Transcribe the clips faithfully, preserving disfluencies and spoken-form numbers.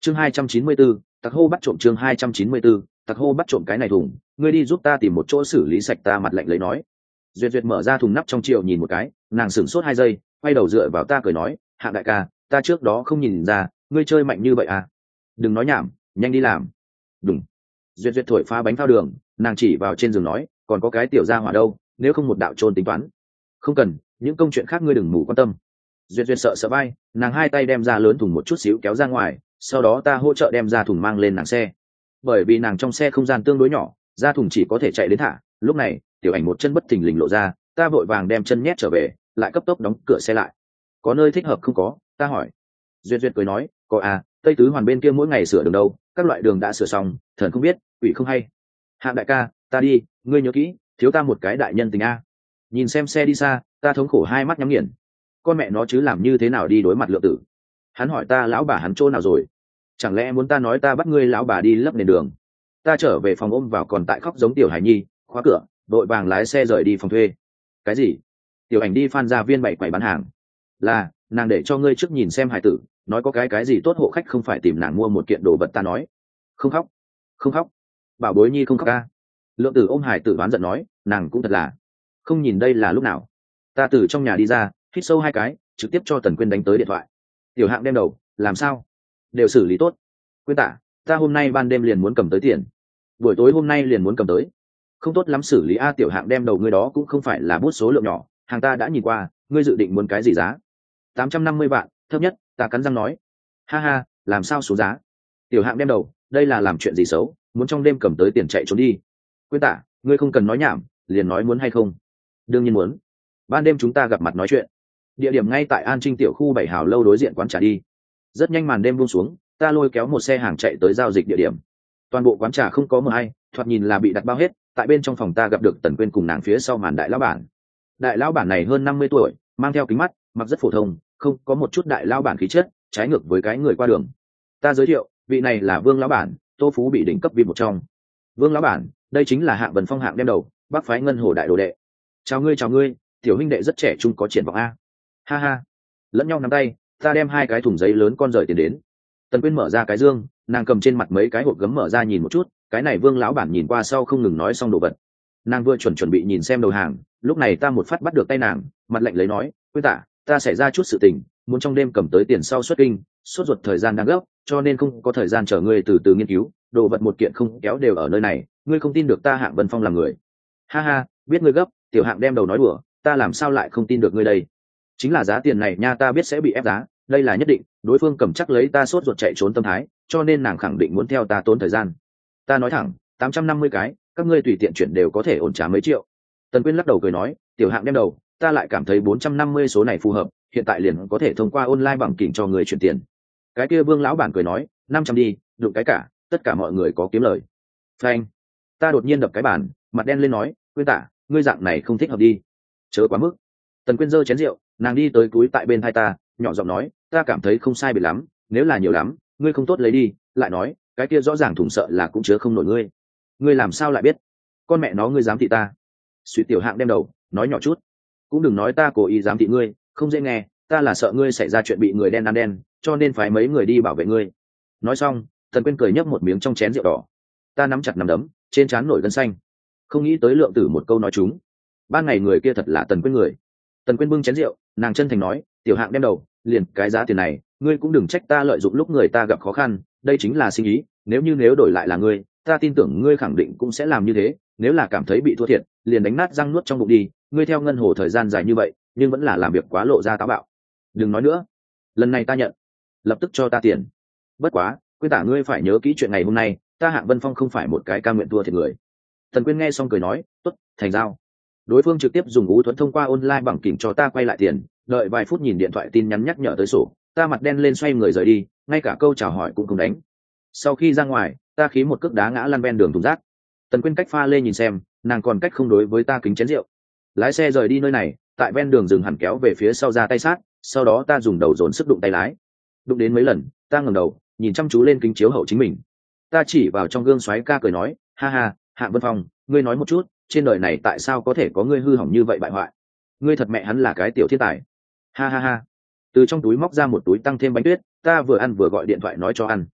chương hai trăm chín mươi bốn, tặc hô bắt trộm chương hai trăm chín mươi bốn, tặc hô bắt trộm cái này thùng, ngươi đi giúp ta tìm một chỗ xử lý sạch. Ta mặt lạnh lấy nói. Duyệt Duyệt mở ra thùng nắp trong triệu nhìn một cái, nàng sửng sốt hai giây, quay đầu dựa vào ta cười nói, Hạng đại ca, ta trước đó không nhìn ra ngươi chơi mạnh như vậy à. Đừng nói nhảm, nhanh đi làm. Đúng. Duyệt Duyệt thổi phá bánh phao đường, nàng chỉ vào trên giường nói, còn có cái tiểu gia hỏa đâu, nếu không một đạo trôn tính toán. Không cần, những công chuyện khác ngươi đừng mù quan tâm. Duyệt Duyệt sợ sợ bay, nàng hai tay đem ra lớn thùng một chút xíu kéo ra ngoài, sau đó ta hỗ trợ đem ra thùng mang lên nàng xe. Bởi vì nàng trong xe không gian tương đối nhỏ, ra thùng chỉ có thể chạy đến thả. Lúc này tiểu ảnh một chân bất thình lình lộ ra, ta vội vàng đem chân nhét trở về, lại cấp tốc đóng cửa xe lại. Có nơi thích hợp không có? Ta hỏi. Duyệt Duyệt cười nói, có à, tây tứ hoàn bên kia mỗi ngày sửa đường đâu, các loại đường đã sửa xong, thần không biết quỷ không hay. Hạng đại ca, ta đi, ngươi nhớ kỹ, thiếu ta một cái đại nhân tình a. Nhìn xem xe đi xa, ta thống khổ hai mắt nhắm nghiền. Con mẹ nó chứ làm như thế nào đi đối mặt Lượng Tử. Hắn hỏi ta lão bà hắn chỗ nào rồi, chẳng lẽ muốn ta nói ta bắt ngươi lão bà đi lấp nền đường. Ta trở về phòng ôm vào còn tại khóc giống tiểu hải nhi, khóa cửa, đội vàng lái xe rời đi phòng thuê. Cái gì? Tiểu ảnh đi Phan Gia Viên bảy quầy bán hàng. Là nàng để cho ngươi trước nhìn xem hải tử, nói có cái cái gì tốt hộ khách không phải tìm nàng mua một kiện đồ vật. Ta nói không khóc không khóc, bảo bối nhi không khóc ca. Lượng Tử ôm hải tử đoán giận nói, nàng cũng thật là không nhìn đây là lúc nào. Ta từ trong nhà đi ra, hít sâu hai cái, trực tiếp cho Tần Quyên đánh tới điện thoại. Tiểu Hạng đem đầu, làm sao? Đều xử lý tốt. Quyên tả, ta hôm nay ban đêm liền muốn cầm tới tiền, buổi tối hôm nay liền muốn cầm tới. Không tốt lắm xử lý a. Tiểu Hạng đem đầu, ngươi đó cũng không phải là bút số lượng nhỏ, hàng ta đã nhìn qua, ngươi dự định muốn cái gì giá? Tám trăm năm mươi vạn, thấp nhất. Ta cắn răng nói. Ha ha, làm sao số giá? Tiểu Hạng đem đầu, đây là làm chuyện gì xấu, muốn trong đêm cầm tới tiền chạy trốn đi. Quyên tả, ngươi không cần nói nhảm, liền nói muốn hay không. Đương nhiên muốn. Ban đêm chúng ta gặp mặt nói chuyện. Địa điểm ngay tại An Trinh tiểu khu bảy hào lâu đối diện quán trà đi. Rất nhanh màn đêm buông xuống, ta lôi kéo một xe hàng chạy tới giao dịch địa điểm. Toàn bộ quán trà không có mờ hay, thoạt nhìn là bị đặt bao hết. Tại bên trong phòng ta gặp được Tần Quyên cùng nàng phía sau màn đại lão bản. Đại lão bản này hơn năm mươi tuổi, mang theo kính mắt, mặc rất phổ thông, không có một chút đại lão bản khí chất, trái ngược với cái người qua đường. Ta giới thiệu, vị này là Vương lão bản, Tô Phú bị đỉnh cấp vi một trong. Vương lão bản, đây chính là Hạng Vân Phong Hạng đem đầu, Bắc phái ngân hồ đại đồ đệ. Chào ngươi chào ngươi, tiểu huynh đệ rất trẻ trung có triển vọng a. Ha ha. Lẫn nhau nắm tay, ta đem hai cái thùng giấy lớn con rời tiền đến. Tần Quyên mở ra cái dương, nàng cầm trên mặt mấy cái hộp gấm mở ra nhìn một chút, cái này Vương lão bản nhìn qua sau không ngừng nói xong đồ vật. Nàng vừa chuẩn chuẩn bị nhìn xem đầu hàng, lúc này ta một phát bắt được tay nàng, mặt lạnh lấy nói, Quyên tả, ta xảy ra chút sự tình, muốn trong đêm cầm tới tiền sau xuất kinh, sốt ruột thời gian đang gấp, cho nên không có thời gian chờ ngươi từ từ nghiên cứu, đồ vật một kiện không kéo đều ở nơi này, ngươi không tin được ta Hạng Vân Phong là người. Ha ha, biết ngươi gấp. Tiểu Hạng đem đầu nói đùa, ta làm sao lại không tin được ngươi đây. Chính là giá tiền này nha, ta biết sẽ bị ép giá, đây là nhất định, đối phương cầm chắc lấy ta sốt ruột chạy trốn tâm thái, cho nên nàng khẳng định muốn theo ta tốn thời gian. Ta nói thẳng, tám trăm năm mươi cái, các ngươi tùy tiện chuyển đều có thể ổn trả mấy triệu. Tần Quyên lắc đầu cười nói, Tiểu Hạng đem đầu, ta lại cảm thấy bốn trăm năm mươi số này phù hợp, hiện tại liền có thể thông qua online bằng kỉnh cho người chuyển tiền. Cái kia Vương lão bản cười nói, năm trăm đi, đụng cái cả, tất cả mọi người có kiếm lời. Phanh. Ta đột nhiên đập cái bàn, mặt đen lên nói, Quyên tả, ngươi dạng này không thích hợp đi, chớ quá mức. Tần Quyên giơ chén rượu, nàng đi tới cúi tại bên hai ta, nhỏ giọng nói, ta cảm thấy không sai biệt lắm, nếu là nhiều lắm, ngươi không tốt lấy đi. Lại nói, cái kia rõ ràng thùng sợ là cũng chứa không nổi ngươi. Ngươi làm sao lại biết? Con mẹ nó, ngươi dám thị ta? Suy. Tiểu Hạng đem đầu, nói nhỏ chút, cũng đừng nói ta cố ý dám thị ngươi, không dễ nghe, ta là sợ ngươi xảy ra chuyện bị người đen ăn đen, cho nên phải mấy người đi bảo vệ ngươi. Nói xong, Tần Quyên cười nhấp một miếng trong chén rượu đỏ. Ta nắm chặt nắm đấm, trên trán nổi gân xanh. Không nghĩ tới Lượng Tử một câu nói chúng. Ban ngày người kia thật là Tần Quyên người. Tần Quyên bưng chén rượu, nàng chân thành nói, Tiểu Hạng đem đầu, liền cái giá tiền này, ngươi cũng đừng trách ta lợi dụng lúc người ta gặp khó khăn, đây chính là sinh ý, nếu như nếu đổi lại là ngươi, ta tin tưởng ngươi khẳng định cũng sẽ làm như thế, nếu là cảm thấy bị thua thiệt, liền đánh nát răng nuốt trong bụng đi, ngươi theo ngân hồ thời gian dài như vậy, nhưng vẫn là làm việc quá lộ ra táo bạo. Đừng nói nữa, lần này ta nhận, lập tức cho ta tiền. Bất quá, Quyên tả, ngươi phải nhớ kỹ chuyện ngày hôm nay, ta Hạng Vân Phong không phải một cái ca nguyện thua thiệt người. Tần Quyên nghe xong cười nói, tốt, thành giao. Đối phương trực tiếp dùng ú thuẫn thông qua online bằng kỉnh cho ta quay lại tiền, đợi vài phút nhìn điện thoại tin nhắn nhắc nhở tới sổ, ta mặt đen lên xoay người rời đi, ngay cả câu chào hỏi cũng không đánh. Sau khi ra ngoài, ta khí một cước đá ngã lăn ven đường thùng rác. Tần Quyên cách pha lê nhìn xem, nàng còn cách không đối với ta kính chén rượu. Lái xe rời đi nơi này, tại ven đường dừng hẳn kéo về phía sau ra tay sát, sau đó ta dùng đầu dồn sức đụng tay lái. Đụng đến mấy lần, ta ngẩng đầu, nhìn chăm chú lên kính chiếu hậu chính mình. Ta chỉ vào trong gương xoáy ca cười nói, ha ha, Hạng Vân Phong, ngươi nói một chút, trên đời này tại sao có thể có ngươi hư hỏng như vậy bại hoại? Ngươi thật mẹ hắn là cái tiểu thiên tài. Ha ha ha. Từ trong túi móc ra một túi tăng thêm bánh tuyết, ta vừa ăn vừa gọi điện thoại nói cho ăn.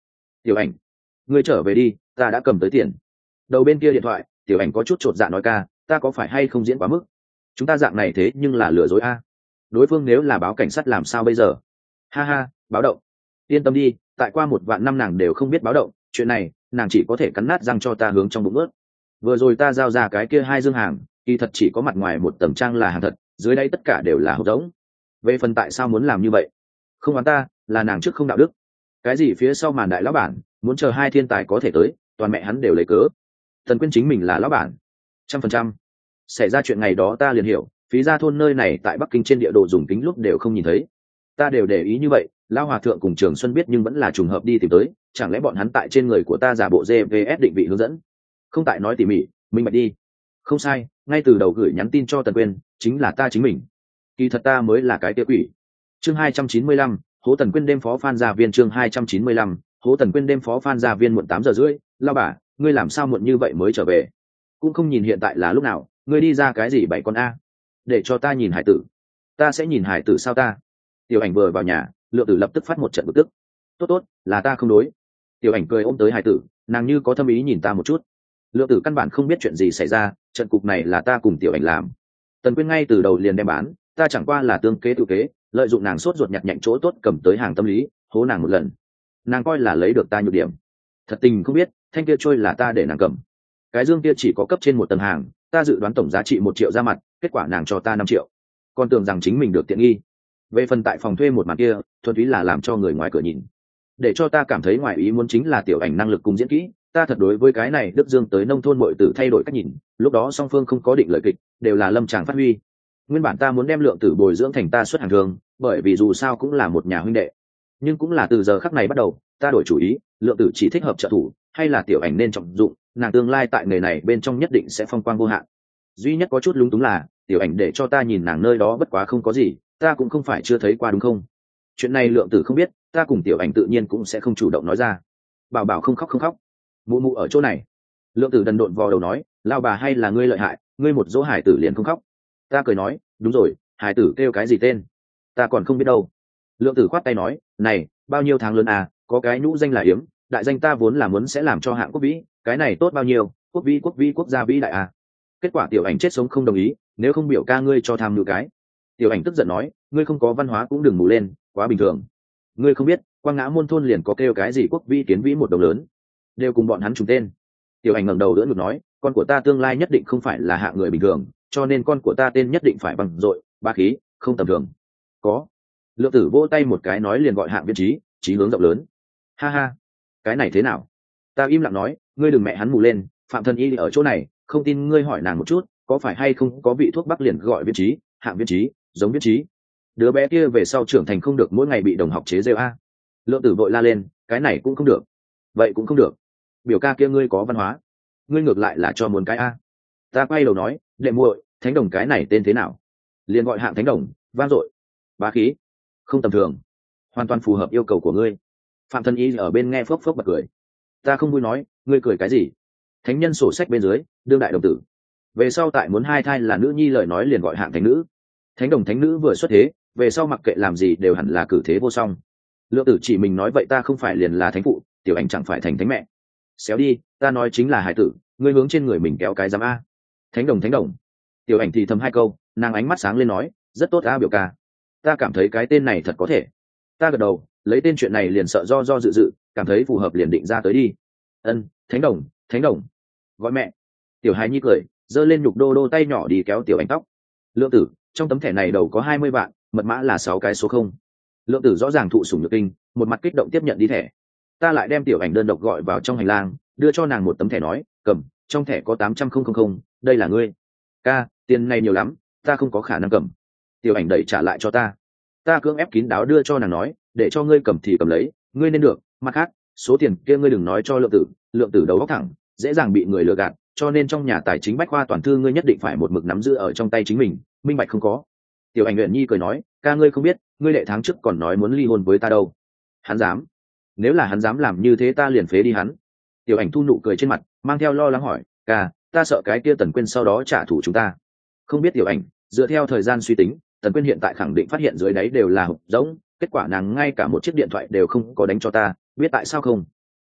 tiểu ảnh, ngươi trở về đi, ta đã cầm tới tiền. Đầu bên kia điện thoại, tiểu ảnh có chút chột dạ nói ca, ta có phải hay không diễn quá mức? Chúng ta dạng này thế nhưng là lừa dối a. Đối phương nếu là báo cảnh sát làm sao bây giờ? Ha ha, báo động. Yên tâm đi, tại qua một vạn năm nàng đều không biết báo động, chuyện này nàng chỉ có thể cắn nát răng cho ta hướng trong bụng ướt. Vừa rồi ta giao ra cái kia hai dương hàng, kỳ thật chỉ có mặt ngoài một tầng trang là hàng thật, dưới đây tất cả đều là hộp giống. Về phần tại sao muốn làm như vậy, không oán ta, là nàng trước không đạo đức. Cái gì phía sau màn đại lão bản muốn chờ hai thiên tài có thể tới, toàn mẹ hắn đều lấy cớ. Thần Quyên chính mình là lão bản, trăm phần trăm. Xảy ra chuyện ngày đó ta liền hiểu, phí gia thôn nơi này tại Bắc Kinh trên địa đồ dùng kính lúc đều không nhìn thấy. Ta đều để ý như vậy, lão hòa thượng cùng Trường Xuân biết nhưng vẫn là trùng hợp đi tìm tới, chẳng lẽ bọn hắn tại trên người của ta giả bộ giê pê ét định vị hướng dẫn? Không tại nói tỉ mỉ, minh bạch đi. Không sai, ngay từ đầu gửi nhắn tin cho Tần Quyên, chính là ta chính mình. Kỳ thật ta mới là cái tiêu quỷ. Chương hai trăm chín mươi lăm, Hố Tần Quyên đêm phó Phan gia viên. Chương hai trăm chín mươi lăm, Hố Tần Quyên đêm phó Phan gia viên. Muộn tám giờ rưỡi, lao bà, ngươi làm sao muộn như vậy mới trở về? Cũng không nhìn hiện tại là lúc nào, ngươi đi ra cái gì bảy con a? Để cho ta nhìn hải tử. Ta sẽ nhìn hải tử sao ta? Tiểu ảnh vừa vào nhà, Lượng Tử lập tức phát một trận bực tức. Tốt tốt, là ta không đối. Tiểu ảnh cười ôm tới hải tử, nàng như có thâm ý nhìn ta một chút. Lượng Tử căn bản không biết chuyện gì xảy ra, trận cục này là ta cùng tiểu ảnh làm. Tần Quyên ngay từ đầu liền đem bán, ta chẳng qua là tương kế tự kế, lợi dụng nàng sốt ruột nhặt nhạnh chỗ tốt cầm tới hàng tâm lý, hố nàng một lần. Nàng coi là lấy được ta nhược điểm. Thật tình không biết, thanh kia trôi là ta để nàng cầm. Cái dương kia chỉ có cấp trên một tầng hàng, ta dự đoán tổng giá trị một triệu ra mặt, kết quả nàng cho ta năm triệu. Còn tưởng rằng chính mình được tiện nghi. Về phần tại phòng thuê một mặt kia, thuần túy là làm cho người ngoài cửa nhìn. Để cho ta cảm thấy ngoài ý muốn chính là tiểu ảnh năng lực cùng diễn kỹ, ta thật đối với cái này Đức Dương tới nông thôn muội tử thay đổi cách nhìn, lúc đó song phương không có định lợi kịch, đều là lâm tràng phát huy. Nguyên bản ta muốn đem Lượng Tử bồi dưỡng thành ta xuất hàng thường, bởi vì dù sao cũng là một nhà huynh đệ. Nhưng cũng là từ giờ khắc này bắt đầu, ta đổi chủ ý, Lượng Tử chỉ thích hợp trợ thủ, hay là tiểu ảnh nên trọng dụng, nàng tương lai tại nghề này bên trong nhất định sẽ phong quang vô hạn. Duy nhất có chút lúng túng là, tiểu ảnh để cho ta nhìn nàng nơi đó bất quá không có gì, ta cũng không phải chưa thấy qua đúng không? Chuyện này Lượng Tử không biết, ta cùng tiểu ảnh tự nhiên cũng sẽ không chủ động nói ra. Bảo bảo không khóc không khóc. Mụ mụ ở chỗ này. Lượng Tử đần độn vò đầu nói, lao bà hay là ngươi lợi hại, ngươi một dỗ hải tử liền không khóc. Ta cười nói, đúng rồi, hải tử kêu cái gì tên? Ta còn không biết đâu. Lượng Tử khoát tay nói, này, bao nhiêu tháng lớn à, có cái nhũ danh là Yếm, đại danh ta vốn là muốn sẽ làm cho hạng quốc vĩ, cái này tốt bao nhiêu, quốc vĩ quốc vĩ quốc gia vĩ đại à. Kết quả tiểu ảnh chết sống không đồng ý, nếu không biểu ca ngươi cho tham nữ cái. Tiểu ảnh tức giận nói, ngươi không có văn hóa cũng đừng mù lên, quá bình thường. Ngươi không biết, Quang Ngã môn thôn liền có kêu cái gì quốc vĩ kiến vĩ một đồng lớn, đều cùng bọn hắn trùng tên. Tiểu ảnh ngẩng đầu đỡ ngực nói, con của ta tương lai nhất định không phải là hạng người bình thường, cho nên con của ta tên nhất định phải bằng dội, ba khí, không tầm thường. Có. Lượng Tử vỗ tay một cái nói liền gọi hạng viên trí, trí hướng rộng lớn. Ha ha, cái này thế nào? Ta im lặng nói, ngươi đừng mẹ hắn mù lên, Phạm Thần Y ở chỗ này, không tin ngươi hỏi nàng một chút, có phải hay không có vị thuốc bắc liền gọi viên trí, hạng viên trí, giống viên trí. Đứa bé kia về sau trưởng thành không được mỗi ngày bị đồng học chế giễu a. Lượng Tử vội la lên, cái này cũng không được. Vậy cũng không được. Biểu ca kia ngươi có văn hóa, ngươi ngược lại là cho muốn cái a. Ta quay đầu nói, đệ muội, Thánh Đồng cái này tên thế nào? Liền gọi hạng Thánh Đồng, vang dội, bá khí, không tầm thường, hoàn toàn phù hợp yêu cầu của ngươi. Phạm Thần Y ở bên nghe phốc phốc bật cười. Ta không vui nói, ngươi cười cái gì? Thánh nhân sổ sách bên dưới, đương đại đồng tử. Về sau tại muốn hai thai là nữ nhi lời nói liền gọi hạng thánh nữ. Thánh đồng thánh nữ vừa xuất thế, về sau mặc kệ làm gì đều hẳn là cử thế vô song. Lượng Tử chỉ mình nói vậy ta không phải liền là thánh phụ, tiểu ảnh chẳng phải thành thánh mẹ. Xéo đi, ta nói chính là hải tử, ngươi hướng trên người mình kéo cái giám a. Thánh đồng thánh đồng. Tiểu ảnh thì thầm hai câu, nàng ánh mắt sáng lên nói, rất tốt a biểu ca. Ta cảm thấy cái tên này thật có thể. Ta gật đầu, lấy tên chuyện này liền sợ do do dự dự, cảm thấy phù hợp liền định ra tới đi. Ân, thánh đồng, thánh đồng. Gọi mẹ. Tiểu hài nhi cười, giơ lên nhục đô đô tay nhỏ đi kéo tiểu ảnh tóc. Lượng Tử, trong tấm thẻ này đầu có hai mươi vạn, mật mã là sáu cái số không. Lượng Tử rõ ràng thụ sủng nhược kinh, một mặt kích động tiếp nhận đi thẻ. Ta lại đem tiểu ảnh đơn độc gọi vào trong hành lang, đưa cho nàng một tấm thẻ nói, cầm, trong thẻ có tám trăm không, đây là ngươi. Ca, tiền này nhiều lắm, ta không có khả năng cầm. Tiểu ảnh đẩy trả lại cho ta. Ta cưỡng ép kín đáo đưa cho nàng nói, để cho ngươi cầm thì cầm lấy, ngươi nên được. Mặt khác, số tiền kia ngươi đừng nói cho Lượng Tử, Lượng Tử đầu óc thẳng, dễ dàng bị người lừa gạt, cho nên trong nhà tài chính bách khoa toàn thư ngươi nhất định phải một mực nắm giữ ở trong tay chính mình, minh bạch không có. Tiểu ảnh Uyển Nhi cười nói, ca ngươi không biết, ngươi đệ tháng trước còn nói muốn ly hôn với ta đâu. Hắn dám? Nếu là hắn dám làm như thế ta liền phế đi hắn. Tiểu ảnh thu nụ cười trên mặt, mang theo lo lắng hỏi, ca, ta sợ cái kia Tần Quyên sau đó trả thù chúng ta. Không biết tiểu ảnh, dựa theo thời gian suy tính, Tần Quyên hiện tại khẳng định phát hiện dưới đáy đều là hộp rỗng, kết quả nàng ngay cả một chiếc điện thoại đều không có đánh cho ta, biết tại sao không?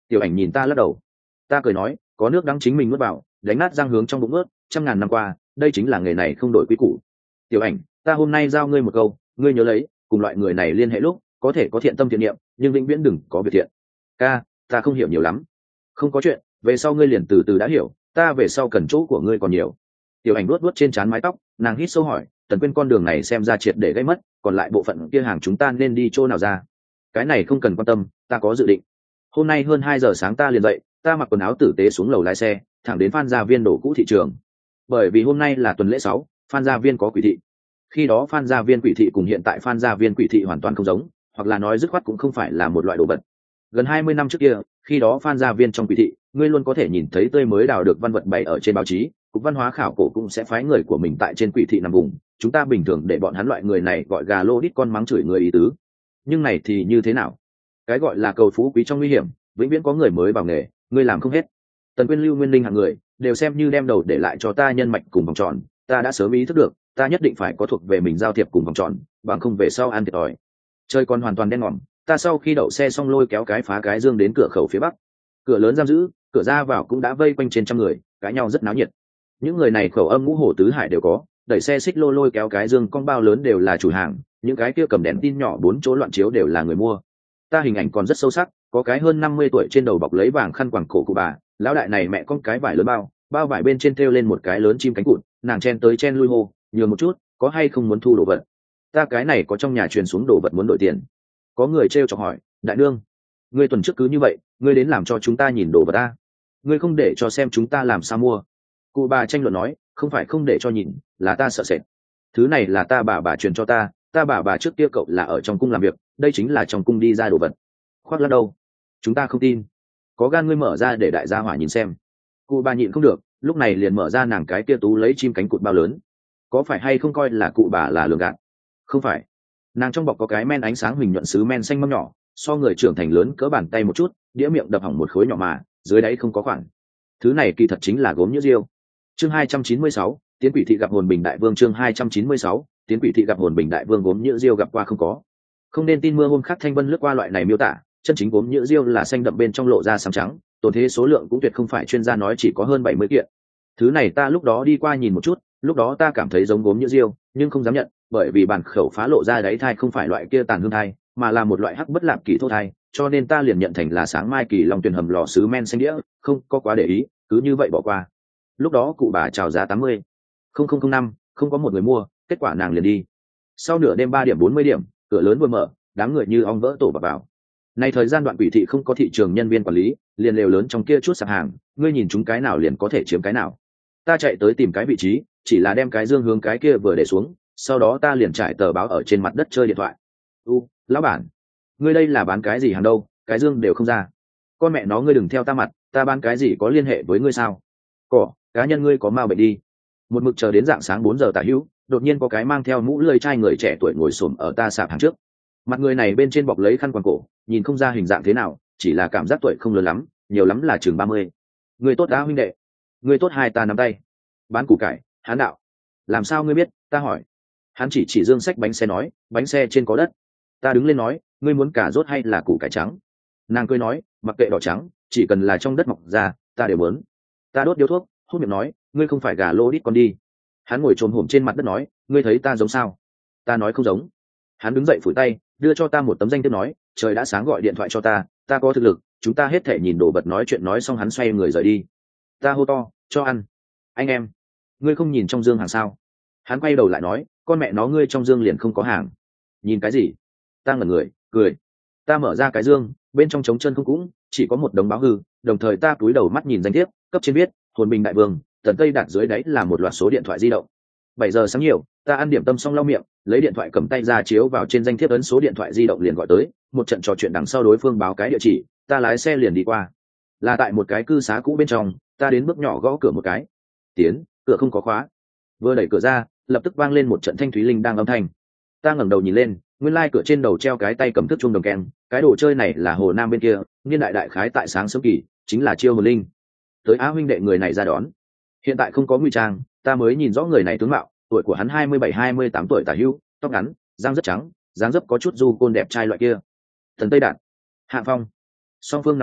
Tiểu Ảnh nhìn ta lắc đầu. Ta cười nói, có nước đắng chính mình nuốt vào, đánh nát răng hướng trong bụng ướt, trăm ngàn năm qua đây chính là nghề này không đổi quy củ. Tiểu Ảnh, ta hôm nay giao ngươi một câu, ngươi nhớ lấy, cùng loại người này liên hệ lúc có thể có thiện tâm thiện niệm, nhưng vĩnh viễn đừng có việc thiện. Ca, ta không hiểu nhiều lắm. Không có chuyện, về sau ngươi liền từ từ đã hiểu, ta về sau cần chỗ của ngươi còn nhiều. Tiểu Ảnh vuốt vuốt trên trán mái tóc, nàng hít sâu hỏi, Tần Quyên con đường này xem ra triệt để gây mất, còn lại bộ phận kia hàng chúng ta nên đi chỗ nào ra? Cái này không cần quan tâm, ta có dự định. Hôm nay hơn hai giờ sáng ta liền dậy, ta mặc quần áo tử tế xuống lầu lái xe thẳng đến Phan Gia Viên đổ cũ thị trường. Bởi vì hôm nay là tuần lễ sáu, Phan Gia Viên có quỷ thị. Khi đó Phan Gia Viên quỷ thị cùng hiện tại Phan Gia Viên quỷ thị hoàn toàn không giống, hoặc là nói dứt khoát cũng không phải là một loại đồ vật. Gần hai mươi năm trước kia, khi đó Phan Gia Viên trong quỷ thị, ngươi luôn có thể nhìn thấy tươi mới đào được văn vật bày ở trên báo chí, cục văn hóa khảo cổ cũng sẽ phái người của mình tại trên quỷ thị nằm vùng, chúng ta bình thường để bọn hắn loại người này gọi gà lô đít con mắng chửi người ý tứ. Nhưng này thì như thế nào? Cái gọi là cầu phú quý trong nguy hiểm, vĩnh viễn có người mới vào nghề, ngươi làm không hết. Tần Quyên, Lưu Nguyên Linh hạng người đều xem như đem đầu để lại cho ta nhân mạch cùng vòng tròn, ta đã sớm ý thức được, ta nhất định phải có thuộc về mình giao thiệp cùng vòng tròn, bằng không về sau ăn thiệt thòi. Trời còn hoàn toàn đen ngòm, ta sau khi đậu xe xong lôi kéo cái phá cái dương đến cửa khẩu phía bắc. Cửa lớn giam giữ, cửa ra vào cũng đã vây quanh trên trăm người, cãi nhau rất náo nhiệt. Những người này khẩu âm ngũ hổ tứ hải đều có, đẩy xe xích lô lôi kéo cái dương con bao lớn đều là chủ hàng, những cái kia cầm đèn tin nhỏ bốn chỗ loạn chiếu đều là người mua. Ta hình ảnh còn rất sâu sắc, có cái hơn năm mươi tuổi trên đầu bọc lấy vàng khăn quàng cổ cụ bà, lão đại này mẹ con cái vải lớn bao, bao vải bên trên treo lên một cái lớn chim cánh cụt, nàng chen tới chen lui hô, nhường một chút, có hay không muốn thu đồ vật? Ta cái này có trong nhà truyền xuống đồ vật muốn đổi tiền. Có người treo chọc hỏi, đại nương, ngươi tuần trước cứ như vậy, ngươi đến làm cho chúng ta nhìn đồ vật ta, ngươi không để cho xem chúng ta làm sao mua? Cụ bà tranh luận nói, không phải không để cho nhìn, là ta sợ sệt. Thứ này là ta bà bà truyền cho ta, ta bà bà trước kia cậu là ở trong cung làm việc, đây chính là trong cung đi ra đồ vật. Khoác lắc đâu? Chúng ta không tin. Có gan ngươi mở ra để đại gia hỏa nhìn xem. Cụ bà nhịn không được, lúc này liền mở ra nàng cái kia tú lấy chim cánh cụt bao lớn. Có phải hay không coi là cụ bà là lường gạt? Không phải. Nàng trong bọc có cái men ánh sáng huỳnh nhuận sứ men xanh mâm nhỏ, so người trưởng thành lớn cỡ bàn tay một chút, đĩa miệng đập hỏng một khối nhỏ mà, dưới đáy không có khoảng. Thứ này kỳ thật chính là gốm nhũ diêu. Chương hai trăm chín mươi sáu, Tiến quỷ thị gặp hồn bình đại vương. Chương hai trăm chín mươi sáu, Tiến quỷ thị gặp hồn bình đại vương. Gốm nhũ diêu gặp qua không có. Không nên tin mưa hôm khác Thanh Vân lướt qua loại này miêu tả, chân chính gốm nhũ diêu là xanh đậm bên trong lộ ra sáng trắng, tổn thế số lượng cũng tuyệt không phải chuyên gia nói chỉ có hơn bảy mươi kiện. Thứ này ta lúc đó đi qua nhìn một chút, lúc đó ta cảm thấy giống gốm nhũ diêu, nhưng không dám nhận, bởi vì bản khẩu phá lộ ra đáy thai không phải loại kia tàn hương thai, mà là một loại hắc bất lạp kỳ thô thai, cho nên ta liền nhận thành là sáng mai kỳ long tuyển hầm lò sứ men xanh đĩa, không có quá để ý, cứ như vậy bỏ qua. Lúc đó cụ bà chào giá tám mươi không không không năm, không có một người mua, kết quả nàng liền đi. Sau nửa đêm ba điểm bốn mươi điểm, cửa lớn vừa mở, đám người như ong vỡ tổ vào vào. Nay thời gian đoạn quỷ thị không có thị trường nhân viên quản lý, liền lều lớn trong kia chút sạp hàng, ngươi nhìn chúng cái nào liền có thể chiếm cái nào. Ta chạy tới tìm cái vị trí, chỉ là đem cái dương hướng cái kia vừa để xuống, sau đó ta liền trải tờ báo ở trên mặt đất chơi điện thoại. U, lão bản, ngươi đây là bán cái gì hàng đâu, cái dương đều không ra. Con mẹ nó, ngươi đừng theo ta mặt, ta bán cái gì có liên hệ với ngươi sao? Cỏ, cá nhân ngươi có mau bệnh đi. Một mực chờ đến dạng sáng bốn giờ tả hữu, đột nhiên có cái mang theo mũ lưỡi chai người trẻ tuổi ngồi xổm ở ta sạp hàng trước. Mặt người này bên trên bọc lấy khăn quàng cổ, nhìn không ra hình dạng thế nào, chỉ là cảm giác tuổi không lớn lắm, nhiều lắm là chừng ba mươi. Người tốt đã huynh đệ, người tốt hai ta nắm tay. Bán củ cải, hán đạo. Làm sao ngươi biết? Ta hỏi. Hắn chỉ chỉ dương sách bánh xe nói, bánh xe trên có đất. Ta đứng lên nói, ngươi muốn cà rốt hay là củ cải trắng? Nàng cười nói, mặc kệ đỏ trắng, chỉ cần là trong đất mọc ra, ta đều muốn. Ta đốt điếu thuốc, hút miệng nói, ngươi không phải gà lô đít con đi. Hắn ngồi trồm hổm trên mặt đất nói, ngươi thấy ta giống sao? Ta nói không giống. Hắn đứng dậy phủi tay, đưa cho ta một tấm danh thiếp nói, trời đã sáng gọi điện thoại cho ta, ta có thực lực, chúng ta hết thể nhìn đồ vật nói chuyện nói xong hắn xoay người rời đi. Ta hô to, cho ăn. Anh em, ngươi không nhìn trong dương hàng sao? Hắn quay đầu lại nói, con mẹ nó ngươi trong dương liền không có hàng. Nhìn cái gì? Ta ngẩn người, cười. Ta mở ra cái dương, bên trong trống chân không cũng, chỉ có một đống báo hư, đồng thời ta cúi đầu mắt nhìn danh thiếp, cấp trên viết, hồn bình đại vương, Tần Tây Đạt dưới đáy là một loạt số điện thoại di động. Bảy giờ sáng nhiều, ta ăn điểm tâm xong lau miệng, lấy điện thoại cầm tay ra chiếu vào trên danh thiếp ấn số điện thoại di động liền gọi tới, một trận trò chuyện đằng sau đối phương báo cái địa chỉ, ta lái xe liền đi qua. Là tại một cái cư xá cũ bên trong, ta đến bước nhỏ gõ cửa một cái. Tiến, cửa không có khóa. Vừa đẩy cửa ra, lập tức vang lên một trận thanh thúy linh đang âm thanh. Ta ngẩng đầu nhìn lên, nguyên lai cửa trên đầu treo cái tay cầm thước chuông đồng keng, cái đồ chơi này là Hồ Nam bên kia, niên đại đại khái tại sáng sớm kỳ, chính là chiêu hồn linh. Tới Á huynh đệ người này ra đón. Hiện tại không có ngụy trang, ta mới nhìn rõ người này tướng mạo, tuổi của hắn hai mươi bảy hai mươi tám tuổi tả hữu, tóc ngắn, răng rất trắng, dáng dấp có chút du côn đẹp trai loại kia. Thần Tây Đạt, Hạ Phong. Song phương nắm tay,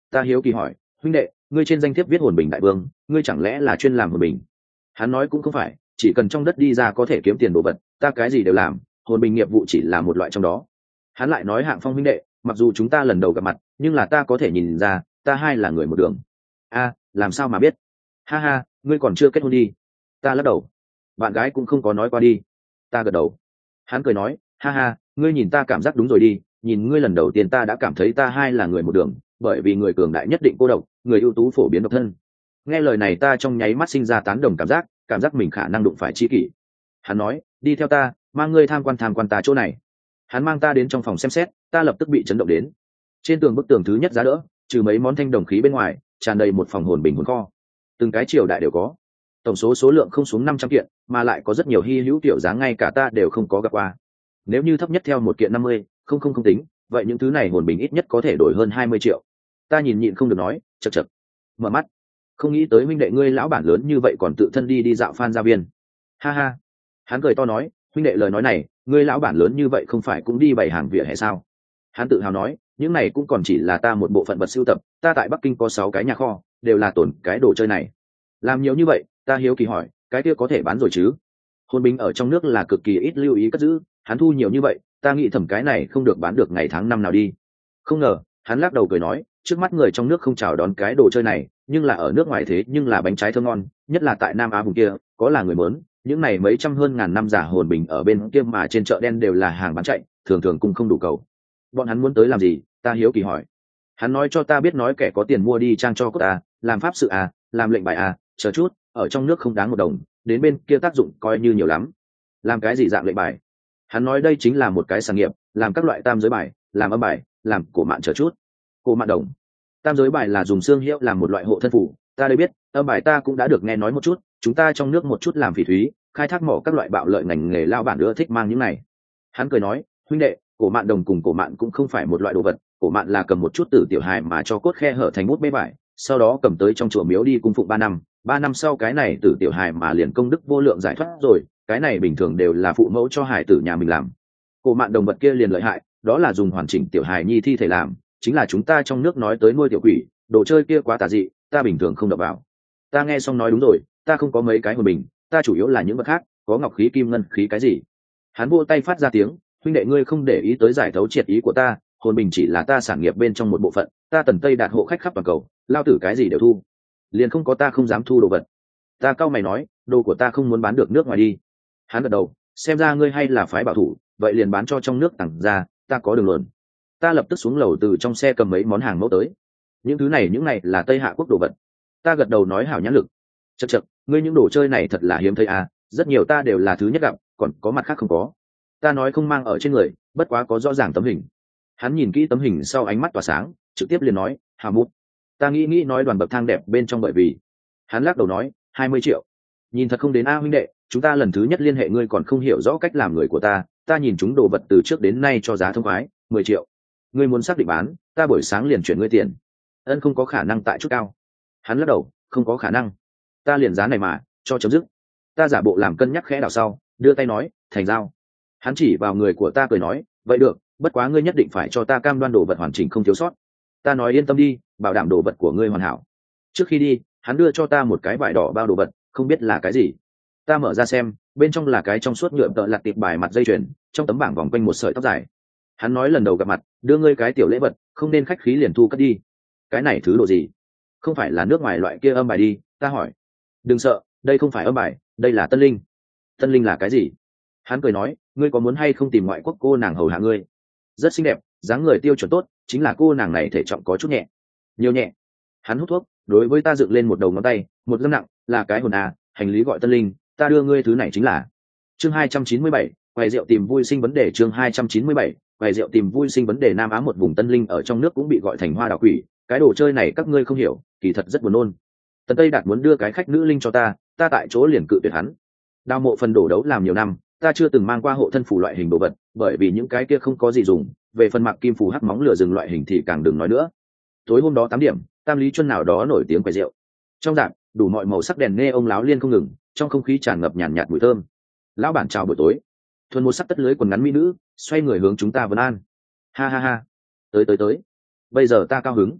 Ta hiếu kỳ hỏi, huynh đệ, ngươi trên danh thiếp viết hồn bình đại vương, ngươi chẳng lẽ là chuyên làm hồn bình? Hắn nói cũng không phải, chỉ cần trong đất đi ra có thể kiếm tiền đồ vật, ta cái gì đều làm, hồn bình nghiệp vụ chỉ là một loại trong đó. Hắn lại nói, Hạng Phong huynh đệ, mặc dù chúng ta lần đầu gặp mặt, nhưng là ta có thể nhìn ra, ta hai là người một đường. A, làm sao mà biết? Ha ha, ngươi còn chưa kết hôn đi. Ta lắc đầu. Bạn gái cũng không có nói qua đi. Ta gật đầu. Hắn cười nói, ha ha, ngươi nhìn ta cảm giác đúng rồi đi, nhìn ngươi lần đầu tiên ta đã cảm thấy ta hai là người một đường, bởi vì người cường đại nhất định cô độc, người ưu tú phổ biến độc thân. Nghe lời này ta trong nháy mắt sinh ra tán đồng cảm giác, cảm giác mình khả năng đụng phải tri kỷ. Hắn nói, đi theo ta, mang ngươi tham quan tham quan ta chỗ này. Hắn mang ta đến trong phòng xem xét, ta lập tức bị chấn động đến. Trên tường bức tường thứ nhất giá đỡ, trừ mấy món thanh đồng khí bên ngoài, tràn đầy một phòng hồn bình hồn kho. Từng cái triều đại đều có, tổng số số lượng không xuống năm trăm kiện, mà lại có rất nhiều hy hữu tiểu dáng ngay cả ta đều không có gặp qua. Nếu như thấp nhất theo một kiện năm mươi, không không không tính, vậy những thứ này hồn bình ít nhất có thể đổi hơn hai mươi triệu. Ta nhìn nhịn không được nói, chậc chậc. Mở mắt, không nghĩ tới huynh đệ ngươi lão bản lớn như vậy còn tự thân đi đi dạo Phan gia viên. Ha ha. Hắn cười to nói, huynh đệ lời nói này, ngươi lão bản lớn như vậy không phải cũng đi bày hàng vỉa hè sao? Hắn tự hào nói, những này cũng còn chỉ là ta một bộ phận vật sưu tập, ta tại Bắc Kinh có sáu cái nhà kho, đều là tổn cái đồ chơi này. Làm nhiều như vậy, ta hiếu kỳ hỏi, cái kia có thể bán rồi chứ? Hồn bình ở trong nước là cực kỳ ít lưu ý cất giữ, hắn thu nhiều như vậy, ta nghĩ thầm cái này không được bán được ngày tháng năm nào đi. Không ngờ, hắn lắc đầu cười nói, trước mắt người trong nước không chào đón cái đồ chơi này, nhưng là ở nước ngoài thế nhưng là bánh trái thơm ngon, nhất là tại Nam Á vùng kia, có là người mớn, những này mấy trăm hơn ngàn năm giả hồn bình ở bên kia mà trên chợ đen đều là hàng bán chạy, thường thường cũng không đủ cầu. Bọn hắn muốn tới làm gì? Ta hiếu kỳ hỏi. Hắn nói cho ta biết, nói kẻ có tiền mua đi trang cho cốt à, làm pháp sự à, làm lệnh bài à, chờ chút, ở trong nước không đáng một đồng, đến bên kia tác dụng coi như nhiều lắm. Làm cái gì dạng lệnh bài? Hắn nói đây chính là một cái sản nghiệp, làm các loại tam giới bài, làm âm bài, làm cổ mạn chờ chút. Cổ mạn đồng. Tam giới bài là dùng xương hiệu làm một loại hộ thân phủ, ta đây biết, âm bài ta cũng đã được nghe nói một chút, chúng ta trong nước một chút làm phỉ thúy, khai thác mỏ các loại bạo lợi ngành nghề lao bản ưa thích mang những này. Hắn cười nói, huynh đệ, cổ mạn đồng cùng cổ mạn cũng không phải một loại đồ vật, cổ mạn là cầm một chút tử tiểu hài mà cho cốt khe hở thành bút bê vải, sau đó cầm tới trong chùa miếu đi cung phụng ba năm, ba năm sau cái này tử tiểu hài mà liền công đức vô lượng giải thoát rồi, cái này bình thường đều là phụ mẫu cho hài tử nhà mình làm. Cổ mạn đồng vật kia liền lợi hại, đó là dùng hoàn chỉnh tiểu hài nhi thi thể làm, chính là chúng ta trong nước nói tới nuôi tiểu quỷ, đồ chơi kia quá tà dị, ta bình thường không đập vào. Ta nghe xong nói đúng rồi, ta không có mấy cái hồn bình, ta chủ yếu là những vật khác, có ngọc khí kim ngân khí cái gì. Hắn vỗ tay phát ra tiếng, huynh đệ ngươi không để ý tới giải thấu triệt ý của ta, hồn bình chỉ là ta sản nghiệp bên trong một bộ phận, ta Tần Tây đạt hộ khách khắp toàn cầu, lao tử cái gì đều thu, liền không có ta không dám thu đồ vật. Ta cau mày nói, đồ của ta không muốn bán được nước ngoài đi. Hắn gật đầu, xem ra ngươi hay là phái bảo thủ, vậy liền bán cho trong nước tặng ra, ta có đường luận. Ta lập tức xuống lầu từ trong xe cầm mấy món hàng mẫu tới. Những thứ này những này là Tây Hạ quốc đồ vật. Ta gật đầu nói hảo nhãn lực. Chậc chậc, ngươi những đồ chơi này thật là hiếm thấy à, rất nhiều ta đều là thứ nhất gặp, còn có mặt khác không có. Ta nói không mang ở trên người, bất quá có rõ ràng tấm hình. Hắn nhìn kỹ tấm hình sau ánh mắt tỏa sáng, trực tiếp liền nói, hào mút. Ta nghĩ nghĩ nói đoàn bậc thang đẹp bên trong, bởi vì hắn lắc đầu nói, hai mươi triệu. Nhìn thật không đến a huynh đệ, chúng ta lần thứ nhất liên hệ ngươi còn không hiểu rõ cách làm người của ta, ta nhìn chúng đồ vật từ trước đến nay cho giá thông khoái, mười triệu. Ngươi muốn xác định bán, ta buổi sáng liền chuyển ngươi tiền. Ân không có khả năng tại chút cao. Hắn lắc đầu, không có khả năng. Ta liền giá này mà, cho chấm dứt. Ta giả bộ làm cân nhắc khẽ đảo sau, đưa tay nói, thành giao. Hắn chỉ vào người của ta cười nói, vậy được, bất quá ngươi nhất định phải cho ta cam đoan đồ vật hoàn chỉnh không thiếu sót. Ta nói yên tâm đi, bảo đảm đồ vật của ngươi hoàn hảo. Trước khi đi, hắn đưa cho ta một cái vải đỏ bao đồ vật, không biết là cái gì. Ta mở ra xem, bên trong là cái trong suốt nhựa tợ lặt tiệp bài mặt dây chuyền, trong tấm bảng vòng quanh một sợi tóc dài. Hắn nói lần đầu gặp mặt, đưa ngươi cái tiểu lễ vật, không nên khách khí liền thu cất đi. Cái này thứ đồ gì? Không phải là nước ngoài loại kia âm bài đi? Ta hỏi. Đừng sợ, đây không phải âm bài, đây là tân linh. Tân linh là cái gì? Hắn cười nói, ngươi có muốn hay không tìm ngoại quốc cô nàng hầu hạ ngươi? Rất xinh đẹp, dáng người tiêu chuẩn tốt, chính là cô nàng này thể trọng có chút nhẹ. Nhiều nhẹ. Hắn hút thuốc, đối với ta dựng lên một đầu ngón tay, một dâm nặng, là cái hồn à, hành lý gọi tân linh, ta đưa ngươi thứ này chính là. Chương hai trăm chín mươi bảy, quầy rượu tìm vui sinh vấn đề. Chương hai trăm chín mươi bảy, quầy rượu tìm vui sinh vấn đề. Nam Á một vùng tân linh ở trong nước cũng bị gọi thành hoa đào quỷ, cái đồ chơi này các ngươi không hiểu, kỳ thật rất buồn nôn. Tần Tây Đạt muốn đưa cái khách nữ linh cho ta, ta tại chỗ liền cự tuyệt hắn. Đào mộ phần đổ đấu làm nhiều năm, ta chưa từng mang qua hộ thân phủ loại hình đồ vật, bởi vì những cái kia không có gì dùng, về phần mặc kim phù hắc móng lửa rừng loại hình thì càng đừng nói nữa. Tối hôm đó tám điểm, Tam Lý Chuân nào đó nổi tiếng quầy rượu. Trong rạp, đủ mọi màu sắc đèn nghe ông láo liên không ngừng, trong không khí tràn ngập nhàn nhạt mùi thơm. Lão bản chào buổi tối. Thuần một sắc tất lưới quần ngắn mỹ nữ, xoay người hướng chúng ta vấn an. Ha ha ha, tới tới tới, bây giờ ta cao hứng.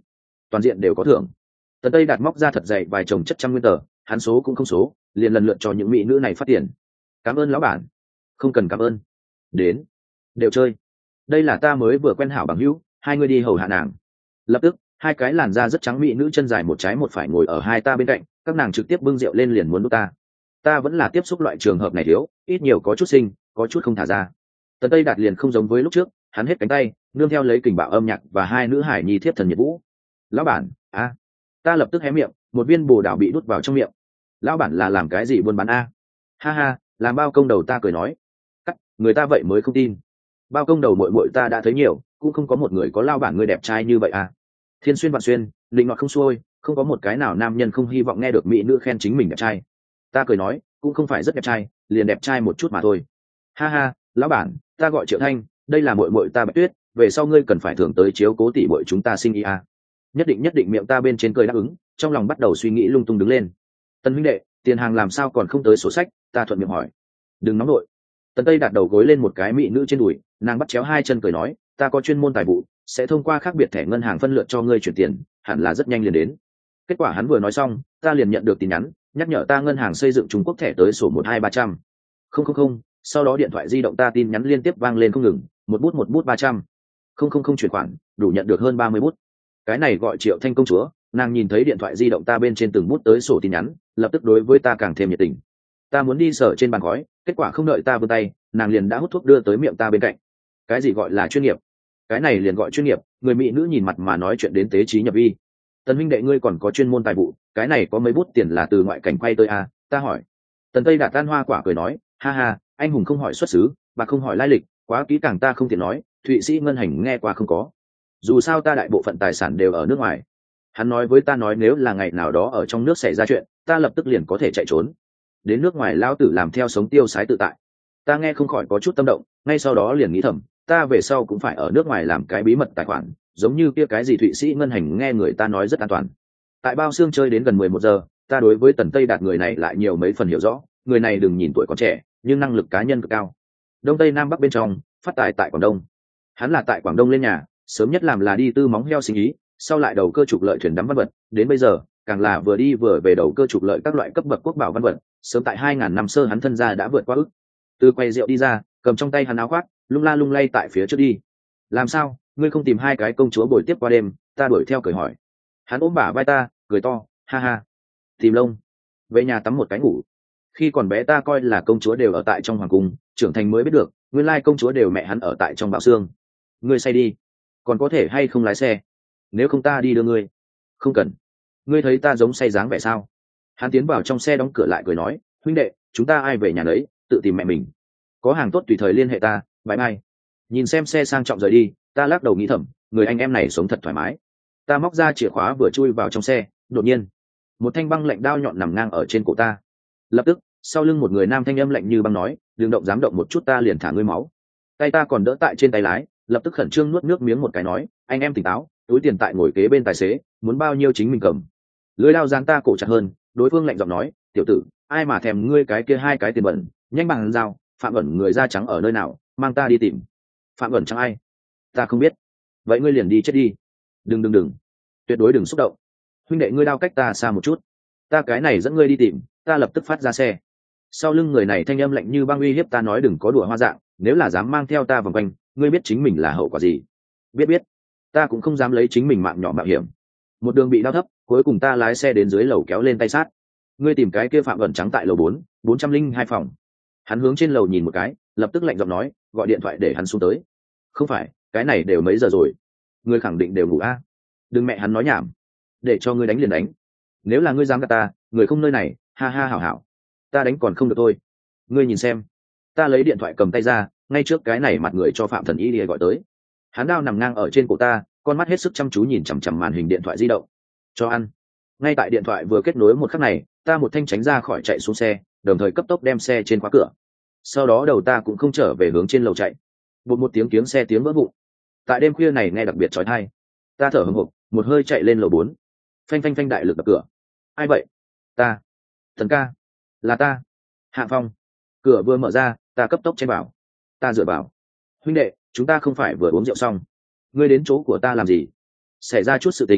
toàn diện đều có thưởng. Tần Tây Đạt móc ra thật dày vài chồng chất trăm nguyên tờ, hắn số cũng không số, liền lần lượt cho những mỹ nữ này phát tiền. Cảm ơn lão bản. Không cần cảm ơn. Đến, đều chơi. Đây là ta mới vừa quen hảo bằng hữu, hai người đi hầu hạ nàng. Lập tức, hai cái làn da rất trắng mỹ nữ chân dài một trái một phải ngồi ở hai ta bên cạnh, các nàng trực tiếp bưng rượu lên liền muốn đút ta. Ta vẫn là tiếp xúc loại trường hợp này thiếu, ít nhiều có chút sinh, có chút không thả ra. Tần Tây Đạt liền không giống với lúc trước, hắn hết cánh tay, nương theo lấy kình bạo âm nhạc và hai nữ hải nhi thiếp thần nhiệt vũ. Lão bản, a, à. Ta lập tức hé miệng, một viên bồ đào bị đút vào trong miệng. Lão bản là làm cái gì buôn bán a? Ha ha, làm bao công đầu ta cười nói. Cắt, người ta vậy mới không tin. Bao công đầu muội muội ta đã thấy nhiều, cũng không có một người có lao bản người đẹp trai như vậy à. Thiên xuyên vạn xuyên, định nọt không xuôi, không có một cái nào nam nhân không hy vọng nghe được mỹ nữ khen chính mình đẹp trai. Ta cười nói, cũng không phải rất đẹp trai, liền đẹp trai một chút mà thôi. Ha ha, lão bản, ta gọi Triệu Thanh, đây là muội muội ta Bạch Tuyết, về sau ngươi cần phải thưởng tới chiếu cố tỷ muội chúng ta sinh ý à. Nhất định nhất định, miệng ta bên trên cười đáp ứng, trong lòng bắt đầu suy nghĩ lung tung đứng lên. Tần huynh đệ, tiền hàng làm sao còn không tới sổ sách? Ta thuận miệng hỏi. Đừng nóng nội. Tần Tây đặt đầu gối lên một cái mỹ nữ trên đùi, nàng bắt chéo hai chân cười nói, ta có chuyên môn tài vụ, sẽ thông qua khác biệt thẻ ngân hàng phân lượt cho ngươi chuyển tiền, hẳn là rất nhanh liền đến. Kết quả hắn vừa nói xong, ta liền nhận được tin nhắn, nhắc nhở ta ngân hàng xây dựng Trung Quốc thẻ tới sổ một hai ba trăm. Không không không, sau đó điện thoại di động ta tin nhắn liên tiếp vang lên không ngừng, một bút một bút ba trăm. Không không không chuyển khoản, đủ nhận được hơn ba mươi bút. Cái này gọi Triệu Thanh công chúa, nàng nhìn thấy điện thoại di động ta bên trên từng bút tới sổ tin nhắn, lập tức đối với ta càng thêm nhiệt tình. Ta muốn đi sở trên bàn gói, kết quả không đợi ta vươn tay, nàng liền đã hút thuốc đưa tới miệng ta bên cạnh. Cái gì gọi là chuyên nghiệp? Cái này liền gọi chuyên nghiệp, người mỹ nữ nhìn mặt mà nói chuyện đến tế trí nhập vi. Tần huynh đệ ngươi còn có chuyên môn tài vụ, cái này có mấy bút tiền là từ ngoại cảnh quay tới à? Ta hỏi. Tần Tây Đạt tan hoa quả cười nói, ha ha, anh hùng không hỏi xuất xứ, bà không hỏi lai lịch, quá kỹ càng ta không tiện nói, Thụy Sĩ ngân hành nghe qua không có. Dù sao ta đại bộ phận tài sản đều ở nước ngoài. Hắn nói với ta nói nếu là ngày nào đó ở trong nước xảy ra chuyện, ta lập tức liền có thể chạy trốn. Đến nước ngoài lao tử làm theo sống tiêu sái tự tại. Ta nghe không khỏi có chút tâm động, ngay sau đó liền nghĩ thầm, ta về sau cũng phải ở nước ngoài làm cái bí mật tài khoản, giống như kia cái gì Thụy Sĩ ngân hành nghe người ta nói rất an toàn. Tại bao xương chơi đến gần mười một giờ, ta đối với Tần Tây Đạt người này lại nhiều mấy phần hiểu rõ, người này đừng nhìn tuổi còn trẻ, nhưng năng lực cá nhân cực cao. Đông Tây Nam Bắc bên trong, phát tài tại Quảng Đông. Hắn là tại Quảng Đông lên nhà, sớm nhất làm là đi tư móng heo sinh ý, sau lại đầu cơ trục lợi thuyền đắm văn vật, đến bây giờ, càng là vừa đi vừa về đầu cơ trục lợi các loại cấp bậc quốc bảo văn vật, sớm tại hai ngàn năm sơ hắn thân gia đã vượt qua ức. Từ quay rượu đi ra, cầm trong tay hắn áo khoác, lung la lung lay tại phía trước đi. Làm sao, ngươi không tìm hai cái công chúa bồi tiếp qua đêm? Ta đuổi theo cười hỏi. Hắn ôm bả vai ta, cười to, ha ha. Tìm lông. Về nhà tắm một cái ngủ. Khi còn bé ta coi là công chúa đều ở tại trong hoàng cung, trưởng thành mới biết được, nguyên lai công chúa đều mẹ hắn ở tại trong bão xương. Ngươi say đi, còn có thể hay không lái xe? Nếu không ta đi đưa ngươi. Không cần. Ngươi thấy ta giống say dáng vẻ sao? Hắn tiến vào trong xe đóng cửa lại cười nói, huynh đệ, chúng ta ai về nhà đấy, tự tìm mẹ mình. Có hàng tốt tùy thời liên hệ ta, bye bye. Nhìn xem xe sang trọng rời đi, ta lắc đầu nghĩ thầm, người anh em này sống thật thoải mái. Ta móc ra chìa khóa vừa chui vào trong xe, đột nhiên một thanh băng lạnh đao nhọn nằm ngang ở trên cổ ta. Lập tức sau lưng một người nam thanh âm lạnh như băng nói, đừng động, dám động một chút ta liền thả ngươi máu. Tay ta còn đỡ tại trên tay lái, lập tức khẩn trương nuốt nước miếng một cái nói, anh em tỉnh táo, túi tiền tại ngồi kế bên tài xế, muốn bao nhiêu chính mình cầm. Lưỡi đao giáng ta cổ chặt hơn, đối phương lạnh giọng nói, tiểu tử, ai mà thèm ngươi cái kia hai cái tiền bẩn, nhanh bằng dao, Phạm Ẩn người da trắng ở nơi nào, mang ta đi tìm. Phạm Ẩn chẳng ai? Ta không biết. Vậy ngươi liền đi chết đi. Đừng đừng đừng, tuyệt đối đừng xúc động. Huynh đệ ngươi đao cách ta xa một chút, ta cái này dẫn ngươi đi tìm. Ta lập tức phát ra xe. Sau lưng người này thanh âm lạnh như băng uy hiếp ta nói, đừng có đùa hoa dạng, nếu là dám mang theo ta vòng quanh, ngươi biết chính mình là hậu quả gì. Biết biết. Ta cũng không dám lấy chính mình mạng nhỏ mạo hiểm. Một đường bị đau thấp, cuối cùng ta lái xe đến dưới lầu kéo lên tay sát. Ngươi tìm cái kia Phạm Ẩn trắng tại lầu bốn, bốn trăm linh hai phòng. Hắn hướng trên lầu nhìn một cái, lập tức lạnh giọng nói, gọi điện thoại để hắn xuống tới. Không phải, cái này đều mấy giờ rồi, ngươi khẳng định đều ngủ a. À? Đừng mẹ hắn nói nhảm, để cho ngươi đánh liền đánh. Nếu là ngươi dám gạt ta, người không nơi này, ha ha hảo hảo. Ta đánh còn không được thôi. Ngươi nhìn xem. Ta lấy điện thoại cầm tay ra, ngay trước cái này mặt người cho Phạm Thần Y đi gọi tới. Hắn đao nằm ngang ở trên cổ ta, con mắt hết sức chăm chú nhìn chằm chằm màn hình điện thoại di động. Cho ăn. Ngay tại điện thoại vừa kết nối một khắc này, ta một thanh tránh ra khỏi chạy xuống xe, đồng thời cấp tốc đem xe trên khóa cửa. Sau đó đầu ta cũng không trở về hướng trên lầu chạy. Một một tiếng tiếng xe tiếng vỡ vụn. Tại đêm khuya này nghe đặc biệt chói tai. Ta thở hổn hộc, một hơi chạy lên lầu bốn. Phanh phanh phanh đại lực đập cửa. Ai vậy? Ta. Thần ca. Là ta. Hạ Phong. Cửa vừa mở ra, ta cấp tốc chen vào. Ta dựa vào. Huynh đệ, chúng ta không phải vừa uống rượu xong? Ngươi đến chỗ của ta làm gì? Xảy ra chút sự tình,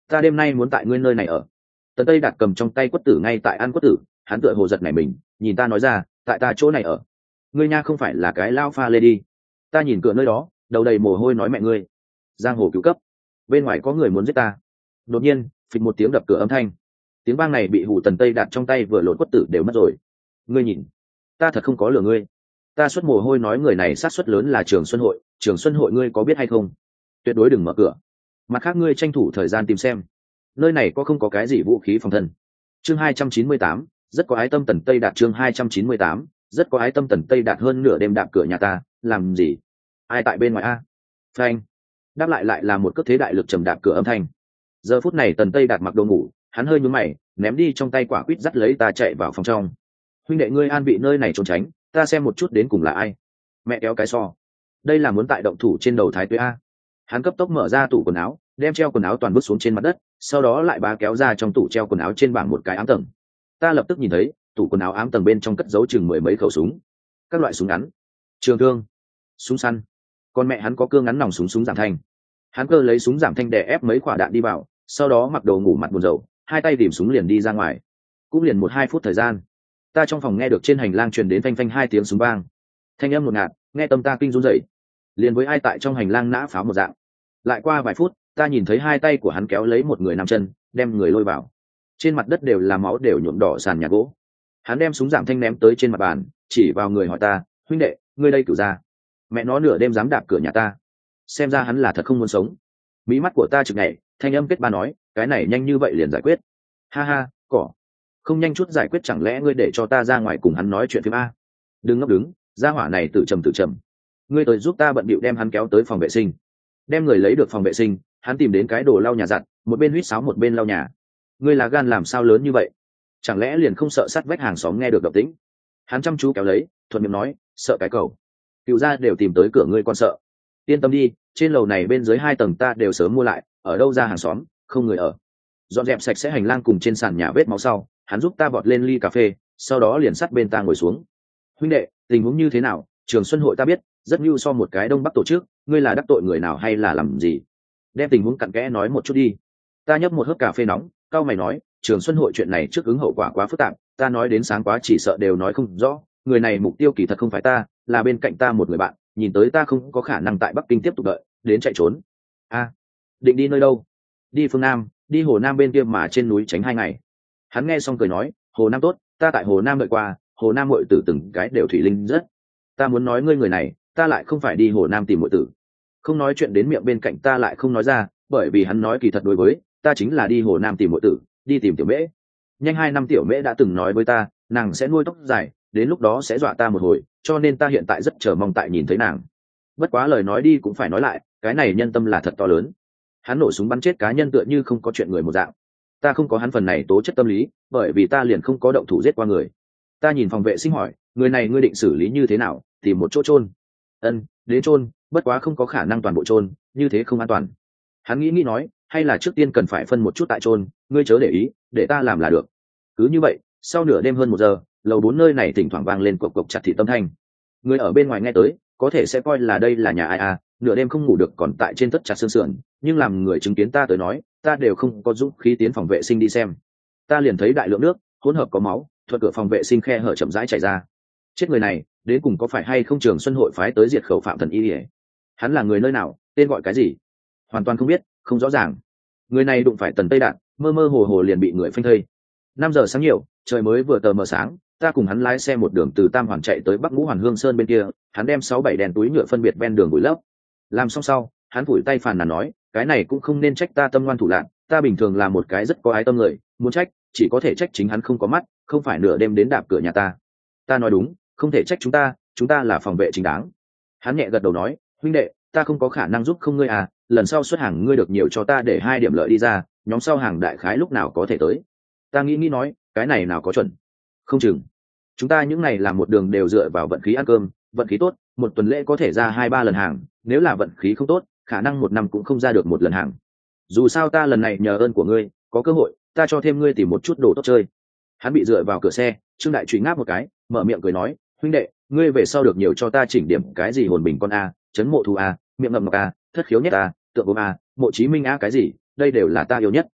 ta đêm nay muốn tại ngươi nơi này ở. Tần Tây Đạt cầm trong tay quất tử ngay tại ăn quất tử, hắn tựa hồ giật nảy mình, nhìn ta nói ra, tại ta chỗ này ở. Ngươi nha không phải là cái lao pha lê đi. Ta nhìn cửa nơi đó, đầu đầy mồ hôi nói mẹ ngươi. Giang hồ cứu cấp, bên ngoài có người muốn giết ta. Đột nhiên, phịch một tiếng đập cửa âm thanh. Tiếng vang này bị hù Tần Tây Đạt trong tay vừa lột quất tử đều mất rồi. Ngươi nhìn, ta thật không có lừa ngươi. Ta xuất mồ hôi nói người này sát suất lớn là Trường Xuân Hội, Trường Xuân Hội ngươi có biết hay không? Tuyệt đối đừng mở cửa. Mặt khác ngươi tranh thủ thời gian tìm xem, nơi này có không có cái gì vũ khí phòng thân. Chương hai trăm chín mươi tám, rất có ái tâm Tần Tây Đạt. Chương hai trăm chín mươi tám, rất có ái tâm Tần Tây Đạt. Hơn nửa đêm đạp cửa nhà ta, làm gì? Ai tại bên ngoài a? Phanh. Đáp lại lại là một cước thế đại lực trầm đạp cửa âm thanh. Giờ phút này Tần Tây Đạt mặc đồ ngủ, hắn hơi nhướng mày, ném đi trong tay quả quýt dắt lấy ta chạy vào phòng trong. Huynh đệ ngươi an vị nơi này trốn tránh, ta xem một chút đến cùng là ai. Mẹ kéo cái so, đây là muốn tại động thủ trên đầu thái tuế a. Hắn cấp tốc mở ra tủ quần áo, đem treo quần áo toàn vứt xuống trên mặt đất, sau đó lại bá kéo ra trong tủ treo quần áo trên bảng một cái ám tầng. Ta lập tức nhìn thấy tủ quần áo ám tầng bên trong cất giấu chừng mười mấy khẩu súng, các loại súng ngắn, trường thương, súng săn, con mẹ hắn có cưa ngắn nòng súng súng giảm thanh. Hắn cơ lấy súng giảm thanh đè ép mấy quả đạn đi vào, sau đó mặc đồ ngủ mặt buồn rầu, hai tay tìm súng liền đi ra ngoài. Cũng liền một hai phút thời gian, ta trong phòng nghe được trên hành lang truyền đến phanh phanh hai tiếng súng vang, thanh âm ngột ngạt, nghe tâm ta kinh run rẩy, liền với ai tại trong hành lang nã pháo một dạng. Lại qua vài phút, ta nhìn thấy hai tay của hắn kéo lấy một người nằm chân, đem người lôi vào. Trên mặt đất đều là máu, đều nhuộm đỏ sàn nhà gỗ. Hắn đem súng giảm thanh ném tới trên mặt bàn, chỉ vào người hỏi ta, huynh đệ, ngươi đây cửu ra, mẹ nó nửa đêm dám đạp cửa nhà ta, xem ra hắn là thật không muốn sống. Mí mắt của ta chực nhảy, thanh âm kết ba nói, cái này nhanh như vậy liền giải quyết? Ha ha, cỏ, không nhanh chút giải quyết chẳng lẽ ngươi để cho ta ra ngoài cùng hắn nói chuyện phim a? Đừng ngốc đứng, gia hỏa này tự trầm tự trầm. Ngươi tới giúp ta bận bịu đem hắn kéo tới phòng vệ sinh. Đem người lấy được phòng vệ sinh, hắn tìm đến cái đồ lau nhà giặt, một bên huýt sáo một bên lau nhà. Ngươi là gan làm sao lớn như vậy? Chẳng lẽ liền không sợ sát vách hàng xóm nghe được động tĩnh? Hắn chăm chú kéo lấy, thuận miệng nói, sợ cái cầu. Cựu gia đều tìm tới cửa ngươi còn sợ? Yên tâm đi, trên lầu này bên dưới hai tầng ta đều sớm mua lại, ở đâu ra hàng xóm, không người ở. Dọn dẹp sạch sẽ hành lang cùng trên sàn nhà vết máu sau, hắn giúp ta vọt lên ly cà phê, sau đó liền sát bên ta ngồi xuống. Huynh đệ, tình huống như thế nào? Trường Xuân Hội ta biết, rất nhu so một cái đông bắc tổ chức, ngươi là đắc tội người nào hay là làm gì? Đem tình huống cặn kẽ nói một chút đi. Ta nhấp một hớp cà phê nóng, cao mày nói, Trường Xuân Hội chuyện này trước ứng hậu quả quá phức tạp, ta nói đến sáng quá chỉ sợ đều nói không rõ. Người này mục tiêu kỳ thật không phải ta, là bên cạnh ta một người bạn, nhìn tới ta không có khả năng tại Bắc Kinh tiếp tục đợi, đến chạy trốn. A, à, định đi nơi đâu? Đi phương Nam, đi Hồ Nam bên kia mà trên núi tránh hai ngày. Hắn nghe xong cười nói, Hồ Nam tốt, ta tại Hồ Nam đợi qua, Hồ Nam muội tử từng cái đều thủy linh rất. Ta muốn nói ngươi người này, ta lại không phải đi Hồ Nam tìm muội tử. Không nói chuyện đến miệng bên cạnh ta lại không nói ra, bởi vì hắn nói kỳ thật đối với ta chính là đi Hồ Nam tìm muội tử, đi tìm Tiểu Mễ. Nhanh hai năm Tiểu Mễ đã từng nói với ta, nàng sẽ nuôi tóc dài, đến lúc đó sẽ dọa ta một hồi, cho nên ta hiện tại rất chờ mong tại nhìn thấy nàng. Bất quá lời nói đi cũng phải nói lại, cái này nhân tâm là thật to lớn. Hắn nổ súng bắn chết cá nhân tựa như không có chuyện người một dạng. Ta không có hắn phần này tố chất tâm lý, bởi vì ta liền không có động thủ giết qua người. Ta nhìn phòng vệ sinh hỏi, người này ngươi định xử lý như thế nào? Tìm một chỗ chôn. Ân, đến chôn, bất quá không có khả năng toàn bộ chôn, như thế không an toàn. Hắn nghĩ nghĩ nói, hay là trước tiên cần phải phân một chút tại chôn, ngươi chớ để ý, để ta làm là được. Cứ như vậy, sau nửa đêm hơn một giờ, lầu bốn nơi này thỉnh thoảng vang lên cộc cộc chặt thị tâm thanh. Người ở bên ngoài nghe tới, có thể sẽ coi là đây là nhà ai à, nửa đêm không ngủ được còn tại trên tất chặt xương sườn, nhưng làm người chứng kiến ta tới nói, ta đều không có dũng khí tiến phòng vệ sinh đi xem. Ta liền thấy đại lượng nước hỗn hợp có máu thuận cửa phòng vệ sinh khe hở chậm rãi chảy ra. Chết người này đến cùng có phải hay không Trường Xuân Hội phái tới diệt khẩu phạm thần y ỉa? Hắn là người nơi nào, tên gọi cái gì? Hoàn toàn không biết, không rõ ràng. Người này đụng phải Tần Tây Đạn, mơ mơ hồ hồ liền bị người phanh thây. Năm giờ sáng nhiều, trời mới vừa tờ mờ sáng, ta cùng hắn lái xe một đường từ Tam Hoàn chạy tới Bắc Ngũ Hoàn Hương Sơn bên kia, hắn đem sáu bảy đèn túi nhựa phân biệt ven đường bụi lấp. Làm xong sau, hắn phủi tay phàn nàn nói, cái này cũng không nên trách ta tâm ngoan thủ lạn, ta bình thường là một cái rất có ái tâm người, muốn trách chỉ có thể trách chính hắn không có mắt, không phải nửa đêm đến đạp cửa nhà ta. Ta nói đúng, không thể trách chúng ta, chúng ta là phòng vệ chính đáng. Hắn nhẹ gật đầu nói, huynh đệ, ta không có khả năng giúp không ngươi à, lần sau xuất hàng ngươi được nhiều cho ta để hai điểm lợi đi ra, nhóm sau hàng đại khái lúc nào có thể tới. Ta nghĩ nghĩ nói, cái này nào có chuẩn, không chừng. Chúng ta những này làm một đường đều dựa vào vận khí ăn cơm, vận khí tốt, một tuần lễ có thể ra hai ba lần hàng, nếu là vận khí không tốt, khả năng một năm cũng không ra được một lần hàng. Dù sao ta lần này nhờ ơn của ngươi, có cơ hội, ta cho thêm ngươi tìm một chút đồ tốt chơi. Hắn bị dựa vào cửa xe, Trương Đại Trụy ngáp một cái, mở miệng cười nói, huynh đệ, ngươi về sau được nhiều cho ta chỉnh điểm cái gì hồn bình con a, chấn mộ thù a, miệng ngậm ngọc a, thất khiếu nhất a, tượng gốm a, mộ chí minh a cái gì, đây đều là ta yêu nhất.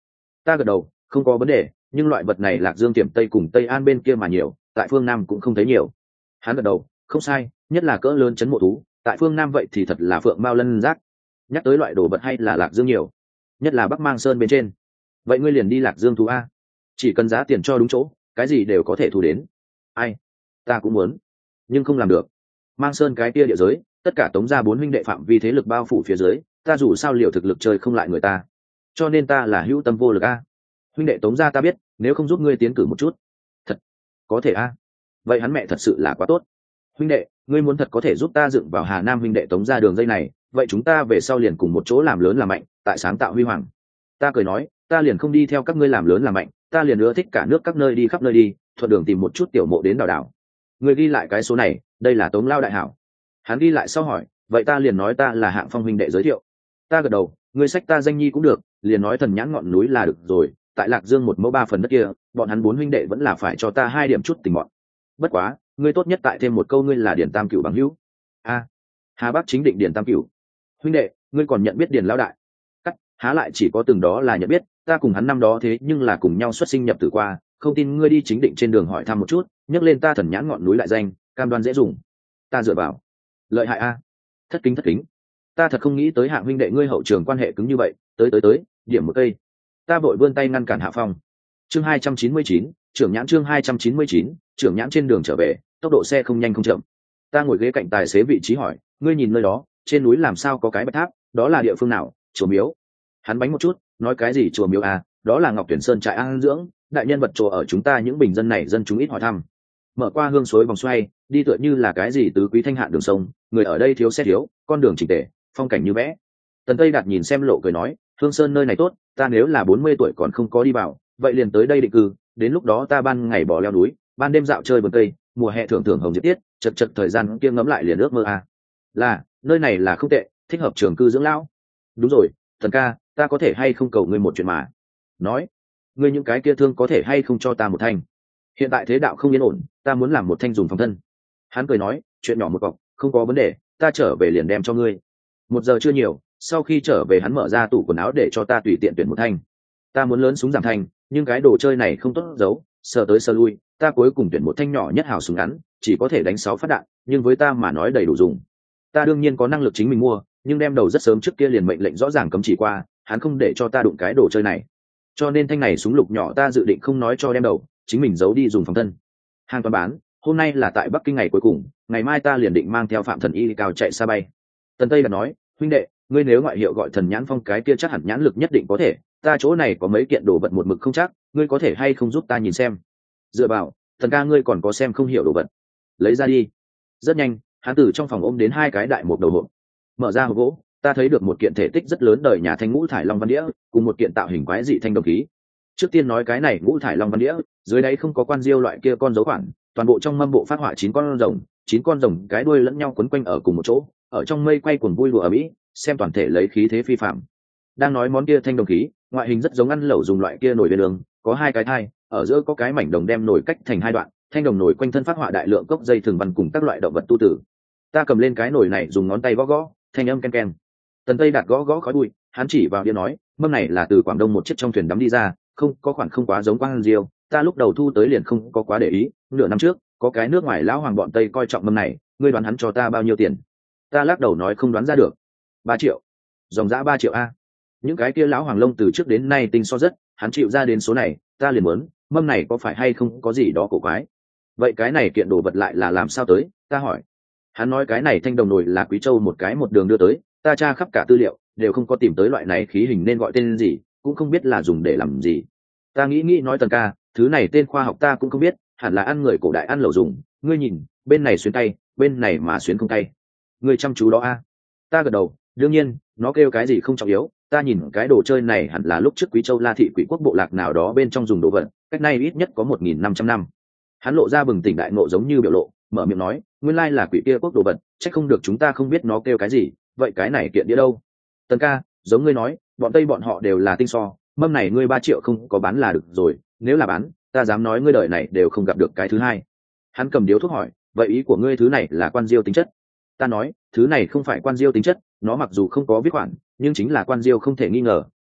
Ta gật đầu, không có vấn đề, nhưng loại vật này Lạc Dương Tiềm Tây cùng Tây An bên kia mà nhiều, tại phương Nam cũng không thấy nhiều. Hắn gật đầu, không sai, nhất là cỡ lớn chấn mộ thú, tại phương Nam vậy thì thật là phượng mao lân giác. Nhắc tới loại đồ vật hay là Lạc Dương nhiều, nhất là Bắc Mang Sơn bên trên. Vậy ngươi liền đi Lạc Dương thú a, chỉ cần giá tiền cho đúng chỗ, cái gì đều có thể thu đến. Ai, ta cũng muốn, nhưng không làm được. Mang Sơn cái kia địa giới, tất cả Tống gia bốn huynh đệ phạm vi thế lực bao phủ phía dưới, ta dù sao liệu thực lực chơi không lại người ta, cho nên ta là hữu tâm vô lực a. Huynh đệ Tống gia ta biết, nếu không giúp ngươi tiến cử một chút. Thật có thể a? Vậy hắn mẹ thật sự là quá tốt. Huynh đệ, ngươi muốn thật có thể giúp ta dựng vào Hà Nam huynh đệ Tống gia đường dây này, vậy chúng ta về sau liền cùng một chỗ làm lớn làm mạnh, tại sáng tạo huy hoàng. Ta cười nói, ta liền không đi theo các ngươi làm lớn làm mạnh, ta liền ưa thích cả nước các nơi đi khắp nơi đi, thuận đường tìm một chút tiểu mộ đến đảo đảo. Ngươi ghi lại cái số này, đây là Tống lao đại hảo. Hắn ghi lại sau hỏi, vậy ta liền nói ta là Hạng Phong huynh đệ giới thiệu. Ta gật đầu, ngươi sách ta danh nhi cũng được, liền nói Thần Nhãn ngọn núi là được rồi, tại Lạc Dương một mẫu ba phần đất kia, bọn hắn bốn huynh đệ vẫn là phải cho ta hai điểm chút tình bọn. Bất quá, ngươi tốt nhất tại thêm một câu ngươi là Điền Tam Cửu bằng hữu. A, Hà Bắc chính định Điền Tam Cửu. Huynh đệ, ngươi còn nhận biết Điền lão đại? Cắt, há lại chỉ có từng đó là nhận biết, ta cùng hắn năm đó thế nhưng là cùng nhau xuất sinh nhập tử qua, không tin ngươi đi chính định trên đường hỏi thăm một chút, nhắc lên ta Thần Nhãn ngọn núi lại danh, cam đoan dễ dùng. Ta dựa vào. Lợi hại a. Thất kính thất kính. Ta thật không nghĩ tới Hạng huynh đệ ngươi hậu trường quan hệ cứng như vậy, tới tới tới, điểm một cây. Ta vội vươn tay ngăn cản Hạ Phong. Chương hai trăm chín mươi chín, trưởng nhãn chương hai trăm chín mươi chín, trưởng nhãn trên đường trở về, tốc độ xe không nhanh không chậm. Ta ngồi ghế cạnh tài xế vị trí hỏi, ngươi nhìn nơi đó, trên núi làm sao có cái bạch tháp, đó là địa phương nào? Chùa miếu. Hắn bánh một chút, nói cái gì chùa miếu à, đó là Ngọc Tuyển Sơn trại an dưỡng, đại nhân vật chùa ở chúng ta những bình dân này dân chúng ít hỏi thăm. Mở qua hương suối vòng xoay, đi tựa như là cái gì tứ quý thanh hạn đường sông, người ở đây thiếu xe thiếu, con đường chỉnh tề, phong cảnh như vẽ. Tần Tây Đạt nhìn xem lộ cười nói, Hương Sơn nơi này tốt, ta nếu là bốn mươi tuổi còn không có đi vào, vậy liền tới đây định cư, đến lúc đó ta ban ngày bỏ leo núi, ban đêm dạo chơi vườn cây, mùa hè thưởng thưởng hồng diệp tiết, chật chật thời gian kia ngấm lại liền ước mơ à. Là, nơi này là không tệ, thích hợp trường cư dưỡng lão. Đúng rồi, Thần ca, ta có thể hay không cầu ngươi một chuyện mà. Nói, ngươi những cái kia thương có thể hay không cho ta một thanh. Hiện tại thế đạo không yên ổn, ta muốn làm một thanh dùng phòng thân. Hắn cười nói, chuyện nhỏ một cọc, không có vấn đề, ta trở về liền đem cho ngươi. Một giờ chưa nhiều, sau khi trở về hắn mở ra tủ quần áo để cho ta tùy tiện tuyển một thanh. Ta muốn lớn súng giảm thanh, nhưng cái đồ chơi này không tốt giấu, sờ tới sờ lui, ta cuối cùng tuyển một thanh nhỏ nhất hào súng ngắn, chỉ có thể đánh sáu phát đạn, nhưng với ta mà nói đầy đủ dùng. Ta đương nhiên có năng lực chính mình mua, nhưng đem đầu rất sớm trước kia liền mệnh lệnh rõ ràng cấm chỉ qua, hắn không để cho ta đụng cái đồ chơi này. Cho nên thanh này súng lục nhỏ ta dự định không nói cho đem đầu, chính mình giấu đi dùng phòng thân. Hàng toàn bán, hôm nay là tại Bắc Kinh ngày cuối cùng, ngày mai ta liền định mang theo Phạm Thần Y cao chạy xa bay. Tần Tây đã nói, huynh đệ, ngươi nếu ngoại hiệu gọi Thần Nhãn Phong cái kia chắc hẳn nhãn lực nhất định có thể, ta chỗ này có mấy kiện đồ vật một mực không chắc, ngươi có thể hay không giúp ta nhìn xem. Dựa vào, thần ca ngươi còn có xem không hiểu đồ vật, lấy ra đi. Rất nhanh, hắn từ trong phòng ôm đến hai cái đại một đầu hộp, mở ra hộp gỗ, ta thấy được một kiện thể tích rất lớn đời nhà thanh ngũ thải long văn đĩa, cùng một kiện tạo hình quái dị thanh đồng khí. Trước tiên nói cái này ngũ thải long văn đĩa, dưới đáy không có quan diêu loại kia con dấu khoản, toàn bộ trong mâm bộ phát họa chín con rồng, chín con rồng cái đuôi lẫn nhau quấn quanh ở cùng một chỗ, ở trong mây quay cuồng vui đùa ở mỹ, xem toàn thể lấy khí thế phi phạm. Đang nói món kia thanh đồng khí, ngoại hình rất giống ăn lẩu dùng loại kia nồi bên đường, có hai cái thai, ở giữa có cái mảnh đồng đem nồi cách thành hai đoạn, thanh đồng nồi quanh thân phát họa đại lượng cốc dây thường văn cùng các loại động vật tu tử. Ta cầm lên cái nồi này dùng ngón tay gõ gõ, thanh âm ken ken. Tần Tây Đạt gõ gõ khói bụi, hắn chỉ vào đĩa nói, mâm này là từ Quảng Đông một chiếc trong thuyền đắm đi ra, không có khoản không quá giống quang diêu, ta lúc đầu thu tới liền không có quá để ý, nửa năm trước có cái nước ngoài lão hoàng bọn Tây coi trọng mâm này, ngươi đoán hắn cho ta bao nhiêu tiền? Ta lắc đầu nói không đoán ra được. Ba triệu. Dòng dã ba triệu a. Những cái kia lão hoàng lông từ trước đến nay tinh so rất, hắn chịu ra đến số này, ta liền muốn, mâm này có phải hay không có gì đó cổ quái. Vậy cái này kiện đồ vật lại là làm sao tới? Ta hỏi. Hắn nói cái này thanh đồng nồi là Quý Châu một cái một đường đưa tới, ta tra khắp cả tư liệu, đều không có tìm tới loại này khí hình nên gọi tên gì, cũng không biết là dùng để làm gì. Ta nghĩ nghĩ nói Tần ca, thứ này tên khoa học ta cũng không biết, hẳn là ăn người cổ đại ăn lẩu dùng, ngươi nhìn, bên này xuyến tay, bên này mà xuyến không tay. Ngươi chăm chú đó a. Ta gật đầu, đương nhiên, nó kêu cái gì không trọng yếu, ta nhìn cái đồ chơi này hẳn là lúc trước Quý Châu La thị Quỷ quốc bộ lạc nào đó bên trong dùng đồ vật, cách nay ít nhất có một nghìn năm trăm năm. Hắn lộ ra bừng tỉnh đại ngộ giống như biểu lộ, mở miệng nói, nguyên lai là quỷ kia quốc đồ vật, chắc không được chúng ta không biết nó kêu cái gì, vậy cái này kiện đĩa đâu? Tần ca, giống ngươi nói, bọn Tây bọn họ đều là tinh so, mâm này ngươi ba triệu không có bán là được rồi, nếu là bán, ta dám nói ngươi đời này đều không gặp được cái thứ hai. Hắn cầm điếu thuốc hỏi, vậy ý của ngươi thứ này là quan diêu tính chất? Ta nói, thứ này không phải quan diêu tính chất, nó mặc dù không có viết khoản, nhưng chính là quan diêu không thể nghi ngờ,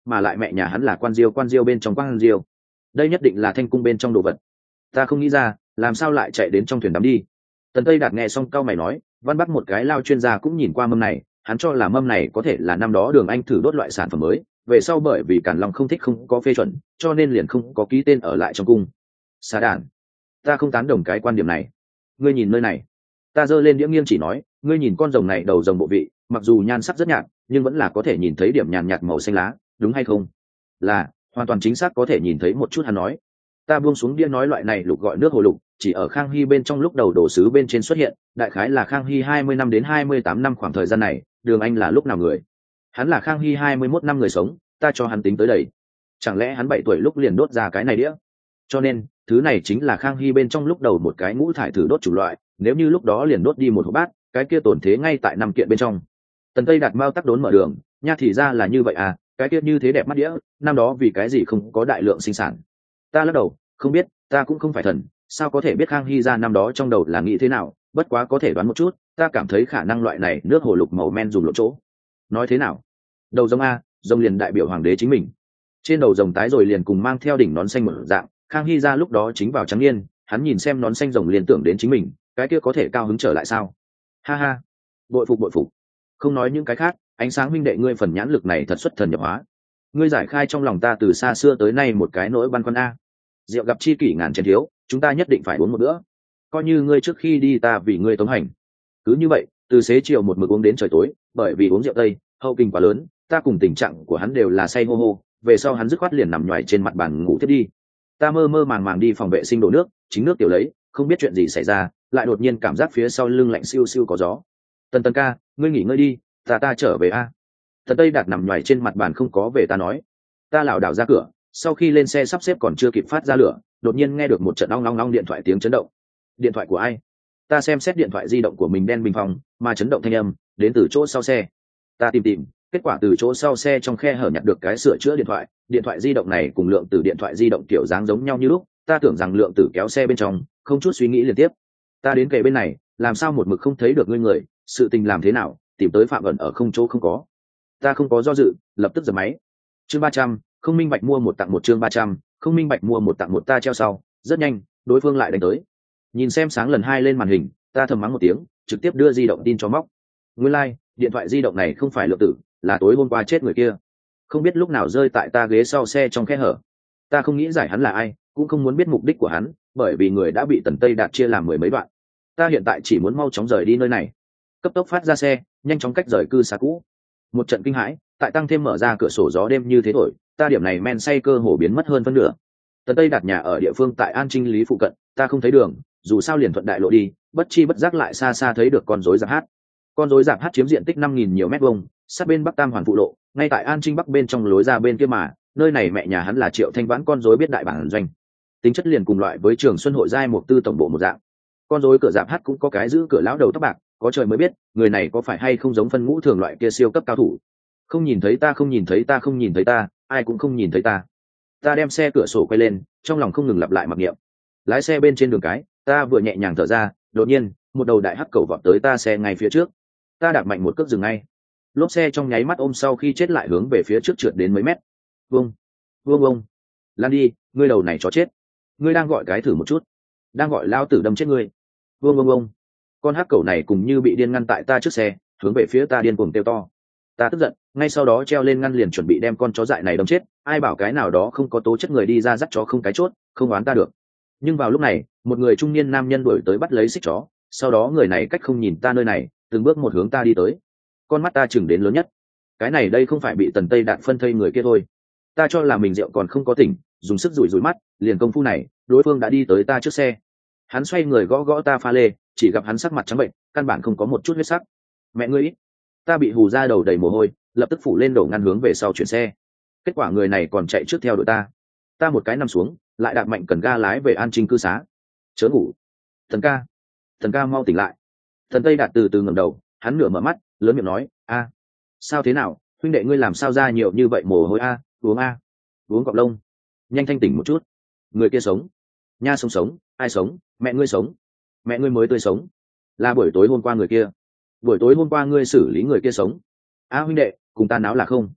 mà lại mẹ nhà hắn là quan diêu quan diêu bên trong quan diêu, đây nhất định là thanh cung bên trong đồ vật. Ta không nghĩ ra làm sao lại chạy đến trong thuyền đắm đi. Tần Tây Đạt nghe xong cau mày nói, Văn Bắc một cái lao chuyên gia cũng nhìn qua mâm này, hắn cho là mâm này có thể là năm đó Đường Anh thử đốt loại sản phẩm mới, về sau bởi vì Càn Long không thích không có phê chuẩn, cho nên liền không có ký tên ở lại trong cung. Xà đản, ta không tán đồng cái quan điểm này. Ngươi nhìn nơi này. Ta giơ lên đĩa nghiêng chỉ nói, ngươi nhìn con rồng này đầu rồng bộ vị, mặc dù nhan sắc rất nhạt, nhưng vẫn là có thể nhìn thấy điểm nhàn nhạt màu xanh lá, đúng hay không? Là, hoàn toàn chính xác có thể nhìn thấy một chút. Hắn nói. Ta buông xuống đĩa nói loại này lục gọi nước hồ lục, chỉ ở Khang Hy bên trong lúc đầu đồ sứ bên trên xuất hiện, đại khái là Khang Hy hai mươi năm đến hai mươi tám năm khoảng thời gian này, Đường Anh là lúc nào người? Hắn là Khang Hy hai mươi mốt năm người sống, ta cho hắn tính tới đầy. Chẳng lẽ hắn bảy tuổi lúc liền đốt ra cái này đĩa? Cho nên, thứ này chính là Khang Hy bên trong lúc đầu một cái ngũ thải thử đốt chủng loại, nếu như lúc đó liền đốt đi một hộp bát, cái kia tổn thế ngay tại năm kiện bên trong. Tần Tây Đạt mau tắc đốn mở đường, nha thì ra là như vậy à, cái kia như thế đẹp mắt đĩa, năm đó vì cái gì không có đại lượng sinh sản? Ta lắc đầu, không biết, ta cũng không phải thần, sao có thể biết Khang Hy ra năm đó trong đầu là nghĩ thế nào, bất quá có thể đoán một chút, ta cảm thấy khả năng loại này nước hồ lục màu men dùng lỗ chỗ. Nói thế nào? Đầu rồng a, rồng liền đại biểu hoàng đế chính mình. Trên đầu rồng tái rồi liền cùng mang theo đỉnh nón xanh mở dạng, Khang Hy ra lúc đó chính vào trắng niên, hắn nhìn xem nón xanh rồng liền tưởng đến chính mình, cái kia có thể cao hứng trở lại sao? Ha ha, bội phục bội phục. Không nói những cái khác, ánh sáng minh đệ ngươi phần nhãn lực này thật xuất thần nhập hóa. Ngươi giải khai trong lòng ta từ xa xưa tới nay một cái nỗi băn khoăn a. Rượu gặp chi kỷ ngàn chén thiếu, chúng ta nhất định phải uống một bữa. Coi như ngươi trước khi đi ta vì ngươi tống hành. Cứ như vậy, từ xế chiều một mực uống đến trời tối, bởi vì uống rượu tây, hậu kinh quá lớn, ta cùng tình trạng của hắn đều là say hô hô, về sau hắn dứt khoát liền nằm nhoài trên mặt bàn ngủ thiết đi. Ta mơ mơ màng màng đi phòng vệ sinh đổ nước, chính nước tiểu lấy, không biết chuyện gì xảy ra, lại đột nhiên cảm giác phía sau lưng lạnh siêu siêu có gió. Tần Tần ca, ngươi nghỉ ngơi đi, ta ta trở về a. Tần Tây Đạt nằm nhoài trên mặt bàn không có về ta nói. Ta lảo đảo ra cửa, sau khi lên xe sắp xếp còn chưa kịp phát ra lửa, đột nhiên nghe được một trận ong ong ong điện thoại tiếng chấn động. Điện thoại của ai? Ta xem xét điện thoại di động của mình đen bình phòng, mà chấn động thanh âm đến từ chỗ sau xe. Ta tìm tìm, kết quả từ chỗ sau xe trong khe hở nhặt được cái sửa chữa điện thoại. Điện thoại di động này cùng Lượng Tử điện thoại di động kiểu dáng giống nhau như lúc, ta tưởng rằng Lượng Tử kéo xe bên trong, không chút suy nghĩ liên tiếp. Ta đến kề bên này, làm sao một mực không thấy được ngươi người, sự tình làm thế nào, tìm tới Phạm ẩn ở không chỗ không có. Ta không có do dự, lập tức giật máy. Chương ba trăm, không minh bạch mua một tặng một. Chương ba trăm, không minh bạch mua một tặng một. Ta treo sau, rất nhanh, đối phương lại đánh tới. Nhìn xem sáng lần hai lên màn hình, ta thầm mắng một tiếng, trực tiếp đưa di động tin cho móc. Nguyên lai, like, điện thoại di động này không phải Lượng Tử, là tối hôm qua chết người kia. Không biết lúc nào rơi tại ta ghế sau xe trong khe hở. Ta không nghĩ giải hắn là ai, cũng không muốn biết mục đích của hắn, bởi vì người đã bị Tần Tây Đạt chia làm mười mấy đoạn. Ta hiện tại chỉ muốn mau chóng rời đi nơi này. Cấp tốc phát ra xe, nhanh chóng cách rời cư xá cũ. Một trận kinh hãi, tại tăng thêm mở ra cửa sổ gió đêm như thế thổi, ta điểm này men say cơ hồ biến mất hơn phân nửa. Tần Tây Đạt nhà ở địa phương tại An Trinh Lý phụ cận, ta không thấy đường, dù sao liền thuận đại lộ đi, bất chi bất giác lại xa xa thấy được con rối giáp hát. Con rối giáp hát chiếm diện tích năm nghìn nhiều mét vuông, sát bên Bắc Tam Hoàn phụ lộ, ngay tại An Trinh Bắc bên trong lối ra bên kia mà, nơi này mẹ nhà hắn là Triệu Thanh Vãn con rối biết đại bản doanh. Tính chất liền cùng loại với Trường Xuân hội giai mục tư tổng bộ một dạng. Con rối cửa giáp hát cũng có cái giữ cửa lão đầu tóc bạc, có trời mới biết, người này có phải hay không giống phân ngũ thường loại kia siêu cấp cao thủ. Không nhìn thấy ta, không nhìn thấy ta, không nhìn thấy ta, ai cũng không nhìn thấy ta. Ta đem xe cửa sổ quay lên, trong lòng không ngừng lặp lại mặc niệm. Lái xe bên trên đường cái, ta vừa nhẹ nhàng thở ra, đột nhiên, một đầu đại hắc cầu vọt tới ta xe ngay phía trước. Ta đạp mạnh một cước dừng ngay. Lốp xe trong nháy mắt ôm sau khi chết lại hướng về phía trước trượt đến mấy mét. Vung, vung vung. Lan đi, ngươi đầu này chó chết. Ngươi đang gọi cái thử một chút. Đang gọi lao tử đâm chết ngươi. Vung vung vung. Con hắc cầu này cùng như bị điên ngăn tại ta trước xe, hướng về phía ta điên cuồng kêu to. Ta tức giận, ngay sau đó treo lên ngăn liền chuẩn bị đem con chó dại này đâm chết. Ai bảo cái nào đó không có tố chất người đi ra dắt chó không cái chốt, không oán ta được. Nhưng vào lúc này, một người trung niên nam nhân đuổi tới bắt lấy xích chó, sau đó người này cách không nhìn ta nơi này, từng bước một hướng ta đi tới. Con mắt ta chừng đến lớn nhất. Cái này đây không phải bị Tần Tây Đạt phân thây người kia thôi. Ta cho là mình rượu còn không có tỉnh, dùng sức rủi rủi mắt, liền công phu này, đối phương đã đi tới ta trước xe. Hắn xoay người gõ gõ ta pha lê, chỉ gặp hắn sắc mặt trắng bệnh, căn bản không có một chút huyết sắc. Mẹ ngươi, ta bị hù ra đầu đầy mồ hôi, lập tức phủ lên đổ ngăn hướng về sau chuyển xe. Kết quả người này còn chạy trước theo đội ta. Ta một cái nằm xuống, lại đạp mạnh cần ga lái về An Trinh cư xá. Chớ ngủ. Thần ca, thần ca mau tỉnh lại. Thần Tây Đạt từ từ ngẩng đầu, hắn nửa mở mắt, lớn miệng nói, a, sao thế nào, huynh đệ ngươi làm sao ra nhiều như vậy mồ hôi a, uống a, uống cọp lông, nhanh thanh tỉnh một chút. Người kia sống. Nha sống sống, ai sống, mẹ ngươi sống. Mẹ ngươi mới tươi sống. Là buổi tối hôm qua người kia. Buổi tối hôm qua ngươi xử lý người kia sống. A huynh đệ, cùng ta náo là không.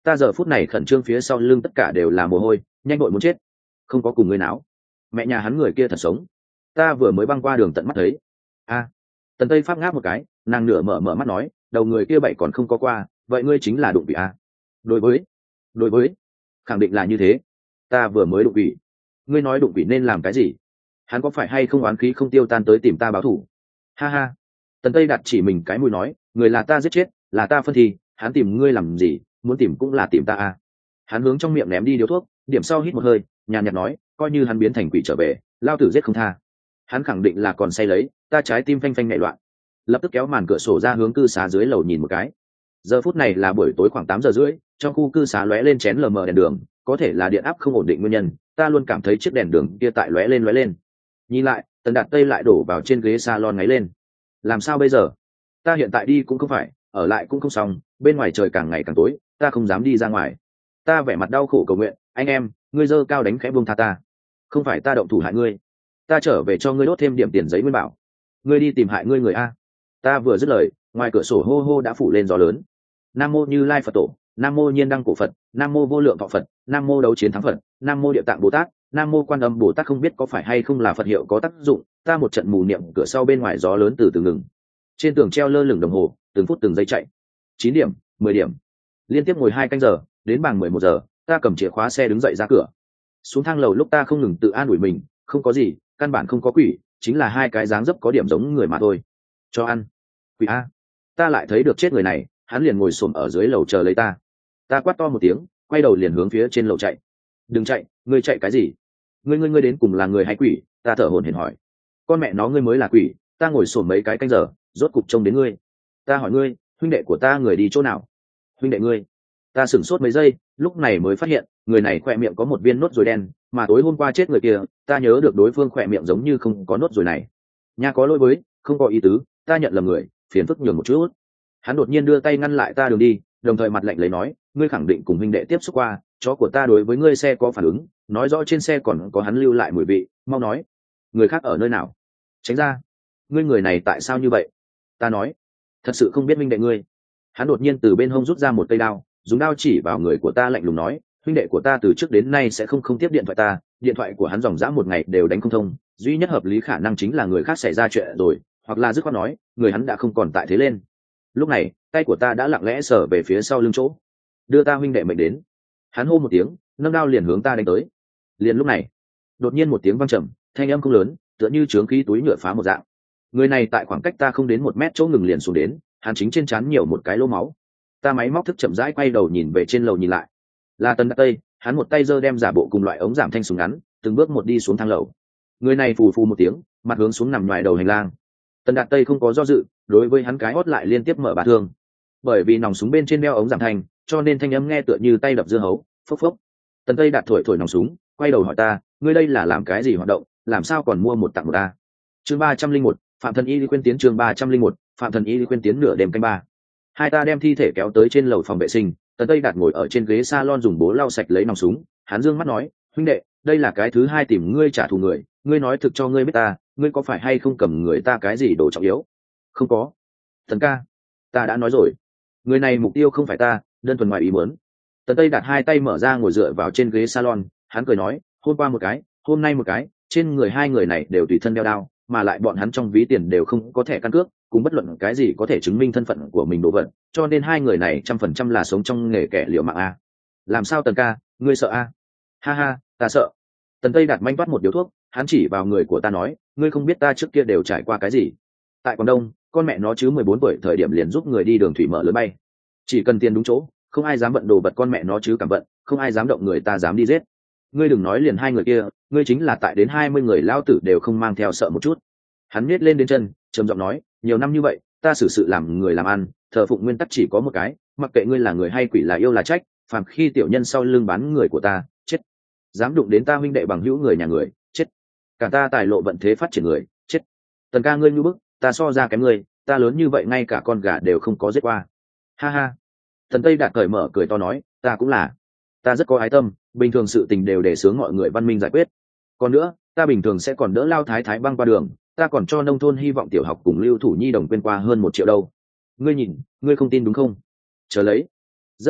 Ta giờ phút này khẩn trương, phía sau lưng tất cả đều là mồ hôi, nhanh đội muốn chết. Không có cùng người nào, mẹ nhà hắn người kia thật sống, ta vừa mới băng qua đường tận mắt thấy. A. Tần Tây Pháp ngáp một cái, nàng nửa mở mở mắt nói, đầu người kia bảy còn không có qua, vậy ngươi chính là đụng vị a? Đối với, đối với, khẳng định là như thế. Ta vừa mới đụng vị. Ngươi nói đụng vị nên làm cái gì? Hắn có phải hay không oán khí không tiêu tan tới tìm ta báo thù? Ha ha. Tần Tây đặt chỉ mình cái mũi nói, người là ta giết chết, là ta phân thi, hắn tìm ngươi làm gì, muốn tìm cũng là tìm ta a. Hắn hướng trong miệng ném đi điếu thuốc, điểm sau hít một hơi, nhàn nhạt nói, coi như hắn biến thành quỷ trở về, lao tử giết không tha. Hắn khẳng định là còn say lấy, ta trái tim phanh phanh nhảy loạn, lập tức kéo màn cửa sổ ra hướng cư xá dưới lầu nhìn một cái. Giờ phút này là buổi tối khoảng tám giờ rưỡi, trong khu cư xá lóe lên chén lờ mờ đèn đường, có thể là điện áp không ổn định nguyên nhân, ta luôn cảm thấy chiếc đèn đường kia tại lóe lên lóe lên. Nhìn lại, Tần Đạt Tây lại đổ vào trên ghế salon ngáy lên. Làm sao bây giờ? Ta hiện tại đi cũng không phải, ở lại cũng không xong, bên ngoài trời càng ngày càng tối, ta không dám đi ra ngoài. Ta vẻ mặt đau khổ cầu nguyện, anh em, ngươi giơ cao đánh khẽ buông tha ta. Không phải ta động thủ hại ngươi, ta trở về cho ngươi đốt thêm điểm tiền giấy nguyên bảo. Ngươi đi tìm hại ngươi người a. Ta vừa dứt lời, ngoài cửa sổ hô hô đã phủ lên gió lớn. Nam mô Như Lai Phật Tổ, Nam mô Nhiên Đăng Cổ Phật, Nam mô Vô Lượng Thọ Phật, Nam mô Đấu Chiến Thắng Phật, Nam mô Địa Tạng Bồ Tát, Nam mô Quan Âm Bồ Tát. Không biết có phải hay không là Phật hiệu có tác dụng, ta một trận mù niệm, cửa sau bên ngoài gió lớn từ từ ngừng. Trên tường treo lơ lửng đồng hồ, từng phút từng giây chạy. Chín điểm, mười điểm, liên tiếp ngồi hai canh giờ, đến bằng mười một giờ, ta cầm chìa khóa xe đứng dậy ra cửa. Xuống thang lầu lúc ta không ngừng tự an ủi mình, không có gì, căn bản không có quỷ, chính là hai cái dáng dấp có điểm giống người mà thôi. Cho ăn. Quỷ a. Ta lại thấy được chết người này, hắn liền ngồi xổm ở dưới lầu chờ lấy ta. Ta quát to một tiếng, quay đầu liền hướng phía trên lầu chạy. Đừng chạy, ngươi chạy cái gì? Ngươi ngươi ngươi đến cùng là người hay quỷ? Ta thở hổn hển hỏi. Con mẹ nó ngươi mới là quỷ, ta ngồi xổm mấy cái canh giờ, rốt cục trông đến ngươi. Ta hỏi ngươi, huynh đệ của ta người đi chỗ nào? Huynh đệ ngươi? Ta sửng sốt mấy giây, lúc này mới phát hiện, người này khỏe miệng có một viên nốt ruồi đen, mà tối hôm qua chết người kia, ta nhớ được đối phương khỏe miệng giống như không có nốt ruồi này. Nha, có lỗi với, không có ý tứ, ta nhận lầm người, phiền phức nhường một chút. Hắn đột nhiên đưa tay ngăn lại ta đường đi, đồng thời mặt lạnh lấy nói, ngươi khẳng định cùng huynh đệ tiếp xúc qua, chó của ta đối với ngươi xe có phản ứng, nói rõ trên xe còn có hắn lưu lại mùi vị, mau nói, người khác ở nơi nào? Tránh ra. Ngươi người này tại sao như vậy? Ta nói, thật sự không biết huynh đệ ngươi. Hắn đột nhiên từ bên hông rút ra một cây đao, dùng đao chỉ vào người của ta lạnh lùng nói, huynh đệ của ta từ trước đến nay sẽ không không tiếp điện thoại ta, điện thoại của hắn dòng dã một ngày đều đánh không thông, duy nhất hợp lý khả năng chính là người khác xảy ra chuyện rồi, hoặc là dứt khoát nói, người hắn đã không còn tại thế lên. Lúc này, tay của ta đã lặng lẽ sờ về phía sau lưng chỗ. Đưa ta huynh đệ mệnh đến. Hắn hô một tiếng, nâng đao liền hướng ta đánh tới. Liền lúc này, đột nhiên một tiếng vang trầm, thanh âm không lớn, tựa như chướng khí túi nhựa phá một dạng. Người này tại khoảng cách ta không đến một mét chỗ ngừng liền xuống đến, hắn chính trên trán nhiều một cái lỗ máu. Ta máy móc thức chậm rãi quay đầu nhìn về trên lầu nhìn lại, là Tần Đạt Tây. Hắn một tay giơ đem giả bộ cùng loại ống giảm thanh súng ngắn, từng bước một đi xuống thang lầu. Người này phù phù một tiếng, mặt hướng xuống nằm ngoài đầu hành lang. Tần Đạt Tây không có do dự, đối với hắn cái hót lại liên tiếp mở bả thương. Bởi vì nòng súng bên trên đeo ống giảm thanh, cho nên thanh âm nghe tựa như tay đập dưa hấu, phốc phốc. Tần Tây Đạt thổi thổi nòng súng, quay đầu hỏi ta, ngươi đây là làm cái gì hoạt động, làm sao còn mua một tặng một ta? Chương ba trăm linh một, Phạm Thần Y đi khuyên tiến. Chương ba trăm linh một, Phạm Thần Y đi khuyên tiến. Nửa đêm canh ba, hai ta đem thi thể kéo tới trên lầu phòng vệ sinh. Tần Tây Đạt ngồi ở trên ghế salon dùng bố lau sạch lấy nòng súng. Hắn dương mắt nói, huynh đệ, đây là cái thứ hai tìm ngươi trả thù người, ngươi nói thực cho ngươi biết ta, ngươi có phải hay không cầm người ta cái gì đồ trọng yếu? Không có. Tần ca, ta đã nói rồi, người này mục tiêu không phải ta, đơn thuần ngoài ý muốn. Tần Tây Đạt hai tay mở ra ngồi dựa vào trên ghế salon, hắn cười nói, hôm qua một cái, hôm nay một cái, trên người hai người này đều tùy thân đeo đao, mà lại bọn hắn trong ví tiền đều không có thẻ căn cước, cùng bất luận cái gì có thể chứng minh thân phận của mình đồ vật, cho nên hai người này trăm phần trăm là sống trong nghề kẻ liều mạng a. Làm sao Tần ca, ngươi sợ a? Ha ha, ta sợ. Tần Tây Đạt manh toát một điếu thuốc, hắn chỉ vào người của ta nói, ngươi không biết ta trước kia đều trải qua cái gì. Tại Quảng Đông, con mẹ nó chứ mười bốn tuổi thời điểm liền giúp người đi đường thủy mở lớn bay, chỉ cần tiền đúng chỗ, không ai dám vận đồ vật con mẹ nó chứ cảm vận, không ai dám động người ta dám đi giết. Ngươi đừng nói liền hai người kia, ngươi chính là tại đến hai mươi người lao tử đều không mang theo sợ một chút. Hắn nhếch lên đến chân, trầm giọng nói, nhiều năm như vậy, ta xử sự làm người làm ăn, thờ phụng nguyên tắc chỉ có một cái, mặc kệ ngươi là người hay quỷ là yêu là trách, phàm khi tiểu nhân sau lưng bán người của ta, chết. Dám đụng đến ta huynh đệ bằng hữu người nhà người, chết. Cả ta tài lộ vận thế phát triển người, chết. Tần ca ngươi ngu bức, ta so ra kém ngươi, ta lớn như vậy ngay cả con gà đều không có giết qua. Ha ha. Tần Tây Đạt cởi mở cười to nói, ta cũng là, ta rất có ái tâm, bình thường sự tình đều để sướng mọi người văn minh giải quyết. Còn nữa, ta bình thường sẽ còn đỡ lao thái thái băng qua đường, ta còn cho nông thôn hy vọng tiểu học cùng lưu thủ nhi đồng quên qua hơn một triệu đâu. Ngươi nhìn, ngươi không tin đúng không? Chờ lấy, rất nhanh,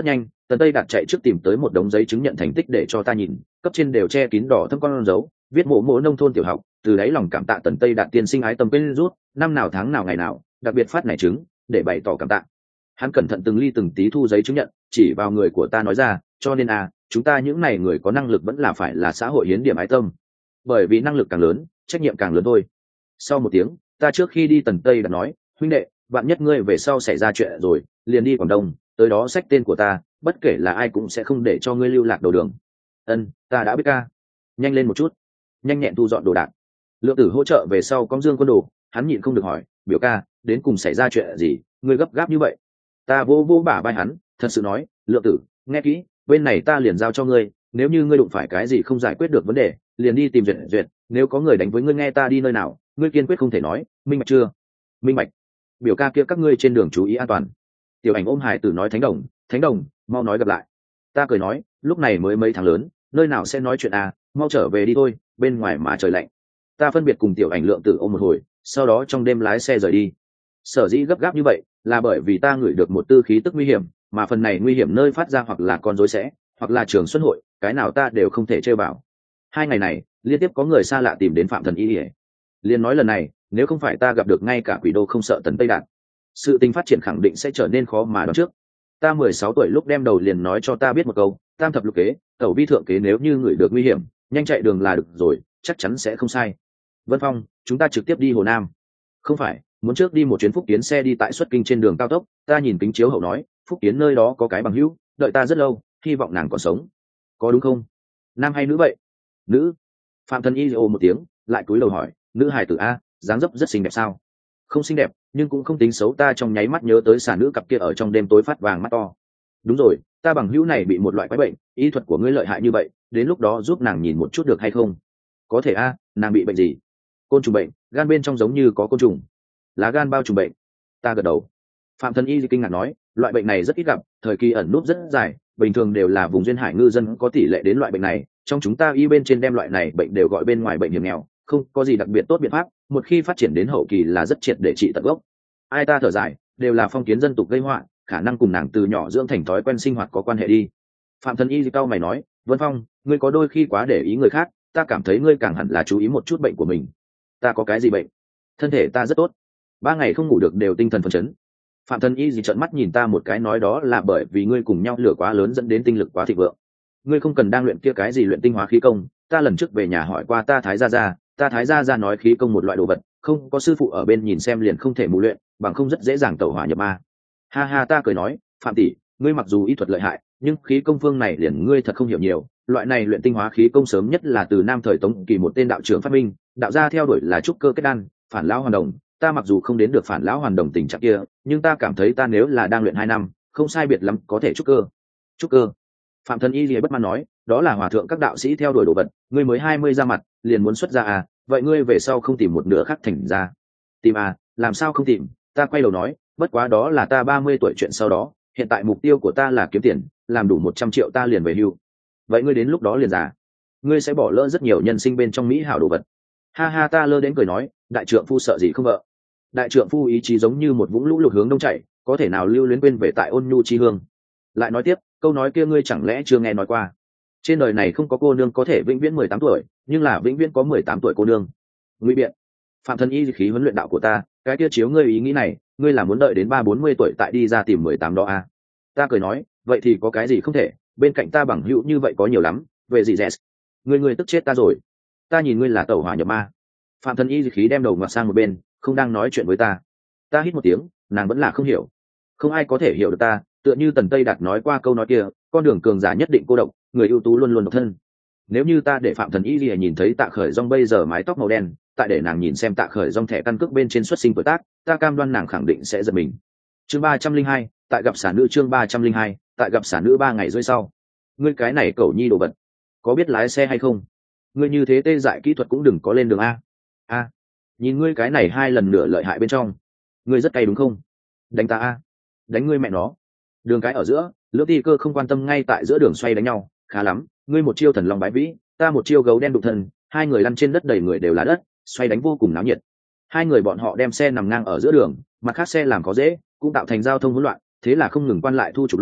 Tần Tây Đạt chạy trước tìm tới một đống giấy chứng nhận thành tích để cho ta nhìn, cấp trên đều che kín đỏ thâm con dấu, viết mộ mộ nông thôn tiểu học, từ đấy lòng cảm tạ Tần Tây Đạt tiên sinh ái tâm quên rút, năm nào tháng nào ngày nào, đặc biệt phát này chứng, để bày tỏ cảm tạ. Hắn cẩn thận từng ly từng tí thu giấy chứng nhận, chỉ vào người của ta nói ra, cho nên à, chúng ta những này người có năng lực vẫn là phải là xã hội hiến điểm ái tâm, bởi vì năng lực càng lớn, trách nhiệm càng lớn thôi. Sau một tiếng, ta trước khi đi Tần Tây Đạt nói, huynh đệ, bạn nhất ngươi về sau xảy ra chuyện rồi, liền đi Quảng Đông, tới đó xách tên của ta, bất kể là ai cũng sẽ không để cho ngươi lưu lạc đầu đường. Ân, ta đã biết ca. Nhanh lên một chút, nhanh nhẹn thu dọn đồ đạc. Lượng Tử hỗ trợ về sau con dương quân đồ, hắn nhịn không được hỏi, biểu ca, đến cùng xảy ra chuyện gì, ngươi gấp gáp như vậy? Ta vô vô bả vai hắn, thật sự nói, Lượng Tử, nghe kỹ, bên này ta liền giao cho ngươi, nếu như ngươi đụng phải cái gì không giải quyết được vấn đề, liền đi tìm duyệt duyệt, nếu có người đánh với ngươi nghe ta đi nơi nào, ngươi kiên quyết không thể nói, minh bạch chưa? Minh bạch. Biểu ca kia các ngươi trên đường chú ý an toàn. Tiểu Ảnh ôm Hải Tử nói, Thánh Đồng, Thánh Đồng, mau nói gặp lại. Ta cười nói, lúc này mới mấy tháng lớn, nơi nào sẽ nói chuyện à, mau trở về đi thôi, bên ngoài mà trời lạnh. Ta phân biệt cùng Tiểu Ảnh Lượng Tử ôm một hồi, sau đó trong đêm lái xe rời đi. Sở dĩ gấp gáp như vậy là bởi vì ta ngửi được một tư khí tức nguy hiểm, mà phần này nguy hiểm nơi phát ra hoặc là con rối sẽ, hoặc là trường xuân hội, cái nào ta đều không thể chơi vào. Hai ngày này liên tiếp có người xa lạ tìm đến Phạm Thần Y ỉa. Liên nói lần này nếu không phải ta gặp được ngay cả quỷ đô không sợ Tần Tây Đạt, sự tình phát triển khẳng định sẽ trở nên khó mà đoán trước. Ta mười sáu tuổi lúc đem đầu liền nói cho ta biết một câu, tam thập lục kế, tẩu vi thượng kế, nếu như người được nguy hiểm, nhanh chạy đường là được rồi, chắc chắn sẽ không sai. Vân Phong, chúng ta trực tiếp đi Hồ Nam. Không phải, muốn trước đi một chuyến Phúc Kiến, xe đi tại xuất kinh trên đường cao tốc. Ta nhìn kính chiếu hậu nói, Phúc Kiến nơi đó có cái bằng hữu, đợi ta rất lâu, hy vọng nàng còn sống. Có đúng không? Nam hay nữ vậy? Nữ. Phạm Thần Y ồ một tiếng, lại cúi đầu hỏi, nữ hài tử a, dáng dấp rất xinh đẹp sao? Không xinh đẹp, nhưng cũng không tính xấu. Ta trong nháy mắt nhớ tới xà nữ cặp kia ở trong đêm tối phát vàng mắt to. Đúng rồi, ta bằng hữu này bị một loại quái bệnh, y thuật của ngươi lợi hại như vậy, đến lúc đó giúp nàng nhìn một chút được hay không? Có thể a, nàng bị bệnh gì? Côn trùng bệnh, gan bên trong giống như có côn trùng. Lá gan bao trùng bệnh. Ta gật đầu. Phạm Thần Y kinh ngạc nói, loại bệnh này rất ít gặp, thời kỳ ẩn núp rất dài, bình thường đều là vùng duyên hải ngư dân có tỷ lệ đến loại bệnh này, trong chúng ta y bên trên đem loại này bệnh đều gọi bên ngoài bệnh hiểm nghèo, không có gì đặc biệt tốt biện pháp, một khi phát triển đến hậu kỳ là rất triệt để trị tận gốc. Ai ta thở dài, đều là phong kiến dân tục gây họa, khả năng cùng nàng từ nhỏ dưỡng thành thói quen sinh hoạt có quan hệ đi. Phạm Thần Y cau mày nói, Vân Phong, ngươi có đôi khi quá để ý người khác, ta cảm thấy ngươi càng hẳn là chú ý một chút bệnh của mình. Ta có cái gì bệnh? Thân thể ta rất tốt, ba ngày không ngủ được đều tinh thần phấn chấn. Phạm Thần Y gì trợn mắt nhìn ta một cái, nói đó là bởi vì ngươi cùng nhau lửa quá lớn dẫn đến tinh lực quá thịnh vượng. Ngươi không cần đang luyện kia cái gì luyện tinh hóa khí công, ta lần trước về nhà hỏi qua ta thái gia gia, ta thái gia gia nói khí công một loại đồ vật, không có sư phụ ở bên nhìn xem liền không thể mù luyện, bằng không rất dễ dàng tẩu hỏa nhập ma. Ha ha, ta cười nói, Phạm tỷ, ngươi mặc dù y thuật lợi hại, nhưng khí công phương này liền ngươi thật không hiểu nhiều. Loại này luyện tinh hóa khí công sớm nhất là từ Nam thời Tống kỳ một tên đạo trưởng phát minh, đạo gia theo đuổi là trúc cơ kết đan, phản lão hoàn đồng. Ta mặc dù không đến được phản lão hoàn đồng tình trạng kia, nhưng ta cảm thấy ta nếu là đang luyện hai năm, không sai biệt lắm có thể trúc cơ. Trúc cơ? Phạm Thần Y lìa bất mãn nói, đó là hòa thượng các đạo sĩ theo đuổi đồ vật, ngươi mới hai mươi ra mặt, liền muốn xuất ra à? Vậy ngươi về sau không tìm một nửa khác thành ra? Tìm à? Làm sao không tìm? Ta quay đầu nói, bất quá đó là ta ba mươi tuổi chuyện sau đó, hiện tại mục tiêu của ta là kiếm tiền, làm đủ một trăm triệu ta liền về hưu. Vậy ngươi đến lúc đó liền già, ngươi sẽ bỏ lỡ rất nhiều nhân sinh bên trong mỹ hảo đồ vật. Ha ha, ta lơ đến cười nói, đại trượng phu sợ gì không vợ? Đại trượng phu ý chí giống như một vũng lũ lụt hướng đông chảy, có thể nào lưu luyến quên về tại ôn nhu chi hương. Lại nói tiếp, câu nói kia ngươi chẳng lẽ chưa nghe nói qua? Trên đời này không có cô nương có thể vĩnh viễn mười tám tuổi, nhưng là vĩnh viễn có mười tám tuổi cô nương. Ngụy biện. Phạm Thần Y khí huấn luyện đạo của ta, cái kia chiếu ngươi ý nghĩ này, ngươi là muốn đợi đến ba bốn mươi tuổi tại đi ra tìm mười tám đó à? Ta cười nói, vậy thì có cái gì không thể, bên cạnh ta bằng hữu như vậy có nhiều lắm, về gì rẻ. Ngươi ngươi tức chết ta rồi. Ta nhìn ngươi là tẩu hỏa nhập ma. Phạm Thần Y khí đem đầu ngoặt sang một bên, không đang nói chuyện với ta. Ta hít một tiếng, nàng vẫn là không hiểu. Không ai có thể hiểu được ta, tựa như Tần Tây Đạt nói qua câu nói kia, con đường cường giả nhất định cô độc, người ưu tú luôn luôn độc thân. Nếu như ta để Phạm Thần Y lìa nhìn thấy Tạ Khởi Dung bây giờ mái tóc màu đen, tại để nàng nhìn xem Tạ Khởi Dung thẻ căn cước bên trên xuất sinh tuổi tác, ta cam đoan nàng khẳng định sẽ giật mình. Chương ba trăm linh hai, tại gặp xả nữ. Chương ba trăm linh hai, tại gặp xả nữ. Ba ngày rưỡi sau, ngươi cái này cẩu nhi đồ vật, có biết lái xe hay không? Ngươi như thế tê dại kỹ thuật cũng đừng có lên đường a. A, nhìn ngươi cái này hai lần nửa lợi hại bên trong, ngươi rất cay đúng không? Đánh ta a, đánh ngươi mẹ nó. Đường cái ở giữa, Lữ Ti Cơ không quan tâm ngay tại giữa đường xoay đánh nhau, khá lắm, ngươi một chiêu thần long bái vĩ, ta một chiêu gấu đen đục thân, hai người lăn trên đất đầy người đều là đất, xoay đánh vô cùng náo nhiệt. Hai người bọn họ đem xe nằm ngang ở giữa đường, mặt khác xe làm có dễ, cũng tạo thành giao thông hỗn loạn, thế là không ngừng quan lại thu chụp loa,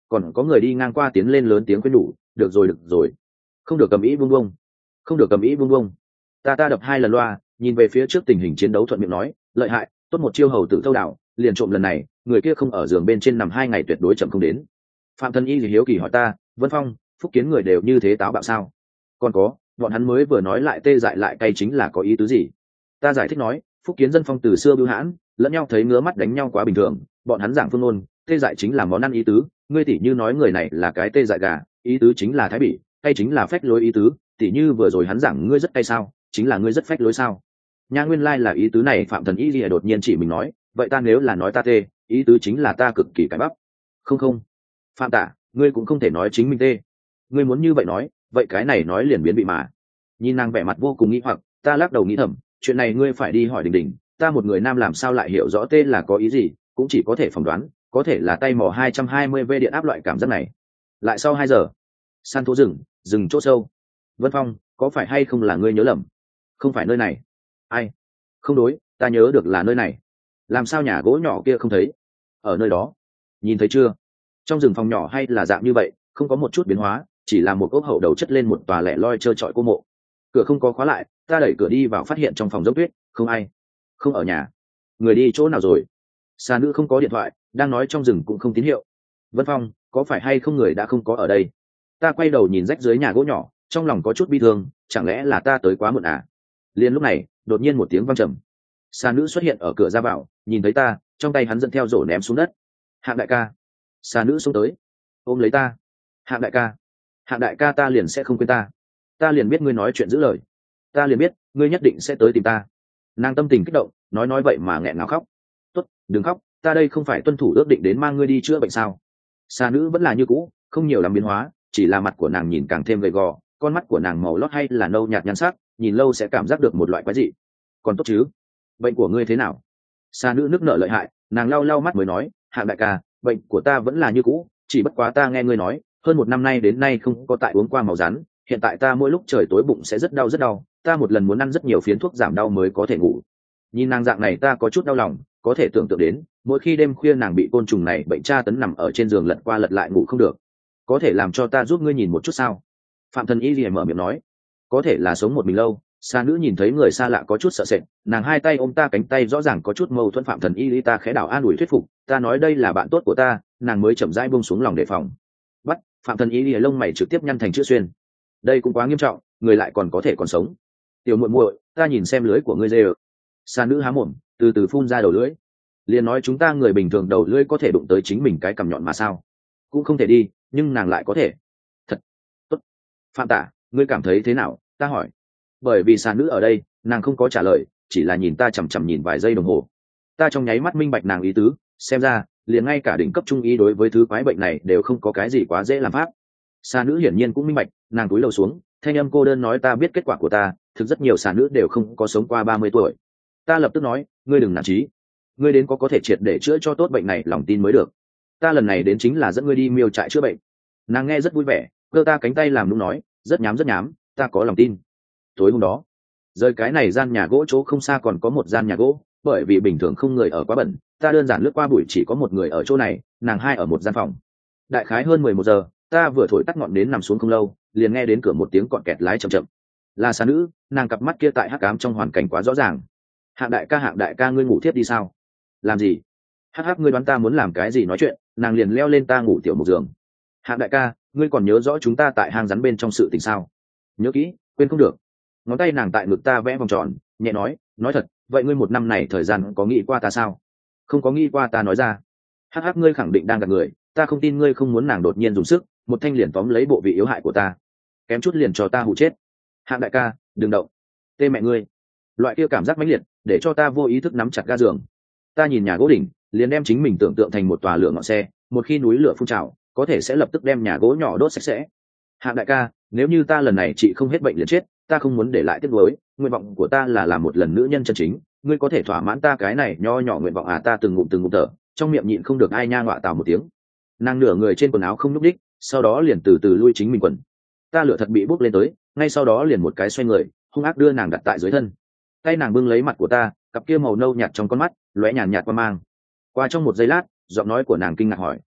còn có người đi ngang qua tiến lên lớn tiếng khuyên nhủ, được rồi được rồi, không được cầm ý buông buông, không được cầm ý buông buông. Ta ta đập hai lần loa, nhìn về phía trước tình hình chiến đấu thuận miệng nói, lợi hại, tốt một chiêu hầu tử thâu đảo, liền trộm lần này người kia không ở giường bên trên nằm hai ngày tuyệt đối chậm không đến. Phạm Thần Y thì hiếu kỳ hỏi ta, Vân Phong, Phúc Kiến người đều như thế táo bạo sao? Còn có, bọn hắn mới vừa nói lại tê dại lại cay chính là có ý tứ gì? Ta giải thích nói, Phúc Kiến dân phong từ xưa bưu hãn, lẫn nhau thấy ngứa mắt đánh nhau quá bình thường, bọn hắn giảng phương ngôn, tê dại chính là món ăn ý tứ, ngươi tỷ như nói người này là cái tê dại gà, ý tứ chính là thái bỉ, cay chính là phách lối ý tứ, tỷ như vừa rồi hắn giảng ngươi rất cay sao, chính là ngươi rất phách lối sao? Nha, nguyên lai là ý tứ này. Phạm Thần Y lìa đột nhiên chỉ mình nói, vậy ta nếu là nói ta tê, ý tứ chính là ta cực kỳ cái bắp. Không không, Phạm Tả, ngươi cũng không thể nói chính mình tê. Ngươi muốn như vậy nói, vậy cái này nói liền biến bị mà. Nhìn nàng vẻ mặt vô cùng nghĩ hoặc, ta lắc đầu nghĩ thầm, chuyện này ngươi phải đi hỏi Đình Đình, ta một người nam làm sao lại hiểu rõ tê là có ý gì, cũng chỉ có thể phỏng đoán, có thể là tay mò hai trăm hai mươi v điện áp loại cảm giác này. Lại sau hai giờ, san thố rừng, rừng chỗ sâu. Vân Phong, có phải hay không là ngươi nhớ lầm? Không phải nơi này. Ai? Không đối, ta nhớ được là nơi này. Làm sao nhà gỗ nhỏ kia không thấy? Ở nơi đó. Nhìn thấy chưa? Trong rừng phòng nhỏ hay là dạng như vậy, không có một chút biến hóa, chỉ là một ốc hậu đầu chất lên một tòa lẻ loi trơ trọi cô mộ. Cửa không có khóa lại, ta đẩy cửa đi vào phát hiện trong phòng dốc tuyết, không ai. Không ở nhà. Người đi chỗ nào rồi? Xà nữ không có điện thoại, đang nói trong rừng cũng không tín hiệu. Vân Phong, có phải hay không người đã không có ở đây? Ta quay đầu nhìn rách dưới nhà gỗ nhỏ, trong lòng có chút bi thương, chẳng lẽ là ta tới quá muộn à? Liền lúc này, đột nhiên một tiếng vang trầm. Xà nữ xuất hiện ở cửa ra vào, nhìn thấy ta, trong tay hắn dẫn theo rổ ném xuống đất. Hạng đại ca. Xà nữ xuống tới, ôm lấy ta. Hạng đại ca. Hạng đại ca, ta liền sẽ không quên ta. Ta liền biết ngươi nói chuyện giữ lời. Ta liền biết, ngươi nhất định sẽ tới tìm ta. Nàng tâm tình kích động, nói nói vậy mà nghẹn ngào khóc. Tốt, đừng khóc, ta đây không phải tuân thủ ước định đến mang ngươi đi chữa bệnh sao? Xà nữ vẫn là như cũ, không nhiều lắm biến hóa, chỉ là mặt của nàng nhìn càng thêm gầy gò, con mắt của nàng màu lót hay là nâu nhạt nhan sắc, nhìn lâu sẽ cảm giác được một loại quái dị. Còn tốt chứ? Bệnh của ngươi thế nào? Xà nữ nước nợ lợi hại, nàng lau lau mắt mới nói, Hạng đại ca, bệnh của ta vẫn là như cũ, chỉ bất quá ta nghe ngươi nói, hơn một năm nay đến nay không có tại uống qua màu rắn, hiện tại ta mỗi lúc trời tối bụng sẽ rất đau rất đau, ta một lần muốn ăn rất nhiều phiến thuốc giảm đau mới có thể ngủ. Nhìn nàng dạng này ta có chút đau lòng, có thể tưởng tượng đến, mỗi khi đêm khuya nàng bị côn trùng này bệnh tra tấn nằm ở trên giường lật qua lật lại ngủ không được. Có thể làm cho ta giúp ngươi nhìn một chút sao? Phạm Thần Y liền mở miệng nói. Có thể là sống một mình lâu. Xa nữ nhìn thấy người xa lạ có chút sợ sệt, nàng hai tay ôm ta cánh tay rõ ràng có chút mâu thuẫn. Phạm Thần Y lý ta khẽ đảo an ủi thuyết phục, ta nói đây là bạn tốt của ta, nàng mới chậm rãi buông xuống lòng đề phòng. Bắt. Phạm Thần Y lý lông mày trực tiếp nhăn thành chữ xuyên. Đây cũng quá nghiêm trọng, người lại còn có thể còn sống. Tiểu muội muội, ta nhìn xem lưới của ngươi dê. Xa nữ há mồm, từ từ phun ra đầu lưỡi. Liền nói chúng ta người bình thường đầu lưỡi có thể đụng tới chính mình cái cằm nhọn mà sao? Cũng không thể đi, nhưng nàng lại có thể. Thật tốt. Phạm Tả, ngươi cảm thấy thế nào? Ta hỏi. Bởi vì xà nữ ở đây, nàng không có trả lời, chỉ là nhìn ta chằm chằm nhìn vài giây đồng hồ. Ta trong nháy mắt minh bạch nàng ý tứ, xem ra liền ngay cả đỉnh cấp trung y đối với thứ quái bệnh này đều không có cái gì quá dễ làm pháp. Xà nữ hiển nhiên cũng minh bạch, nàng cúi đầu xuống, thanh âm cô đơn nói, ta biết kết quả của ta, thực rất nhiều xà nữ đều không có sống qua ba mươi tuổi. Ta lập tức nói, ngươi đừng nản chí, ngươi đến có có thể triệt để chữa cho tốt bệnh này lòng tin mới được. Ta lần này đến chính là dẫn ngươi đi miêu trại chữa bệnh. Nàng nghe rất vui vẻ, cơ ta cánh tay làm nũng nói, rất nhám rất nhám, ta có lòng tin. Tối hôm đó, rời cái này gian nhà gỗ chỗ không xa còn có một gian nhà gỗ, bởi vì bình thường không người ở quá bẩn, ta đơn giản lướt qua buổi chỉ có một người ở chỗ này, nàng hai ở một gian phòng. Đại khái hơn mười một giờ, ta vừa thổi tắt ngọn nến nằm xuống không lâu, liền nghe đến cửa một tiếng cọn kẹt lái chậm chậm. Là xà nữ, nàng cặp mắt kia tại hắc ám trong hoàn cảnh quá rõ ràng. Hạng đại ca, Hạng đại ca, ngươi ngủ thiếp đi sao? Làm gì? Hắc hắc, ngươi đoán ta muốn làm cái gì nói chuyện? Nàng liền leo lên ta ngủ tiểu một giường. Hạng đại ca, ngươi còn nhớ rõ chúng ta tại hang rắn bên trong sự tình sao? Nhớ kỹ, quên không được. Ngón tay nàng tại ngực ta vẽ vòng tròn, nhẹ nói, nói thật, vậy ngươi một năm này thời gian có nghĩ qua ta sao? Không có nghĩ qua. Ta nói ra. Hắc hắc, ngươi khẳng định đang gạt người, ta không tin ngươi không muốn. Nàng đột nhiên dùng sức, một thanh liền tóm lấy bộ vị yếu hại của ta, kém chút liền cho ta hụ chết. Hạng đại ca, đừng động. Tê mẹ ngươi. Loại kia cảm giác mãnh liệt để cho ta vô ý thức nắm chặt ga giường. Ta nhìn nhà gỗ đỉnh, liền đem chính mình tưởng tượng thành một tòa lửa ngọn xe, một khi núi lửa phun trào có thể sẽ lập tức đem nhà gỗ nhỏ đốt sạch sẽ. Hạng đại ca, nếu như ta lần này chị không hết bệnh liền chết, ta không muốn để lại tiếc nuối, nguyện vọng của ta là làm một lần nữ nhân chân chính, ngươi có thể thỏa mãn ta cái này nho nhỏ nguyện vọng à? Ta từng ngụm từng ngụm thở, trong miệng nhịn không được ai nha ngọa tào một tiếng. Nàng nửa người trên quần áo không nhúc đích, sau đó liền từ từ lui chính mình quần. Ta lửa thật bị bốc lên tới, ngay sau đó liền một cái xoay người, hung ác đưa nàng đặt tại dưới thân. Tay nàng bưng lấy mặt của ta, cặp kia màu nâu nhạt trong con mắt lóe nhàn nhạt qua mang. Qua trong một giây lát, giọng nói của nàng kinh ngạc hỏi,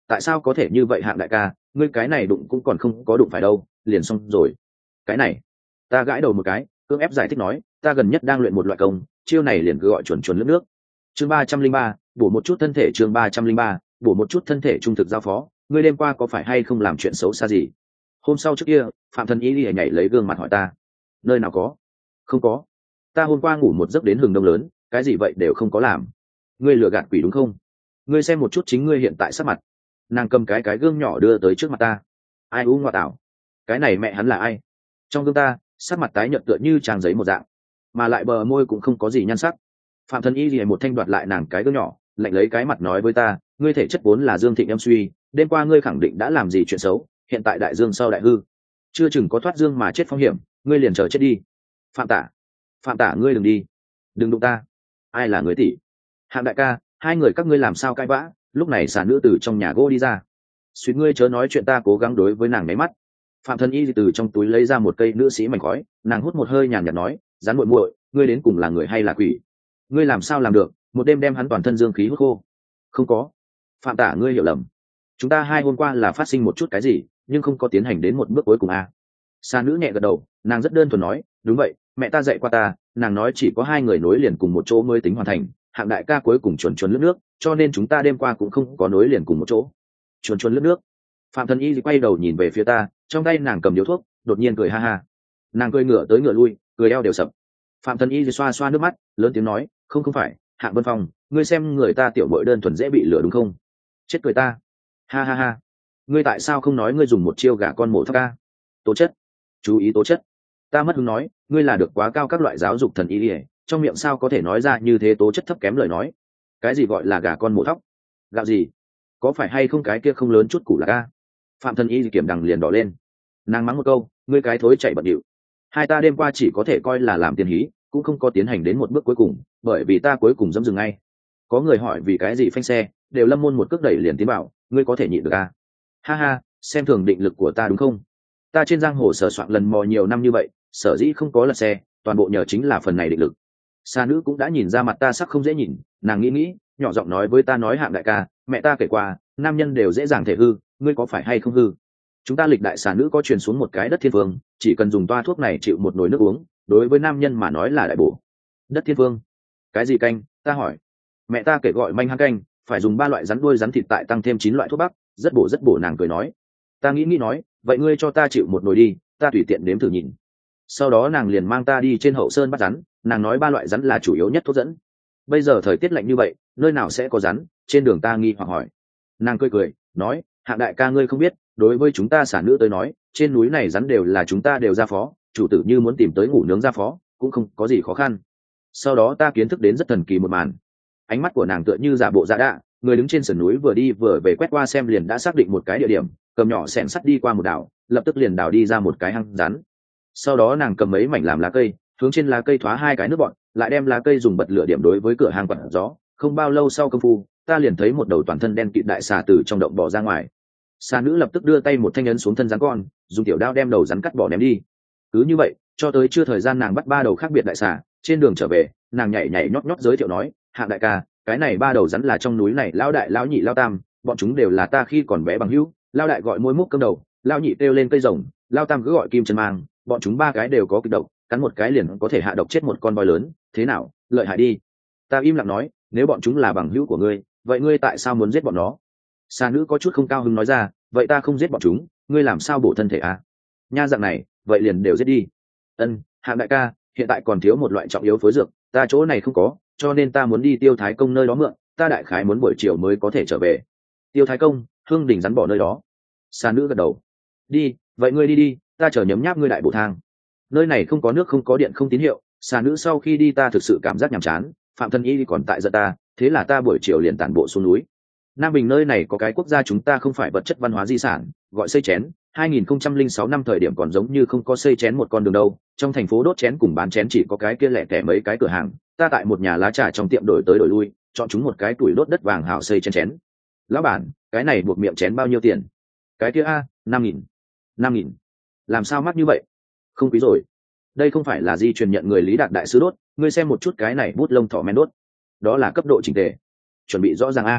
tại sao có thể như vậy Hạng đại ca, ngươi cái này đụng cũng còn không có đụng phải đâu liền xong rồi. Cái này, ta gãi đầu một cái, cưỡng ép giải thích nói, ta gần nhất đang luyện một loại công, chiêu này liền cứ gọi chuẩn chuẩn lướt nước. Chương ba trăm linh ba, bổ một chút thân thể. Chương ba trăm linh ba, bổ một chút thân thể. Trung thực giao phó, ngươi đêm qua có phải hay không làm chuyện xấu xa gì? Hôm sau trước kia, Phạm Thần Y lìa nhảy lấy gương mặt hỏi ta. Nơi nào có? Không có. Ta hôm qua ngủ một giấc đến hừng đông lớn, cái gì vậy đều không có làm. Ngươi lừa gạt quỷ đúng không? Ngươi xem một chút chính ngươi hiện tại sắc mặt. Nàng cầm cái cái gương nhỏ đưa tới trước mặt ta. Ai u ngoại tảo, cái này mẹ hắn là ai? Trong gương ta, sắc mặt tái nhợt tựa như trang giấy một dạng, mà lại bờ môi cũng không có gì nhan sắc. Phạm Thần Y lìa một thanh đoạt lại nàng cái gương nhỏ, lạnh lấy cái mặt nói với ta, ngươi thể chất vốn là dương thịnh em suy, đêm qua ngươi khẳng định đã làm gì chuyện xấu, hiện tại đại dương sau đại hư, chưa chừng có thoát dương mà chết phong hiểm, ngươi liền chờ chết đi. Phạm Tả, Phạm Tả, ngươi đừng đi, đừng đụng ta. Ai là người tỷ? Hạng đại ca, hai người các ngươi làm sao cãi vã? Lúc này xà nữ từ trong nhà gỗ đi ra. Suýt ngươi chớ nói chuyện, ta cố gắng đối với nàng nháy mắt. Phạm Thần Y từ trong túi lấy ra một cây nữ sĩ mảnh khói, nàng hút một hơi nhàn nhạt nói, rắn muội muội, ngươi đến cùng là người hay là quỷ? Ngươi làm sao làm được một đêm đem hắn toàn thân dương khí hút khô? Không có. Phạm Tả, ngươi hiểu lầm, chúng ta hai hôm qua là phát sinh một chút cái gì, nhưng không có tiến hành đến một bước cuối cùng. À, xà nữ nhẹ gật đầu, nàng rất đơn thuần nói, đúng vậy, mẹ ta dạy qua ta, nàng nói chỉ có hai người nối liền cùng một chỗ mới tính hoàn thành. Hạng đại ca cuối cùng chuồn chuồn lướt nước, cho nên chúng ta đêm qua cũng không có nối liền cùng một chỗ. Chuồn chuồn lướt nước. Phạm Thần Y quay đầu nhìn về phía ta, trong tay nàng cầm điếu thuốc, đột nhiên cười ha ha. Nàng cười ngửa tới ngửa lui, cười eo đều sập. Phạm Thần Y xoa xoa nước mắt, lớn tiếng nói, không không phải, Hạng Vân Phong, ngươi xem người ta tiểu bội đơn thuần dễ bị lừa đúng không? Chết cười ta. Ha ha ha. Ngươi tại sao không nói ngươi dùng một chiêu gà con mổ thóc ca? Tố chất, chú ý tố chất. Ta mất hứng nói, ngươi là được quá cao các loại giáo dục thần y ỉa, trong miệng sao có thể nói ra như thế tố chất thấp kém lời nói? Cái gì gọi là gà con mổ thóc? Gạo gì? Có phải hay không cái kia không lớn chút củ là ca? Phạm Thần Y kiểm đằng liền đỏ lên, nàng mắng một câu, ngươi cái thối chạy bận điệu. Hai ta đêm qua chỉ có thể coi là làm tiền hí, cũng không có tiến hành đến một bước cuối cùng, bởi vì ta cuối cùng dẫm dừng ngay. Có người hỏi vì cái gì phanh xe, đều lâm môn một cước đẩy liền tiến bảo, ngươi có thể nhịn được à? Ha ha, xem thường định lực của ta đúng không? Ta trên giang hồ sờ soạn lần mò nhiều năm như vậy, sở dĩ không có lật xe, toàn bộ nhờ chính là phần này định lực. Sa nữ cũng đã nhìn ra mặt ta sắc không dễ nhìn, nàng nghĩ nghĩ, nhỏ giọng nói với ta, nói, Hạng đại ca, mẹ ta kể qua, nam nhân đều dễ dàng thể hư, ngươi có phải hay không hư? Chúng ta lịch đại xà nữ có truyền xuống một cái đất thiên vương, chỉ cần dùng toa thuốc này chịu một nồi nước uống, đối với nam nhân mà nói là đại bổ. Đất thiên vương? Cái gì canh? Ta hỏi. Mẹ ta kể gọi manh hăng canh, phải dùng ba loại rắn đuôi rắn thịt tại tăng thêm chín loại thuốc bắc, rất bổ rất bổ. Nàng cười nói. Ta nghĩ nghĩ nói, vậy ngươi cho ta chịu một nồi đi, ta tùy tiện đếm thử nhìn. Sau đó nàng liền mang ta đi trên hậu sơn bắt rắn, nàng nói ba loại rắn là chủ yếu nhất thuốc dẫn. Bây giờ thời tiết lạnh như vậy, nơi nào sẽ có rắn? Trên đường ta nghi hoặc hỏi. Nàng cười cười nói, Hạng đại ca ngươi không biết, đối với chúng ta xả nữ tới nói, trên núi này rắn đều là chúng ta đều ra phó, chủ tử như muốn tìm tới ngủ nướng ra phó cũng không có gì khó khăn. Sau đó ta kiến thức đến rất thần kỳ một màn, ánh mắt của nàng tựa như giả bộ giả đạ, người đứng trên sườn núi vừa đi vừa về quét qua xem liền đã xác định một cái địa điểm, cầm nhỏ xẻng sắt đi qua một đảo, lập tức liền đào đi ra một cái hang rắn. Sau đó nàng cầm mấy mảnh làm lá cây, hướng trên lá cây thoá hai cái nước bọn, lại đem lá cây dùng bật lửa điểm đối với cửa hang quặn gió. Không bao lâu sau công phu, ta liền thấy một đầu toàn thân đen kịt đại xà từ trong động bò ra ngoài. Xà nữ lập tức đưa tay một thanh ấn xuống thân rắn con, dùng tiểu đao đem đầu rắn cắt bỏ ném đi. Cứ như vậy, cho tới chưa thời gian nàng bắt ba đầu khác biệt đại xà. Trên đường trở về, nàng nhảy nhảy nhót nhót giới thiệu nói, Hạng đại ca, cái này ba đầu rắn là trong núi này lão đại, lão nhị, lão tam, bọn chúng đều là ta khi còn bé bằng hữu. Lão đại gọi môi múc cơm đầu, lão nhị kêu lên cây rồng, lão tam cứ gọi kim chân mang. Bọn chúng ba cái đều có kịch độc, cắn một cái liền có thể hạ độc chết một con voi lớn. Thế nào, lợi hại đi? Ta im lặng nói, nếu bọn chúng là bằng hữu của ngươi, vậy ngươi tại sao muốn giết bọn nó? Xà nữ có chút không cao hứng nói ra, vậy ta không giết bọn chúng, ngươi làm sao bổ thân thể à? Nha, dạng này, vậy liền đều giết đi. Ân, Hạng đại ca, hiện tại còn thiếu một loại trọng yếu phối dược, ta chỗ này không có, cho nên ta muốn đi Tiêu Thái Công nơi đó mượn, ta đại khái muốn buổi chiều mới có thể trở về. Tiêu Thái Công, Hương Đình rắn bỏ nơi đó. Xà nữ gật đầu. Đi, vậy ngươi đi đi, ta chờ nhấm nháp ngươi đại bộ thang. Nơi này không có nước, không có điện, không tín hiệu. Xà nữ sau khi đi ta thực sự cảm giác nhàm chán, Phạm Thân Y còn tại giận ta, thế là ta buổi chiều liền tản bộ xuống núi. Nam Bình nơi này có cái quốc gia chúng ta không phải vật chất văn hóa di sản, gọi xây chén. hai nghìn không trăm lẻ sáu năm thời điểm còn giống như không có xây chén một con đường đâu, trong thành phố đốt chén cùng bán chén chỉ có cái kia lẻ tẻ mấy cái cửa hàng. Ta tại một nhà lá trà trong tiệm đổi tới đổi lui, chọn chúng một cái tuổi đốt đất vàng hảo xây chén chén. Lão bản, cái này buộc miệng chén bao nhiêu tiền? Cái kia a, năm nghìn. Năm nghìn? Làm sao mắc như vậy? Không quý rồi. Đây không phải là di truyền nhận người Lý Đạt đại sứ đốt, ngươi xem một chút cái này bút lông thỏ men đốt, đó là cấp độ chỉnh tề, chuẩn bị rõ ràng a.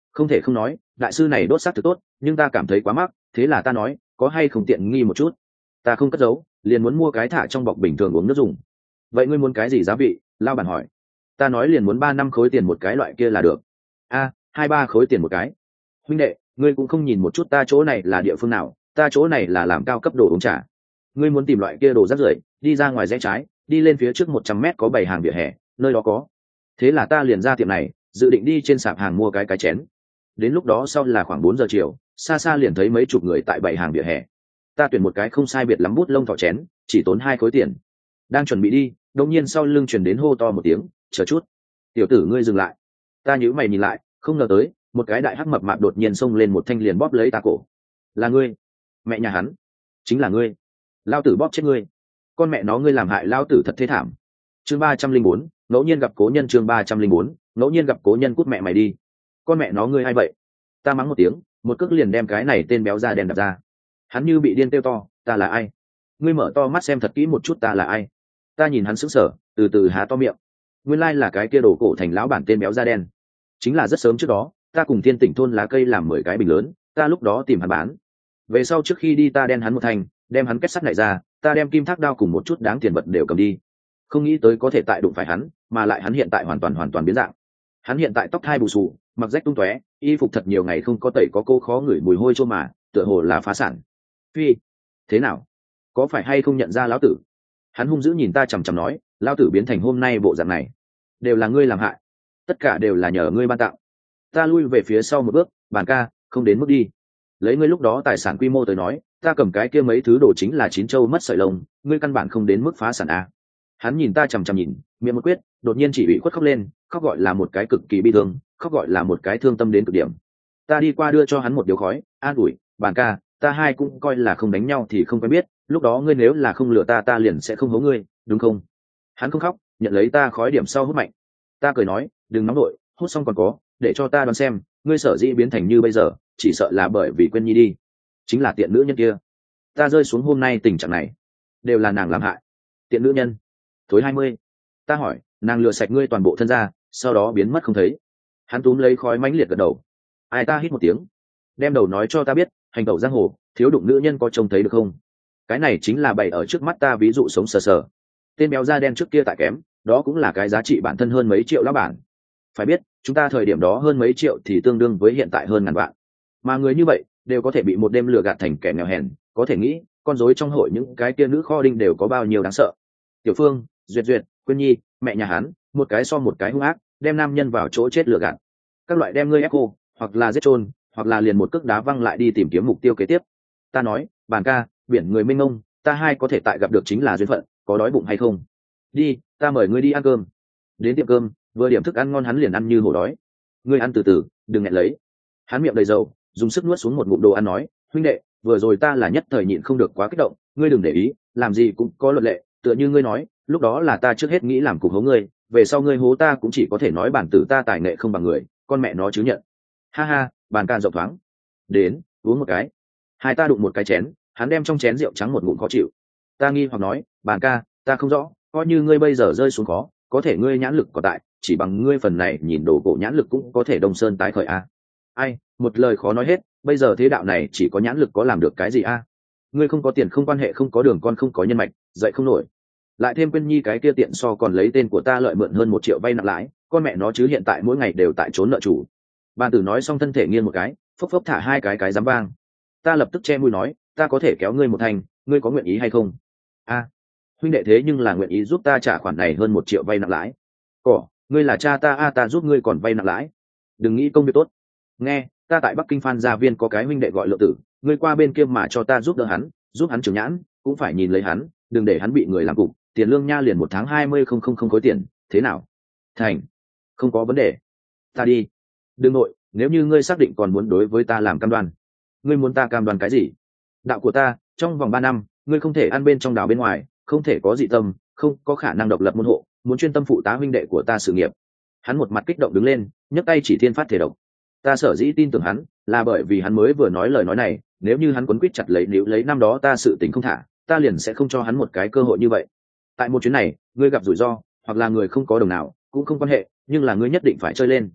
Không thể không nói, đại sư này đốt xác thực tốt, nhưng ta cảm thấy quá mắc, thế là ta nói có hay không tiện nghi một chút. Ta không cất giấu, liền muốn mua cái thả trong bọc bình thường uống nước dùng. Vậy ngươi muốn cái gì giá vị? Lao bản hỏi. Ta nói liền muốn ba năm khối tiền một cái loại kia là được. A, hai ba khối tiền một cái. Huynh đệ, ngươi cũng không nhìn một chút ta chỗ này là địa phương nào, ta chỗ này là làm cao cấp đồ uống trà. Ngươi muốn tìm loại kia đồ rác rưởi, đi ra ngoài rẽ trái, đi lên phía trước một trăm mét có bảy hàng vỉa hè, nơi đó có. Thế là ta liền ra tiệm này, dự định đi trên sạp hàng mua cái cái chén. Đến lúc đó sau là khoảng bốn giờ chiều, xa xa liền thấy mấy chục người tại bảy hàng vỉa hè. Ta tuyển một cái không sai biệt lắm bút lông thỏ chén, chỉ tốn hai khối tiền. Đang chuẩn bị đi, đột nhiên sau lưng truyền đến hô to một tiếng, chờ chút. Tiểu tử ngươi dừng lại. Ta nhíu mày nhìn lại, không ngờ tới, một cái đại hắc mập mạp đột nhiên xông lên một thanh liền bóp lấy ta cổ. Là ngươi? Mẹ nhà hắn. Chính là ngươi. Lao tử bóp chết ngươi. Con mẹ nó ngươi làm hại lao tử thật thế thảm. Chương ba trăm linh bốn, ngẫu nhiên gặp cố nhân chương ba trăm linh bốn, ngẫu nhiên gặp cố nhân cút mẹ mày đi. Con mẹ nó ngươi hay vậy? Ta mắng một tiếng, một cước liền đem cái này tên béo da đen đập ra. Hắn như bị điên kêu to, ta là ai? Ngươi mở to mắt xem thật kỹ một chút ta là ai? Ta nhìn hắn sững sờ, từ từ há to miệng. Nguyên lai là cái kia đồ cổ thành lão bản tên béo da đen. Chính là rất sớm trước đó, ta cùng Thiên Tỉnh thôn lá cây làm mười cái bình lớn, ta lúc đó tìm hắn bán. Về sau trước khi đi ta đen hắn một thành, đem hắn kết sắt lại ra, ta đem kim thác đao cùng một chút đáng tiền vật đều cầm đi. Không nghĩ tới có thể tại đụng phải hắn, mà lại hắn hiện tại hoàn toàn hoàn toàn biến dạng. Hắn hiện tại tóc hai bù xù, mặc rách tung tóe, y phục thật nhiều ngày không có tẩy có cô khó ngửi mùi hôi chua mà, tựa hồ là phá sản. Phi, thế nào? Có phải hay không nhận ra lão tử? Hắn hung dữ nhìn ta chằm chằm nói, lão tử biến thành hôm nay bộ dạng này, đều là ngươi làm hại, tất cả đều là nhờ ngươi ban tặng. Ta lui về phía sau một bước, bàn ca, không đến mức đi. Lấy ngươi lúc đó tài sản quy mô tới nói, ta cầm cái kia mấy thứ đồ chính là chín châu mất sợi lông, ngươi căn bản không đến mức phá sản a. Hắn nhìn ta chằm chằm nhìn, miệng một quyết, đột nhiên chỉ bị khuất khóc lên, khóc gọi là một cái cực kỳ bi thương, khóc gọi là một cái thương tâm đến cực điểm. Ta đi qua đưa cho hắn một điếu khói, an ủi, bàn ca, ta hai cũng coi là không đánh nhau thì không quen biết, lúc đó ngươi nếu là không lừa ta ta liền sẽ không hố ngươi, đúng không? Hắn không khóc, nhận lấy ta khói điểm sau hút mạnh. Ta cười nói, đừng nóng nội, hút xong còn có, để cho ta đoán xem, ngươi sở dĩ biến thành như bây giờ, chỉ sợ là bởi vì quên nhi đi, chính là tiện nữ nhân kia. Ta rơi xuống hôm nay tình trạng này, đều là nàng làm hại. Tiện nữ nhân, thối hai mươi. Ta hỏi, nàng lừa sạch ngươi toàn bộ thân ra, sau đó biến mất không thấy. Hắn túm lấy khói mãnh liệt gật đầu. Ai? Ta hít một tiếng, đem đầu nói cho ta biết, hành tẩu giang hồ, thiếu đụng nữ nhân có trông thấy được không? Cái này chính là bày ở trước mắt ta ví dụ sống sờ sờ. Tên béo da đen trước kia tại kém, đó cũng là cái giá trị bản thân hơn mấy triệu lá bản. Phải biết, chúng ta thời điểm đó hơn mấy triệu thì tương đương với hiện tại hơn ngàn vạn. Mà người như vậy đều có thể bị một đêm lừa gạt thành kẻ nghèo hèn, có thể nghĩ, con rối trong hội những cái kia nữ kho đinh đều có bao nhiêu đáng sợ. Tiểu Phương, Duyệt Duyệt, Quyên Nhi, mẹ nhà hắn, một cái so một cái hung ác, đem nam nhân vào chỗ chết lừa gạt. Các loại đem ngươi ép cô, hoặc là giết chôn, hoặc là liền một cước đá văng lại đi tìm kiếm mục tiêu kế tiếp. Ta nói, bàn ca, biển người mênh mông, ta hai có thể tại gặp được chính là duyên phận, có đói bụng hay không? Đi, ta mời ngươi đi ăn cơm. Đến tiệm cơm, vừa điểm thức ăn ngon hắn liền ăn như hổ đói. Ngươi ăn từ từ, đừng nghẹn lấy. Hắn miệng đầy dầu, dùng sức nuốt xuống một ngụm đồ ăn nói, huynh đệ, vừa rồi ta là nhất thời nhịn không được quá kích động, ngươi đừng để ý, làm gì cũng có luật lệ, tựa như ngươi nói, lúc đó là ta trước hết nghĩ làm cục hố ngươi, về sau ngươi hố ta cũng chỉ có thể nói bản tử ta tài nghệ không bằng người, con mẹ nó chứ nhận. Ha ha, bàn ca rộng thoáng. Đến, uống một cái. Hai ta đụng một cái chén, hắn đem trong chén rượu trắng một ngụm khó chịu. Ta nghi hoặc nói, bàn ca, ta không rõ, coi như ngươi bây giờ rơi xuống khó, có thể ngươi nhãn lực có tại, chỉ bằng ngươi phần này nhìn đồ cổ nhãn lực cũng có thể đông sơn tái khởi a. Ai, một lời khó nói hết, bây giờ thế đạo này chỉ có nhãn lực có làm được cái gì a? Ngươi không có tiền không quan hệ không có đường con không có nhân mạch, dậy không nổi. Lại thêm Quyên Nhi cái kia tiện so còn lấy tên của ta lợi mượn hơn một triệu vay nặng lãi, con mẹ nó chứ hiện tại mỗi ngày đều tại trốn nợ chủ. Bàn tử nói xong thân thể nghiêng một cái, phốc phốc thả hai cái cái giám vang. Ta lập tức che mũi nói, ta có thể kéo ngươi một thành, ngươi có nguyện ý hay không? A, huynh đệ thế nhưng là nguyện ý giúp ta trả khoản này hơn một triệu vay nặng lãi. Cỏ, ngươi là cha ta a, ta giúp ngươi còn vay nặng lãi. Đừng nghĩ công việc tốt. Nghe, ta tại Bắc Kinh Phan Gia Viên có cái huynh đệ gọi Lượng Tử, ngươi qua bên kia mà cho ta giúp đỡ hắn, giúp hắn trưởng nhãn, cũng phải nhìn lấy hắn, đừng để hắn bị người làm cục, tiền lương nha liền một tháng hai mươi không không không khối tiền, thế nào? Thành, không có vấn đề. Ta đi. Đừng nội, nếu như ngươi xác định còn muốn đối với ta làm cam đoan. Ngươi muốn ta cam đoan cái gì? Đạo của ta, trong vòng ba năm, ngươi không thể ăn bên trong đảo bên ngoài, không thể có dị tâm, không có khả năng độc lập môn hộ, muốn chuyên tâm phụ tá huynh đệ của ta sự nghiệp. Hắn một mặt kích động đứng lên, nhấc tay chỉ thiên phát thể độc. Ta sở dĩ tin tưởng hắn, là bởi vì hắn mới vừa nói lời nói này, nếu như hắn quấn quýt chặt lấy níu lấy năm đó ta sự tình không thả, ta liền sẽ không cho hắn một cái cơ hội như vậy. Tại một chuyến này, ngươi gặp rủi ro, hoặc là người không có đồng nào, cũng không quan hệ, nhưng là ngươi nhất định phải chơi lên.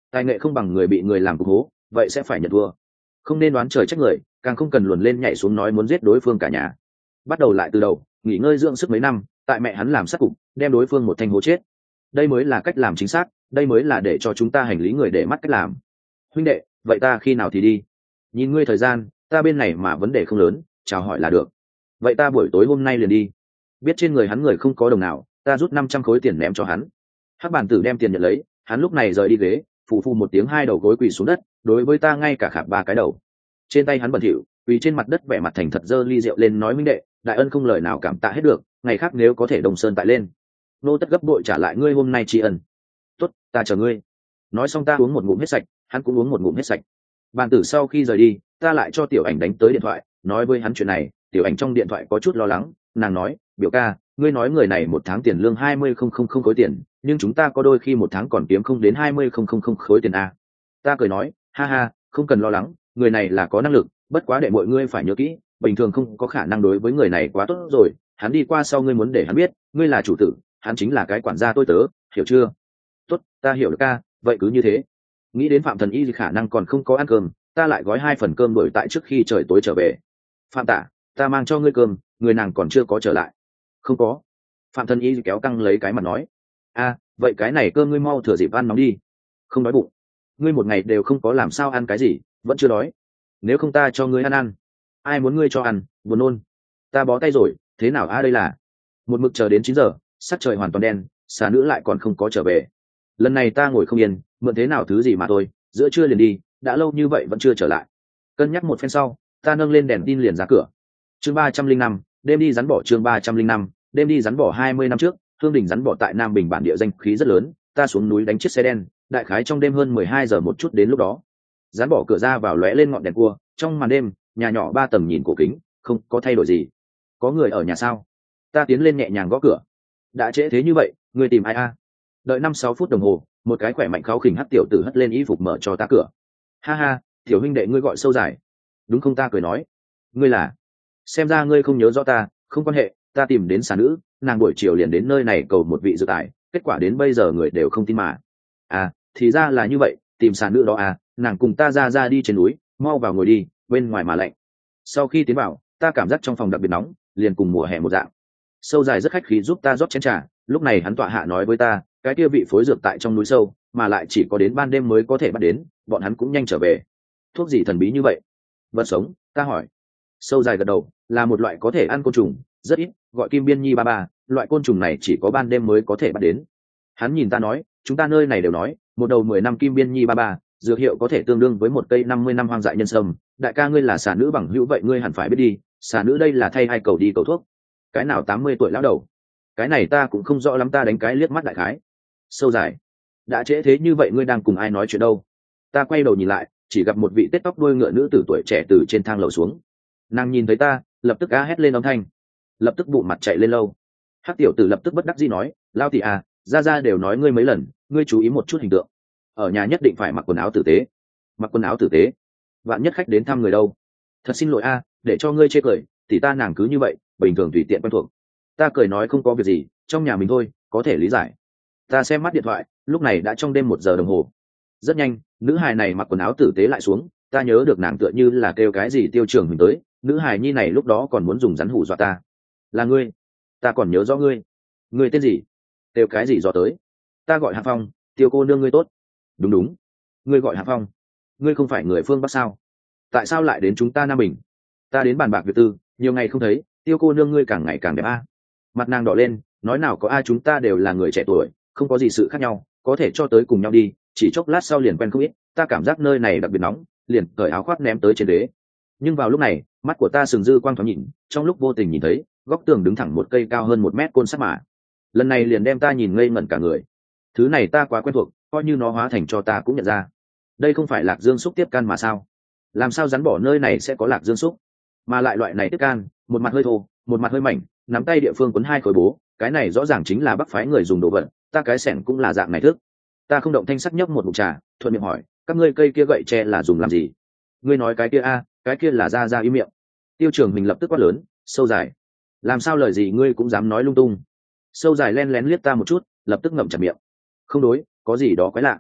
tài nghệ không bằng người bị người làm cục hố, vậy sẽ phải nhận thua. Không nên đoán trời trách người, càng không cần luồn lên nhảy xuống nói muốn giết đối phương cả nhà. Bắt đầu lại từ đầu, nghỉ ngơi dưỡng sức mấy năm, tại mẹ hắn làm sát cục, đem đối phương một thanh hố chết. Đây mới là cách làm chính xác, đây mới là để cho chúng ta hành lý người để mắt cách làm. Huynh đệ, vậy ta khi nào thì đi? Nhìn ngươi thời gian, ta bên này mà vấn đề không lớn, chào hỏi là được. Vậy ta buổi tối hôm nay liền đi. Biết trên người hắn người không có đồng nào, ta rút năm trăm khối tiền ném cho hắn. Hắc bản tử đem tiền nhận lấy, hắn lúc này rời đi ghế, phù phù một tiếng hai đầu gối quỳ xuống đất, đối với ta ngay cả khạp ba cái đầu. Trên tay hắn bẩn thỉu, quỳ trên mặt đất vẻ mặt thành thật giơ ly rượu lên nói: huynh đệ, đại ân không lời nào cảm tạ hết được, ngày khác nếu có thể đồng sơn tại lên, nô tất gấp bội trả lại ngươi hôm nay tri ân. Tốt, ta chờ ngươi. Nói xong ta uống một ngụm hết sạch, hắn cũng uống một ngụm hết sạch. Bàn tử sau khi rời đi, ta lại cho tiểu ảnh đánh tới điện thoại, nói với hắn chuyện này. Tiểu ảnh trong điện thoại có chút lo lắng, nàng nói: biểu ca, ngươi nói người này một tháng tiền lương hai mươi không không không khối tiền, nhưng chúng ta có đôi khi một tháng còn kiếm không đến hai mươi không không không khối tiền a. Ta cười nói: ha ha, không cần lo lắng, người này là có năng lực, bất quá để mọi ngươi phải nhớ kỹ, bình thường không có khả năng đối với người này quá tốt rồi. Hắn đi qua sau ngươi muốn để hắn biết, ngươi là chủ tử, hắn chính là cái quản gia tôi tớ, hiểu chưa? Tốt, ta hiểu được ca, vậy cứ như thế. Nghĩ đến Phạm Thần Y khả năng còn không có ăn cơm, ta lại gói hai phần cơm đổi tại trước khi trời tối trở về. Phạm Tả, ta mang cho ngươi cơm, người nàng còn chưa có trở lại. Không có. Phạm Thần Y kéo căng lấy cái mặt nói: a, vậy cái này cơm ngươi mau thừa dịp ăn nóng đi. Không đói bụng. Ngươi một ngày đều không có làm sao ăn cái gì, vẫn chưa đói. Nếu không ta cho ngươi ăn ăn. Ai muốn ngươi cho ăn, buồn nôn. Ta bó tay rồi, thế nào a đây là? Một mực chờ đến chín giờ, sắc trời hoàn toàn đen, xà nữ lại còn không có trở về. Lần này ta ngồi không yên, mượn thế nào thứ gì mà thôi, giữa trưa liền đi, đã lâu như vậy vẫn chưa trở lại. Cân nhắc một phen sau, ta nâng lên đèn tin liền ra cửa. Chương ba trăm linh năm, đêm đi rắn bỏ. Chương ba trăm linh năm, đêm đi rắn bỏ. Hai mươi năm trước, Hương Đình rắn bỏ tại Nam Bình bản địa danh khí rất lớn, ta xuống núi đánh chiếc xe đen, đại khái trong đêm hơn mười hai giờ một chút đến lúc đó. Rắn bỏ cửa ra vào lóe lên ngọn đèn cua, trong màn đêm, nhà nhỏ ba tầng nhìn cổ kính, không có thay đổi gì. Có người ở nhà sao? Ta tiến lên nhẹ nhàng gõ cửa. Đã trễ thế như vậy, người tìm ai a? Đợi năm sáu phút đồng hồ, một cái khỏe mạnh kháu khỉnh hất tiểu tử hất lên y phục mở cho ta cửa. Ha ha, tiểu huynh đệ ngươi gọi sâu dài. Đúng không? Ta cười nói. Ngươi là? Xem ra ngươi không nhớ rõ ta, không quan hệ, ta tìm đến xà nữ, nàng buổi chiều liền đến nơi này cầu một vị dự tài, kết quả đến bây giờ người đều không tin mà. À, thì ra là như vậy, tìm xà nữ đó à, nàng cùng ta ra ra đi trên núi, mau vào ngồi đi, bên ngoài mà lạnh. Sau khi tiến vào, ta cảm giác trong phòng đặc biệt nóng, liền cùng mùa hè một dạng. Sâu dài rất khách khí giúp ta rót chén trà, lúc này hắn tọa hạ nói với ta, cái kia vị phối dược tại trong núi sâu, mà lại chỉ có đến ban đêm mới có thể bắt đến, bọn hắn cũng nhanh trở về. Thuốc gì thần bí như vậy? Vật sống, ta hỏi. Sâu dài gật đầu, là một loại có thể ăn côn trùng, rất ít, gọi kim biên nhi ba ba, loại côn trùng này chỉ có ban đêm mới có thể bắt đến. Hắn nhìn ta nói, chúng ta nơi này đều nói, một đầu mười năm kim biên nhi ba ba, dược hiệu có thể tương đương với một cây năm mươi năm hoang dại nhân sâm. Đại ca ngươi là xà nữ bằng hữu vậy ngươi hẳn phải biết đi, xà nữ đây là thay hai cầu đi cầu thuốc. Cái nào tám mươi tuổi lão đầu? Cái này ta cũng không rõ lắm, ta đánh cái liếc mắt đại khái. Sâu dài, đã trễ thế như vậy ngươi đang cùng ai nói chuyện đâu? Ta quay đầu nhìn lại, chỉ gặp một vị tết tóc đuôi ngựa nữ tử tuổi trẻ từ trên thang lầu xuống. Nàng nhìn thấy ta, lập tức á hét lên âm thanh, lập tức bụng mặt chạy lên lâu. Hắc tiểu tử lập tức bất đắc dĩ nói, lao tỷ à, ra ra đều nói ngươi mấy lần, ngươi chú ý một chút hình tượng, ở nhà nhất định phải mặc quần áo tử tế. Mặc quần áo tử tế? Vạn nhất khách đến thăm người đâu? Thật xin lỗi a, để cho ngươi chê cười, tỷ ta nàng cứ như vậy, bình thường tùy tiện quen thuộc. Ta cười nói không có việc gì, trong nhà mình thôi, có thể lý giải. Ta xem mắt điện thoại, lúc này đã trong đêm một giờ đồng hồ. Rất nhanh, nữ hài này mặc quần áo tử tế lại xuống, ta nhớ được nàng tựa như là kêu cái gì Tiêu Trường mình tới, nữ hài nhi này lúc đó còn muốn dùng rắn hù dọa ta. Là ngươi? Ta còn nhớ rõ ngươi. Ngươi tên gì? Kêu cái gì dò tới? Ta gọi Hạ Phong, Tiêu cô nương ngươi tốt. Đúng đúng, ngươi gọi Hạ Phong. Ngươi không phải người phương Bắc sao? Tại sao lại đến chúng ta Nam Bình? Ta đến bàn bạc việc tư, nhiều ngày không thấy, Tiêu cô nương ngươi càng ngày càng đẹp a. Mặt nàng đỏ lên, nói nào có ai, chúng ta đều là người trẻ tuổi, không có gì sự khác nhau, có thể cho tới cùng nhau đi. Chỉ chốc lát sau liền quen không ít, ta cảm giác nơi này đặc biệt nóng, liền cởi áo khoác ném tới trên đế. Nhưng vào lúc này, mắt của ta sừng dư quang thoáng nhìn, trong lúc vô tình nhìn thấy góc tường đứng thẳng một cây cao hơn một mét côn sắt mã. Lần này liền đem ta nhìn ngây ngẩn cả người. Thứ này ta quá quen thuộc, coi như nó hóa thành cho ta cũng nhận ra. Đây không phải lạc dương xúc tiếp can mà sao? Làm sao rắn bỏ nơi này sẽ có lạc dương xúc? Mà lại loại này tiếp can, một mặt hơi thô, một mặt hơi mảnh, nắm tay địa phương quấn hai khối bố, cái này rõ ràng chính là bắc phái người dùng đồ vật. Ta cái sẻn cũng là dạng này thức. Ta không động thanh sắc nhấp một ngụm trà, thuận miệng hỏi, các ngươi cây kia gậy tre là dùng làm gì? Ngươi nói cái kia a, cái kia là ra ra im miệng. Tiêu Trường mình lập tức quát lớn, sâu dài, làm sao lời gì ngươi cũng dám nói lung tung? Sâu dài len lén liếc ta một chút, lập tức ngậm chặt miệng. Không đối, có gì đó quái lạ.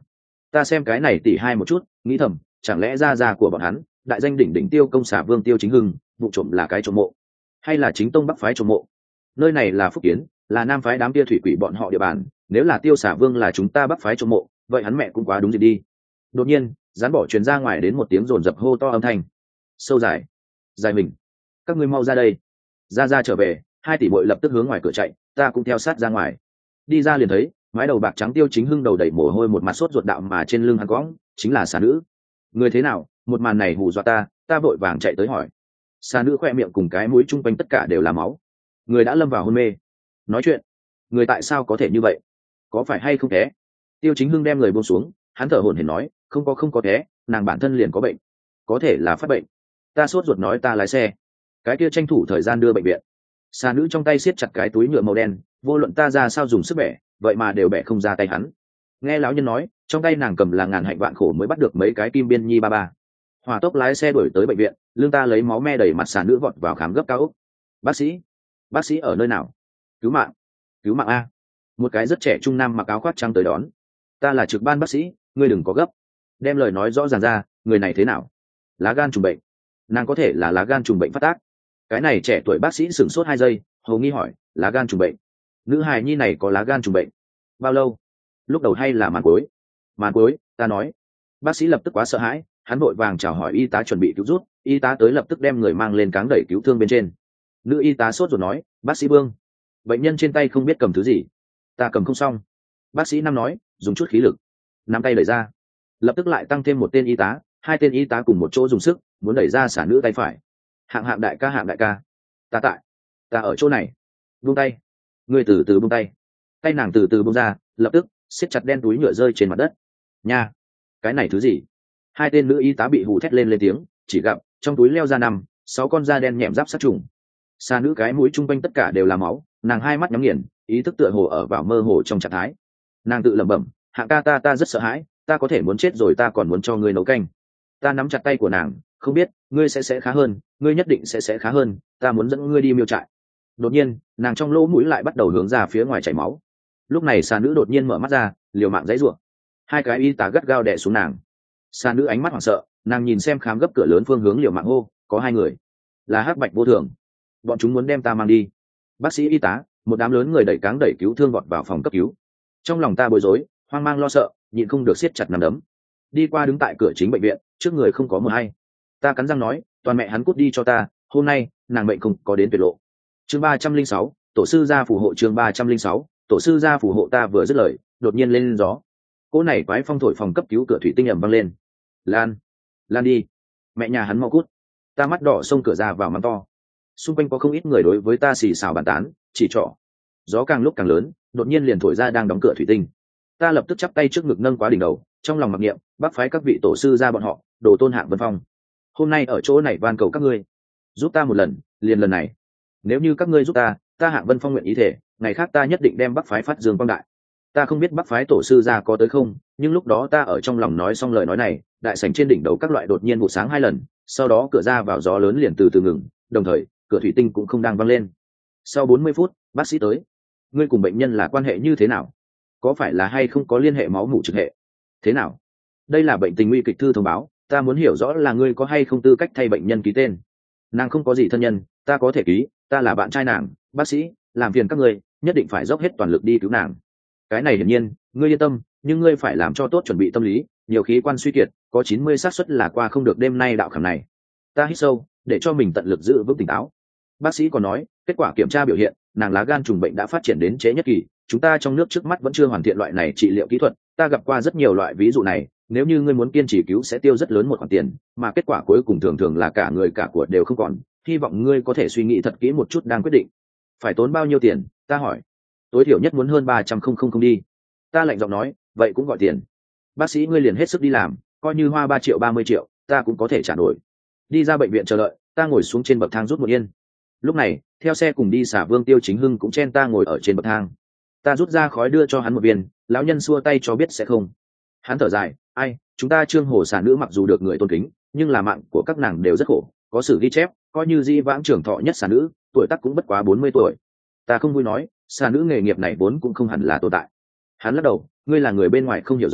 Ta xem cái này tỷ hai một chút, nghĩ thầm, chẳng lẽ gia gia của bọn hắn đại danh đỉnh đỉnh Tiêu công xả Vương Tiêu Chính Hưng vụ trộm là cái trộm mộ, hay là chính tông Bắc phái trộm mộ? Nơi này là Phúc Kiến, là Nam phái đám kia thủy quỷ bọn họ địa bàn, nếu là Tiêu xả Vương là chúng ta Bắc phái trộm mộ, vậy hắn mẹ cũng quá đúng gì đi. Đột nhiên rán bỏ truyền ra ngoài đến một tiếng rồn rập hô to âm thanh. Sâu dài, dài mình, các ngươi mau ra đây. Ra ra trở về. Hai tỷ bội lập tức hướng ngoài cửa chạy, ta cũng theo sát ra ngoài. Đi ra liền thấy mái đầu bạc trắng Tiêu Chính Hưng đầu đầy mồ hôi, một mặt sốt ruột đạo mà trên lưng hắn cõng chính là xà nữ. Người thế nào? Một màn này hù dọa ta, ta vội vàng chạy tới hỏi. Xà nữ khoe miệng cùng cái mũi chung quanh tất cả đều là máu, người đã lâm vào hôn mê. Nói chuyện, người tại sao có thể như vậy? Có phải hay không thế? Tiêu Chính Hưng đem người buông xuống, hắn thở hổn hển nói, không có không có thế, nàng bản thân liền có bệnh, có thể là phát bệnh. Ta sốt ruột nói ta lái xe, cái kia tranh thủ thời gian đưa bệnh viện. Xà nữ trong tay siết chặt cái túi nhựa màu đen, vô luận ta ra sao dùng sức bẻ, vậy mà đều bẻ không ra tay hắn. Nghe lão nhân nói, trong tay nàng cầm là ngàn hạnh vạn khổ mới bắt được mấy cái kim biên nhi ba ba. Hỏa tốc lái xe đuổi tới bệnh viện, lương ta lấy máu me đầy mặt xà nữ vọt vào khám gấp cao ốc. Bác sĩ, bác sĩ ở nơi nào? Cứu mạng, cứu mạng a! Một cái rất trẻ trung nam mặc áo khoác trắng tới đón. Ta là trực ban bác sĩ, ngươi đừng có gấp. Đem lời nói rõ ràng ra, người này thế nào? Lá gan trùng bệnh. Nàng có thể là lá gan trùng bệnh phát tác. Cái này trẻ tuổi bác sĩ sửng sốt hai giây, hầu nghi hỏi, lá gan trùng bệnh? Nữ hài nhi này có lá gan trùng bệnh bao lâu? Lúc đầu hay là màn cuối? Màn cuối, ta nói. Bác sĩ lập tức quá sợ hãi, hắn vội vàng chào hỏi y tá chuẩn bị cứu rút, y tá tới lập tức đem người mang lên cáng đẩy cứu thương bên trên. Nữ y tá sốt rồi nói, bác sĩ Vương, bệnh nhân trên tay không biết cầm thứ gì, ta cầm không xong. Bác sĩ Năm nói, dùng chút khí lực. Nắm tay đẩy ra, lập tức lại tăng thêm một tên y tá, hai tên y tá cùng một chỗ dùng sức muốn đẩy ra xả nữ tay phải. Hạng hạng đại ca, hạng đại ca, ta tại, ta ở chỗ này. Buông tay, người từ từ buông tay. Tay nàng từ từ buông ra, lập tức siết chặt đen túi nhựa rơi trên mặt đất. Nha, cái này thứ gì? Hai tên nữ y tá bị hù thét lên lên tiếng, chỉ gặp trong túi leo ra nằm sáu con da đen nhẹm giáp sát trùng. Xa nữ cái mũi chung quanh tất cả đều là máu, nàng hai mắt nhắm nghiền, ý thức tựa hồ ở vào mơ hồ trong trạng thái. Nàng tự lẩm bẩm, hạng ca, ta ta rất sợ hãi, ta có thể muốn chết rồi, ta còn muốn cho ngươi nấu canh. Ta nắm chặt tay của nàng, không biết ngươi sẽ sẽ khá hơn, ngươi nhất định sẽ sẽ khá hơn, ta muốn dẫn ngươi đi miêu trại. Đột nhiên nàng trong lỗ mũi lại bắt đầu hướng ra phía ngoài chảy máu. Lúc này xà nữ đột nhiên mở mắt ra, liều mạng giãy giụa. Hai cái y tá gắt gao đè xuống nàng. Xà nữ ánh mắt hoảng sợ, nàng nhìn xem khám gấp cửa lớn phương hướng liều mạng hô, có hai người, là Hắc Bạch Vô Thường, bọn chúng muốn đem ta mang đi. Bác sĩ, y tá, một đám lớn người đẩy cáng đẩy cứu thương vọt vào phòng cấp cứu. Trong lòng ta bối rối, hoang mang lo sợ, nhịn không được siết chặt nắm đấm. Đi qua đứng tại cửa chính bệnh viện, trước người không có mờ hay. Ta cắn răng nói, toàn mẹ hắn cút đi cho ta, hôm nay nàng bệnh không có đến tuyệt lộ. Chương ba trăm linh sáu, tổ sư gia phù hộ. Chương ba trăm linh sáu, tổ sư gia phù hộ. Ta vừa dứt lời, đột nhiên lên gió. Cỗ này quái phong thổi phòng cấp cứu cửa thủy tinh ầm văng lên. Lan, lan đi, mẹ nhà hắn mau cút. Ta mắt đỏ xông cửa ra vào mắng to. Xung quanh có không ít người đối với ta xì xào bàn tán, chỉ trỏ. Gió càng lúc càng lớn, đột nhiên liền thổi ra đang đóng cửa thủy tinh. Ta lập tức chắp tay trước ngực nâng quá đỉnh đầu, trong lòng mặc niệm, bác phái các vị tổ sư gia bọn họ, đồ tôn Hạng Vân Phong. Hôm nay ở chỗ này van cầu các ngươi, giúp ta một lần, liền lần này. Nếu như các ngươi giúp ta, ta Hạng Vân Phong nguyện ý thể, ngày khác ta nhất định đem bắc phái phát dương quang đại. Ta không biết bắc phái tổ sư gia có tới không, nhưng lúc đó ta ở trong lòng nói xong lời nói này, đại sảnh trên đỉnh đầu các loại đột nhiên vụ sáng hai lần, sau đó cửa ra vào gió lớn liền từ từ ngừng, đồng thời cửa thủy tinh cũng không đang văng lên. Sau bốn mươi phút, bác sĩ tới. Ngươi cùng bệnh nhân là quan hệ như thế nào? Có phải là hay không có liên hệ máu mủ trực hệ? Thế nào? Đây là bệnh tình nguy kịch thư thông báo, ta muốn hiểu rõ là ngươi có hay không tư cách thay bệnh nhân ký tên. Nàng không có gì thân nhân, ta có thể ký, ta là bạn trai nàng. Bác sĩ, làm phiền các ngươi, nhất định phải dốc hết toàn lực đi cứu nàng. Cái này hiển nhiên, ngươi yên tâm, nhưng ngươi phải làm cho tốt chuẩn bị tâm lý, nhiều khí quan suy kiệt, có chín mươi xác suất là qua không được đêm nay đạo khảm này. Ta hít sâu, để cho mình tận lực giữ vững tỉnh táo. Bác sĩ còn nói, kết quả kiểm tra biểu hiện, nàng lá gan trùng bệnh đã phát triển đến chế nhất kỳ, chúng ta trong nước trước mắt vẫn chưa hoàn thiện loại này trị liệu kỹ thuật. Ta gặp qua rất nhiều loại ví dụ này, nếu như ngươi muốn kiên trì cứu sẽ tiêu rất lớn một khoản tiền, mà kết quả cuối cùng thường thường là cả người cả của đều không còn. Hy vọng ngươi có thể suy nghĩ thật kỹ một chút đang quyết định. Phải tốn bao nhiêu tiền? Ta hỏi. Tối thiểu nhất muốn hơn ba trăm không không không đi. Ta lạnh giọng nói, vậy cũng gọi tiền. Bác sĩ, ngươi liền hết sức đi làm, coi như hoa ba triệu ba mươi triệu, ta cũng có thể trả nổi. Đi ra bệnh viện chờ đợi, ta ngồi xuống trên bậc thang rút một yên. Lúc này theo xe cùng đi xả Vương Tiêu Chính Hưng cũng chen ta ngồi ở trên bậc thang. Ta rút ra khói đưa cho hắn một viên, lão nhân xua tay cho biết sẽ không. Hắn thở dài, ai, chúng ta Trương Hồ xả nữ mặc dù được người tôn kính, nhưng là mạng của các nàng đều rất khổ, có sử ghi chép, coi như di vãng trưởng thọ nhất xả nữ, tuổi tác cũng bất quá bốn mươi tuổi. Ta không vui nói, xả nữ nghề nghiệp này vốn cũng không hẳn là tồn tại. Hắn lắc đầu, ngươi là người bên ngoài không hiểu rõ,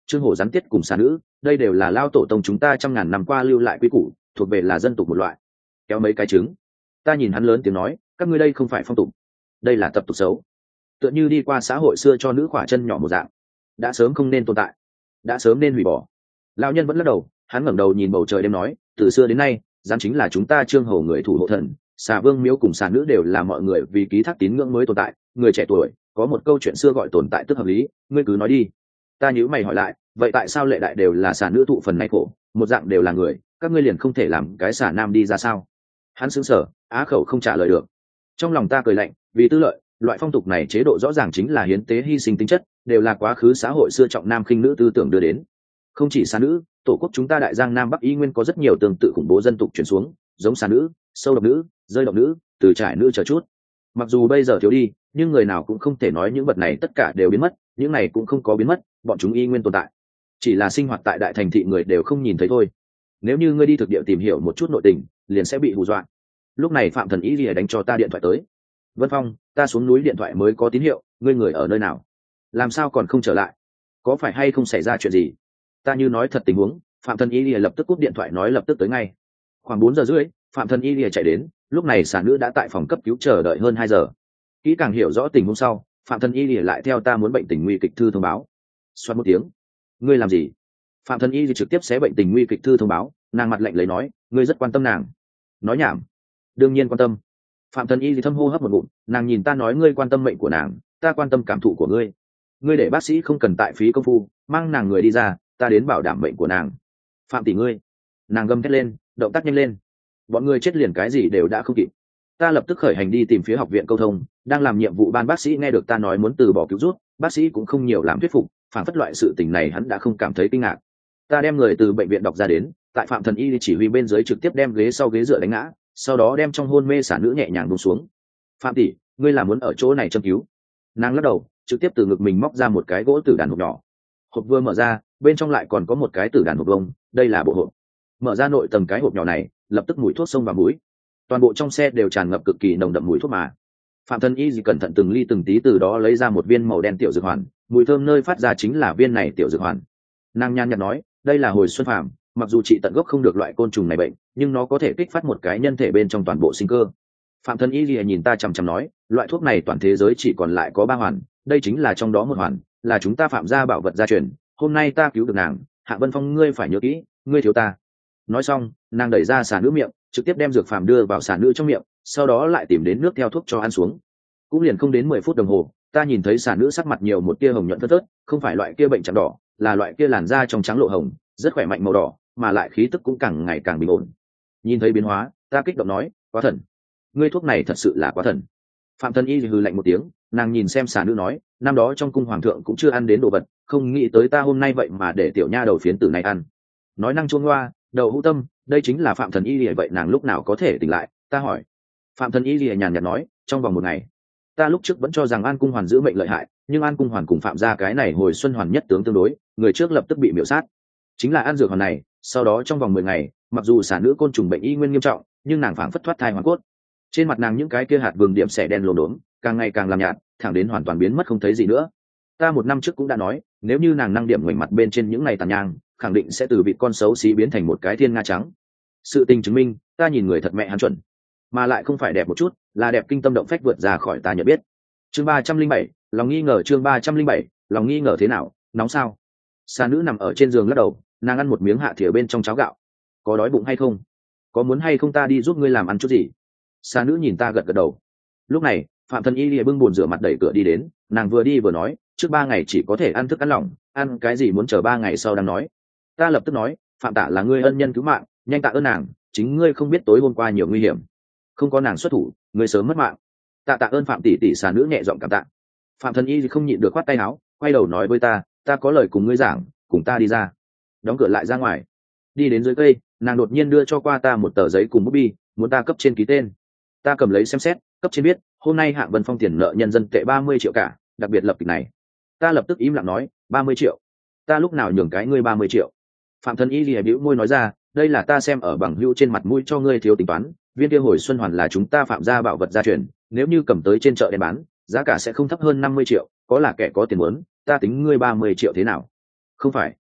trương hổ rắn tiết cùng xà nữ, đây đều là lao tổ tông chúng ta trăm ngàn năm qua lưu lại quy củ, thuộc về là dân tộc một loại. Kéo mấy cái trứng. Ta nhìn hắn lớn tiếng nói, các ngươi đây không phải phong tục, đây là tập tục xấu, tựa như đi qua xã hội xưa cho nữ khỏa chân nhỏ một dạng, đã sớm không nên tồn tại, đã sớm nên hủy bỏ. Lão nhân vẫn lắc đầu, hắn ngẩng đầu nhìn bầu trời đêm nói, từ xưa đến nay rắn chính là chúng ta trương hổ người thủ hộ thần, xà vương miếu cùng xà nữ đều là mọi người vì ký thác tín ngưỡng mới tồn tại. Người trẻ tuổi có một câu chuyện xưa gọi tồn tại tức hợp lý, ngươi cứ nói đi. Ta nhíu mày hỏi lại, vậy tại sao lệ đại đều là xà nữ thụ phần này khổ, một dạng đều là người, các ngươi liền không thể làm cái xà nam đi ra sao? Hắn sững sờ, á khẩu không trả lời được. Trong lòng ta cười lạnh, vì tư lợi, loại phong tục này chế độ rõ ràng chính là hiến tế hy sinh tính chất, đều là quá khứ xã hội xưa trọng nam khinh nữ tư tưởng đưa đến. Không chỉ xà nữ, tổ quốc chúng ta đại giang nam bắc y nguyên có rất nhiều tương tự khủng bố dân tục truyền xuống, giống xà nữ, sâu độc nữ, rơi độc nữ, từ trải nữ chờ chút. Mặc dù bây giờ thiếu đi, nhưng người nào cũng không thể nói những vật này tất cả đều biến mất, những này cũng không có biến mất, bọn chúng y nguyên tồn tại, chỉ là sinh hoạt tại đại thành thị người đều không nhìn thấy thôi. Nếu như ngươi đi thực địa tìm hiểu một chút nội tình, liền sẽ bị hù dọa. Lúc này phạm thần ý lìa đánh cho ta điện thoại tới. Vân Phong, ta xuống núi điện thoại mới có tín hiệu, ngươi người ở nơi nào? Làm sao còn không trở lại? Có phải hay không xảy ra chuyện gì? Ta như nói thật tình huống, phạm thần ý lìa lập tức cúp điện thoại nói lập tức tới ngay. Khoảng bốn giờ rưỡi, phạm thần ý lìa chạy đến, lúc này sản nữ đã tại phòng cấp cứu chờ đợi hơn hai giờ. Kỹ càng hiểu rõ tình huống sau, phạm thần y lìa lại theo ta muốn bệnh tình nguy kịch thư thông báo. Xoát một tiếng, ngươi làm gì? Phạm thần y thì trực tiếp xé bệnh tình nguy kịch thư thông báo, nàng mặt lạnh lấy nói, ngươi rất quan tâm nàng. Nói nhảm, đương nhiên quan tâm. Phạm thần y thì thâm hô hấp một ngụm, nàng nhìn ta nói ngươi quan tâm mệnh của nàng, ta quan tâm cảm thụ của ngươi. Ngươi để bác sĩ không cần tại phí công phu, mang nàng người đi ra, ta đến bảo đảm mệnh của nàng. Phạm tỷ ngươi, nàng gầm thét lên, động tác nhanh lên. Bọn ngươi chết liền cái gì đều đã không kịp. Ta lập tức khởi hành đi tìm phía học viện câu thông, đang làm nhiệm vụ ban bác sĩ nghe được ta nói muốn từ bỏ cứu rút, bác sĩ cũng không nhiều làm thuyết phục, phản phất loại sự tình này hắn đã không cảm thấy kinh ngạc. Ta đem người từ bệnh viện đọc ra đến, tại phạm thần y chỉ huy bên dưới trực tiếp đem ghế sau ghế dựa đánh ngã, sau đó đem trong hôn mê xả nữ nhẹ nhàng buông xuống. Phạm tỷ, ngươi là muốn ở chỗ này châm cứu? Nàng lắc đầu, trực tiếp từ ngực mình móc ra một cái gỗ tử đàn hộp nhỏ. Hộp vừa mở ra, bên trong lại còn có một cái tử đàn hộp bông, đây là bộ hộp. Mở ra nội tầng cái hộp nhỏ này, lập tức mùi thuốc xông vào mũi. Toàn bộ trong xe đều tràn ngập cực kỳ nồng đậm mùi thuốc mà. Phạm thần y gì cẩn thận từng ly từng tí từ đó lấy ra một viên màu đen tiểu dược hoàn, mùi thơm nơi phát ra chính là viên này tiểu dược hoàn. Nàng nhan nhạt nói, đây là hồi xuân phàm, mặc dù trị tận gốc không được loại côn trùng này bệnh, nhưng nó có thể kích phát một cái nhân thể bên trong toàn bộ sinh cơ. Phạm thần y gì nhìn ta chằm chằm nói, loại thuốc này toàn thế giới chỉ còn lại có ba hoàn, đây chính là trong đó một hoàn, là chúng ta phạm gia bảo vật gia truyền. Hôm nay ta cứu được nàng, Hạ Vân Phong ngươi phải nhớ kỹ, ngươi thiếu ta. Nói xong, nàng đẩy ra xà nữ miệng, trực tiếp đem dược phàm đưa vào xà nữ trong miệng, sau đó lại tìm đến nước theo thuốc cho ăn xuống. Cũng liền không đến mười phút đồng hồ, ta nhìn thấy xà nữ sắc mặt nhiều một tia hồng nhuận thớt thớt, không phải loại kia bệnh chạm đỏ, là loại kia làn da trong trắng lộ hồng, rất khỏe mạnh màu đỏ, mà lại khí tức cũng càng ngày càng bình ổn. Nhìn thấy biến hóa, ta kích động nói, quá thần, ngươi thuốc này thật sự là quá thần. Phạm thần y hừ lạnh một tiếng, nàng nhìn xem xà nữ nói, năm đó trong cung hoàng thượng cũng chưa ăn đến đồ vật, không nghĩ tới ta hôm nay vậy mà để tiểu nha đầu phiến tử này ăn. Nói năng chuông loa, đầu hữu tâm, đây chính là phạm thần y lìa, vậy nàng lúc nào có thể tỉnh lại? Ta hỏi. Phạm thần y lìa nhàn nhạt nói, trong vòng một ngày. Ta lúc trước vẫn cho rằng An Cung Hoàn giữ mệnh lợi hại, nhưng An Cung Hoàn cùng phạm gia cái này hồi xuân hoàn nhất tướng tương đối, người trước lập tức bị miểu sát. Chính là ăn dược hoàn này, sau đó trong vòng mười ngày, mặc dù xả nữ côn trùng bệnh y nguyên nghiêm trọng, nhưng nàng phảng phất thoát thai hoàn cốt. Trên mặt nàng những cái kia hạt vừng điểm xẻ đen lồ đốm, càng ngày càng làm nhạt, thẳng đến hoàn toàn biến mất không thấy gì nữa. Ta một năm trước cũng đã nói, nếu như nàng năng điểm ngoảnh mặt bên trên những ngày tàn nhang, khẳng định sẽ từ vị con xấu xí biến thành một cái thiên nga trắng. Sự tình chứng minh, ta nhìn người thật mẹ hắn chuẩn, mà lại không phải đẹp một chút, là đẹp kinh tâm động phách vượt ra khỏi ta nhận biết. Chương ba trăm linh bảy, lòng nghi ngờ. Chương ba trăm linh bảy, lòng nghi ngờ thế nào, nóng sao? Xà nữ nằm ở trên giường lắc đầu, nàng ăn một miếng hạ thìa bên trong cháo gạo. Có đói bụng hay không? Có muốn hay không ta đi giúp ngươi làm ăn chút gì? Xà nữ nhìn ta gật gật đầu. Lúc này, phạm thần y lìa bưng bồn rửa mặt đẩy cửa đi đến, nàng vừa đi vừa nói, trước ba ngày chỉ có thể ăn thức ăn lỏng, ăn cái gì muốn chờ ba ngày sau đang nói. Ta lập tức nói, phạm tạ là ngươi ân nhân cứu mạng, nhanh tạ ơn nàng, chính ngươi không biết tối hôm qua nhiều nguy hiểm, không có nàng xuất thủ, ngươi sớm mất mạng. Tạ tạ ơn phạm tỷ tỷ. Xà nữ nhẹ giọng cảm tạ. Phạm thần y không nhịn được khoát tay áo, quay đầu nói với ta, ta có lời cùng ngươi giảng, cùng ta đi ra. Đóng cửa lại ra ngoài, đi đến dưới cây, nàng đột nhiên đưa cho qua ta một tờ giấy cùng bút bi, muốn ta cấp trên ký tên. Ta cầm lấy xem xét, cấp trên biết hôm nay Hạng Vân Phong tiền nợ nhân dân tệ ba mươi triệu cả, đặc biệt lập kịch này. Ta lập tức im lặng nói, ba mươi triệu? Ta lúc nào nhường cái ngươi ba mươi triệu? Phạm thần y lìa bĩu môi nói ra, đây là ta xem ở bằng hữu trên mặt mũi cho ngươi thiếu tính toán, viên kia hồi xuân hoàn là chúng ta phạm gia bảo vật gia truyền, nếu như cầm tới trên chợ để bán, giá cả sẽ không thấp hơn năm mươi triệu, có là kẻ có tiền muốn, ta tính ngươi ba mươi triệu thế nào? Không phải,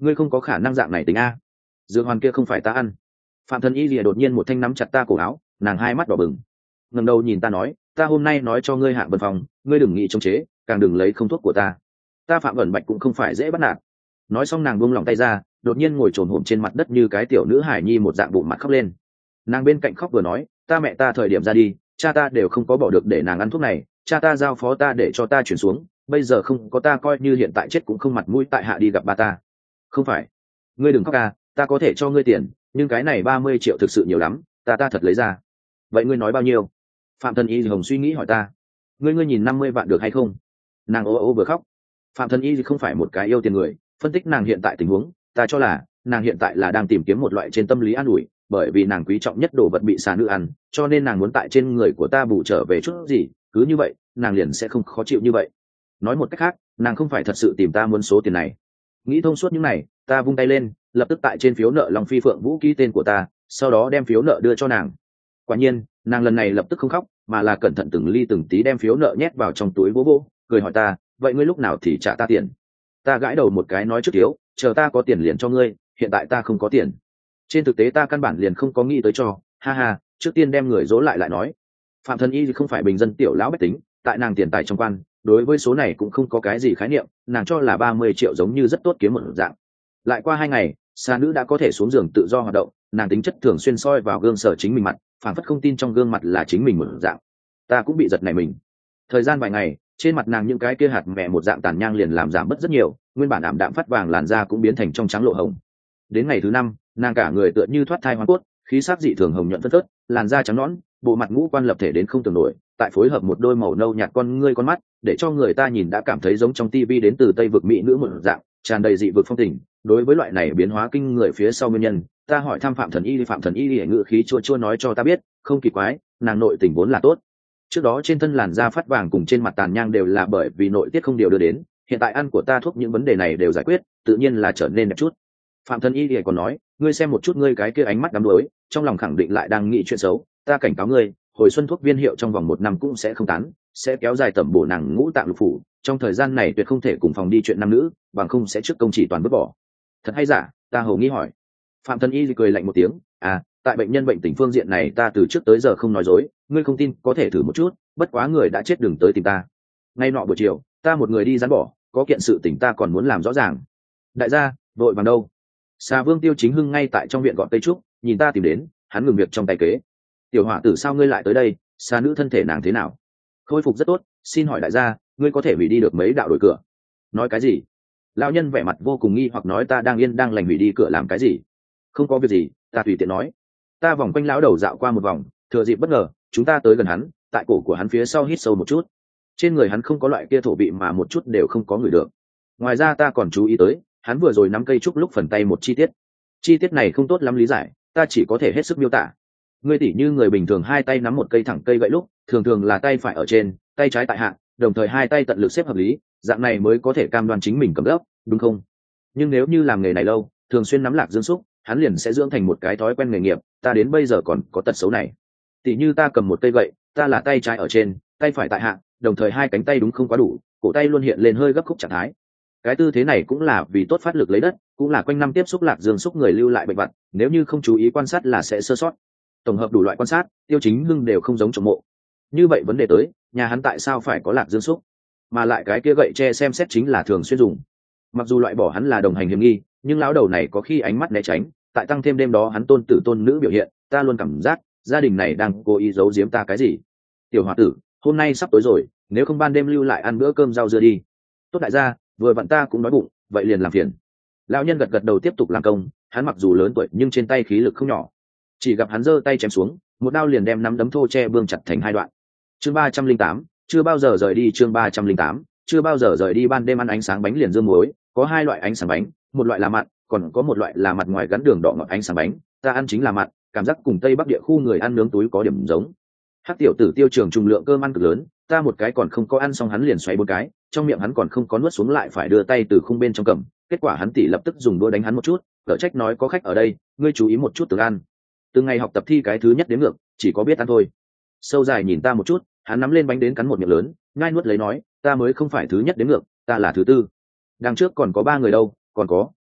ngươi không có khả năng dạng này tính a. Dược hoàn kia không phải ta ăn. Phạm Thần Y lìa đột nhiên một thanh nắm chặt ta cổ áo, nàng hai mắt đỏ bừng, ngẩng đầu nhìn ta nói, ta hôm nay nói cho ngươi Hạng Vân Phong, ngươi đừng nghĩ chống chế, càng đừng lấy không thuốc của ta. Ta Phạm Vẩn Bạch cũng không phải dễ bắt nạt. Nói xong nàng buông lòng tay ra, đột nhiên ngồi trồn hổm trên mặt đất như cái tiểu nữ hài nhi một dạng bụng mặt khóc lên. Nàng bên cạnh khóc vừa nói, ta mẹ ta thời điểm ra đi, cha ta đều không có bỏ được để nàng ăn thuốc này, cha ta giao phó ta để cho ta chuyển xuống, bây giờ không có ta coi như hiện tại chết cũng không mặt mũi tại hạ đi gặp ba ta. Không phải, ngươi đừng khóc à, ta có thể cho ngươi tiền, nhưng cái này ba mươi triệu thực sự nhiều lắm, ta ta thật lấy ra. Vậy ngươi nói bao nhiêu? Phạm Thần Y hồng suy nghĩ hỏi ta. Ngươi ngươi nhìn năm mươi vạn được hay không? Nàng ô ô vừa khóc. Phạm Thần Y không phải một cái yêu tiền người, phân tích nàng hiện tại tình huống, ta cho là nàng hiện tại là đang tìm kiếm một loại trên tâm lý an ủi, bởi vì nàng quý trọng nhất đồ vật bị xà nữ ăn, cho nên nàng muốn tại trên người của ta bù trở về chút gì, cứ như vậy nàng liền sẽ không khó chịu như vậy. Nói một cách khác, nàng không phải thật sự tìm ta muốn số tiền này. Nghĩ thông suốt những này, ta vung tay lên, lập tức tại trên phiếu nợ Long Phi Phượng Vũ ký tên của ta, sau đó đem phiếu nợ đưa cho nàng. Quả nhiên, nàng lần này lập tức không khóc, mà là cẩn thận từng ly từng tí đem phiếu nợ nhét vào trong túi bố bố, cười hỏi ta, vậy ngươi lúc nào thì trả ta tiền? Ta gãi đầu một cái nói trước thiếu, chờ ta có tiền liền cho ngươi, hiện tại ta không có tiền. Trên thực tế ta căn bản liền không có nghĩ tới cho, ha ha, trước tiên đem người dỗ lại lại nói. Phạm Thần Y không phải bình dân tiểu lão bách tính, tại nàng tiền tài trong quan, đối với số này cũng không có cái gì khái niệm, nàng cho là ba mươi triệu giống như rất tốt kiếm một dạng. Lại qua hai ngày, xa nữ đã có thể xuống giường tự do hoạt động, nàng tính chất thường xuyên soi vào gương sở chính mình mặt, phản phất không tin trong gương mặt là chính mình một dạng. Ta cũng bị giật này mình. Thời gian vài ngày, trên mặt nàng những cái kia hạt mẹ một dạng tàn nhang liền làm giảm bớt rất nhiều, nguyên bản ảm đạm phát vàng làn da cũng biến thành trong trắng lộ hồng. Đến ngày thứ năm, nàng cả người tựa như thoát thai hoàn cốt, khí sắc dị thường hồng nhuận phất phớt, làn da trắng nõn, bộ mặt ngũ quan lập thể đến không tưởng nổi, tại phối hợp một đôi màu nâu nhạt con ngươi con mắt, để cho người ta nhìn đã cảm thấy giống trong tivi đến từ Tây vực mỹ nữ một dạng, tràn đầy dị vực phong tình. Đối với loại này biến hóa kinh người phía sau nguyên nhân, ta hỏi thăm Phạm Thần Y, Phạm Thần Y liễu ngữ khí chua chua nói cho ta biết, không kỳ quái, nàng nội tình vốn là tốt. Trước đó trên thân làn da phát vàng cùng trên mặt tàn nhang đều là bởi vì nội tiết không điều đưa đến, hiện tại ăn của ta thuốc những vấn đề này đều giải quyết, tự nhiên là trở nên đẹp chút. Phạm Thần Y liễu còn nói, ngươi xem một chút ngươi cái kia ánh mắt đắm đuối, trong lòng khẳng định lại đang nghĩ chuyện xấu, ta cảnh cáo ngươi, hồi xuân thuốc viên hiệu trong vòng một năm cũng sẽ không tán, sẽ kéo dài tẩm bổ nàng ngũ tạng lục phủ, trong thời gian này tuyệt không thể cùng phòng đi chuyện nam nữ, bằng không sẽ trước công chỉ toàn vứt bỏ. Thật hay giả? Ta hầu nghi hỏi. Phạm Thần Y cười lạnh một tiếng, à, tại bệnh nhân bệnh tình phương diện này ta từ trước tới giờ không nói dối, ngươi không tin có thể thử một chút, bất quá người đã chết đừng tới tìm ta. Ngay nọ buổi chiều, ta một người đi rắn bỏ, có kiện sự tình ta còn muốn làm rõ ràng. Đại gia, vội vàng đâu? Xà Vương Tiêu Chính Hưng ngay tại trong viện gọn cây trúc, nhìn ta tìm đến, hắn ngừng việc trong tay kế. Tiểu hỏa tử sao ngươi lại tới đây? Xà nữ thân thể nàng thế nào? Khôi phục rất tốt, xin hỏi đại gia, ngươi có thể hủy đi được mấy đạo đổi cửa? Nói cái gì? Lão nhân vẻ mặt vô cùng nghi hoặc nói ta đang yên đang lành hủy đi cửa làm cái gì? Không có việc gì, ta tùy tiện nói. Ta vòng quanh lão đầu dạo qua một vòng, thừa dịp bất ngờ, chúng ta tới gần hắn, tại cổ của hắn phía sau hít sâu một chút. Trên người hắn không có loại kia thổ vị mà một chút đều không có người được. Ngoài ra ta còn chú ý tới, hắn vừa rồi nắm cây trúc lúc phần tay một chi tiết. Chi tiết này không tốt lắm lý giải, ta chỉ có thể hết sức miêu tả. Ngươi tỉ như người bình thường hai tay nắm một cây thẳng cây gậy lúc, thường thường là tay phải ở trên, tay trái tại hạ, đồng thời hai tay tận lực xếp hợp lý, dạng này mới có thể cam đoan chính mình cầm gốc, đúng không? Nhưng nếu như làm nghề này lâu, thường xuyên nắm lạc dương xúc, hắn liền sẽ dưỡng thành một cái thói quen nghề nghiệp, ta đến bây giờ còn có tật xấu này. Tỉ như ta cầm một cây gậy, ta là tay trái ở trên, tay phải tại hạ, đồng thời hai cánh tay đúng không quá đủ, cổ tay luôn hiện lên hơi gấp khúc trạng thái. Cái tư thế này cũng là vì tốt phát lực lấy đất, cũng là quanh năm tiếp xúc lạc dương xúc người lưu lại bệnh vặt, nếu như không chú ý quan sát là sẽ sơ sót. Tổng hợp đủ loại quan sát, Tiêu Chính Hưng đều không giống trong mộ. Như vậy vấn đề tới, nhà hắn tại sao phải có lạc dương xúc, mà lại cái kia gậy tre xem xét chính là thường xuyên dùng. Mặc dù loại bỏ hắn là đồng hành hiểm nghi, nhưng lão đầu này có khi ánh mắt né tránh, tại tăng thêm đêm đó hắn tôn tử tôn nữ biểu hiện, ta luôn cảm giác gia đình này đang cố ý giấu giếm ta cái gì. Tiểu hòa tử, hôm nay sắp tối rồi, nếu không ban đêm lưu lại ăn bữa cơm rau dưa đi. Tốt đại gia, vừa vặn ta cũng đói bụng, vậy liền làm phiền. Lão nhân gật gật đầu tiếp tục làm công, hắn mặc dù lớn tuổi nhưng trên tay khí lực không nhỏ. Chỉ gặp hắn giơ tay chém xuống, một đao liền đem nắm đấm thô che bương chặt thành hai đoạn. Chương ba trăm linh tám, chưa bao giờ rời đi. Chương ba trăm linh tám, chưa bao giờ rời đi. Ban đêm ăn ánh sáng bánh liền dương muối, có hai loại ánh sáng bánh, một loại là mặn, còn có một loại là mặt ngoài gắn đường đỏ ngọt ánh sáng bánh. Ta ăn chính là mặn, cảm giác cùng Tây Bắc địa khu người ăn nướng túi có điểm giống. Hắc tiểu tử Tiêu Trường trùng lượng cơm ăn cực lớn, ta một cái còn không có ăn xong hắn liền xoay bốn cái, trong miệng hắn còn không có nuốt xuống lại phải đưa tay từ khung bên trong cầm, kết quả hắn tỉ lập tức dùng đũa đánh hắn một chút, cở trách nói có khách ở đây, ngươi chú ý một chút từng ăn. Từng ngày học tập thi cái thứ nhất đến ngược, chỉ có biết ăn thôi. Sâu dài nhìn ta một chút, hắn nắm lên bánh đến cắn một miệng lớn, ngai nuốt lấy nói, ta mới không phải thứ nhất đến ngược, ta là thứ tư. Đằng trước còn có ba người đâu, còn có,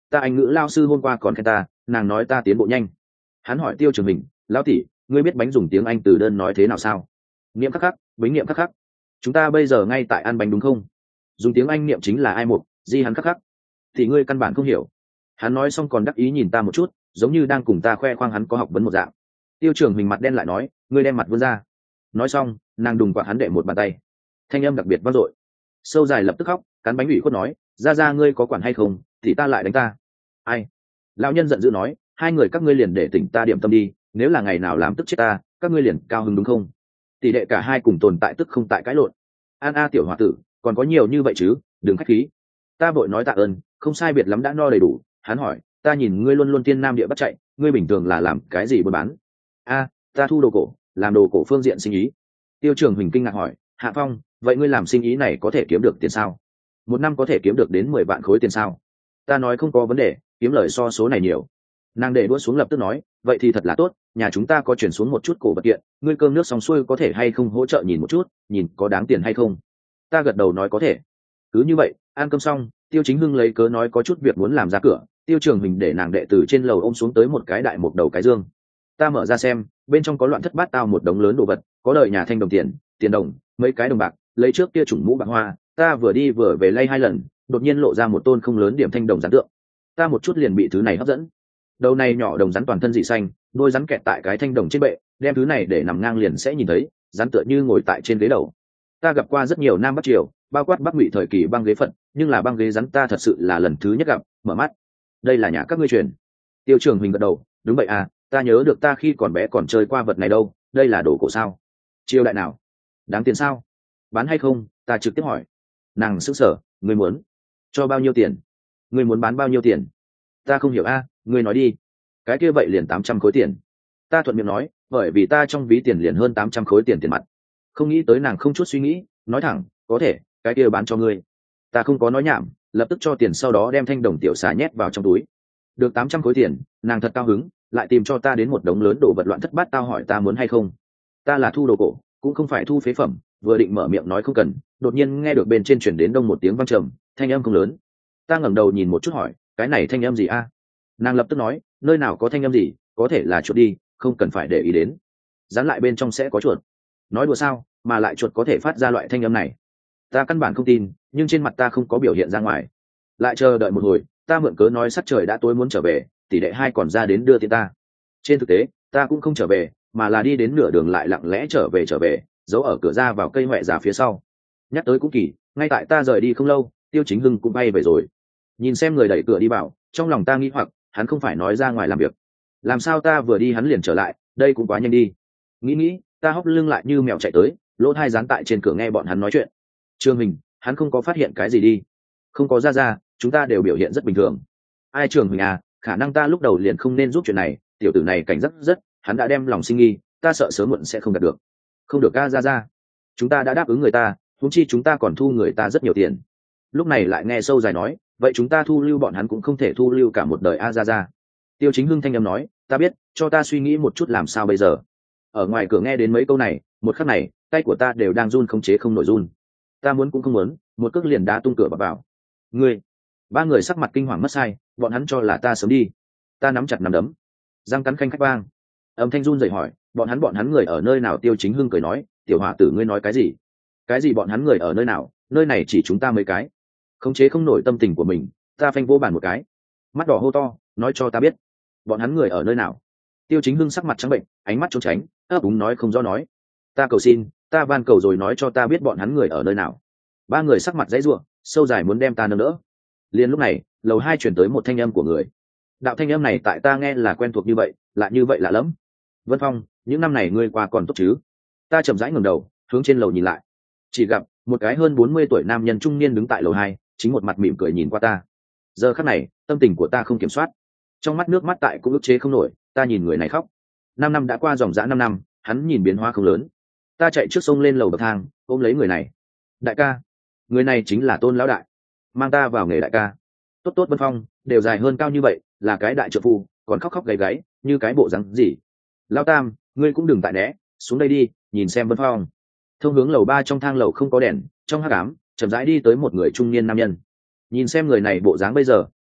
ta anh ngữ lao sư hôm qua còn khen ta, nàng nói ta tiến bộ nhanh. Hắn hỏi Tiêu Trường Hình, lão tỷ, ngươi biết bánh dùng tiếng Anh từ đơn nói thế nào sao? Niệm khắc khắc, bính niệm khắc khắc. Chúng ta bây giờ ngay tại ăn bánh đúng không? Dùng tiếng Anh niệm chính là ai một, di hắn khắc khắc. Thì ngươi căn bản không hiểu. Hắn nói xong còn đắc ý nhìn ta một chút, giống như đang cùng ta khoe khoang hắn có học vấn một dạng. Tiêu Trường Hình mặt đen lại nói, ngươi đem mặt vươn ra. Nói xong, nàng đùng quạt hắn đệ một bàn tay. Thanh âm đặc biệt vang dội. Sâu dài lập tức khóc, cắn bánh ủy khuất nói, ra ra ngươi có quản hay không, thì ta lại đánh ta. Ai? Lão nhân giận dữ nói, hai người các ngươi liền để tỉnh ta điểm tâm đi, nếu là ngày nào làm tức chết ta, các ngươi liền cao hứng đúng không? Tỷ đệ cả hai cùng tồn tại tức không tại cãi lộn. An a tiểu hòa tử, còn có nhiều như vậy chứ, đừng khách khí. Ta vội nói tạ ơn, không sai biệt lắm đã no đầy đủ. Hắn hỏi, ta nhìn ngươi luôn luôn tiên nam địa bắt chạy, ngươi bình thường là làm cái gì buôn bán? A, ta thu đồ cổ, làm đồ cổ phương diện sinh ý. Tiêu Trường Huỳnh kinh ngạc hỏi, Hạ Phong, vậy ngươi làm sinh ý này có thể kiếm được tiền sao? Một năm có thể kiếm được đến mười vạn khối tiền sao? Ta nói không có vấn đề, kiếm lời so số này nhiều. Nàng để đũa xuống lập tức nói, vậy thì thật là tốt, nhà chúng ta có chuyển xuống một chút cổ vật kiện, ngươi cơm nước xong xuôi có thể hay không hỗ trợ nhìn một chút, nhìn có đáng tiền hay không? Ta gật đầu nói có thể. Cứ như vậy, ăn cơm xong, Tiêu Chính Hưng lấy cớ nói có chút việc muốn làm ra cửa, Tiêu Trường Huỳnh để nàng đệ từ trên lầu ôm xuống tới một cái đại một đầu cái dương. Ta mở ra xem, bên trong có loạn thất bát tao một đống lớn đồ vật, có đời nhà thanh đồng tiền, tiền đồng, mấy cái đồng bạc, lấy trước kia chủng mũ bạc hoa. Ta vừa đi vừa về lay hai lần, đột nhiên lộ ra một tôn không lớn điểm thanh đồng rắn tượng. Ta một chút liền bị thứ này hấp dẫn. Đầu này nhỏ đồng rắn toàn thân dị xanh, đôi rắn kẹt tại cái thanh đồng trên bệ, đem thứ này để nằm ngang liền sẽ nhìn thấy, rắn tựa như ngồi tại trên ghế đầu. Ta gặp qua rất nhiều nam bắc triều, bao quát bắc ngụy thời kỳ băng ghế phật, nhưng là băng ghế rắn ta thật sự là lần thứ nhất gặp. Mở mắt, đây là nhà các ngươi truyền. Tiêu Trường Huỳnh gật đầu, đúng vậy à, ta nhớ được ta khi còn bé còn chơi qua vật này đâu, đây là đồ cổ sao? Triều đại nào? Đáng tiền sao? Bán hay không? Ta trực tiếp hỏi. Nàng sững sờ, ngươi muốn cho bao nhiêu tiền? Ngươi muốn bán bao nhiêu tiền? Ta không hiểu a, ngươi nói đi. Cái kia vậy liền tám trăm khối tiền. Ta thuận miệng nói, bởi vì ta trong ví tiền liền hơn tám trăm khối tiền tiền mặt. Không nghĩ tới nàng không chút suy nghĩ, nói thẳng, có thể, cái kia bán cho ngươi. Ta không có nói nhảm, lập tức cho tiền, sau đó đem thanh đồng tiểu xà nhét vào trong túi. Được tám trăm khối tiền, nàng thật cao hứng, lại tìm cho ta đến một đống lớn đồ vật loạn thất bát tao, hỏi ta muốn hay không. Ta là thu đồ cổ, cũng không phải thu phế phẩm, vừa định mở miệng nói không cần, đột nhiên nghe được bên trên chuyển đến đông một tiếng vang trầm, thanh âm không lớn. Ta ngẩng đầu nhìn một chút hỏi, cái này thanh âm gì a? Nàng lập tức nói, nơi nào có thanh âm gì, có thể là chuột đi, không cần phải để ý đến. Dán lại bên trong sẽ có chuột. Nói đùa sao, mà lại chuột có thể phát ra loại thanh âm này? Ta căn bản không tin, nhưng trên mặt ta không có biểu hiện ra ngoài. Lại chờ đợi một hồi, ta mượn cớ nói sắc trời đã tối muốn trở về, tỷ đệ hai còn ra đến đưa tiền ta. Trên thực tế, ta cũng không trở về, mà là đi đến nửa đường lại lặng lẽ trở về trở về, giấu ở cửa ra vào cây hoẹ già phía sau. Nhắc tới cũng kỳ, ngay tại ta rời đi không lâu, Tiêu Chính Hưng cũng bay về rồi. Nhìn xem người đẩy cửa đi vào, trong lòng ta nghĩ hoặc, hắn không phải nói ra ngoài làm việc, làm sao ta vừa đi hắn liền trở lại, đây cũng quá nhanh đi. Nghĩ nghĩ, ta hóc lưng lại như mèo chạy tới, lỗ thai dán tại trên cửa nghe bọn hắn nói chuyện. Trương Huỳnh, hắn không có phát hiện cái gì đi? Không có, ra ra, chúng ta đều biểu hiện rất bình thường. Ai Trường Huỳnh à, khả năng ta lúc đầu liền không nên giúp chuyện này, tiểu tử này cảnh giác rất, hắn đã đem lòng sinh nghi, ta sợ sớm muộn sẽ không đạt được. Không được, ca, ra ra, chúng ta đã đáp ứng người ta, huống chi chúng ta còn thu người ta rất nhiều tiền. Lúc này lại nghe sâu dài nói, vậy chúng ta thu lưu bọn hắn cũng không thể thu lưu cả một đời a, ra ra. Tiêu Chính Hưng thanh âm nói, ta biết, cho ta suy nghĩ một chút làm sao bây giờ. Ở ngoài cửa nghe đến mấy câu này, một khắc này tay của ta đều đang run không chế không nổi run. Ta muốn cũng không muốn, một cước liền đá tung cửa vào, vào. Ngươi, ba người sắc mặt kinh hoàng mất sai, bọn hắn cho là ta sớm đi. Ta nắm chặt nắm đấm, răng cắn khanh khách vang. Âm thanh run rẩy hỏi, bọn hắn bọn hắn người ở nơi nào? Tiêu Chính Hưng cười nói, tiểu hòa tử ngươi nói cái gì? Cái gì bọn hắn người ở nơi nào? Nơi này chỉ chúng ta mấy cái. Khống chế không nổi tâm tình của mình, ta phanh vô bàn một cái, mắt đỏ hô to, nói cho ta biết, bọn hắn người ở nơi nào? Tiêu Chính Hưng sắc mặt trắng bệnh, ánh mắt trốn tránh, ấp úng nói không rõ nói. Ta cầu xin, ta van cầu rồi, nói cho ta biết bọn hắn người ở nơi nào. Ba người sắc mặt dãy giụa, sâu dài muốn đem ta nâng đỡ. Liền lúc này, lầu hai chuyển tới một thanh âm của người. Đạo thanh âm này tại ta nghe là quen thuộc như vậy, lại như vậy lạ lẫm. Vân Phong, những năm này ngươi qua còn tốt chứ? Ta chậm rãi ngẩng đầu, hướng trên lầu nhìn lại, chỉ gặp một cái hơn bốn mươi tuổi nam nhân trung niên đứng tại lầu hai, chính một mặt mỉm cười nhìn qua ta. Giờ khắc này, tâm tình của ta không kiểm soát, trong mắt nước mắt tại cũng ức chế không nổi. Ta nhìn người này khóc. Năm năm đã qua, dòng dã năm năm, hắn nhìn biến hóa không lớn. Ta chạy trước sông lên lầu bậc thang, ôm lấy người này. Đại ca, người này chính là Tôn lão đại, mang ta vào nghề đại ca. Tốt tốt Vân Phong, đều dài hơn cao như vậy, là cái đại trợ phu, còn khóc khóc gáy gáy, như cái bộ dáng gì. Lão Tam, ngươi cũng đừng tại né, xuống đây đi, nhìn xem Vân Phong. Thông hướng lầu ba, trong thang lầu không có đèn, trong hắc ám chậm rãi đi tới một người trung niên nam nhân. Nhìn xem người này bộ dáng bây giờ,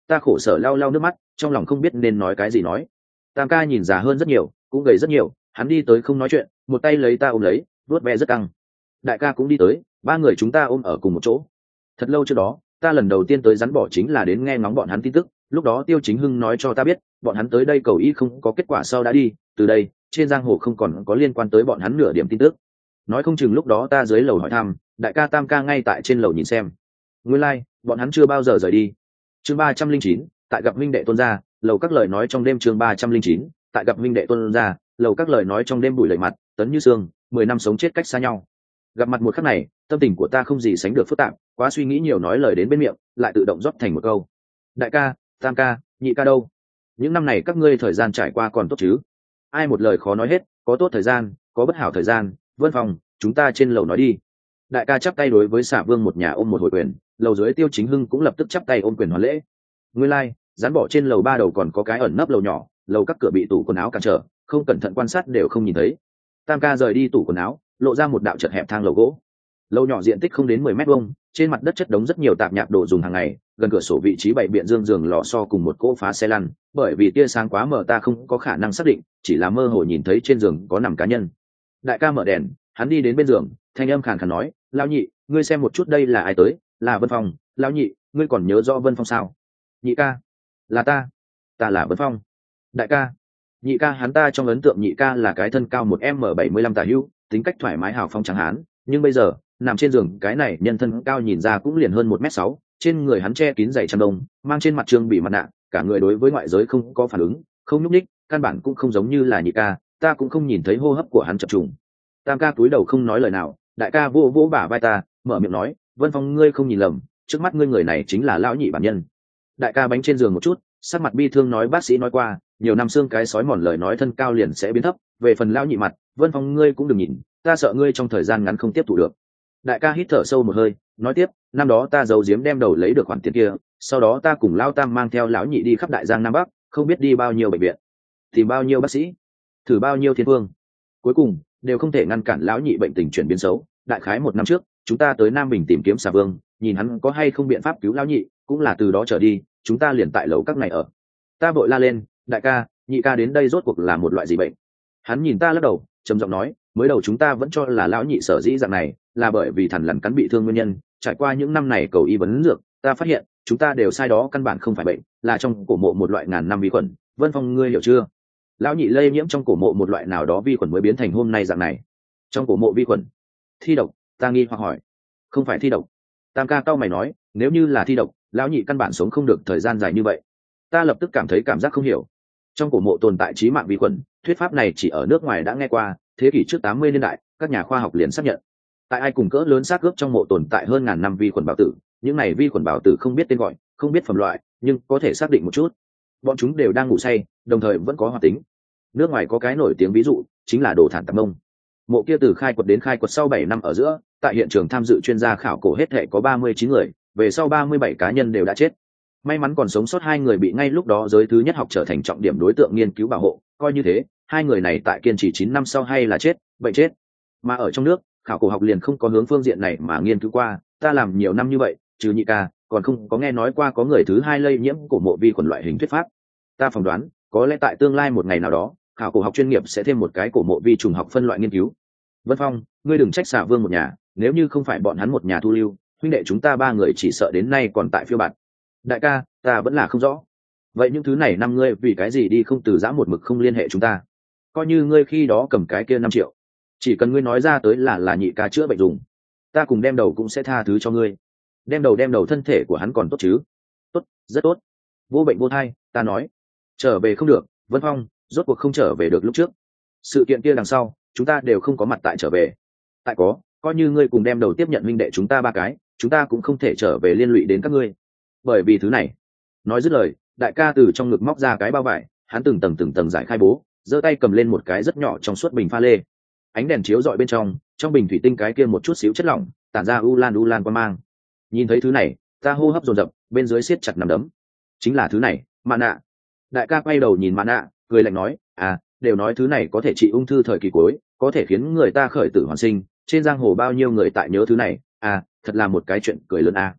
Ta khổ sở lau lau nước mắt, trong lòng không biết nên nói cái gì nói. Tam ca nhìn già hơn rất nhiều, cũng gầy rất nhiều, hắn đi tới không nói chuyện, một tay lấy ta ôm lấy, vuốt ve rất căng. Đại ca cũng đi tới, ba người chúng ta ôm ở cùng một chỗ. Thật lâu trước đó, ta lần đầu tiên tới rắn bỏ chính là đến nghe ngóng bọn hắn tin tức, lúc đó Tiêu Chính Hưng nói cho ta biết, bọn hắn tới đây cầu y không có kết quả sau đã đi, từ đây, trên giang hồ không còn có liên quan tới bọn hắn nửa điểm tin tức. Nói không chừng lúc đó ta dưới lầu hỏi thăm, đại ca Tam ca ngay tại trên lầu nhìn xem. Nguyên lai, like, bọn hắn chưa bao giờ rời đi. Chương ba trăm linh chín, tại gặp minh đệ Tôn gia, lầu các lời nói trong đêm chương ba trăm linh chín, tại gặp minh đệ Tôn gia, lầu các lời nói trong đêm bụi lầy mặt, tấn như xương, mười năm sống chết cách xa nhau. Gặp mặt một khắc này, tâm tình của ta không gì sánh được phức tạp, quá suy nghĩ nhiều nói lời đến bên miệng, lại tự động rót thành một câu. Đại ca, Tam ca, nhị ca đâu? Những năm này các ngươi thời gian trải qua còn tốt chứ? Ai một lời khó nói hết, có tốt thời gian, có bất hảo thời gian, Vân Phong, chúng ta trên lầu nói đi. Đại ca chắp tay đối với Xả Vương một nhà ôm một hồi quyền, lầu dưới Tiêu Chính Hưng cũng lập tức chắp tay ôm quyền hoàn lễ. Nguyên lai, like, dán bỏ trên lầu ba đầu còn có cái ẩn nấp lầu nhỏ, lầu các cửa bị tủ quần áo cản trở, không cẩn thận quan sát đều không nhìn thấy. Tam ca rời đi tủ quần áo, lộ ra một đạo chật hẹp thang lầu gỗ. Lầu nhỏ diện tích không đến mười mét vuông, trên mặt đất chất đống rất nhiều tạp nhạp đồ dùng hàng ngày, gần cửa sổ vị trí bày biện dương giường lò xo cùng một cỗ phá xe lăn, bởi vì tia sáng quá mờ ta không có khả năng xác định, chỉ là mơ hồ nhìn thấy trên giường có nằm cá nhân. Đại ca mở đèn, hắn đi đến bên giường, thanh âm khàn khàn nói, lão nhị, ngươi xem một chút đây là ai tới? Là Vân Phong. Lão nhị, ngươi còn nhớ rõ Vân Phong sao? Nhị ca, là ta, ta là Vân Phong. Đại ca, nhị ca hắn ta trong ấn tượng nhị ca là cái thân cao một m bảy mươi lăm tả hữu, tính cách thoải mái hào phong trắng hán, nhưng bây giờ nằm trên giường cái này nhân thân cao nhìn ra cũng liền hơn một m sáu, trên người hắn che kín dày chăn đông, mang trên mặt trương bị mặt nạ, cả người đối với ngoại giới không có phản ứng, không nhúc ních, căn bản cũng không giống như là nhị ca, ta cũng không nhìn thấy hô hấp của hắn chập trùng. Tam ca cúi đầu không nói lời nào, đại ca vô vỗ bả vai ta, mở miệng nói, Vân Phong ngươi không nhìn lầm, trước mắt ngươi người này chính là lão nhị bản nhân. Đại ca bánh trên giường một chút, sắc mặt bi thương nói bác sĩ nói qua, nhiều năm xương cái sói mòn lời nói thân cao liền sẽ biến thấp, về phần lão nhị mặt, Vân Phong ngươi cũng đừng nhìn, ta sợ ngươi trong thời gian ngắn không tiếp thụ được. Đại ca hít thở sâu một hơi, nói tiếp, năm đó ta giấu giếm đem đầu lấy được khoản tiền kia, sau đó ta cùng lão tam mang theo lão nhị đi khắp đại giang nam bắc, không biết đi bao nhiêu bệnh viện, tìm bao nhiêu bác sĩ, thử bao nhiêu thiên phương, cuối cùng đều không thể ngăn cản lão nhị bệnh tình chuyển biến xấu. Đại khái một năm trước, chúng ta tới Nam Bình tìm kiếm Xà Vương, nhìn hắn có hay không biện pháp cứu lão nhị, cũng là từ đó trở đi, chúng ta liền tại lầu các này ở. Ta vội la lên, đại ca, nhị ca đến đây rốt cuộc là một loại gì bệnh? Hắn nhìn ta lắc đầu, trầm giọng nói, mới đầu chúng ta vẫn cho là lão nhị sở dĩ dạng này là bởi vì thằn lằn cắn bị thương nguyên nhân, trải qua những năm này cầu y vấn dược, ta phát hiện chúng ta đều sai đó, căn bản không phải bệnh, là trong cổ mộ một loại ngàn năm vi khuẩn. Vân Phong ngươi hiểu chưa? Lão nhị lây nhiễm trong cổ mộ một loại nào đó vi khuẩn mới biến thành hôm nay dạng này. Trong cổ mộ vi khuẩn? Thi độc? Ta nghi hoặc hỏi. Không phải thi độc. Tam ca cao mày nói, nếu như là thi độc, lão nhị căn bản sống không được thời gian dài như vậy. Ta lập tức cảm thấy cảm giác không hiểu. Trong cổ mộ tồn tại chí mạng vi khuẩn, thuyết pháp này chỉ ở nước ngoài đã nghe qua, thế kỷ trước tám mươi niên đại, các nhà khoa học liền xác nhận. Tại ai cùng cỡ lớn xác ướp trong mộ tồn tại hơn ngàn năm vi khuẩn bào tử, những này vi khuẩn bào tử không biết tên gọi, không biết phẩm loại, nhưng có thể xác định một chút, bọn chúng đều đang ngủ say, đồng thời vẫn có hoạt tính. Nước ngoài có cái nổi tiếng ví dụ, chính là đồ thản tạp mông. Mộ kia từ khai quật đến khai quật sau bảy năm ở giữa, tại hiện trường tham dự chuyên gia khảo cổ hết thể có ba mươi chín người, về sau ba mươi bảy cá nhân đều đã chết. May mắn còn sống sót hai người bị ngay lúc đó giới thứ nhất học trở thành trọng điểm đối tượng nghiên cứu bảo hộ, coi như thế, hai người này tại kiên trì chín năm sau hay là chết, bệnh chết. Mà ở trong nước, khảo cổ học liền không có hướng phương diện này mà nghiên cứu qua, ta làm nhiều năm như vậy, trừ nhị ca, còn không có nghe nói qua có người thứ hai lây nhiễm cổ mộ vi khuẩn loại hình thuyết pháp. Ta phỏng đoán, có lẽ tại tương lai một ngày nào đó, khảo cổ học chuyên nghiệp sẽ thêm một cái cổ mộ vi trùng học phân loại nghiên cứu. Vân Phong, ngươi đừng trách Xà Vương một nhà, nếu như không phải bọn hắn một nhà thu lưu, huynh đệ chúng ta ba người chỉ sợ đến nay còn tại phiêu bạt. Đại ca, ta vẫn là không rõ. Vậy những thứ này năm ngươi vì cái gì đi không từ giã một mực không liên hệ chúng ta? Coi như ngươi khi đó cầm cái kia năm triệu, chỉ cần ngươi nói ra tới là là nhị ca chữa bệnh dùng, ta cùng đem đầu cũng sẽ tha thứ cho ngươi. Đem đầu đem đầu thân thể của hắn còn tốt chứ? Tốt, rất tốt. Vô bệnh vô thai, ta nói. Trở về không được, Vân Phong, rốt cuộc không trở về được lúc trước. Sự kiện kia đằng sau, chúng ta đều không có mặt tại trở về. Tại có, coi như ngươi cùng đem đầu tiếp nhận huynh đệ chúng ta ba cái, chúng ta cũng không thể trở về liên lụy đến các ngươi. Bởi vì thứ này. Nói dứt lời, đại ca từ trong ngực móc ra cái bao vải, hắn từng tầng từng tầng giải khai bố, giơ tay cầm lên một cái rất nhỏ trong suốt bình pha lê. Ánh đèn chiếu rọi bên trong, trong bình thủy tinh cái kia một chút xíu chất lỏng, tản ra u lan u lan quang mang. Nhìn thấy thứ này, ta hô hấp dồn dập, bên dưới siết chặt nắm đấm. Chính là thứ này, mạn nạ. Đại ca quay đầu nhìn mạn nạ, cười lạnh nói, à, đều nói thứ này có thể trị ung thư thời kỳ cuối, có thể khiến người ta khởi tử hoàn sinh, trên giang hồ bao nhiêu người tại nhớ thứ này, à, thật là một cái chuyện cười lớn à.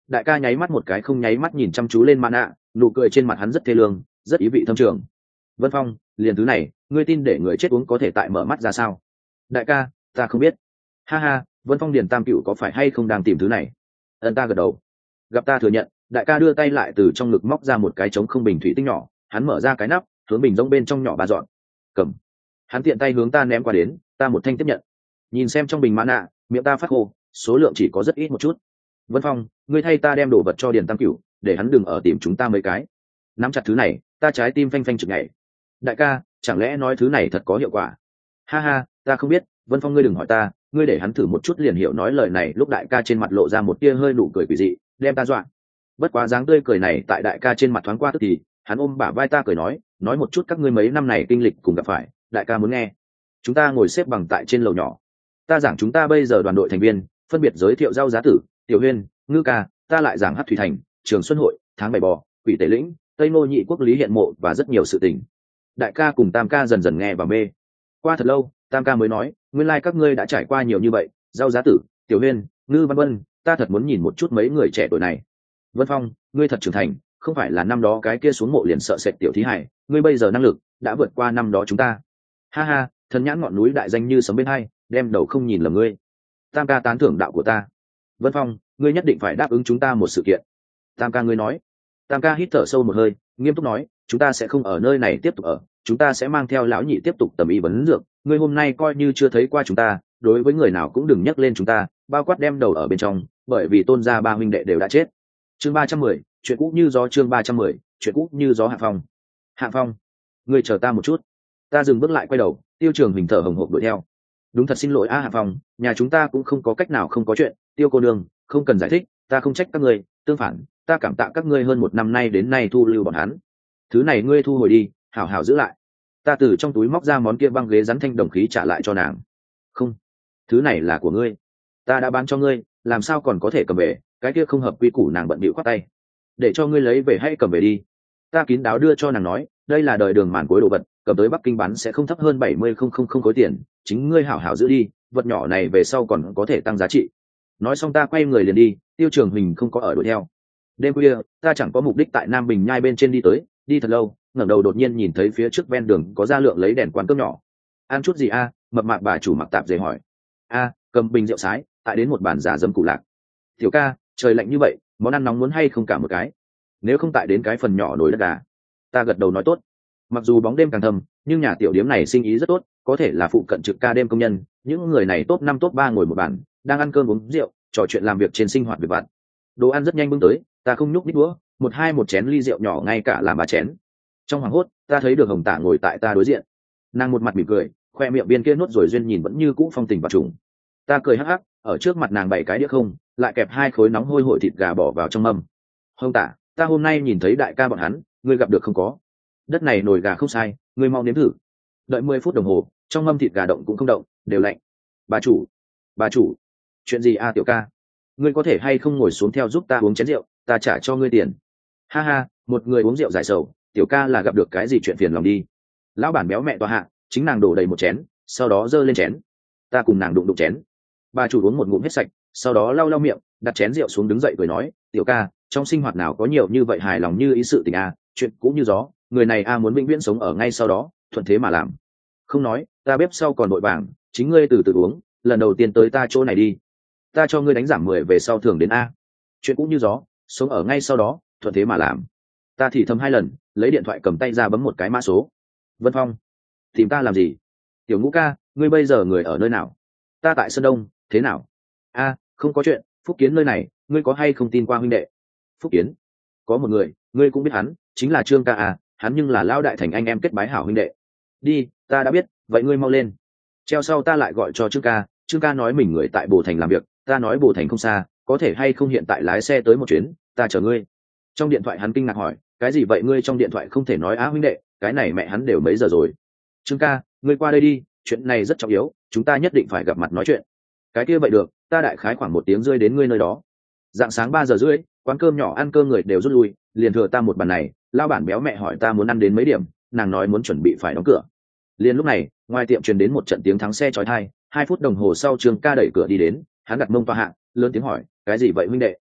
Đại ca nháy mắt một cái không nháy mắt nhìn chăm chú lên mã nạ, nụ cười trên mặt hắn rất thê lương, rất ý vị thâm trường. Vân Phong, liền thứ này ngươi tin để người chết uống có thể tại mở mắt ra sao? Đại ca, ta không biết. Ha ha, Vân Phong, Điền Tam Cựu có phải hay không đang tìm thứ này? Ân, ta gật đầu. Gặp ta thừa nhận, đại ca đưa tay lại từ trong ngực móc ra một cái trống không bình thủy tinh nhỏ, hắn mở ra cái nắp, hướng bình rông bên trong nhỏ ba dọn. Cầm. Hắn tiện tay hướng ta ném qua đến, ta một thanh tiếp nhận. Nhìn xem trong bình mã nạ, miệng ta phát khô, số lượng chỉ có rất ít một chút. Vân Phong, ngươi thay ta đem đồ vật cho Điền Tam Cửu, để hắn đừng ở tìm chúng ta mấy cái. Nắm chặt thứ này, ta trái tim phanh phanh chực nhảy. Đại ca, chẳng lẽ nói thứ này thật có hiệu quả? Ha ha, ta không biết. Vân Phong, ngươi đừng hỏi ta, ngươi để hắn thử một chút liền hiểu. Nói lời này lúc đại ca trên mặt lộ ra một tia hơi nụ cười quỷ dị, đem ta dọa. Bất quá dáng tươi cười này tại đại ca trên mặt thoáng qua tức thì, hắn ôm bả vai ta cười nói, nói một chút các ngươi mấy năm này kinh lịch cùng gặp phải, đại ca muốn nghe. Chúng ta ngồi xếp bằng tại trên lầu nhỏ, ta giảng chúng ta bây giờ đoàn đội thành viên, phân biệt giới thiệu Giao Giá Tử, Tiểu Huyên, Ngư Ca, ta lại giảng Hắc Thủy Thành, Trường Xuân Hội, Tháng Bảy Bò, Quỷ Tề Lĩnh, Tây Ngô Nhị Quốc Lý Hiện Mộ và rất nhiều sự tình. Đại ca cùng Tam ca dần dần nghe và mê. Qua thật lâu, Tam ca mới nói, nguyên lai like các ngươi đã trải qua nhiều như vậy, Giao Giá Tử, Tiểu Huyên, Ngư Văn Vân, ta thật muốn nhìn một chút mấy người trẻ tuổi này. Vân Phong, ngươi thật trưởng thành, không phải là năm đó cái kia xuống mộ liền sợ sệt tiểu thí hải, ngươi bây giờ năng lực đã vượt qua năm đó chúng ta. Ha ha, thần nhãn ngọn núi đại danh như sấm bên hai, đem đầu không nhìn lầm ngươi. Tam ca tán thưởng đạo của ta. Vân Phong, ngươi nhất định phải đáp ứng chúng ta một sự kiện. Tam ca ngươi nói. Tam ca hít thở sâu một hơi, nghiêm túc nói, chúng ta sẽ không ở nơi này tiếp tục ở, chúng ta sẽ mang theo lão nhị tiếp tục tầm y vấn dược. Ngươi hôm nay coi như chưa thấy qua chúng ta, đối với người nào cũng đừng nhắc lên chúng ta, bao quát đem đầu ở bên trong, bởi vì Tôn gia ba huynh đệ đều đã chết. Chương ba trăm mười, chuyện cũ như gió. Chương ba trăm mười, chuyện cũ như gió. Hạ Phong. Hạ Phong, ngươi chờ ta một chút. Ta dừng bước lại quay đầu, Tiêu Trường Hình thở hồng hộc đuổi theo. Đúng thật xin lỗi a Hạ Phong, nhà chúng ta cũng không có cách nào không có chuyện, Tiêu cô nương, không cần giải thích, ta không trách các ngươi, tương phản, ta cảm tạ các ngươi hơn một năm nay đến nay thu lưu bọn hắn. Thứ này ngươi thu hồi đi, hảo hảo giữ lại. Ta từ trong túi móc ra món kia băng ghế rắn thanh đồng khí trả lại cho nàng. Không, thứ này là của ngươi, ta đã bán cho ngươi, làm sao còn có thể cầm về? Cái kia không hợp quy củ. Nàng bận bịu khoát tay. Để cho ngươi lấy về hay cầm về đi. Ta kín đáo đưa cho nàng nói, đây là đời đường màn cuối đồ vật, cầm tới Bắc Kinh bán sẽ không thấp hơn bảy mươi không không không khối tiền, chính ngươi hảo hảo giữ đi, vật nhỏ này về sau còn có thể tăng giá trị. Nói xong ta quay người liền đi, Tiêu Trường Hình không có ở đuổi theo. Đêm khuya, ta chẳng có mục đích tại Nam Bình Nhai bên trên đi tới, đi thật lâu, ngẩng đầu đột nhiên nhìn thấy phía trước ven đường có ra lượng lấy đèn quán cơm nhỏ. Ăn chút gì a? Mập mạp bà chủ mặc tạp dề hỏi. A, cầm bình rượu sái, tại đến một bàn giả dấm củ lạc. Tiểu ca, trời lạnh như vậy, món ăn nóng muốn hay không cả một cái? Nếu không tại đến cái phần nhỏ nồi đất gà. Ta gật đầu nói tốt. Mặc dù bóng đêm càng thầm, nhưng nhà tiểu điếm này sinh ý rất tốt, có thể là phụ cận trực ca đêm công nhân, những người này top năm top ba ngồi một bàn, đang ăn cơm uống rượu, trò chuyện làm việc trên sinh hoạt việc vặt. Đồ ăn rất nhanh bưng tới, ta không nhúc nhích đũa, một hai một chén ly rượu nhỏ ngay cả làm ba chén. Trong hoàng hốt, ta thấy được Hồng Tả ngồi tại ta đối diện. Nàng một mặt mỉm cười, khoe miệng biên kia nốt rồi duyên nhìn vẫn như cũ phong tình và trùng. Ta cười hắc hắc, ở trước mặt nàng bảy cái đĩa không, lại kẹp hai khối nóng hôi hổi thịt gà bỏ vào trong mâm. Hồng Tả, ta hôm nay nhìn thấy đại ca bọn hắn, ngươi gặp được không có? Đất này nồi gà không sai, ngươi mau nếm thử. Đợi mười phút đồng hồ, trong mâm thịt gà động cũng không động, đều lạnh. Bà chủ, bà chủ, chuyện gì a tiểu ca? Ngươi có thể hay không ngồi xuống theo giúp ta uống chén rượu, ta trả cho ngươi tiền. Ha ha, một người uống rượu giải sầu, tiểu ca là gặp được cái gì chuyện phiền lòng đi. Lão bản béo mẹ tòa hạ, chính nàng đổ đầy một chén, sau đó giơ lên chén. Ta cùng nàng đụng đụng chén. Bà chủ uống một ngụm hết sạch, sau đó lau lau miệng, đặt chén rượu xuống đứng dậy cười nói, tiểu ca, trong sinh hoạt nào có nhiều như vậy hài lòng như ý sự tình a, chuyện cũ như gió, người này a muốn vĩnh viễn sống ở ngay sau đó, thuận thế mà làm. Không nói, ta bếp sau còn vội vàng, chính ngươi từ từ uống, lần đầu tiên tới ta chỗ này đi, ta cho ngươi đánh giảm mười về sau thường đến a. Chuyện cũ như gió, sống ở ngay sau đó, thuận thế mà làm. Ta thì thầm hai lần, lấy điện thoại cầm tay ra bấm một cái mã số. Vân Phong, tìm ta làm gì? Tiểu Ngũ ca, ngươi bây giờ người ở nơi nào? Ta tại Sơn Đông, thế nào? A, không có chuyện, Phúc Kiến nơi này, ngươi có hay không tin qua huynh đệ? Phúc Kiến, có một người, ngươi cũng biết hắn, chính là Trương ca à, hắn nhưng là lão đại thành anh em kết bái hảo huynh đệ. Đi, ta đã biết, vậy ngươi mau lên. Treo sau ta lại gọi cho Trương ca, Trương ca nói mình người tại Bồ Thành làm việc, ta nói Bồ Thành không xa, có thể hay không hiện tại lái xe tới một chuyến, ta chờ ngươi. Trong điện thoại hắn kinh ngạc hỏi, cái gì vậy? Ngươi trong điện thoại không thể nói á huynh đệ, cái này mẹ hắn đều mấy giờ rồi. Trương ca, ngươi qua đây đi, chuyện này rất trọng yếu, chúng ta nhất định phải gặp mặt nói chuyện. Cái kia vậy được, ta đại khái khoảng một tiếng rưỡi đến ngươi nơi đó. Dạng sáng ba giờ rưỡi, quán cơm nhỏ ăn cơm người đều rút lui, liền thừa ta một bàn này. Lao bản béo mẹ hỏi ta muốn ăn đến mấy điểm, nàng nói muốn chuẩn bị phải đóng cửa. Liền lúc này, ngoài tiệm truyền đến một trận tiếng thắng xe chói tai, hai phút đồng hồ sau Trương ca đẩy cửa đi đến, hắn đặt mông toa hạ, lớn tiếng hỏi, cái gì vậy huynh đệ?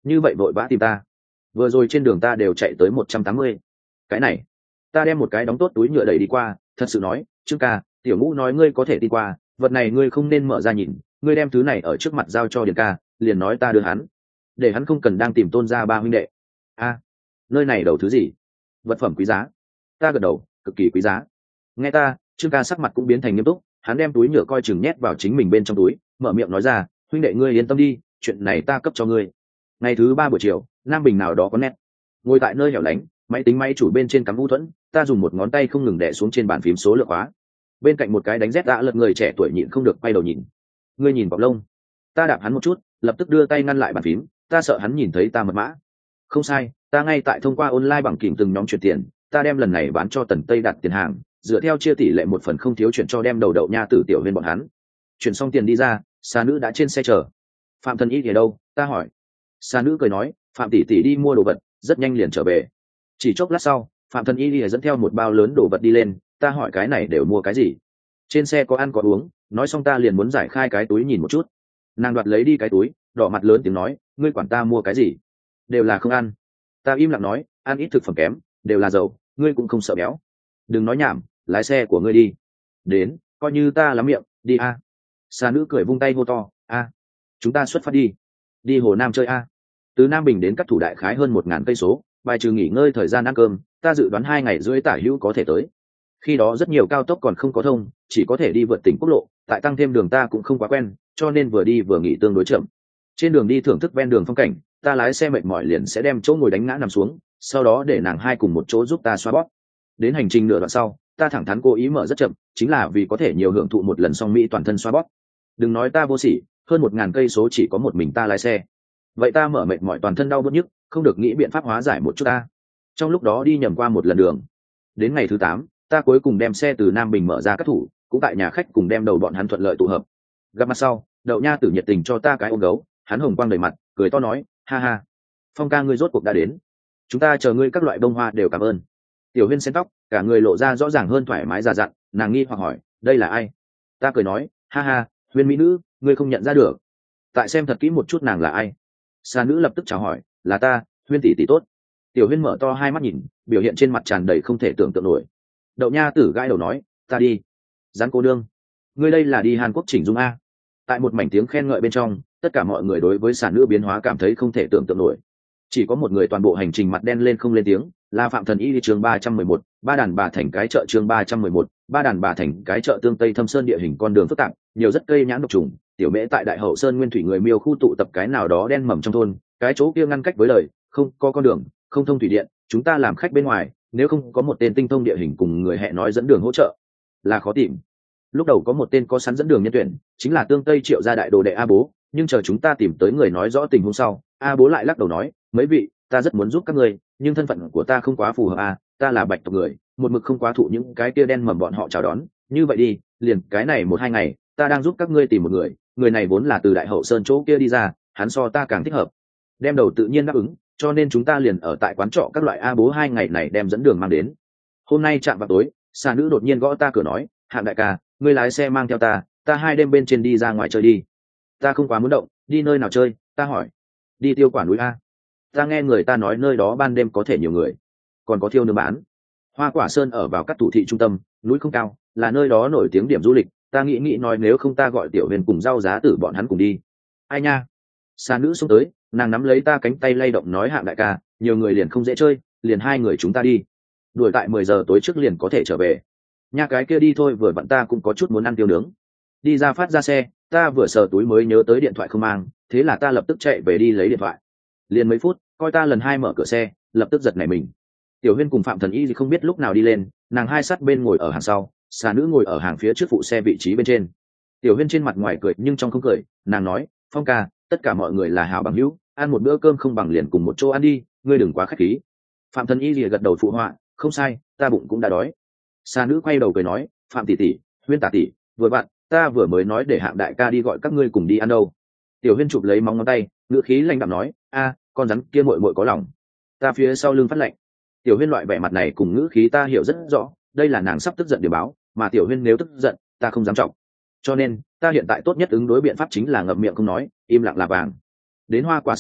như vậy vội vã tìm ta? Vừa rồi trên đường ta đều chạy tới một trăm tám mươi. Cái này, ta đem một cái đóng tốt túi nhựa đẩy đi qua, thật sự nói, Trương ca, tiểu ngũ nói ngươi có thể đi qua, vật này ngươi không nên mở ra nhìn, ngươi đem thứ này ở trước mặt giao cho Điền ca, liền nói ta đưa hắn, để hắn không cần đang tìm Tôn gia ba huynh đệ. A, nơi này đầu thứ gì? Vật phẩm quý giá. Ta gật đầu, cực kỳ quý giá. Nghe ta, Trương ca sắc mặt cũng biến thành nghiêm túc, hắn đem túi nhựa coi chừng nhét vào chính mình bên trong túi, mở miệng nói ra, huynh đệ ngươi yên tâm đi, chuyện này ta cấp cho ngươi. Ngày thứ ba buổi chiều, Nam Bình nào đó có nét, ngồi tại nơi hẻo lánh, máy tính máy chủ bên trên cắm vũ thuẫn, ta dùng một ngón tay không ngừng đè xuống trên bàn phím số lượng khóa. Bên cạnh một cái đánh rét đã lật người trẻ tuổi nhịn không được quay đầu nhìn. Ngươi nhìn vọng lông. Ta đạp hắn một chút, lập tức đưa tay ngăn lại bàn phím, ta sợ hắn nhìn thấy ta mật mã. Không sai, ta ngay tại thông qua online bằng kìm từng nhóm chuyển tiền, ta đem lần này bán cho Tần Tây đặt tiền hàng, dựa theo chia tỷ lệ một phần không thiếu chuyển cho đem đầu đậu nha tử tiểu viên bọn hắn. Chuyển xong tiền đi ra, xa nữ đã trên xe chờ. Phạm Thần Y thì đâu? Ta hỏi. Xa nữ cười nói, Phạm tỷ tỷ đi mua đồ vật, rất nhanh liền trở về. Chỉ chốc lát sau, Phạm Thần Y thì dẫn theo một bao lớn đồ vật đi lên, ta hỏi cái này đều mua cái gì? Trên xe có ăn có uống, nói xong ta liền muốn giải khai cái túi nhìn một chút. Nàng đoạt lấy đi cái túi, đỏ mặt lớn tiếng nói, ngươi quản ta mua cái gì? Đều là không ăn. Ta im lặng nói, ăn ít thực phẩm kém, đều là dầu, ngươi cũng không sợ béo. Đừng nói nhảm, lái xe của ngươi đi. Đến, coi như ta lắm miệng, đi a. À. Xa nữ cười vung tay hô to, a, à. Chúng ta xuất phát đi. Đi Hồ Nam chơi a. À. Từ Nam Bình đến các thủ đại khái hơn một ngàn cây số, bài trừ nghỉ ngơi thời gian ăn cơm, ta dự đoán hai ngày rưỡi tả hữu có thể tới. Khi đó rất nhiều cao tốc còn không có thông, chỉ có thể đi vượt tỉnh quốc lộ, tại tăng thêm đường ta cũng không quá quen, cho nên vừa đi vừa nghỉ tương đối chậm. Trên đường đi thưởng thức ven đường phong cảnh, ta lái xe mệt mỏi liền sẽ đem chỗ ngồi đánh ngã nằm xuống, sau đó để nàng hai cùng một chỗ giúp ta xoa bóp. Đến hành trình nửa đoạn sau, ta thẳng thắn cố ý mở rất chậm, chính là vì có thể nhiều hưởng thụ một lần song mỹ toàn thân xoa bóp. Đừng nói ta vô sỉ, hơn một ngàn cây số chỉ có một mình ta lái xe. Vậy ta mở mệt mỏi toàn thân đau bứt nhức, không được nghĩ biện pháp hóa giải một chút ta. Trong lúc đó đi nhầm qua một lần đường. Đến ngày thứ tám, ta cuối cùng đem xe từ Nam Bình mở ra các thủ, cũng tại nhà khách cùng đem đầu bọn hắn thuận lợi tụ hợp. Gặp mặt sau, Đậu Nha Tử nhiệt tình cho ta cái ôm gấu, hắn hồng quang đầy mặt, cười to nói, ha ha, Phong ca ngươi rốt cuộc đã đến, chúng ta chờ ngươi các loại bông hoa đều cảm ơn. Tiểu Huyên xén tóc, cả người lộ ra rõ ràng hơn thoải mái già dặn, nàng nghi hoặc hỏi, đây là ai? Ta cười nói, ha ha, Huyên mỹ nữ, ngươi không nhận ra được. Tại xem thật kỹ một chút nàng là ai. Xa nữ lập tức chào hỏi, là ta, Huyên tỷ tỷ tốt. Tiểu Huyên mở to hai mắt nhìn, biểu hiện trên mặt tràn đầy không thể tưởng tượng nổi. Đậu Nha Tử gãi đầu nói, ta đi. Gián cô đương, ngươi đây là đi Hàn Quốc chỉnh dung a? Tại một mảnh tiếng khen ngợi bên trong, tất cả mọi người đối với sản nữ biến hóa cảm thấy không thể tưởng tượng nổi. Chỉ có một người toàn bộ hành trình mặt đen lên không lên tiếng, là Phạm Thần Y đi chương ba trăm mười một, ba đàn bà thành cái chợ chương ba trăm mười một, ba đàn bà thành cái chợ tương tây thâm sơn địa hình con đường phức tạp, nhiều rất cây nhãn độc trùng, tiểu mễ tại Đại Hậu Sơn nguyên thủy người Miêu khu tụ tập cái nào đó đen mầm trong thôn, cái chỗ kia ngăn cách với lời, không có con đường, không thông thủy điện, chúng ta làm khách bên ngoài, nếu không có một tên tinh thông địa hình cùng người hẹn nói dẫn đường hỗ trợ, là khó tìm. Lúc đầu có một tên có sẵn dẫn đường nhân tuyển, chính là tương tây Triệu gia đại đồ đệ A Bố, nhưng chờ chúng ta tìm tới người nói rõ tình huống sau, A Bố lại lắc đầu nói, mấy vị, ta rất muốn giúp các ngươi, nhưng thân phận của ta không quá phù hợp a, ta là bạch tộc người, một mực không quá thụ những cái kia đen mầm bọn họ chào đón, như vậy đi, liền cái này một hai ngày, ta đang giúp các ngươi tìm một người, người này vốn là từ Đại Hậu Sơn chỗ kia đi ra, hắn so ta càng thích hợp. Đem đầu tự nhiên đáp ứng, cho nên chúng ta liền ở tại quán trọ các loại A Bố hai ngày này đem dẫn đường mang đến. Hôm nay chạm vào tối, xà nữ đột nhiên gõ ta cửa nói, Hạng đại ca, ngươi lái xe mang theo ta, ta hai đêm bên trên đi ra ngoài chơi đi. Ta không quá muốn động, đi nơi nào chơi? Ta hỏi. Đi Tiêu Quả núi a. Ta nghe người ta nói nơi đó ban đêm có thể nhiều người, còn có thiêu nướng bán. Hoa Quả Sơn ở vào các thủ thị trung tâm, núi không cao, là nơi đó nổi tiếng điểm du lịch. Ta nghĩ nghĩ nói nếu không ta gọi Tiểu Huyền cùng Rau Giá Tử bọn hắn cùng đi. Ai nha? Xà nữ xuống tới, nàng nắm lấy ta cánh tay lay động nói, Hạng đại ca, nhiều người liền không dễ chơi, liền hai người chúng ta đi. Đuổi tại mười giờ tối trước liền có thể trở về. Nha cái kia đi thôi, vừa vặn ta cũng có chút muốn ăn tiêu nướng. Đi ra phát ra xe, ta vừa sờ túi mới nhớ tới điện thoại không mang, thế là ta lập tức chạy về đi lấy điện thoại. Liền mấy phút, coi ta lần hai mở cửa xe, lập tức giật nảy mình. Tiểu Huyên cùng Phạm Thần Y thì không biết lúc nào đi lên, nàng hai sát bên ngồi ở hàng sau, xà nữ ngồi ở hàng phía trước phụ xe vị trí bên trên. Tiểu Huyên trên mặt ngoài cười nhưng trong không cười, nàng nói, Phong ca, tất cả mọi người là hảo bằng hữu, ăn một bữa cơm không bằng liền cùng một chỗ ăn đi, ngươi đừng quá khách khí. Phạm Thần Y lìa gật đầu phụ họa, không sai, ta bụng cũng đã đói. Xà nữ quay đầu cười nói, Phạm tỷ tỷ, Huyên tả tỷ, vừa bạn, ta vừa mới nói để Hạng đại ca đi gọi các ngươi cùng đi ăn đâu. Tiểu Huyên chụp lấy móng ngón tay, ngữ khí lạnh đạm nói, a, con rắn kia muội muội có lòng. Ta phía sau lưng phát lạnh. Tiểu Huyên loại vẻ mặt này cùng ngữ khí ta hiểu rất rõ, đây là nàng sắp tức giận điểm báo, mà Tiểu Huyên nếu tức giận, ta không dám trọng. Cho nên, ta hiện tại tốt nhất ứng đối biện pháp chính là ngậm miệng không nói, im lặng là vàng. Đến Hoa Quả Sơn hạ,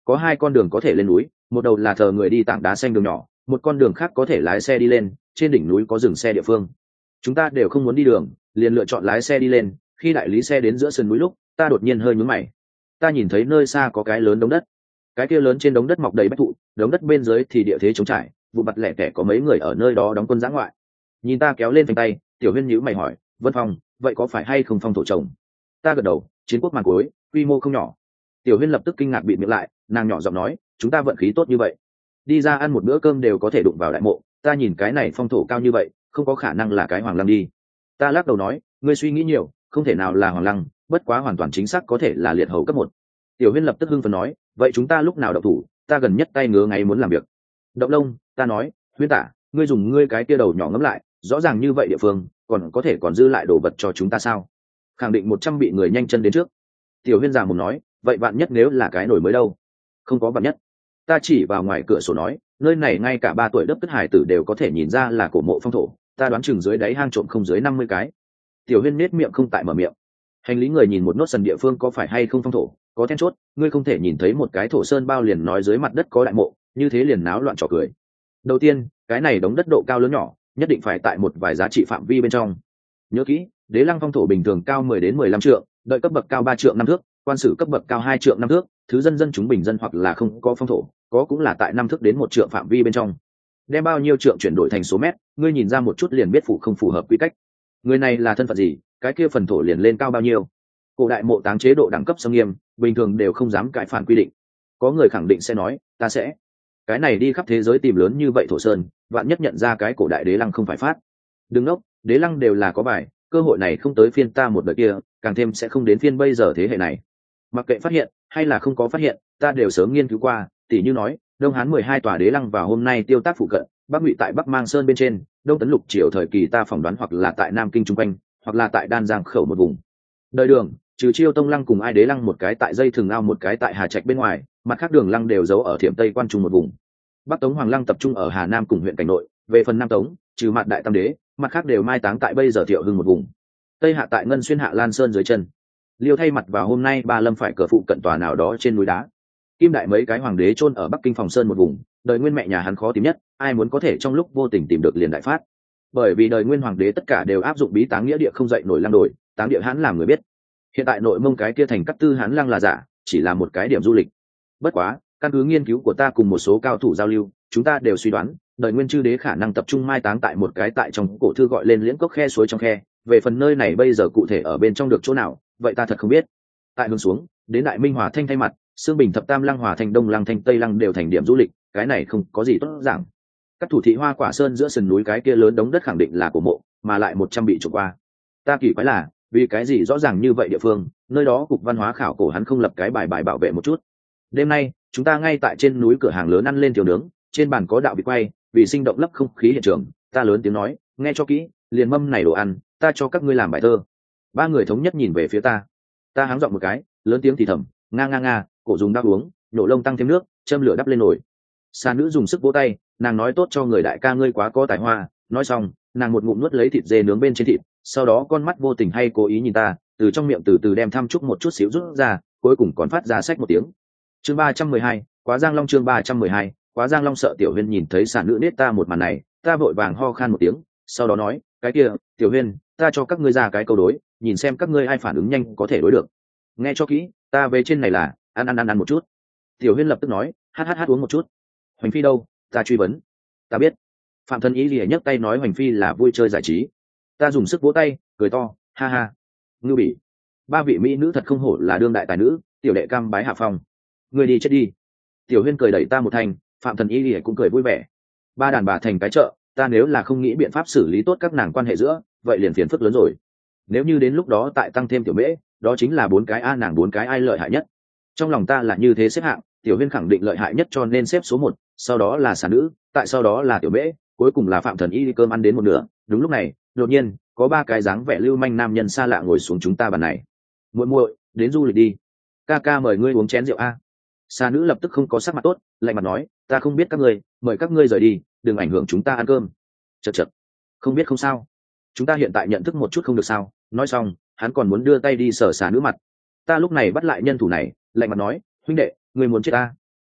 có hai con đường có thể lên núi, một đầu là thờ người đi tảng đá xanh đường nhỏ, một con đường khác có thể lái xe đi lên, trên đỉnh núi có dừng xe địa phương. Chúng ta đều không muốn đi đường, liền lựa chọn lái xe đi lên. Khi đại lý xe đến giữa sườn núi lúc, ta đột nhiên hơi nhướng mày. Ta nhìn thấy nơi xa có cái lớn đống đất, cái kia lớn trên đống đất mọc đầy bách thụ, đống đất bên dưới thì địa thế trống trải, vụ mặt lẻ tẻ có mấy người ở nơi đó đóng quân giã ngoại. Nhìn ta kéo lên phanh tay, Tiểu Huyên nhíu mày hỏi, Vân Phong, vậy có phải hay không phong thổ trồng? Ta gật đầu, chiến quốc màn cuối, quy mô không nhỏ. Tiểu Huyên lập tức kinh ngạc bịt miệng lại, nàng nhỏ giọng nói, chúng ta vận khí tốt như vậy, đi ra ăn một bữa cơm đều có thể đụng vào đại mộ. Ta nhìn cái này phong thổ cao như vậy, không có khả năng là cái hoàng lăng đi. Ta lắc đầu nói, ngươi suy nghĩ nhiều, không thể nào là hoàng lăng, bất quá hoàn toàn chính xác có thể là liệt hầu cấp một. Tiểu Huyên lập tức hưng phấn nói, vậy chúng ta lúc nào động thủ? Ta gần nhất tay ngứa ngáy muốn làm việc. Động lông, ta nói, Huyên tả, ngươi dùng ngươi cái kia đầu nhỏ ngấm lại, rõ ràng như vậy địa phương, còn có thể còn dư lại đồ vật cho chúng ta sao? Khẳng định một trăm bị người nhanh chân đến trước. Tiểu Huyên già mồm nói, vậy bạn nhất nếu là cái nổi mới đâu? Không có bạn nhất. Ta chỉ vào ngoài cửa sổ nói, nơi này ngay cả ba tuổi đất cất hải tử đều có thể nhìn ra là cổ mộ phong thổ, ta đoán chừng dưới đáy hang trộm không dưới năm mươi cái. Tiểu Huyên nết miệng không tại mở miệng. Hành lý người nhìn một nốt sần địa phương có phải hay không phong thổ, có then chốt, ngươi không thể nhìn thấy một cái thổ sơn bao liền nói dưới mặt đất có đại mộ, như thế liền náo loạn trò cười. Đầu tiên, cái này đống đất độ cao lớn nhỏ, nhất định phải tại một vài giá trị phạm vi bên trong. Nhớ kỹ, đế lăng phong thổ bình thường cao mười đến mười lăm trượng, đợi cấp bậc cao ba trượng năm thước, quan sử cấp bậc cao hai trượng năm thước, thứ dân dân chúng bình dân hoặc là không có phong thổ, có cũng là tại năm thước đến một trượng phạm vi bên trong. Đem bao nhiêu trượng chuyển đổi thành số mét, ngươi nhìn ra một chút liền biết phụ không phù hợp quy cách. Người này là thân phận gì, cái kia phần thổ liền lên cao bao nhiêu. Cổ đại mộ táng chế độ đẳng cấp sông nghiêm, bình thường đều không dám cãi phản quy định. Có người khẳng định sẽ nói, ta sẽ. Cái này đi khắp thế giới tìm lớn như vậy thổ sơn, vạn nhất nhận ra cái cổ đại đế lăng không phải phát. Đừng ngốc, đế lăng đều là có bài, cơ hội này không tới phiên ta một đời kia, càng thêm sẽ không đến phiên bây giờ thế hệ này. Mặc kệ phát hiện hay là không có phát hiện, ta đều sớm nghiên cứu qua, tỉ như nói, Đông Hán mười hai tòa đế lăng vào hôm nay tiêu tác phụ cận, Bắc Ngụy tại Bắc Mang Sơn bên trên, Đông Tấn Lục Triều thời kỳ ta phỏng đoán hoặc là tại Nam Kinh trung quanh, hoặc là tại Đan Giang khẩu một vùng. Đời Đường, trừ Chiêu Tông lăng cùng Ai đế lăng một cái tại dây thường ao một cái tại Hà Trạch bên ngoài, mặt khác đường lăng đều giấu ở Thiểm Tây quan trung một vùng. Bắc Tống Hoàng lăng tập trung ở Hà Nam cùng huyện Cảnh Nội, về phần Nam Tống, trừ mặt Đại Tam đế, mặt khác đều mai táng tại bây giờ Thiệu Hưng một vùng. Tây hạ tại Ngân Xuyên Hạ Lan Sơn dưới chân. Liêu thay mặt vào hôm nay Ba Lâm phải cờ phụ cận tòa nào đó trên núi đá. Kim đại mấy cái hoàng đế chôn ở Bắc Kinh Phòng Sơn một vùng, đời nguyên mẹ nhà hắn khó tìm nhất, ai muốn có thể trong lúc vô tình tìm được liền đại phát. Bởi vì đời nguyên hoàng đế tất cả đều áp dụng bí táng nghĩa địa không dậy nổi lăng đổi, táng địa hắn làm người biết. Hiện tại nội mông cái kia thành Cát Tư hắn lăng là giả, chỉ là một cái điểm du lịch. Bất quá, căn cứ nghiên cứu của ta cùng một số cao thủ giao lưu, chúng ta đều suy đoán, đời nguyên chư đế khả năng tập trung mai táng tại một cái tại trong cổ thư gọi lên liễn cốc khe suối trong khe, về phần nơi này bây giờ cụ thể ở bên trong được chỗ nào, vậy ta thật không biết. Tại hướng xuống, đến Đại Minh Hòa Thanh thay mặt, Xương Bình Thập Tam lăng, Hòa Thanh Đông lăng, Thanh Tây lăng đều thành điểm du lịch, cái này không có gì tốt giảng. Các thủ thị Hoa Quả Sơn giữa sườn núi cái kia lớn đống đất khẳng định là của mộ, mà lại một trăm bị trộm qua. Ta kỳ quái là, vì cái gì rõ ràng như vậy địa phương, nơi đó cục văn hóa khảo cổ hắn không lập cái bài bài bảo vệ một chút. Đêm nay, chúng ta ngay tại trên núi cửa hàng lớn ăn lên tiểu nướng, trên bàn có đạo vịt quay, vì sinh động lấp không khí hiện trường, ta lớn tiếng nói, nghe cho kỹ, liền mâm này đồ ăn, ta cho các ngươi làm bài thơ. Ba người thống nhất nhìn về phía ta. Ta háng giọng một cái, lớn tiếng thì thầm, nga nga nga, cổ dùng đau uống, nhổ lông tăng thêm nước, châm lửa đắp lên nồi. Sa nữ dùng sức vỗ tay, nàng nói tốt cho người đại ca ngươi quá có tài hoa. Nói xong, nàng một ngụm nuốt lấy thịt dê nướng bên trên thịt, sau đó con mắt vô tình hay cố ý nhìn ta, từ trong miệng từ từ đem thăm chúc một chút xíu rút ra, cuối cùng còn phát ra sách một tiếng. Chương ba trăm mười hai, quá Giang Long. Chương ba trăm mười hai, quá Giang Long. Sợ Tiểu Huyên nhìn thấy Sa nữ nết ta một màn này, ta vội vàng ho khan một tiếng, sau đó nói, cái kia, Tiểu Huyên, ta cho các ngươi ra cái câu đối, nhìn xem các ngươi ai phản ứng nhanh có thể đối được. Nghe cho kỹ, ta về trên này là ăn ăn ăn ăn một chút. Tiểu Huyên lập tức nói, hát hát hát uống một chút. Hoành Phi đâu? Ta truy vấn. Ta biết. Phạm Thân Ý lìa nhấc tay nói Hoành Phi là vui chơi giải trí. Ta dùng sức vỗ tay, cười to, ha ha. Ngưu bỉ. Ba vị mỹ nữ thật không hổ là đương đại tài nữ, tiểu đệ cam bái hạ phong. Người đi chết đi. Tiểu Huyên cười đẩy ta một thành, Phạm Thần Y lìa cũng cười vui vẻ. Ba đàn bà thành cái chợ, ta nếu là không nghĩ biện pháp xử lý tốt các nàng quan hệ giữa, vậy liền phiền phức lớn rồi. Nếu như đến lúc đó tại tăng thêm tiểu mễ, đó chính là bốn cái a nàng bốn cái ai lợi hại nhất. Trong lòng ta là như thế xếp hạng, Tiểu Huyên khẳng định lợi hại nhất cho nên xếp số một, sau đó là sản nữ, tại sau đó là tiểu mễ, cuối cùng là Phạm Thần Y cơm ăn đến một nửa. Đúng lúc này, đột nhiên có ba cái dáng vẻ lưu manh nam nhân xa lạ ngồi xuống chúng ta bàn này. Muội muội, đến du lịch đi. Ca ca mời ngươi uống chén rượu a. Sa nữ lập tức không có sắc mặt tốt, lạnh mặt nói, ta không biết các ngươi, mời các ngươi rời đi, đừng ảnh hưởng chúng ta ăn cơm. Chậc chậc, không biết không sao, chúng ta hiện tại nhận thức một chút không được sao? Nói xong, hắn còn muốn đưa tay đi sờ Sa nữ mặt. Ta lúc này bắt lại nhân thủ này, lạnh mặt nói, huynh đệ, ngươi muốn chết ta?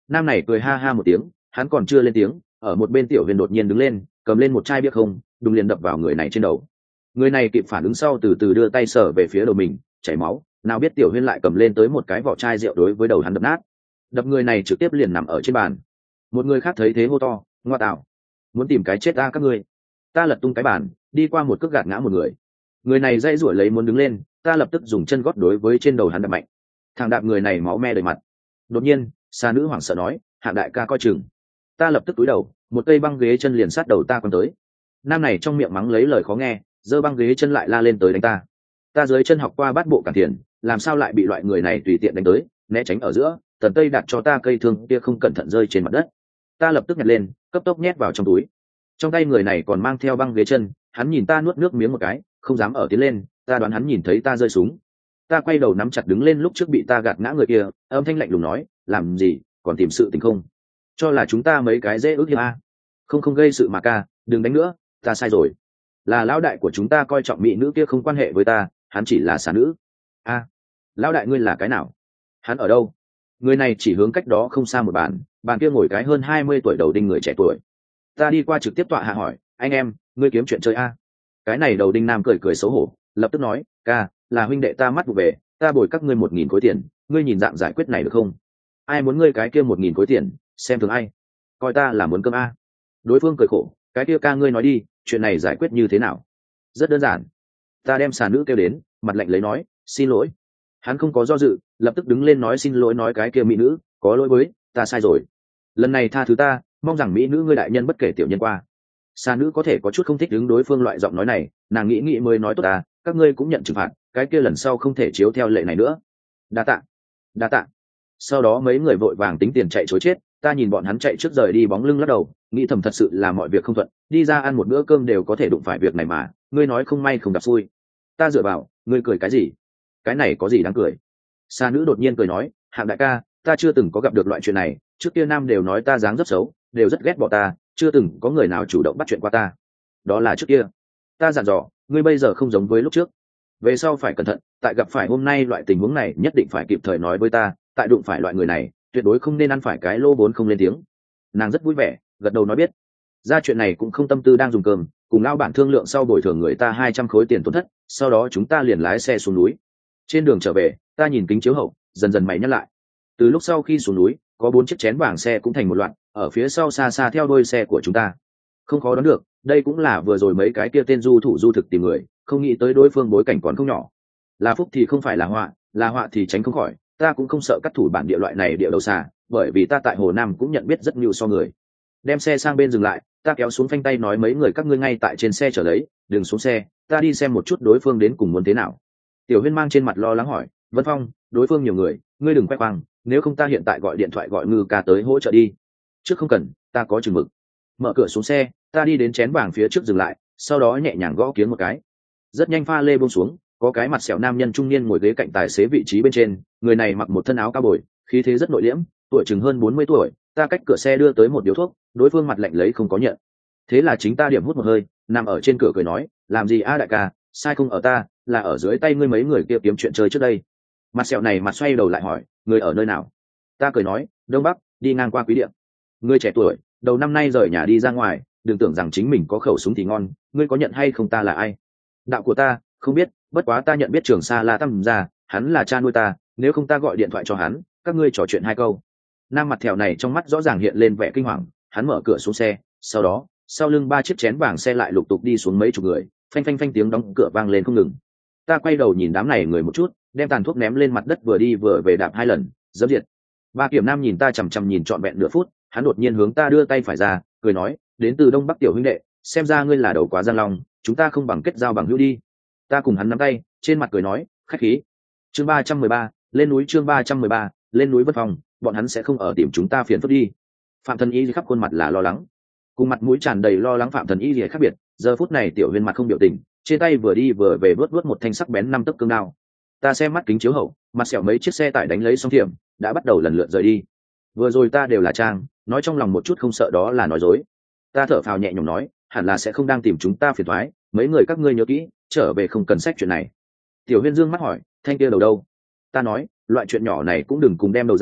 Nam này cười ha ha một tiếng, hắn còn chưa lên tiếng, ở một bên Tiểu Huyền đột nhiên đứng lên, cầm lên một chai bia không, đùng liền đập vào người này trên đầu. Người này kịp phản ứng sau từ từ đưa tay sờ về phía đầu mình, chảy máu, nào biết Tiểu Huyên lại cầm lên tới một cái vỏ chai rượu đối với đầu hắn đập nát. Đập người này trực tiếp liền nằm ở trên bàn. Một người khác thấy thế hô to, ngoa tạo, muốn tìm cái chết ta các ngươi. Ta lật tung cái bàn, đi qua một cước gạt ngã một người. Người này dây rủi lấy muốn đứng lên, ta lập tức dùng chân gót đối với trên đầu hắn đập mạnh. Thằng đạp người này máu me đầy mặt. Đột nhiên, xa nữ hoảng sợ nói, Hạng đại ca coi chừng. Ta lập tức cúi đầu, một cây băng ghế chân liền sát đầu ta quăng tới. Nam này trong miệng mắng lấy lời khó nghe, giơ băng ghế chân lại la lên tới đánh ta. Ta dưới chân học qua bát bộ cản thiền, làm sao lại bị loại người này tùy tiện đánh tới, né tránh ở giữa, Tần Tây đặt cho ta cây thương kia không cẩn thận rơi trên mặt đất. Ta lập tức nhặt lên, cấp tốc nhét vào trong túi. Trong tay người này còn mang theo băng ghế chân, hắn nhìn ta nuốt nước miếng một cái, không dám ở tiến lên, ta đoán hắn nhìn thấy ta rơi súng. Ta quay đầu nắm chặt đứng lên lúc trước bị ta gạt ngã người kia, âm thanh lạnh lùng nói, làm gì, còn tìm sự tình không? Cho là chúng ta mấy cái dễ ước hiếp a. Không không gây sự mà ca, đừng đánh nữa, ta sai rồi. Là lão đại của chúng ta coi trọng mỹ nữ kia không quan hệ với ta, hắn chỉ là xà nữ. A, lão đại ngươi là cái nào? Hắn ở đâu? Người này chỉ hướng cách đó không xa một bàn, bàn kia ngồi cái hơn hai mươi tuổi đầu đinh người trẻ tuổi. Ta đi qua trực tiếp tọa hạ hỏi, anh em, ngươi kiếm chuyện chơi a? Cái này đầu đinh nam cười cười xấu hổ, lập tức nói, ca, là huynh đệ ta mắt vụ về, ta bồi các ngươi một nghìn khối tiền, ngươi nhìn dạng giải quyết này được không? Ai muốn ngươi cái kia một nghìn khối tiền, xem thường ai? Coi ta là muốn cơm a? Đối phương cười khổ, cái kia ca ngươi nói đi, chuyện này giải quyết như thế nào? Rất đơn giản. Ta đem xà nữ kêu đến, mặt lạnh lấy nói, xin lỗi. Hắn không có do dự, lập tức đứng lên nói xin lỗi, nói cái kia mỹ nữ, có lỗi với, ta sai rồi. Lần này tha thứ ta, mong rằng mỹ nữ ngươi đại nhân bất kể tiểu nhân qua. Xà nữ có thể có chút không thích đứng đối phương loại giọng nói này, nàng nghĩ nghĩ mới nói tốt ta, các ngươi cũng nhận trừng phạt, cái kia lần sau không thể chiếu theo lệ này nữa. Đa tạ, đa tạ. Sau đó mấy người vội vàng tính tiền chạy chối chết, ta nhìn bọn hắn chạy trước rời đi bóng lưng lắc đầu, nghĩ thầm thật sự là mọi việc không thuận, đi ra ăn một bữa cơm đều có thể đụng phải việc này mà, ngươi nói không may không gặp xui. Ta dựa vào, ngươi cười cái gì? Cái này có gì đáng cười? Sa nữ đột nhiên cười nói, Hạng đại ca, ta chưa từng có gặp được loại chuyện này, trước kia nam đều nói ta dáng rất xấu, đều rất ghét bỏ ta, chưa từng có người nào chủ động bắt chuyện qua ta. Đó là trước kia. Ta dặn dò, ngươi bây giờ không giống với lúc trước, về sau phải cẩn thận, tại gặp phải hôm nay loại tình huống này nhất định phải kịp thời nói với ta, tại đụng phải loại người này tuyệt đối không nên ăn phải cái lô vốn không lên tiếng. Nàng rất vui vẻ gật đầu nói biết. Ra chuyện này cũng không tâm tư đang dùng cơm, cùng lao bản thương lượng sau bồi thường người ta hai trăm khối tiền tổn thất, sau đó chúng ta liền lái xe xuống núi. Trên đường trở về ta nhìn kính chiếu hậu, dần dần mày nhắc lại. Từ lúc sau khi xuống núi có bốn chiếc chén vàng xe cũng thành một loạt, ở phía sau xa xa theo đuôi xe của chúng ta. Không khó đoán được, đây cũng là vừa rồi mấy cái kia tên du thủ du thực tìm người, không nghĩ tới đối phương bối cảnh còn không nhỏ. Là phúc thì không phải là họa, là họa thì tránh không khỏi. Ta cũng không sợ cắt thủ bản địa loại này địa đầu xà, bởi vì ta tại Hồ Nam cũng nhận biết rất nhiều so người. Đem xe sang bên dừng lại, ta kéo xuống phanh tay nói mấy người các ngươi ngay tại trên xe chờ lấy, đừng xuống xe, ta đi xem một chút đối phương đến cùng muốn thế nào. Tiểu Huyên mang trên mặt lo lắng hỏi, Vân Phong, đối phương nhiều người, ngươi đừng khoe khoang, nếu không ta hiện tại gọi điện thoại gọi Ngư ca tới hỗ trợ đi. Trước không cần, ta có chừng mực. Mở cửa xuống xe, ta đi đến chén vàng phía trước dừng lại, sau đó nhẹ nhàng gõ kiếng một cái. Rất nhanh pha lê buông xuống, có cái mặt sẹo nam nhân trung niên ngồi ghế cạnh tài xế vị trí bên trên, người này mặc một thân áo cao bồi, khí thế rất nội liễm, tuổi chừng hơn bốn mươi tuổi. Ta cách cửa xe đưa tới một điếu thuốc, đối phương mặt lạnh lấy không có nhận. Thế là chính ta điểm hút một hơi, nằm ở trên cửa cười nói, làm gì a đại ca, sai không ở ta, là ở dưới tay ngươi mấy người kia kiếm chuyện chơi trước đây. Mặt sẹo này mặt xoay đầu lại hỏi, người ở nơi nào? Ta cười nói, Đông Bắc, đi ngang qua Quý Điện. Ngươi trẻ tuổi, đầu năm nay rời nhà đi ra ngoài, đừng tưởng rằng chính mình có khẩu súng thì ngon, ngươi có nhận hay không ta là ai? Đạo của ta, không biết, bất quá ta nhận biết Trường Sa La Tam gia, hắn là cha nuôi ta, nếu không ta gọi điện thoại cho hắn, các ngươi trò chuyện hai câu. Nam mặt thẹo này trong mắt rõ ràng hiện lên vẻ kinh hoàng, hắn mở cửa xuống xe, sau đó, sau lưng ba chiếc chén vàng xe lại lục tục đi xuống mấy chục người, phanh phanh phanh tiếng đóng cửa vang lên không ngừng. Ta quay đầu nhìn đám này người một chút, đem tàn thuốc ném lên mặt đất vừa đi vừa về đạp hai lần, dẫm diệt. Ba kiểm nam nhìn ta chằm chằm nhìn trọn vẹn nửa phút, hắn đột nhiên hướng ta đưa tay phải ra, cười nói, đến từ Đông Bắc tiểu huynh đệ, xem ra ngươi là đầu quá giang long, chúng ta không bằng kết giao bằng hữu đi. Ta cùng hắn nắm tay, trên mặt cười nói, khách khí. Chương ba trăm mười ba, lên núi. Chương ba trăm mười ba, lên núi Vân Phong, bọn hắn sẽ không ở tìm chúng ta phiền phức đi. Phạm Thần Y khắp khuôn mặt là lo lắng, cùng mặt mũi tràn đầy lo lắng Phạm Thần Y gì khác biệt. Giờ phút này tiểu huyên mặt không biểu tình, trên tay vừa đi vừa về vớt vớt một thanh sắc bén năm tấc cương đao. Ta xem mắt kính chiếu hậu, mặt sẹo mấy chiếc xe tải đánh lấy xong thiểm, đã bắt đầu lần lượt rời đi. Vừa rồi ta đều là trang, nói trong lòng một chút không sợ đó là nói dối. Ta thở phào nhẹ nhõm nói, hẳn là sẽ không đang tìm chúng ta phiền toái, mấy người các ngươi nhớ kỹ, trở về không cần sách chuyện này. Tiểu Huyên dương mắt hỏi, thanh kia đầu đâu? Ta nói, loại chuyện nhỏ này cũng đừng cùng đem đầu giảng,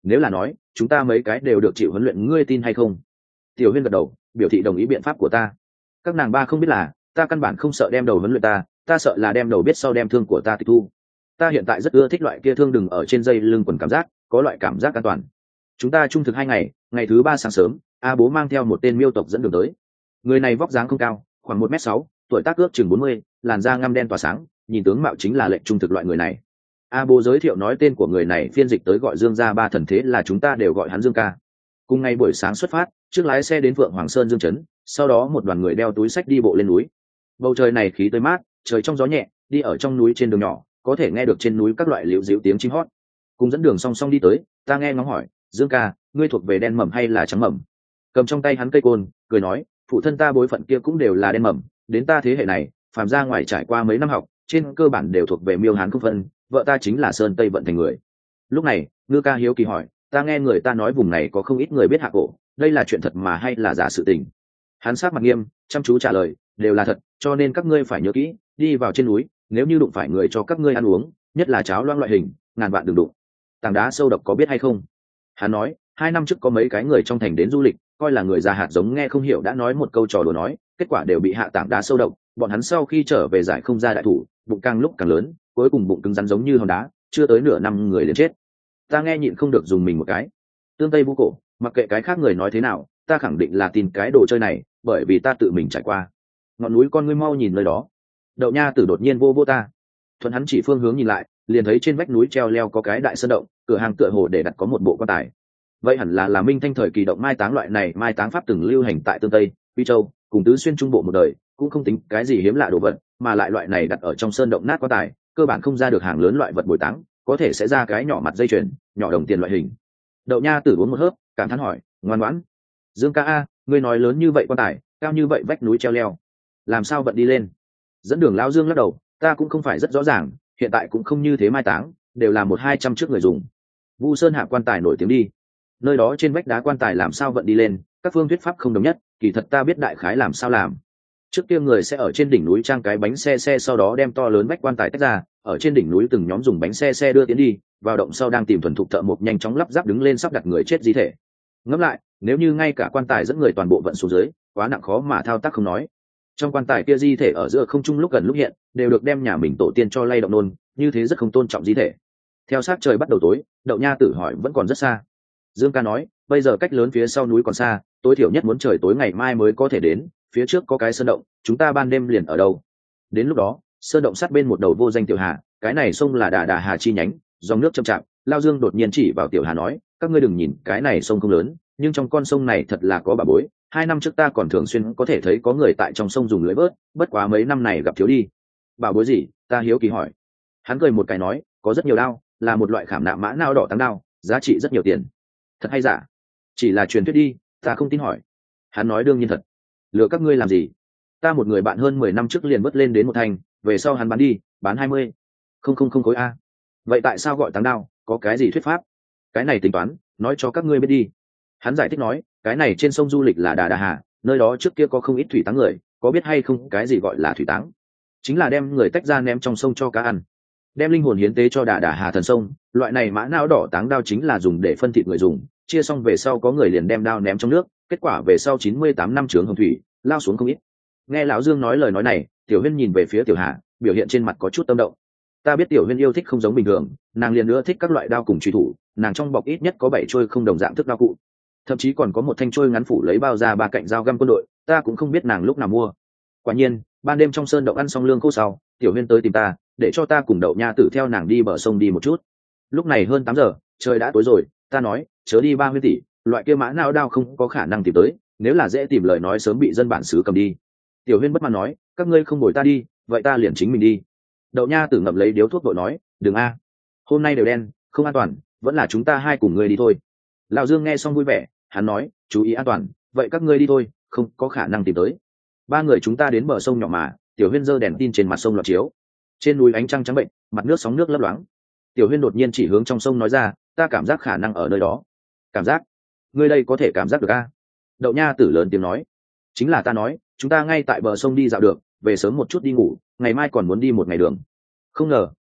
nếu là nói chúng ta mấy cái đều được chịu huấn luyện, ngươi tin hay không? Tiểu Huyên gật đầu biểu thị đồng ý biện pháp của ta. Các nàng ba không biết là ta căn bản không sợ đem đầu huấn luyện ta, ta sợ là đem đầu biết sau đem thương của ta tịch thu. Ta hiện tại rất ưa thích loại kia thương đừng ở trên dây lưng quần cảm giác, có loại cảm giác an toàn. Chúng ta trung thực hai ngày, ngày thứ ba sáng sớm, A Bố mang theo một tên miêu tộc dẫn đường tới. Người này vóc dáng không cao, khoảng một mét sáu, tuổi tác ước chừng bốn mươi, làn da ngăm đen tỏa sáng, nhìn tướng mạo chính là lệnh trung thực loại người này. A Bố giới thiệu nói tên của người này phiên dịch tới gọi Dương gia ba thần, thế là chúng ta đều gọi hắn Dương ca. Cùng ngày buổi sáng xuất phát, trước lái xe đến Phượng Hoàng Sơn Dương Trấn, sau đó một đoàn người đeo túi xách đi bộ lên núi. Bầu trời này khí tươi mát, trời trong gió nhẹ, đi ở trong núi trên đường nhỏ, có thể nghe được trên núi các loại liễu diễu tiếng chim hót. Cùng dẫn đường song song đi tới, ta nghe ngóng hỏi, Dương ca, ngươi thuộc về đen mầm hay là trắng mầm? Cầm trong tay hắn cây côn, cười nói, phụ thân ta bối phận kia cũng đều là đen mầm, đến ta thế hệ này, phàm ra ngoài trải qua mấy năm học, trên cơ bản đều thuộc về miêu hán không phân, vợ ta chính là sơn tây vận thành người. Lúc này, Ngư ca hiếu kỳ hỏi, ta nghe người ta nói vùng này có không ít người biết hạ cổ, đây là chuyện thật mà hay là giả sự tình? Hắn sát mặt nghiêm, chăm chú trả lời, đều là thật, cho nên các ngươi phải nhớ kỹ, đi vào trên núi, nếu như đụng phải người cho các ngươi ăn uống, nhất là cháo loang loại hình, ngàn vạn đừng đụng. Tảng đá sâu độc có biết hay không? Hắn nói, hai năm trước có mấy cái người trong thành đến du lịch, coi là người già hạt giống nghe không hiểu đã nói một câu trò đùa nói, kết quả đều bị hạ tảng đá sâu độc. Bọn hắn sau khi trở về giải không ra đại thủ, bụng càng lúc càng lớn, cuối cùng bụng cứng rắn giống như hòn đá, chưa tới nửa năm người liền chết. Ta nghe nhịn không được dùng mình một cái. Tương Tây Vũ Cổ, mặc kệ cái khác người nói thế nào, ta khẳng định là tin cái đồ chơi này, bởi vì ta tự mình trải qua. Ngọn núi con ngươi mau nhìn nơi đó. Đậu Nha Tử đột nhiên vô vô ta. Thuận hắn chỉ phương hướng nhìn lại, liền thấy trên vách núi treo leo có cái đại sơn động, cửa hàng tựa hồ để đặt có một bộ quan tài. Vậy hẳn là là Minh Thanh thời kỳ động mai táng loại này, mai táng pháp từng lưu hành tại Tương Tây, Quy Châu, cùng tứ xuyên trung bộ một đời, cũng không tính cái gì hiếm lạ đồ vật, mà lại loại này đặt ở trong sơn động nát quan tài, cơ bản không ra được hàng lớn loại vật bồi táng, có thể sẽ ra cái nhỏ mặt dây chuyền, nhỏ đồng tiền loại hình. Đậu Nha Tử uống một hớp, cảm thán hỏi, ngoan ngoãn. Dương ca a, ngươi nói lớn như vậy quan tài, cao như vậy vách núi treo leo, làm sao vận đi lên? Dẫn đường lão Dương lắc đầu, ta cũng không phải rất rõ ràng, hiện tại cũng không như thế mai táng, đều là một hai trăm trước người dùng. Vu Sơn hạ quan tài nổi tiếng đi, nơi đó trên vách đá quan tài làm sao vận đi lên, các phương thuyết pháp không đồng nhất, kỳ thật ta biết đại khái làm sao làm. Trước kia người sẽ ở trên đỉnh núi trang cái bánh xe xe, sau đó đem to lớn vách quan tài tách ra, ở trên đỉnh núi từng nhóm dùng bánh xe xe đưa tiến đi, vào động sau đang tìm thuần thục thợ mộc nhanh chóng lắp ráp đứng lên sắp đặt người chết di thể. Ngẫm lại, nếu như ngay cả quan tài dẫn người toàn bộ vận xuống dưới, quá nặng khó mà thao tác không nói. Trong quan tài kia di thể ở giữa không trung lúc gần lúc hiện, đều được đem nhà mình tổ tiên cho lay động nôn, như thế rất không tôn trọng di thể. Theo sát trời bắt đầu tối, Đậu Nha Tử hỏi vẫn còn rất xa. Dương ca nói, bây giờ cách lớn phía sau núi còn xa, tối thiểu nhất muốn trời tối ngày mai mới có thể đến, phía trước có cái sơn động, chúng ta ban đêm liền ở đâu? Đến lúc đó, sơn động sát bên một đầu vô danh tiểu hà, cái này sông là Đà Đà Hà chi nhánh, dòng nước chậm chạp. Lao Dương đột nhiên chỉ vào tiểu hà nói, các ngươi đừng nhìn cái này sông không lớn, nhưng trong con sông này thật là có bà bối. Hai năm trước ta còn thường xuyên có thể thấy có người tại trong sông dùng lưới vớt, bất quá mấy năm này gặp thiếu đi. Bảo bối gì? Ta hiếu kỳ hỏi. Hắn cười một cái nói, có rất nhiều đao, là một loại khảm nạm mã não đỏ táng đao, giá trị rất nhiều tiền. Thật hay giả? Chỉ là truyền thuyết đi, ta không tin hỏi. Hắn nói đương nhiên thật. Lừa các ngươi làm gì? Ta một người bạn hơn mười năm trước liền vớt lên đến một thành, về sau hắn bán đi, bán hai mươi. Không không không khối a. Vậy tại sao gọi táng đao, có cái gì thuyết pháp? Cái này tính toán, nói cho các ngươi biết đi. Hắn giải thích nói, cái này trên sông du lịch là Đà Đà Hà, nơi đó trước kia có không ít thủy táng người, có biết hay không cái gì gọi là thủy táng? Chính là đem người tách ra ném trong sông cho cá ăn, đem linh hồn hiến tế cho Đà Đà Hà thần sông. Loại này mã não đỏ táng đao chính là dùng để phân thịt người dùng, chia xong về sau có người liền đem đao ném trong nước, kết quả về sau chín mươi tám năm chướng hồng thủy, lao xuống không ít. Nghe lão Dương nói lời nói này, Tiểu Huyên nhìn về phía Tiểu Hà, biểu hiện trên mặt có chút tâm động. Ta biết Tiểu Huyên yêu thích không giống bình thường, nàng liền nữa thích các loại đao cùng truy thủ, nàng trong bọc ít nhất có bảy trôi không đồng dạng thức đao cụ, thậm chí còn có một thanh trôi ngắn phủ lấy bao ra ba cạnh dao găm quân đội, ta cũng không biết nàng lúc nào mua. Quả nhiên, ban đêm trong sơn động ăn xong lương khô sau, Tiểu Huyên tới tìm ta, để cho ta cùng Đậu Nha Tử theo nàng đi bờ sông đi một chút. Lúc này hơn tám giờ, trời đã tối rồi, ta nói, chớ đi ba mươi tỷ, loại kia mã não đao không có khả năng tìm tới, nếu là dễ tìm lời nói sớm bị dân bản xứ cầm đi. Tiểu Huyên bất mãn nói, các ngươi không bồi ta đi, vậy ta liền chính mình đi. Đậu Nha Tử ngậm lấy điếu thuốc vội nói, đừng a, hôm nay đều đen, không an toàn, vẫn là chúng ta hai cùng ngươi đi thôi. Lão Dương nghe xong vui vẻ, hắn nói, chú ý an toàn, vậy các ngươi đi thôi, không có khả năng tìm tới. Ba người chúng ta đến bờ sông nhỏ mà, Tiểu Huyên giơ đèn tin trên mặt sông lọt chiếu. Trên núi ánh trăng trắng bệnh, mặt nước sóng nước lấp loáng. Tiểu Huyên đột nhiên chỉ hướng trong sông nói ra, ta cảm giác khả năng ở nơi đó. Cảm giác? Ngươi đây có thể cảm giác được a? Đậu Nha Tử lớn tiếng nói, chính là ta nói, chúng ta ngay tại bờ sông đi dạo được, về sớm một chút đi ngủ, ngày mai còn muốn đi một ngày đường. Không ngờ,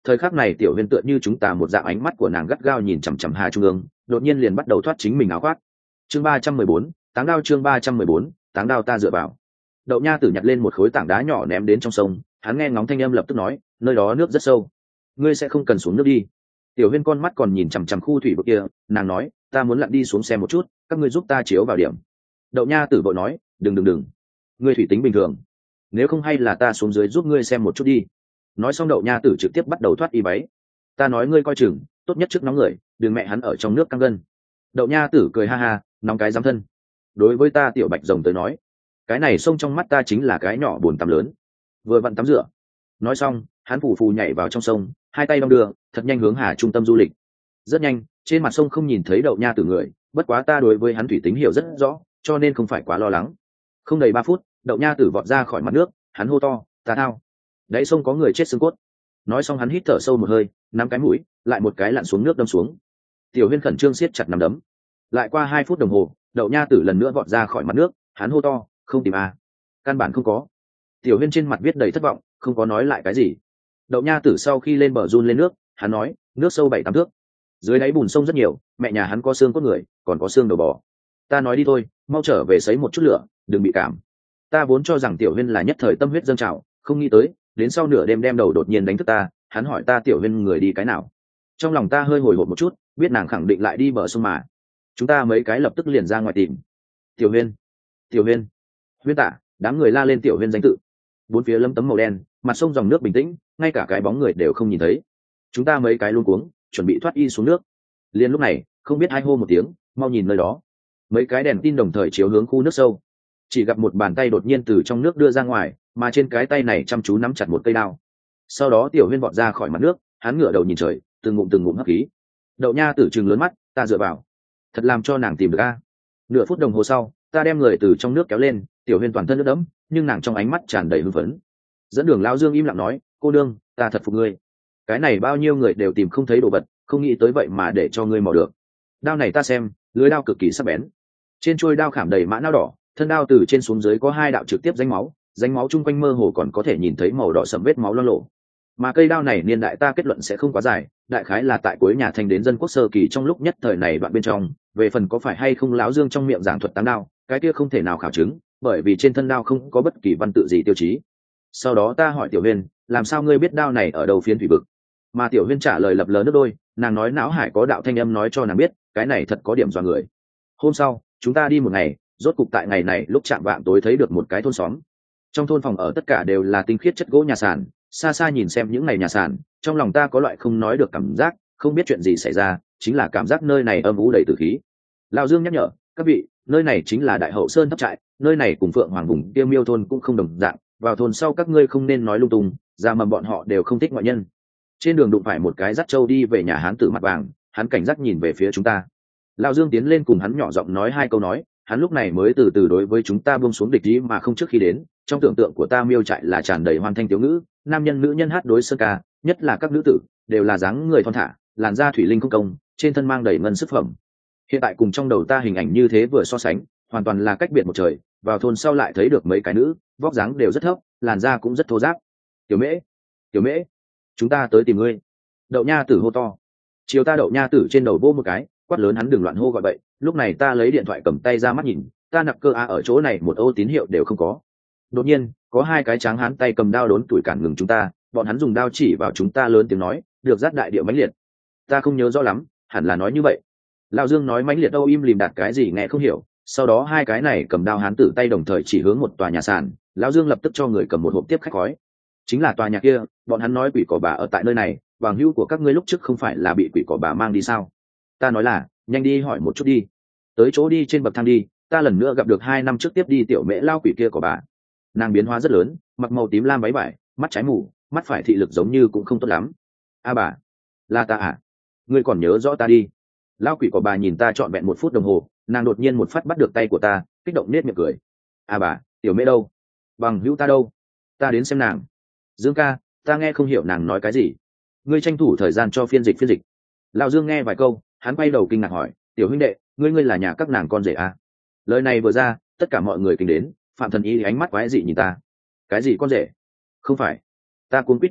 thời khắc này tiểu huyên tựa như chúng ta một dạng, ánh mắt của nàng gắt gao nhìn chằm chằm hà trung ương, đột nhiên liền bắt đầu thoát chính mình áo khoác. Chương ba trăm mười bốn, táng đao. Chương ba trăm mười bốn, táng đao. Ta dựa vào. Đậu Nha Tử nhặt lên một khối tảng đá nhỏ ném đến trong sông, hắn nghe ngóng thanh âm lập tức nói, nơi đó nước rất sâu, ngươi sẽ không cần xuống nước đi. Tiểu huyên con mắt còn nhìn chằm chằm khu thủy vực kia, nàng nói, ta muốn lặn đi xuống xem một chút, các ngươi giúp ta chiếu vào điểm. Đậu Nha Tử vội nói, đừng đừng đừng, ngươi thủy tính bình thường, nếu không hay là ta xuống dưới giúp ngươi xem một chút đi. Nói xong Đậu Nha Tử trực tiếp bắt đầu thoát y váy. Ta nói ngươi coi chừng, tốt nhất trước nóng người, đừng mẹ hắn ở trong nước căng gân. Đậu Nha Tử cười ha ha, nóng cái dám thân. Đối với ta tiểu bạch rồng tới nói, cái này sông trong mắt ta chính là cái nhỏ bồn tắm lớn, vừa vặn tắm rửa. Nói xong hắn phù phù nhảy vào trong sông, hai tay đong đưa thật nhanh hướng hà trung tâm du lịch. Rất nhanh trên mặt sông không nhìn thấy Đậu Nha Tử người, bất quá ta đối với hắn thủy tính hiểu rất rõ, cho nên không phải quá lo lắng. Không đầy ba phút Đậu Nha Tử vọt ra khỏi mặt nước, hắn hô to, ta thao, đáy sông có người chết xương cốt. Nói xong hắn hít thở sâu một hơi, nắm cái mũi lại một cái lặn xuống nước đâm xuống. Tiểu huyên khẩn trương siết chặt nắm đấm. Lại qua hai phút đồng hồ Đậu Nha Tử lần nữa vọt ra khỏi mặt nước, hắn hô to, không tìm à, căn bản không có. Tiểu huyên trên mặt viết đầy thất vọng, không có nói lại cái gì. Đậu Nha Tử sau khi lên bờ run lên nước, hắn nói, nước sâu bảy tám thước, dưới đáy bùn sông rất nhiều, mẹ nhà hắn có xương cốt người, còn có xương đầu bò. Ta nói đi thôi, mau trở về sấy một chút lửa, đừng bị cảm. Ta vốn cho rằng Tiểu huyên là nhất thời tâm huyết dâng trào, không nghĩ tới đến sau nửa đêm đem đầu đột nhiên đánh thức ta. Hắn hỏi ta Tiểu huyên người đi cái nào, trong lòng ta hơi hồi hộp một chút, biết nàng khẳng định lại đi bờ sông mà. Chúng ta mấy cái lập tức liền ra ngoài tìm. Tiểu huyên, Tiểu huyên, huyên tạ, đám người la lên Tiểu huyên danh tự. Bốn phía lấm tấm màu đen, mặt sông dòng nước bình tĩnh, ngay cả cái bóng người đều không nhìn thấy. Chúng ta mấy cái luống cuống chuẩn bị thoát y xuống nước. Liền lúc này không biết ai hô một tiếng, mau nhìn nơi đó. Mấy cái đèn tin đồng thời chiếu hướng khu nước sâu, chỉ gặp một bàn tay đột nhiên từ trong nước đưa ra ngoài, mà trên cái tay này chăm chú nắm chặt một cây đao. Sau đó Tiểu huyên vọt ra khỏi mặt nước, hắn ngửa đầu nhìn trời, từng ngụm từng ngụm hấp khí. Đậu Nha Tử trừng lớn mắt, ta dựa vào, thật làm cho nàng tìm được a. Nửa phút đồng hồ sau ta đem người từ trong nước kéo lên, Tiểu huyên toàn thân nước đẫm, nhưng nàng trong ánh mắt tràn đầy hưng phấn. Dẫn đường lão Dương im lặng nói, cô đương, ta thật phục ngươi, cái này bao nhiêu người đều tìm không thấy đồ vật, không nghĩ tới vậy mà để cho ngươi mò được. Đao này ta xem, lưới đao cực kỳ sắc bén, trên chuôi đao khảm đầy mã não đỏ, thân đao từ trên xuống dưới có hai đạo trực tiếp rãnh máu, rãnh máu chung quanh mơ hồ còn có thể nhìn thấy màu đỏ sẫm vết máu loang lổ. Mà cây đao này niên đại ta kết luận sẽ không quá dài, đại khái là tại cuối nhà Thanh đến dân quốc sơ kỳ trong lúc nhất thời này đoạn bên trong. Về phần có phải hay không lão Dương trong miệng giảng thuật tám đao, cái kia không thể nào khảo chứng, bởi vì trên thân đao không có bất kỳ văn tự gì tiêu chí. Sau đó ta hỏi Tiểu huyên, làm sao ngươi biết đao này ở đâu phiến thủy vực? Mà Tiểu huyên trả lời lập lờ nước đôi, nàng nói não hải có đạo thanh âm nói cho nàng biết, cái này thật có điểm dọa người. Hôm sau chúng ta đi một ngày, rốt cục tại ngày này lúc chạm vạng tối thấy được một cái thôn xóm. Trong thôn phòng ở tất cả đều là tinh khiết chất gỗ nhà sàn, xa xa nhìn xem những ngày nhà sàn, trong lòng ta có loại không nói được cảm giác, không biết chuyện gì xảy ra, chính là cảm giác nơi này âm u đầy tử khí. Lão Dương nhắc nhở, các vị, nơi này chính là Đại Hậu Sơn thấp trại, nơi này cùng Phượng Hoàng vùng Tiêu Miêu thôn cũng không đồng dạng, vào thôn sau các ngươi không nên nói lung tung, ra mầm bọn họ đều không thích ngoại nhân. Trên đường đụng phải một cái dắt trâu đi về nhà hán tử mặt vàng, hắn cảnh giác nhìn về phía chúng ta. Lão Dương tiến lên cùng hắn nhỏ giọng nói hai câu nói, hắn lúc này mới từ từ đối với chúng ta buông xuống địch ý mà không trước khi đến. Trong tưởng tượng của ta miêu trại là tràn đầy hoan thanh thiếu ngữ, nam nhân nữ nhân hát đối sơn ca, nhất là các nữ tử đều là dáng người thon thả, làn da thủy linh không công, trên thân mang đầy ngân sức phẩm. Hiện tại cùng trong đầu ta hình ảnh như thế vừa so sánh, hoàn toàn là cách biệt một trời. Vào thôn sau lại thấy được mấy cái nữ, vóc dáng đều rất thấp, làn da cũng rất thô ráp. Tiểu Mễ, Tiểu Mễ, chúng ta tới tìm ngươi. Đậu Nha Tử hô to. Chiều ta Đậu Nha Tử trên đầu vô một cái, quát lớn hắn đừng loạn hô gọi bậy. Lúc này ta lấy điện thoại cầm tay ra mắt nhìn, ta nặc cơ a ở chỗ này một ô tín hiệu đều không có. Đột nhiên có hai cái tráng hán tay cầm đao đốn tuổi cản ngừng chúng ta, bọn hắn dùng đao chỉ vào chúng ta lớn tiếng nói, được dắt đại địa mãnh liệt. Ta không nhớ rõ lắm, hẳn là nói như vậy. Lão Dương nói mãnh liệt đâu im lìm đạt cái gì nghe không hiểu. Sau đó hai cái này cầm đao hán tử tay đồng thời chỉ hướng một tòa nhà sàn, Lão Dương lập tức cho người cầm một hộp tiếp khách khói. Chính là tòa nhà kia, bọn hắn nói quỷ cỏ bà ở tại nơi này, bằng hữu của các ngươi lúc trước không phải là bị quỷ cỏ bà mang đi sao? Ta nói là, nhanh đi hỏi một chút đi. Tới chỗ đi trên bậc thang đi, ta lần nữa gặp được hai năm trước tiếp đi tiểu Mễ lao quỷ kia của bà. Nàng biến hóa rất lớn, mặc màu tím lam váy vải, mắt trái mù, mắt phải thị lực giống như cũng không tốt lắm. A bà, là ta à? Ngươi còn nhớ rõ ta đi? Lao quỷ của bà nhìn ta trọn vẹn một phút đồng hồ, nàng đột nhiên một phát bắt được tay của ta, kích động nết miệng cười. A bà, tiểu Mễ đâu? Bằng hữu ta đâu? Ta đến xem nàng. Dương ca, ta nghe không hiểu nàng nói cái gì. Ngươi tranh thủ thời gian cho phiên dịch phiên dịch. Lão Dương nghe vài câu, hắn quay đầu kinh ngạc hỏi, tiểu huynh đệ, ngươi ngươi là nhà các nàng con rể à? Lời này vừa ra, tất cả mọi người kinh đến, Phạm Thần Y ánh mắt quái dị nhìn ta. Cái gì con rể? Không phải. Ta cuống quýt giải thích,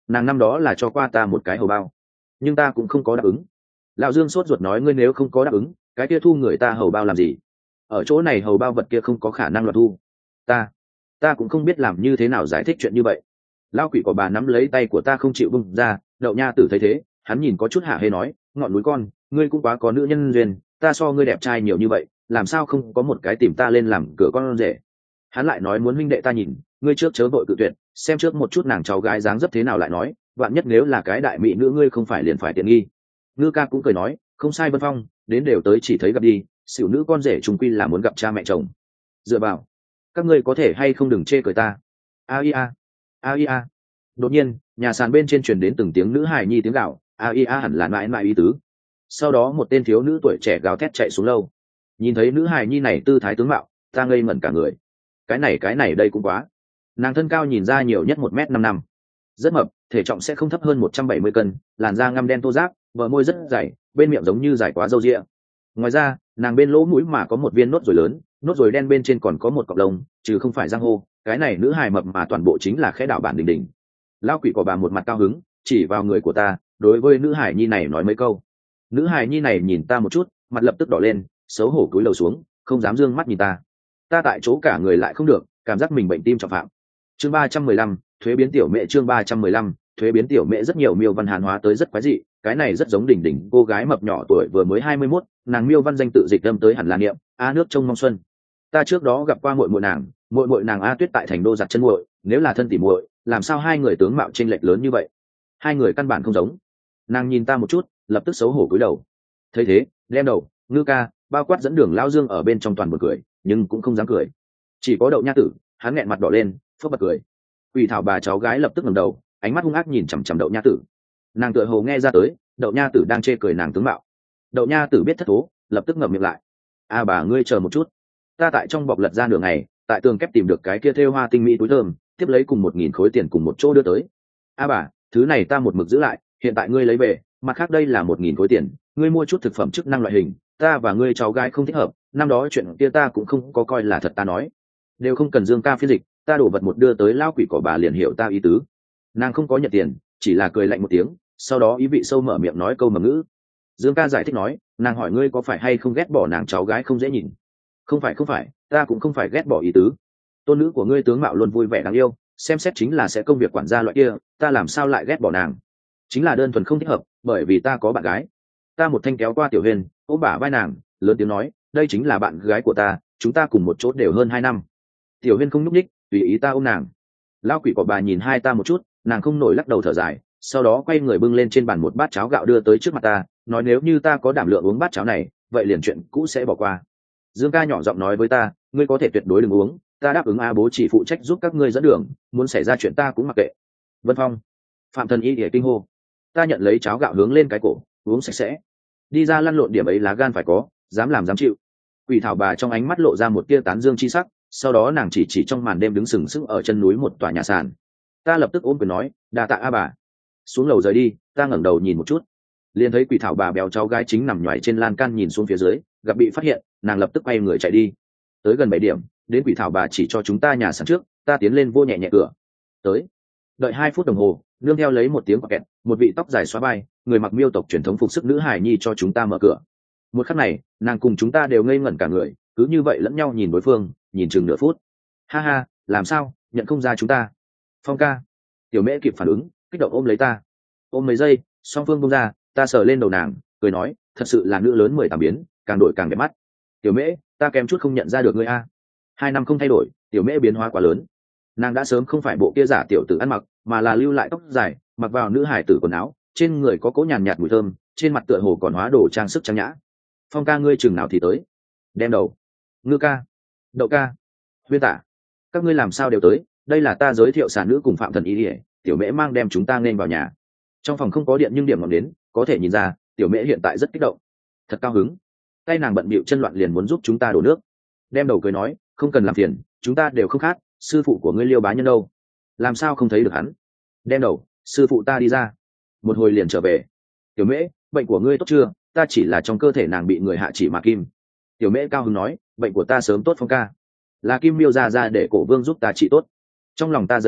nàng năm đó là cho qua ta một cái hầu bao, nhưng ta cũng không có đáp ứng. Lão Dương sốt ruột nói, ngươi nếu không có đáp ứng, cái kia thu người ta hầu bao làm gì? Ở chỗ này hầu bao vật kia không có khả năng loạt thu. ta ta cũng không biết làm như thế nào giải thích chuyện như vậy. Lão quỷ của bà nắm lấy tay của ta không chịu bung ra. Đậu Nha Tử thấy thế, hắn nhìn có chút hạ hê nói, ngọn núi con, ngươi cũng quá có nữ nhân duyên, ta so ngươi đẹp trai nhiều như vậy, làm sao không có một cái tìm ta lên làm cửa con rể. Hắn lại nói muốn huynh đệ ta nhìn, ngươi trước chớ vội cự tuyệt, xem trước một chút nàng cháu gái dáng dấp thế nào lại nói, vạn nhất nếu là cái đại mỹ nữ ngươi không phải liền phải tiện nghi. Ngư ca cũng cười nói, không sai Vân Phong, đến đều tới chỉ thấy gặp đi, xỉu nữ con rể trùng quy là muốn gặp cha mẹ chồng. Dựa vào, các ngươi có thể hay không đừng chê cười ta. A i a, a i a. Đột nhiên, nhà sàn bên trên truyền đến từng tiếng nữ hài nhi tiếng gạo, a i a hẳn là mãi mãi ý tứ. Sau đó một tên thiếu nữ tuổi trẻ gào thét chạy xuống lâu. Nhìn thấy nữ hài nhi này tư thái tướng mạo, ta ngây ngẩn cả người. Cái này cái này đây cũng quá. Nàng thân cao nhìn ra nhiều nhất một mét năm năm, rất mập, thể trọng sẽ không thấp hơn một trăm bảy mươi cân, làn da ngăm đen thô ráp, bờ môi rất dày, bên miệng giống như dài quá râu ria. Ngoài ra, nàng bên lỗ mũi mà có một viên nốt ruồi lớn, nốt ruồi đen bên trên còn có một cọng lông, chứ không phải răng hô. Cái này nữ hài mập mà toàn bộ chính là khẽ đảo bản đỉnh đỉnh. Lão quỷ của bà một mặt cao hứng, chỉ vào người của ta, đối với nữ hài nhi này nói mấy câu. Nữ hài nhi này nhìn ta một chút, mặt lập tức đỏ lên, xấu hổ cúi đầu xuống, không dám dương mắt nhìn ta. Ta tại chỗ cả người lại không được, cảm giác mình bệnh tim trọng phạm. Chương ba trăm mười lăm, thuế biến tiểu mẹ. Chương ba trăm mười lăm, thuế biến tiểu mẹ. Rất nhiều miêu văn hàn hóa tới rất quái dị, cái này rất giống đỉnh đỉnh, cô gái mập nhỏ tuổi vừa mới hai mươi mốt, nàng miêu văn danh tự dịch âm tới hẳn là niệm a nước trông mong xuân. Ta trước đó gặp qua muội muội nàng, muội muội nàng A Tuyết tại thành đô giặt chân muội, nếu là thân tỉ muội, làm sao hai người tướng mạo chênh lệch lớn như vậy? Hai người căn bản không giống. Nàng nhìn ta một chút, lập tức xấu hổ cúi đầu. Thấy thế, đem đầu, Ngư ca, bao quát dẫn đường Lão Dương ở bên trong toàn một cười, nhưng cũng không dám cười. Chỉ có Đậu Nha Tử, hắn nghẹn mặt đỏ lên, phớt bật cười. Quỷ Thảo bà cháu gái lập tức ngẩng đầu, ánh mắt hung ác nhìn chằm chằm Đậu Nha Tử. Nàng tựa hồ nghe ra tới, Đậu Nha Tử đang chê cười nàng tướng mạo. Đậu Nha Tử biết thất thố, lập tức ngậm miệng lại. A bà ngươi chờ một chút. Ta tại trong bọc lật ra nửa ngày, tại tường kép tìm được cái kia thêu hoa tinh mỹ túi thơm, tiếp lấy cùng một nghìn khối tiền cùng một chỗ đưa tới. A bà, thứ này ta một mực giữ lại, hiện tại ngươi lấy về, mặt khác đây là một nghìn khối tiền, ngươi mua chút thực phẩm chức năng loại hình, ta và ngươi cháu gái không thích hợp, năm đó chuyện kia ta cũng không có coi là thật, ta nói đều không cần Dương ca phiên dịch, ta đổ vật một đưa tới lao quỷ của bà liền hiểu ta ý tứ. Nàng không có nhận tiền, chỉ là cười lạnh một tiếng, sau đó ý vị sâu mở miệng nói câu mầm ngữ. Dương ca giải thích nói, nàng hỏi ngươi có phải hay không ghét bỏ nàng cháu gái không dễ nhìn. Không phải không phải, ta cũng không phải ghét bỏ ý tứ. Tôn nữ của ngươi tướng mạo luôn vui vẻ đáng yêu, xem xét chính là sẽ công việc quản gia loại kia, ta làm sao lại ghét bỏ nàng. Chính là đơn thuần không thích hợp, bởi vì ta có bạn gái. Ta một thanh kéo qua Tiểu Huyền, ôm bả vai nàng, lớn tiếng nói, đây chính là bạn gái của ta, chúng ta cùng một chỗ đều hơn hai năm. Tiểu Huyền không nhúc nhích, tùy ý ta ôm nàng. Lão quỷ của bà nhìn hai ta một chút, nàng không nổi lắc đầu thở dài, sau đó quay người bưng lên trên bàn một bát cháo gạo đưa tới trước mặt ta, nói nếu như ta có đảm lượng uống bát cháo này, vậy liền chuyện cũ sẽ bỏ qua. Dương ca nhỏ giọng nói với ta, ngươi có thể tuyệt đối đừng uống, ta đáp ứng a bố chỉ phụ trách giúp các ngươi dẫn đường, muốn xảy ra chuyện ta cũng mặc kệ. Vân Phong, Phạm Thần Y để kinh hô. Ta nhận lấy cháo gạo hướng lên cái cổ, uống sạch sẽ. Đi ra lăn lộn điểm ấy lá gan phải có, dám làm dám chịu. Quỷ Thảo bà trong ánh mắt lộ ra một tia tán dương chi sắc, sau đó nàng chỉ chỉ trong màn đêm đứng sừng sững ở chân núi một tòa nhà sàn. Ta lập tức ôm quyền nói, đa tạ a bà. Xuống lầu rời đi, ta ngẩng đầu nhìn một chút, liền thấy Quỷ Thảo bà béo cháu gái chính nằm nhoài trên lan can nhìn xuống phía dưới, gặp bị phát hiện, nàng lập tức quay người chạy đi. Tới gần bảy điểm, đến Quỷ Thảo bà chỉ cho chúng ta nhà sàn trước, ta tiến lên vô nhẹ nhẹ cửa. Tới. Đợi hai phút đồng hồ, nương theo lấy một tiếng quạt kẹt, một vị tóc dài xóa vai, người mặc miêu tộc truyền thống phục sức nữ hài nhi cho chúng ta mở cửa. Một khắc này, nàng cùng chúng ta đều ngây ngẩn cả người, cứ như vậy lẫn nhau nhìn đối phương, nhìn chừng nửa phút. Ha ha, làm sao, nhận không ra chúng ta? Phong ca. Tiểu Mễ kịp phản ứng, kích động ôm lấy ta. Ôm mấy giây, song phương buông ra, ta sờ lên đầu nàng, cười nói, thật sự là nữ lớn mười tám biến, càng đổi càng đẹp mắt. Tiểu Mễ, ta kém chút không nhận ra được ngươi a. Hai năm không thay đổi, Tiểu Mễ biến hóa quá lớn. Nàng đã sớm không phải bộ kia giả tiểu tử ăn mặc, mà là lưu lại tóc dài, mặc vào nữ hải tử quần áo, trên người có cỗ nhàn nhạt mùi thơm, trên mặt tựa hồ còn hóa đồ trang sức trang nhã. Phong ca ngươi chừng nào thì tới? Đem đầu. Ngư ca, Đậu ca, Huyên tả, các ngươi làm sao đều tới? Đây là ta giới thiệu sản nữ cùng Phạm Thần Y ỉa, Tiểu Mễ mang đem chúng ta nên vào nhà. Trong phòng không có điện nhưng điểm ngọn đến, có thể nhìn ra Tiểu Mễ hiện tại rất kích động, thật cao hứng. Tay nàng bận bịu chân loạn liền muốn giúp chúng ta đổ nước. Đem đầu cười nói, không cần làm phiền, chúng ta đều không khát. Sư phụ của ngươi Liêu Bá Nhân đâu? Làm sao không thấy được hắn? Đem đầu, sư phụ ta đi ra, một hồi liền trở về. Tiểu Mễ, bệnh của ngươi tốt chưa? Ta chỉ là trong cơ thể nàng bị người hạ chỉ mà kim. Tiểu Mễ cao hứng nói, bệnh của ta sớm tốt Phong ca, là kim miêu ra ra để cổ vương giúp ta trị tốt. Trong lòng ta giật mình,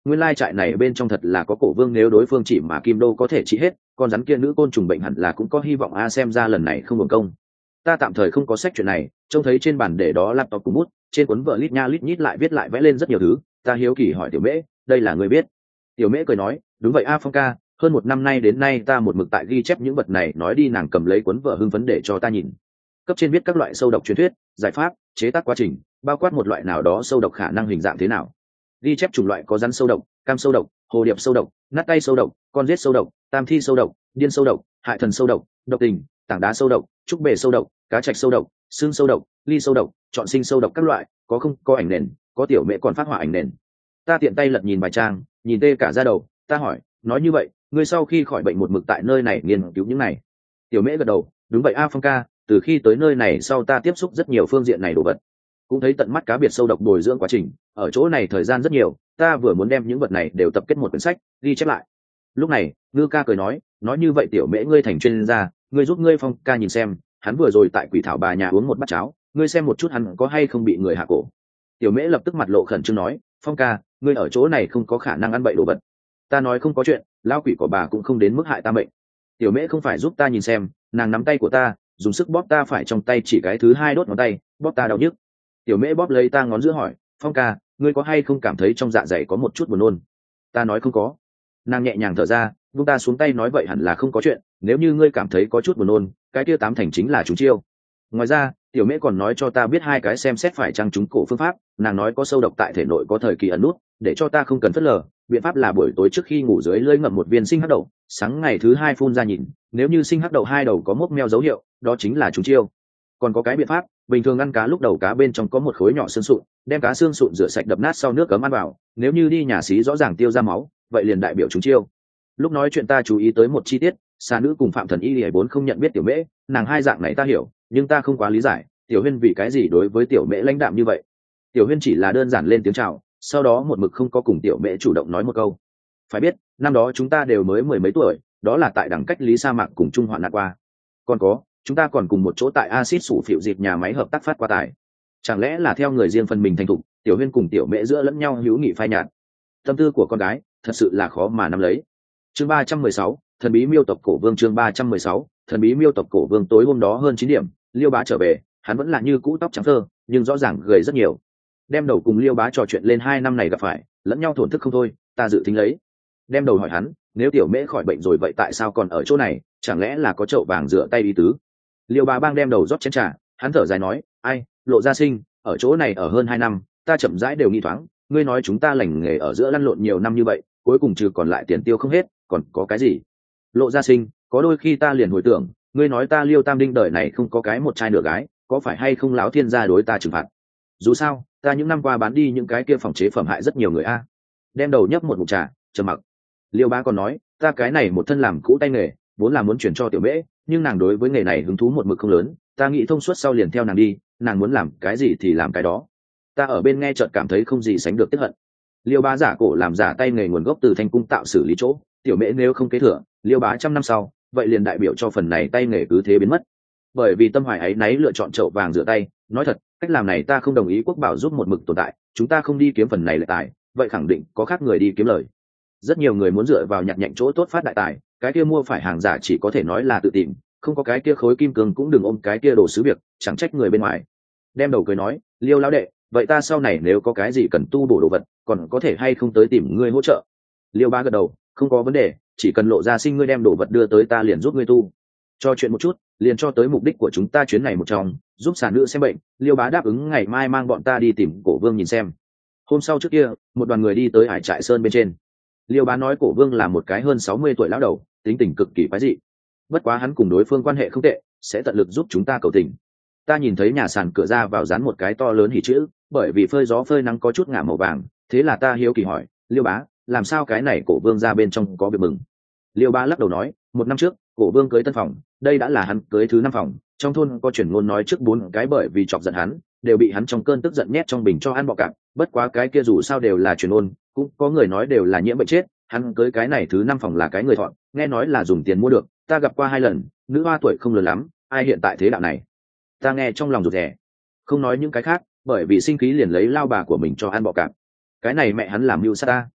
nguyên lai trại này bên trong thật là có cổ vương, nếu đối phương chỉ mà kim đô có thể trị hết, con rắn kia nữ côn trùng bệnh hẳn là cũng có hy vọng a, xem ra lần này không hưởng công. Ta tạm thời không có sách chuyện này, trông thấy trên bàn để đó laptop cùng bút, trên cuốn vợ lít nha lít nhít lại viết lại vẽ lên rất nhiều thứ. Ta hiếu kỳ hỏi Tiểu Mễ, đây là người biết? Tiểu Mễ cười nói, đúng vậy a Phong ca, hơn một năm nay đến nay ta một mực tại ghi chép những vật này. Nói đi, nàng cầm lấy cuốn vợ hưng phấn để cho ta nhìn. Cấp trên viết các loại sâu độc truyền thuyết, giải pháp, chế tác quá trình, bao quát một loại nào đó sâu độc khả năng hình dạng thế nào. Ghi chép chủng loại có rắn sâu độc, cam sâu độc, hồ điệp sâu độc, nát tay sâu độc, con giết sâu độc, tam thi sâu độc, điên sâu độc, hại thần sâu độc, độc tình, tảng đá sâu độc, trúc bể sâu độc, cá trạch sâu độc, xương sâu độc, ly sâu độc, chọn sinh sâu độc các loại, có không có ảnh nền, có Tiểu Mễ còn phát họa ảnh nền. Ta tiện tay lật nhìn bài trang, nhìn tê cả da đầu. Ta hỏi, nói như vậy ngươi sau khi khỏi bệnh một mực tại nơi này nghiên cứu những này? Tiểu Mễ gật đầu, đúng vậy a Phong ca, từ khi tới nơi này sau ta tiếp xúc rất nhiều phương diện này đồ vật, cũng thấy tận mắt cá biệt sâu độc bồi dưỡng quá trình. Ở chỗ này thời gian rất nhiều, ta vừa muốn đem những vật này đều tập kết một quyển sách ghi chép lại. Lúc này Ngư ca cười nói, nói như vậy Tiểu Mễ ngươi thành chuyên gia, ngươi giúp ngươi Phong ca nhìn xem, hắn vừa rồi tại quỷ thảo bà nhà uống một bát cháo, ngươi xem một chút hắn có hay không bị người hạ cổ. Tiểu Mễ lập tức mặt lộ khẩn trương nói, Phong ca, ngươi ở chỗ này không có khả năng ăn bậy đồ vật. Ta nói không có chuyện, lao quỷ của bà cũng không đến mức hại ta mệnh. Tiểu Mễ không phải giúp ta nhìn xem, nàng nắm tay của ta, dùng sức bóp ta phải trong tay chỉ cái thứ hai đốt ngón tay, bóp ta đau nhức. Tiểu Mễ bóp lấy ta ngón giữa hỏi, Phong ca, ngươi có hay không cảm thấy trong dạ dày có một chút buồn nôn? Ta nói không có. Nàng nhẹ nhàng thở ra, vung ta xuống tay nói, vậy hẳn là không có chuyện, nếu như ngươi cảm thấy có chút buồn nôn, cái kia tám thành chính là chúng chiêu. Ngoài ra Tiểu Mễ còn nói cho ta biết hai cái xem xét phải chăng trúng cổ phương pháp. Nàng nói có sâu độc tại thể nội có thời kỳ ẩn nút, để cho ta không cần phớt lờ. Biện pháp là buổi tối trước khi ngủ dưới lưỡi ngậm một viên sinh hắc đậu, sáng ngày thứ hai phun ra nhìn, nếu như sinh hắc đậu hai đầu có mốc meo dấu hiệu, đó chính là trúng chiêu. Còn có cái biện pháp, bình thường ăn cá lúc đầu cá bên trong có một khối nhỏ xương sụn, đem cá xương sụn rửa sạch đập nát sau nước cấm ăn vào, nếu như đi nhà xí rõ ràng tiêu ra máu, vậy liền đại biểu trúng chiêu. Lúc nói chuyện ta chú ý tới một chi tiết, xà nữ cùng Phạm Thần Y lìa bốn không nhận biết Tiểu Mễ, nàng hai dạng này ta hiểu, nhưng ta không quá lý giải Tiểu Huyên vì cái gì đối với Tiểu Mễ lãnh đạm như vậy. Tiểu Huyên chỉ là đơn giản lên tiếng chào, sau đó một mực không có cùng Tiểu Mễ chủ động nói một câu. Phải biết năm đó chúng ta đều mới mười mấy tuổi, đó là tại đẳng cách Lý Sa Mạc cùng chung hoạn nạn qua. Còn có chúng ta còn cùng một chỗ tại axit sủ phịu dịp nhà máy hợp tác phát qua tài. Chẳng lẽ là theo người riêng phần mình thành thục, Tiểu Huyên cùng Tiểu Mễ giữa lẫn nhau hữu nghị phai nhạt? Tâm tư của con gái thật sự là khó mà nắm lấy. Chương ba trăm mười sáu, thần bí miêu tộc cổ vương. Chương ba trăm mười sáu, thần bí miêu tộc cổ vương. Tối hôm đó hơn chín điểm, Liêu Bá trở về, hắn vẫn là như cũ tóc trắng thơ, nhưng rõ ràng gầy rất nhiều. Đem đầu cùng Liêu Bá trò chuyện lên hai năm này gặp phải lẫn nhau thổn thức không thôi, ta dự tính lấy. Đem đầu hỏi hắn, nếu Tiểu Mễ khỏi bệnh rồi vậy tại sao còn ở chỗ này, chẳng lẽ là có chậu vàng rửa tay ý tứ? Liêu Bá bang đem đầu rót chén trà, hắn thở dài nói, ai, Lộ Gia Sinh, ở chỗ này ở hơn hai năm, ta chậm rãi đều nghi thoáng, ngươi nói chúng ta lành nghề ở giữa lăn lộn nhiều năm như vậy, cuối cùng trừ còn lại tiền tiêu không hết, còn có cái gì? Lộ Gia Sinh, có đôi khi ta liền hồi tưởng, ngươi nói ta Liêu Tam Đinh đời này không có cái một trai nửa gái, có phải hay không lão thiên gia đối ta trừng phạt? Dù sao ta những năm qua bán đi những cái kia phòng chế phẩm hại rất nhiều người a. Đem đầu nhấp một ngụm trà, trầm mặc. Liêu Bá còn nói, ta cái này một thân làm cũ tay nghề, vốn là muốn chuyển cho Tiểu Mễ, nhưng nàng đối với nghề này hứng thú một mực không lớn, ta nghĩ thông suốt sau liền theo nàng đi, nàng muốn làm cái gì thì làm cái đó. Ta ở bên nghe chợt cảm thấy không gì sánh được tiếc hận. Liêu Bá giả cổ làm giả tay nghề nguồn gốc từ Thanh Cung tạo xử lý chỗ, Tiểu Mễ nếu không kế thừa, Liêu Bá trăm năm sau, vậy liền đại biểu cho phần này tay nghề cứ thế biến mất. Bởi vì tâm hoài ấy náy lựa chọn chậu vàng rửa tay, nói thật, cách làm này ta không đồng ý. Quốc bảo giúp một mực tồn tại, chúng ta không đi kiếm phần này lợi tài, vậy khẳng định có khác người đi kiếm lời. Rất nhiều người muốn dựa vào nhặt nhạnh chỗ tốt phát đại tài, cái kia mua phải hàng giả chỉ có thể nói là tự tìm, không có cái kia khối kim cương cũng đừng ôm cái kia đồ sứ việc, chẳng trách người bên ngoài. Đem đầu cười nói, Liêu lão đệ, vậy ta sau này nếu có cái gì cần tu bổ đồ vật, còn có thể hay không tới tìm ngươi hỗ trợ? Liêu Bá gật đầu, không có vấn đề, chỉ cần Lộ Gia Sinh ngươi đem đồ vật đưa tới ta liền giúp ngươi tu. Cho chuyện một chút, liền cho tới mục đích của chúng ta chuyến này một trong, giúp sản nữ xem bệnh. Liêu Bá đáp ứng ngày mai mang bọn ta đi tìm Cổ Vương nhìn xem. Hôm sau trước kia, một đoàn người đi tới Hải Trại Sơn bên trên. Liêu Bá nói Cổ Vương là một cái hơn sáu mươi tuổi lão đầu, tính tình cực kỳ quái dị. Bất quá hắn cùng đối phương quan hệ không tệ, sẽ tận lực giúp chúng ta cầu tình. Ta nhìn thấy nhà sàn cửa ra vào dán một cái to lớn hỉ chữ, bởi vì phơi gió phơi nắng có chút ngả màu vàng, thế là ta hiếu kỳ hỏi, Liêu Bá, làm sao cái này Cổ Vương ra bên trong có việc mừng? Liêu Bá lắc đầu nói, một năm trước Cổ Vương cưới tân phòng, đây đã là hắn cưới thứ năm phòng. Trong thôn có truyền ngôn nói trước bốn cái bởi vì chọc giận hắn, đều bị hắn trong cơn tức giận nhét trong bình cho ăn bọ cạp. Bất quá cái kia dù sao đều là truyền ngôn, cũng có người nói đều là nhiễm bệnh chết. Hắn cưới cái này thứ năm phòng là cái người thọn, nghe nói là dùng tiền mua được, ta gặp qua hai lần, nữ hoa tuổi không lớn lắm, ai hiện tại thế đạo này? Ta nghe trong lòng rụt rè, không nói những cái khác, bởi vì sinh khí liền lấy lao bà của mình cho ăn bọ cạp. Cái này mẹ hắn làm mưu sát ta.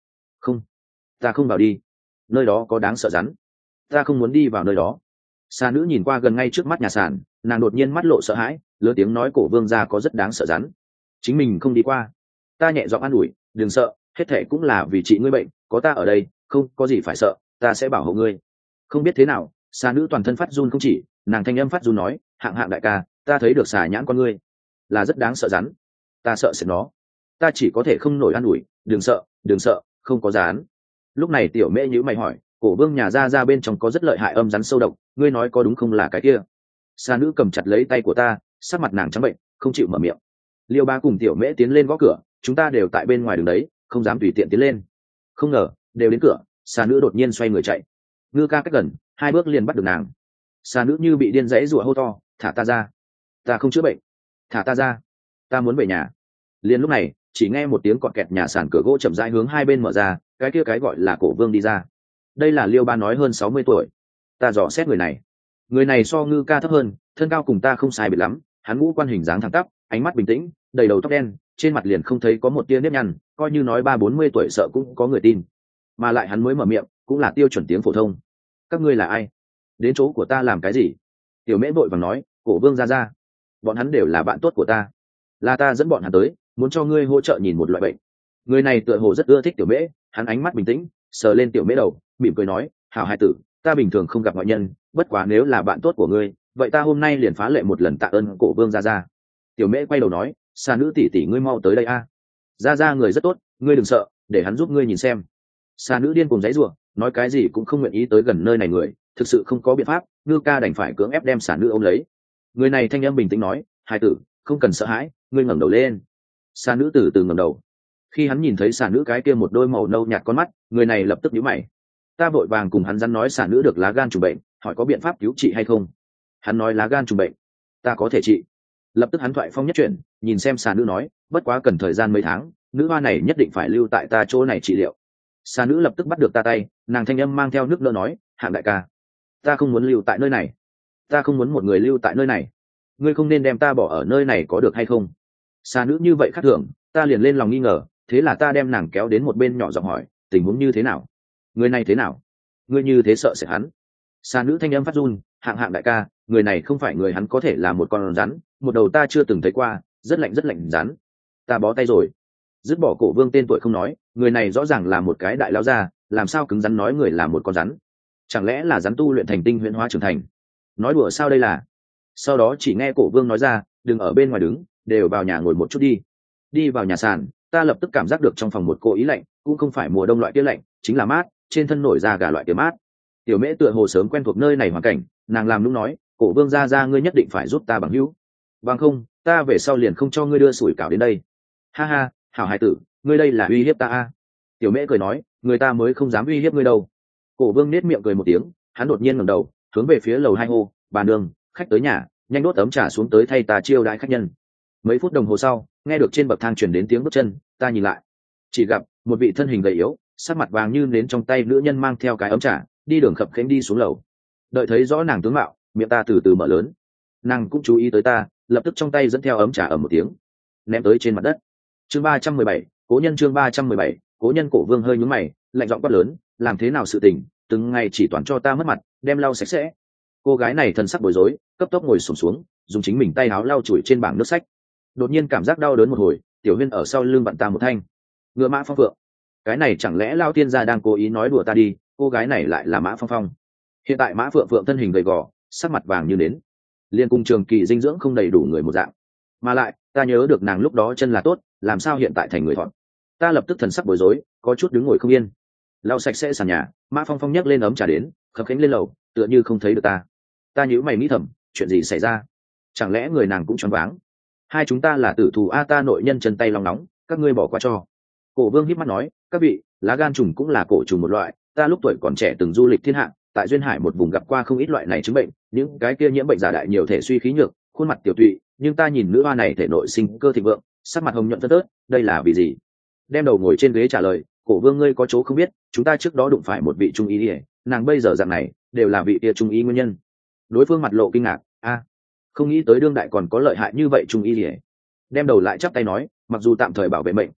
Không, ta không vào đi, nơi đó có đáng sợ rắn, ta không muốn đi vào nơi đó. Xà nữ nhìn qua gần ngay trước mắt nhà sàn, nàng đột nhiên mắt lộ sợ hãi, lớn tiếng nói cổ vương gia có rất đáng sợ rắn, chính mình không đi qua. Ta nhẹ giọng an ủi, đừng sợ, hết thệ cũng là vì trị ngươi bệnh, có ta ở đây, không có gì phải sợ, ta sẽ bảo hộ ngươi. Không biết thế nào, xà nữ toàn thân phát run không chỉ, nàng thanh âm phát run nói, hạng hạng đại ca, ta thấy được xà nhãn con ngươi, là rất đáng sợ rắn, ta sợ sẽ nó. Ta chỉ có thể không nổi an ủi, đừng sợ, đừng sợ, không có rắn. Lúc này tiểu mễ nhíu mày hỏi, cổ vương nhà ra ra bên trong có rất lợi hại âm rắn sâu độc, ngươi nói có đúng không là cái kia? Xà nữ cầm chặt lấy tay của ta, sắc mặt nàng trắng bệnh, không chịu mở miệng. Liêu ba cùng tiểu mễ tiến lên gõ cửa, chúng ta đều tại bên ngoài đường đấy, không dám tùy tiện tiến lên. Không ngờ đều đến cửa, xà nữ đột nhiên xoay người chạy. Ngư ca cách gần hai bước liền bắt được nàng. Xà nữ như bị điên rẫy rủa hô to, thả ta ra, ta không chữa bệnh, thả ta ra, ta muốn về nhà. Liền lúc này chỉ nghe một tiếng cọt kẹt, nhà sàn cửa gỗ chậm rãi hướng hai bên mở ra, cái kia cái gọi là cổ vương đi ra. Đây là Liêu ba nói hơn sáu mươi tuổi. Ta dò xét người này, người này so Ngư ca thấp hơn, thân cao cùng ta không sai biệt lắm, hắn ngũ quan hình dáng thẳng tắp, ánh mắt bình tĩnh, đầy đầu tóc đen, trên mặt liền không thấy có một tia nếp nhăn, coi như nói ba bốn mươi tuổi sợ cũng có người tin. Mà lại hắn mới mở miệng cũng là tiêu chuẩn tiếng phổ thông. Các ngươi là ai, đến chỗ của ta làm cái gì? Tiểu mễ vội vàng nói, cổ vương ra ra, bọn hắn đều là bạn tốt của ta, là ta dẫn bọn hắn tới, muốn cho ngươi hỗ trợ nhìn một loại bệnh. Người này tựa hồ rất ưa thích tiểu mễ, hắn ánh mắt bình tĩnh, sờ lên tiểu mễ đầu, mỉm cười nói, hảo hai tử, ta bình thường không gặp ngoại nhân, bất quá nếu là bạn tốt của ngươi, vậy ta hôm nay liền phá lệ một lần tạ ơn cổ vương ra ra. Tiểu mễ quay đầu nói, xà nữ tỷ tỷ ngươi mau tới đây a, ra ra người rất tốt, ngươi đừng sợ, để hắn giúp ngươi nhìn xem. Xà nữ điên cùng giãy giụa, nói cái gì cũng không nguyện ý tới gần nơi này người, thực sự không có biện pháp, Ngư ca đành phải cưỡng ép đem xà nữ ôm lấy. Người này thanh âm bình tĩnh nói, hai tử, không cần sợ hãi, ngươi ngẩng đầu lên. Xà nữ từ từ ngẩng đầu. Khi hắn nhìn thấy xà nữ cái kia một đôi màu nâu nhạt con mắt, người này lập tức nhíu mày. Ta vội vàng cùng hắn răn nói xà nữ được lá gan trùng bệnh, hỏi có biện pháp cứu trị hay không. Hắn nói lá gan trùng bệnh, ta có thể trị. Lập tức hắn thoại phong nhất chuyển, nhìn xem xà nữ nói, bất quá cần thời gian mấy tháng, nữ hoa này nhất định phải lưu tại ta chỗ này trị liệu. Xà nữ lập tức bắt được ta tay, nàng thanh âm mang theo nước nỡ nói, hạng đại ca, ta không muốn lưu tại nơi này, ta không muốn một người lưu tại nơi này, ngươi không nên đem ta bỏ ở nơi này có được hay không? Xà nữ như vậy khác thường, ta liền lên lòng nghi ngờ, thế là ta đem nàng kéo đến một bên nhỏ giọng hỏi, tình huống như thế nào, người này thế nào, ngươi như thế sợ sẽ hắn? Xà nữ thanh âm phát run, hạng hạng đại ca, người này không phải người, hắn có thể là một con rắn, một đầu ta chưa từng thấy qua, rất lạnh rất lạnh rắn. Ta bó tay rồi. Dứt bỏ cổ vương tên tuổi không nói, người này rõ ràng là một cái đại lão gia, làm sao cứng rắn nói người là một con rắn? Chẳng lẽ là rắn tu luyện thành tinh huyễn hóa trưởng thành? Nói đùa sao đây là? Sau đó chỉ nghe cổ vương nói ra, đừng ở bên ngoài đứng, đều vào nhà ngồi một chút đi. Đi vào nhà sàn, ta lập tức cảm giác được trong phòng một cô ý lạnh, cũng không phải mùa đông loại kia lạnh, chính là mát, trên thân nổi da gà loại kia mát. Tiểu mễ tựa hồ sớm quen thuộc nơi này hoàn cảnh, nàng làm lúc nói, cổ vương ra ra ngươi nhất định phải giúp ta bằng hữu, bằng không ta về sau liền không cho ngươi đưa sủi cảo đến đây. Ha ha, hảo hải tử, ngươi đây là uy hiếp ta a. Tiểu mễ cười nói, người ta mới không dám uy hiếp ngươi đâu. Cổ vương nết miệng cười một tiếng, hắn đột nhiên ngẩng đầu hướng về phía lầu hai hô, bà nương, khách tới nhà, nhanh đốt ấm trà xuống tới thay ta chiêu đãi khách nhân. Mấy phút đồng hồ sau, nghe được trên bậc thang truyền đến tiếng bước chân, ta nhìn lại, chỉ gặp một vị thân hình gầy yếu, sắc mặt vàng như nến trong tay nữ nhân mang theo cái ấm trà, đi đường khập khênh đi xuống lầu. Đợi thấy rõ nàng tướng mạo, miệng ta từ từ mở lớn, nàng cũng chú ý tới ta, lập tức trong tay dẫn theo ấm trà ở một tiếng ném tới trên mặt đất. Chương ba trăm mười bảy, cố nhân. Chương ba trăm mười bảy, cố nhân. Cổ vương hơi nhướng mày, lạnh giọng quát lớn, làm thế nào sự tình, từng ngày chỉ toàn cho ta mất mặt, đem lau sạch sẽ. Cô gái này thần sắc bối rối, cấp tốc ngồi xổm xuống, dùng chính mình tay áo lau chùi trên bảng nước sách. Đột nhiên cảm giác đau đớn một hồi, tiểu huyên ở sau lưng vặn ta một thanh, ngựa mã phong phượng. Cái này chẳng lẽ lao tiên gia đang cố ý nói đùa ta đi, cô gái này lại là mã phong phong. Hiện tại mã phượng phượng thân hình gầy gò, sắc mặt vàng như nến, liên cùng trường kỳ dinh dưỡng không đầy đủ người một dạng. Mà lại ta nhớ được nàng lúc đó chân là tốt, làm sao hiện tại thành người thọn? Ta lập tức thần sắc bối rối, có chút đứng ngồi không yên. Lau sạch sẽ sàn nhà, mã phong phong nhấc lên ấm trà đến, khập khiễng lên lầu, tựa như không thấy được ta. Ta nhíu mày nghĩ thầm, chuyện gì xảy ra? Chẳng lẽ người nàng cũng choáng váng? Hai chúng ta là tử thù a, ta nội nhân chân tay lòng nóng, các ngươi bỏ qua cho. Cổ vương híp mắt nói, các vị, lá gan trùng cũng là cổ trùng một loại, ta lúc tuổi còn trẻ từng du lịch thiên hạ, tại duyên hải một vùng gặp qua không ít loại này chứng bệnh, những cái kia nhiễm bệnh giả đại nhiều thể suy khí nhược, khuôn mặt tiểu tụy, nhưng ta nhìn nữ hoa này thể nội sinh cơ thịnh vượng, sắc mặt hồng nhuận phân tớt, đây là vì gì? Đem đầu ngồi trên ghế trả lời, cổ vương ngươi có chỗ không biết, chúng ta trước đó đụng phải một vị trung y, nàng bây giờ dạng này đều là vị kia trung y nguyên nhân. Đối phương mặt lộ kinh ngạc, a, không nghĩ tới đương đại còn có lợi hại như vậy trung y. Đem đầu lại chắp tay nói, mặc dù tạm thời bảo vệ mệnh,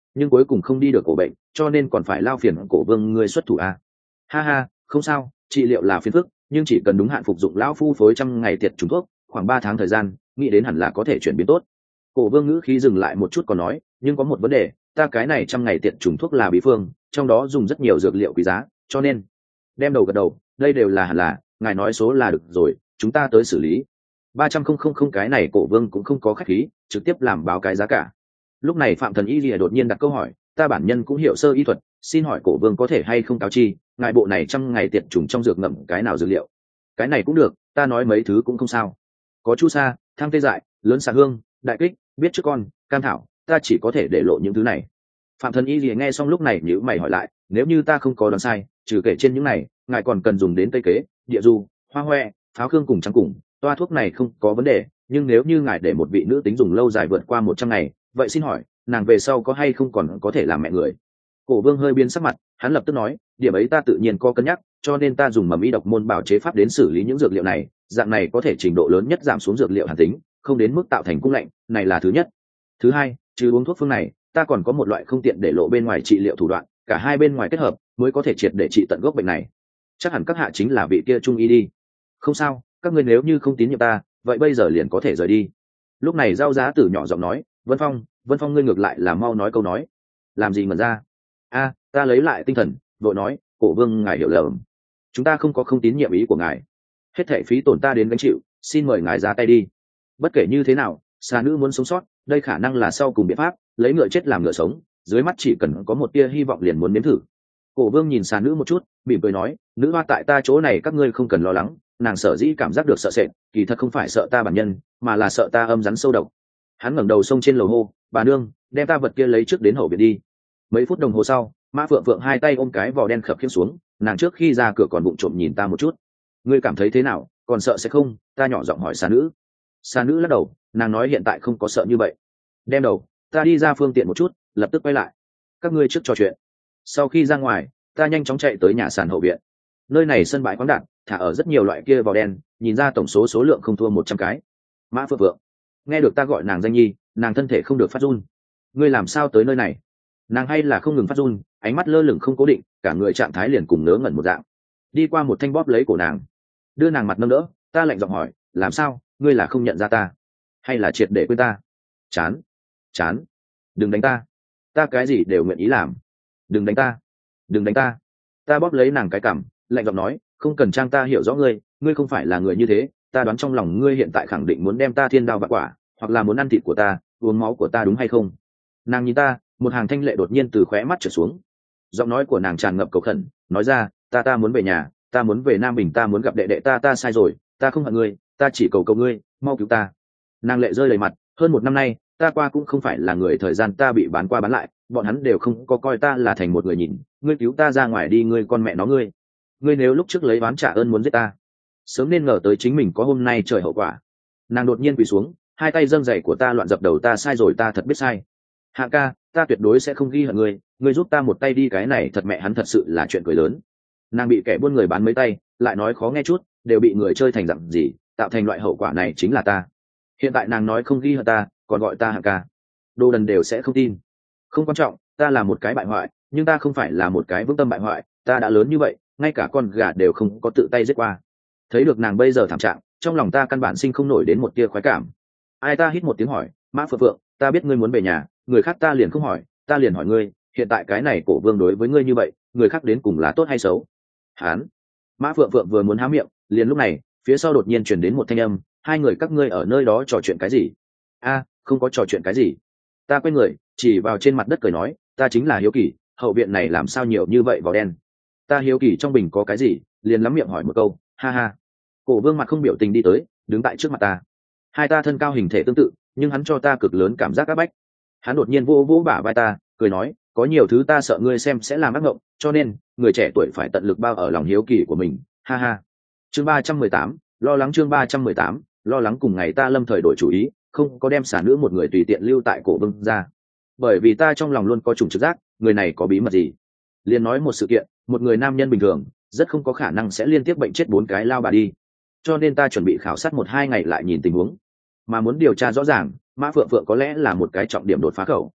nhưng cuối cùng không đi được cổ bệnh, cho nên còn phải lao phiền cổ vương ngươi xuất thủ a. Ha ha, không sao, trị liệu là phiền phức, nhưng chỉ cần đúng hạn phục dụng lão phu phối trăm ngày tiệt trùng thuốc, khoảng ba tháng thời gian, nghĩ đến hẳn là có thể chuyển biến tốt. Cổ vương ngữ khí dừng lại một chút còn nói, nhưng có một vấn đề, ta cái này trăm ngày tiệt trùng thuốc là bí phương, trong đó dùng rất nhiều dược liệu quý giá, cho nên đem đầu gật đầu, đây đều là hẳn là, ngài nói số là được rồi, chúng ta tới xử lý. Ba trăm không không không cái này cổ vương cũng không có khách khí, trực tiếp làm báo cái giá cả. Lúc này Phạm Thần Y Lìa đột nhiên đặt câu hỏi, ta bản nhân cũng hiểu sơ y thuật, xin hỏi cổ vương có thể hay không cáo chi, ngài bộ này trăm ngày tiệt trùng trong dược ngậm cái nào dược liệu? Cái này cũng được, ta nói mấy thứ cũng không sao. Có chu sa, thang tê dại, lớn xà hương, đại kích, biết trước con, cam thảo, ta chỉ có thể để lộ những thứ này. Phạm Thần Y Lìa nghe xong lúc này nhíu mày hỏi lại, nếu như ta không có đoán sai, trừ kể trên những này, ngài còn cần dùng đến tây kế, địa du, hoa hoe, pháo khương cùng trắng cùng, toa thuốc này không có vấn đề, nhưng nếu như ngài để một vị nữ tính dùng lâu dài vượt qua một trăm ngày, vậy xin hỏi, nàng về sau có hay không còn có thể làm mẹ người? Cổ vương hơi biến sắc mặt, hắn lập tức nói, điểm ấy ta tự nhiên có cân nhắc, cho nên ta dùng mầm y độc môn bảo chế pháp đến xử lý những dược liệu này, dạng này có thể trình độ lớn nhất giảm xuống dược liệu hàn tính, không đến mức tạo thành cung lạnh, này là thứ nhất. Thứ hai, trừ uống thuốc phương này, ta còn có một loại không tiện để lộ bên ngoài trị liệu thủ đoạn, cả hai bên ngoài kết hợp mới có thể triệt để trị tận gốc bệnh này. Chắc hẳn các hạ chính là vị kia trung y đi. Không sao, các ngươi nếu như không tín nhiệm ta, vậy bây giờ liền có thể rời đi. Lúc này Giao Giá Tử nhỏ giọng nói, Vân Phong, Vân Phong ngươi ngược lại là mau nói câu nói. Làm gì mà ra? A, ta lấy lại tinh thần, vội nói, cổ vương ngài hiểu lầm. Chúng ta không có không tín nhiệm ý của ngài. Hết thảy phí tổn ta đến gánh chịu, xin mời ngài ra tay đi. Bất kể như thế nào, xà nữ muốn sống sót, đây khả năng là sau cùng biện pháp, lấy ngựa chết làm ngựa sống, dưới mắt chỉ cần có một tia hy vọng liền muốn nếm thử. Cổ vương nhìn xà nữ một chút, mỉm cười nói, nữ hoa tại ta chỗ này các ngươi không cần lo lắng, nàng sở dĩ cảm giác được sợ sệt, kỳ thật không phải sợ ta bản nhân, mà là sợ ta âm rắn sâu độc. Hắn ngẩng đầu xông trên lầu hô, bà nương, đem ta vật kia lấy trước đến hậu viện đi. Mấy phút đồng hồ sau, Mã Phượng Phượng hai tay ôm cái vỏ đen khập khiễng xuống, nàng trước khi ra cửa còn bụng trộm nhìn ta một chút. Ngươi cảm thấy thế nào, còn sợ sẽ không? Ta nhỏ giọng hỏi xà nữ. Xà nữ lắc đầu, nàng nói hiện tại không có sợ như vậy. Đem đầu, ta đi ra phương tiện một chút, lập tức quay lại. Các ngươi trước trò chuyện. Sau khi ra ngoài, ta nhanh chóng chạy tới nhà sàn hậu viện. Nơi này sân bãi khoáng đạn, thả ở rất nhiều loại kia vỏ đen, nhìn ra tổng số số lượng không thua một trăm cái. Mã Phượng Phượng nghe được ta gọi nàng danh nhi, nàng thân thể không được phát run. Ngươi làm sao tới nơi này? Nàng hay là không ngừng phát run, ánh mắt lơ lửng không cố định, cả người trạng thái liền cùng nớ ngẩn một dạng. Đi qua một thanh bóp lấy cổ nàng, đưa nàng mặt nâng đỡ, ta lạnh giọng hỏi, làm sao, ngươi là không nhận ra ta, hay là triệt để quên ta? Chán, chán, đừng đánh ta, ta cái gì đều nguyện ý làm. Đừng đánh ta, đừng đánh ta. Ta bóp lấy nàng cái cằm, lạnh giọng nói, không cần trang ta hiểu rõ ngươi, ngươi không phải là người như thế, ta đoán trong lòng ngươi hiện tại khẳng định muốn đem ta thiên đao vạn quả, hoặc là muốn ăn thịt của ta, uống máu của ta, đúng hay không? Nàng nhìn ta, một hàng thanh lệ đột nhiên từ khóe mắt trở xuống. Giọng nói của nàng tràn ngập cầu khẩn, nói ra, ta ta muốn về nhà, ta muốn về Nam Bình, ta muốn gặp đệ đệ ta, ta sai rồi, ta không hận ngươi, ta chỉ cầu cầu ngươi, mau cứu ta. Nàng lệ rơi đầy mặt, hơn một năm nay, ta qua cũng không phải là người, thời gian ta bị bán qua bán lại, bọn hắn đều không có coi ta là thành một người nhìn, ngươi cứu ta ra ngoài đi, ngươi con mẹ nó ngươi. Ngươi nếu lúc trước lấy oán trả ơn muốn giết ta, sớm nên ngờ tới chính mình có hôm nay trời hậu quả. Nàng đột nhiên quỳ xuống, hai tay dâng giày của ta loạn dập đầu, ta sai rồi, ta thật biết sai. Hạ ca, ta tuyệt đối sẽ không ghi hận ngươi, ngươi giúp ta một tay đi, cái này thật mẹ hắn thật sự là chuyện cười lớn. Nàng bị kẻ buôn người bán mấy tay, lại nói khó nghe chút, đều bị người chơi thành dặn gì, tạo thành loại hậu quả này chính là ta. Hiện tại nàng nói không ghi hận ta, còn gọi ta Hạ ca, đồ đần đều sẽ không tin. Không quan trọng, ta là một cái bại hoại, nhưng ta không phải là một cái vững tâm bại hoại, ta đã lớn như vậy, ngay cả con gà đều không có tự tay giết qua. Thấy được nàng bây giờ thảm trạng, trong lòng ta căn bản sinh không nổi đến một tia khoái cảm. Ai? Ta hít một tiếng hỏi, Mã Phượng Phượng, ta biết ngươi muốn về nhà, người khác ta liền không hỏi, ta liền hỏi ngươi, hiện tại cái này cổ vương đối với ngươi như vậy, người khác đến cùng là tốt hay xấu? Hán. Mã Phượng Phượng vừa muốn há miệng, liền lúc này, phía sau đột nhiên truyền đến một thanh âm, hai người các ngươi ở nơi đó trò chuyện cái gì? A, không có trò chuyện cái gì. Ta quay người, chỉ vào trên mặt đất cười nói, ta chính là hiếu kỳ, hậu viện này làm sao nhiều như vậy vào đen? Ta hiếu kỳ trong bình có cái gì, liền lắm miệng hỏi một câu, ha ha. Cổ vương mặt không biểu tình đi tới, đứng tại trước mặt ta. Hai ta thân cao hình thể tương tự, nhưng hắn cho ta cực lớn cảm giác áp bách. Hắn đột nhiên vỗ vỗ bả vai ta, cười nói, có nhiều thứ ta sợ ngươi xem sẽ làm ác mộng, cho nên người trẻ tuổi phải tận lực bao ở lòng hiếu kỳ của mình, ha ha. Chương ba trăm mười tám, lo lắng. Chương ba trăm mười tám, lo lắng. Cùng ngày ta lâm thời đổi chủ ý, không có đem xả nữ một người tùy tiện lưu tại cổ vương ra, bởi vì ta trong lòng luôn có chủng trực giác, người này có bí mật gì. Liền nói một sự kiện, một người nam nhân bình thường rất không có khả năng sẽ liên tiếp bệnh chết bốn cái lao bà đi, cho nên ta chuẩn bị khảo sát một hai ngày lại nhìn tình huống, mà muốn điều tra rõ ràng, Mã Phượng Phượng có lẽ là một cái trọng điểm đột phá khẩu.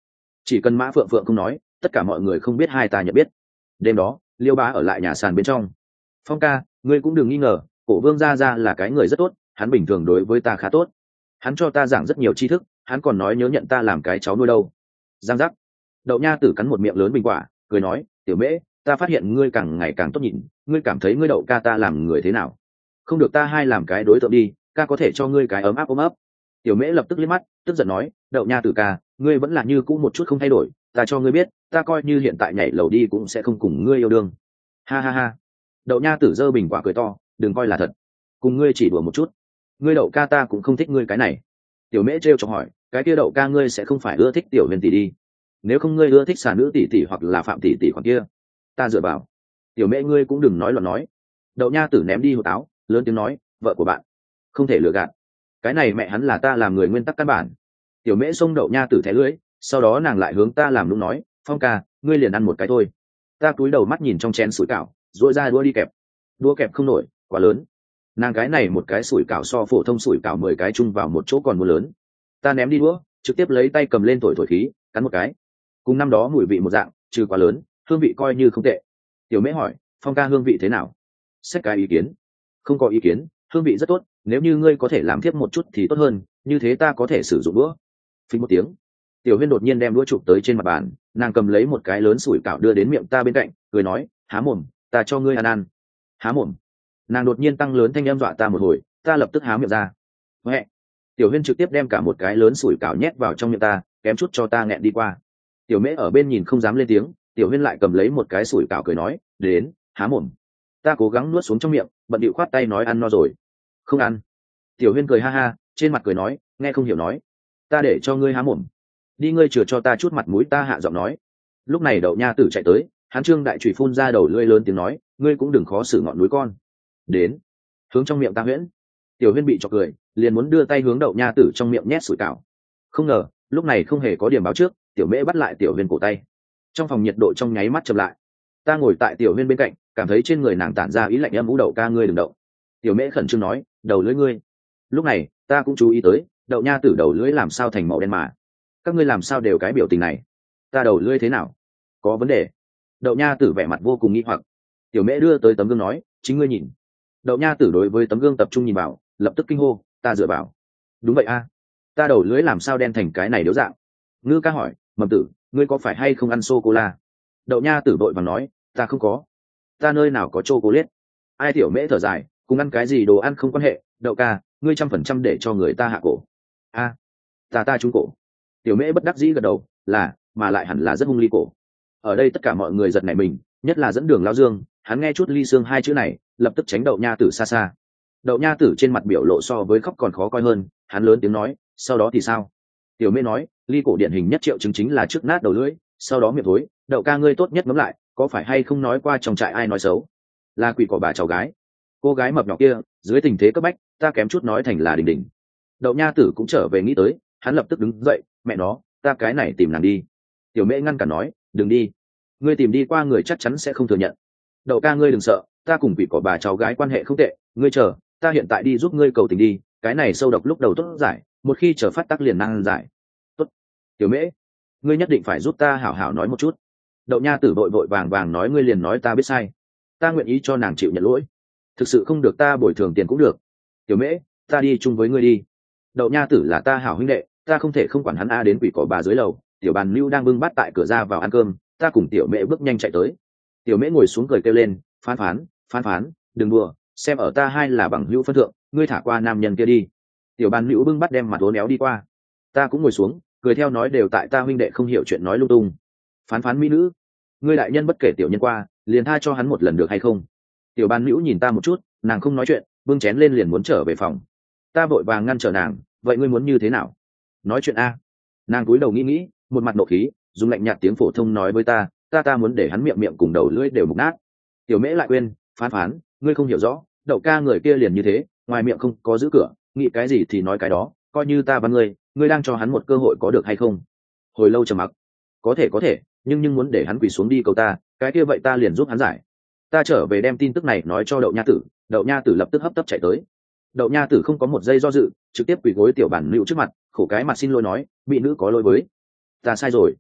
chỉ cần Mã Phượng Phượng không nói, tất cả mọi người không biết hai ta nhận biết. Đêm đó Liêu Bá ở lại nhà sàn bên trong. Phong ca, ngươi cũng đừng nghi ngờ, Cổ Vương gia gia là cái người rất tốt, hắn bình thường đối với ta khá tốt, hắn cho ta giảng rất nhiều tri thức, hắn còn nói nhớ nhận ta làm cái cháu nuôi đâu. Giang giác. Đậu Nha Tử cắn một miệng lớn bình quả, cười nói, tiểu mễ, ta phát hiện ngươi càng ngày càng tốt nhìn, ngươi cảm thấy ngươi đậu ca ta làm người thế nào? Không được ta hai làm cái đối tượng đi, ca có thể cho ngươi cái ấm áp ôm ấp. Tiểu mễ lập tức liếc mắt, tức giận nói, Đậu Nha Tử ca, ngươi vẫn là như cũ một chút không thay đổi, ta cho ngươi biết, ta coi như hiện tại nhảy lầu đi cũng sẽ không cùng ngươi yêu đương. Ha ha ha. Đậu Nha Tử giơ bình quả cười to, đừng coi là thật, cùng ngươi chỉ đùa một chút, ngươi đậu ca ta cũng không thích ngươi cái này. Tiểu mễ trêu chọc hỏi, cái kia đậu ca ngươi sẽ không phải ưa thích tiểu huyền tỷ đi? Nếu không ngươi ưa thích xà nữ tỷ tỷ hoặc là phạm tỷ tỷ khoản kia, ta dựa vào. Tiểu mễ ngươi cũng đừng nói loạn nói. Đậu Nha Tử ném đi hột áo, lớn tiếng nói, vợ của bạn không thể lừa gạt, cái này mẹ hắn là ta làm người nguyên tắc căn bản. Tiểu mễ xông Đậu Nha Tử thé lưỡi, sau đó nàng lại hướng ta làm lúc nói, Phong ca, ngươi liền ăn một cái thôi. Ta cúi đầu mắt nhìn trong chén sủi cảo, dội ra đũa đi kẹp, đũa kẹp không nổi, quá lớn. Nàng cái này một cái sủi cảo so phổ thông sủi cảo mười cái chung vào một chỗ còn mua lớn. Ta ném đi đũa, trực tiếp lấy tay cầm lên thổi thổi khí, cắn một cái. Cùng năm đó mùi vị một dạng, trừ quá lớn, hương vị coi như không tệ. Tiểu mễ hỏi, Phong ca hương vị thế nào? Xét cái ý kiến. Không có ý kiến, hương vị rất tốt, nếu như ngươi có thể làm tiếp một chút thì tốt hơn, như thế ta có thể sử dụng đũa. Phí một tiếng, Tiểu Huyên đột nhiên đem đũa chụp tới trên mặt bàn, nàng cầm lấy một cái lớn sủi cảo đưa đến miệng ta bên cạnh, cười nói, há mồm, ta cho ngươi ăn ăn. Há mồm. Nàng đột nhiên tăng lớn thanh âm dọa ta một hồi, ta lập tức há miệng ra. Huệ. Tiểu Huyên trực tiếp đem cả một cái lớn sủi cảo nhét vào trong miệng ta, kém chút cho ta nghẹn đi qua. Tiểu Mễ ở bên nhìn không dám lên tiếng, Tiểu Huyên lại cầm lấy một cái sủi cảo cười nói, đến, há mồm. Ta cố gắng nuốt xuống trong miệng, bận điệu khoát tay nói ăn no rồi. Không ăn. Tiểu Huyên cười ha ha, trên mặt cười nói, nghe không hiểu nói, ta để cho ngươi há mồm, đi ngươi chừa cho ta chút mặt mũi. Ta hạ giọng nói. Lúc này Đậu Nha Tử chạy tới, hắn trương đại chùy phun ra đầu lưỡi lớn tiếng nói, ngươi cũng đừng khó xử ngọn núi con. Đến, hướng trong miệng ta huyễn. Tiểu Huyên bị chọc cười, liền muốn đưa tay hướng Đậu Nha Tử trong miệng nhét sủi cảo. Không ngờ lúc này không hề có điểm báo trước, Tiểu Mễ bắt lại Tiểu Huyên cổ tay. Trong phòng nhiệt độ trong nháy mắt chậm lại. Ta ngồi tại Tiểu Huyên bên cạnh, cảm thấy trên người nàng tản ra ý lạnh âm u. Đậu ca ngươi đừng động. Tiểu Mễ khẩn trương nói, đầu lưỡi ngươi. Lúc này ta cũng chú ý tới, Đậu Nha Tử đầu lưỡi làm sao thành màu đen mà. Các ngươi làm sao đều cái biểu tình này? Ta đầu lưỡi thế nào? Có vấn đề? Đậu Nha Tử vẻ mặt vô cùng nghi hoặc. Tiểu Mễ đưa tới tấm gương nói, chính ngươi nhìn. Đậu Nha Tử đối với tấm gương tập trung nhìn vào, lập tức kinh hô, ta dựa vào. Đúng vậy a, ta đầu lưỡi làm sao đen thành cái này điếu dạng? Ngư ca hỏi, Mầm Tử, ngươi có phải hay không ăn sô cô la? Đậu Nha Tử vội vàng nói, ta không có. Ta nơi nào có chocolate? Ai? Tiểu Mễ thở dài, cùng ăn cái gì đồ ăn không quan hệ. Đậu ca, ngươi trăm phần trăm để cho người ta hạ cổ. A, ta ta trúng cổ. Tiểu Mễ bất đắc dĩ gật đầu, là, mà lại hẳn là rất hung ly cổ. Ở đây tất cả mọi người giật nảy mình, nhất là dẫn đường Lao Dương, hắn nghe chút ly xương hai chữ này, lập tức tránh Đậu Nha Tử xa xa. Đậu Nha Tử trên mặt biểu lộ so với khóc còn khó coi hơn, hắn lớn tiếng nói, sau đó thì sao? Tiểu Mễ nói, ly cổ điển hình nhất triệu chứng chính là trước nát đầu lưỡi, sau đó miệng thối. Đậu ca ngươi tốt nhất ngẫm lại, có phải hay không nói qua trong trại ai nói xấu? Là quỷ cỏ bà cháu gái. Cô gái mập nhỏ kia, dưới tình thế cấp bách, ta kém chút nói thành là Đình Đình. Đậu Nha Tử cũng trở về nghĩ tới, hắn lập tức đứng dậy, mẹ nó, ta cái này tìm nàng đi. Tiểu Mễ ngăn cản nói, đừng đi, ngươi tìm đi qua người chắc chắn sẽ không thừa nhận. Đậu ca ngươi đừng sợ, ta cùng quỷ cỏ bà cháu gái quan hệ không tệ, ngươi chờ, ta hiện tại đi giúp ngươi cầu tình đi, cái này sâu độc lúc đầu tốt giải, một khi chờ phát tắc liền năng giải. Tốt. Tiểu Mễ, ngươi nhất định phải giúp ta hảo hảo nói một chút. Đậu Nha Tử vội vội vàng vàng nói, ngươi liền nói ta biết sai, ta nguyện ý cho nàng chịu nhận lỗi, thực sự không được ta bồi thường tiền cũng được. Tiểu Mễ, ta đi chung với ngươi đi. Đậu Nha Tử là ta hảo huynh đệ, ta không thể không quản hắn a. Đến quỷ cỏ bà dưới lầu, Tiểu Bàn Nưu đang bưng bát tại cửa ra vào ăn cơm, ta cùng Tiểu Mễ bước nhanh chạy tới. Tiểu Mễ ngồi xuống cười kêu lên, phán phán phán phán đừng đùa, xem ở ta hai là bằng hữu phân thượng, ngươi thả qua nam nhân kia đi. Tiểu Bàn Nưu bưng bát đem mặt uốn éo đi qua. Ta cũng ngồi xuống, cười theo nói, đều tại ta huynh đệ không hiểu chuyện nói lung tung. Phán phán mỹ nữ, ngươi đại nhân bất kể tiểu nhân qua, liền tha cho hắn một lần được hay không? Tiểu Bàn Nưu nhìn ta một chút, nàng không nói chuyện, bưng chén lên liền muốn trở về phòng. Ta vội vàng ngăn trở nàng, vậy ngươi muốn như thế nào? Nói chuyện a. Nàng cúi đầu nghĩ nghĩ, một mặt nộ khí, dùng lạnh nhạt tiếng phổ thông nói với ta, ta ta muốn để hắn miệng miệng cùng đầu lưỡi đều mục nát. Tiểu Mễ lại quên, phán phán, ngươi không hiểu rõ, Đậu ca người kia liền như thế, ngoài miệng không có giữ cửa, nghĩ cái gì thì nói cái đó, coi như ta và ngươi, ngươi đang cho hắn một cơ hội có được hay không? Hồi lâu trầm mặc. Có thể có thể, nhưng nhưng muốn để hắn quỳ xuống đi cầu ta, cái kia vậy ta liền giúp hắn giải. Ta trở về đem tin tức này nói cho Đậu Nha Tử, Đậu Nha Tử lập tức hấp tấp chạy tới. Đậu Nha Tử không có một giây do dự, trực tiếp quỳ gối Tiểu Bản Nữu trước mặt, khổ cái mặt xin lỗi nói, bị nữ có lỗi với, ta sai rồi.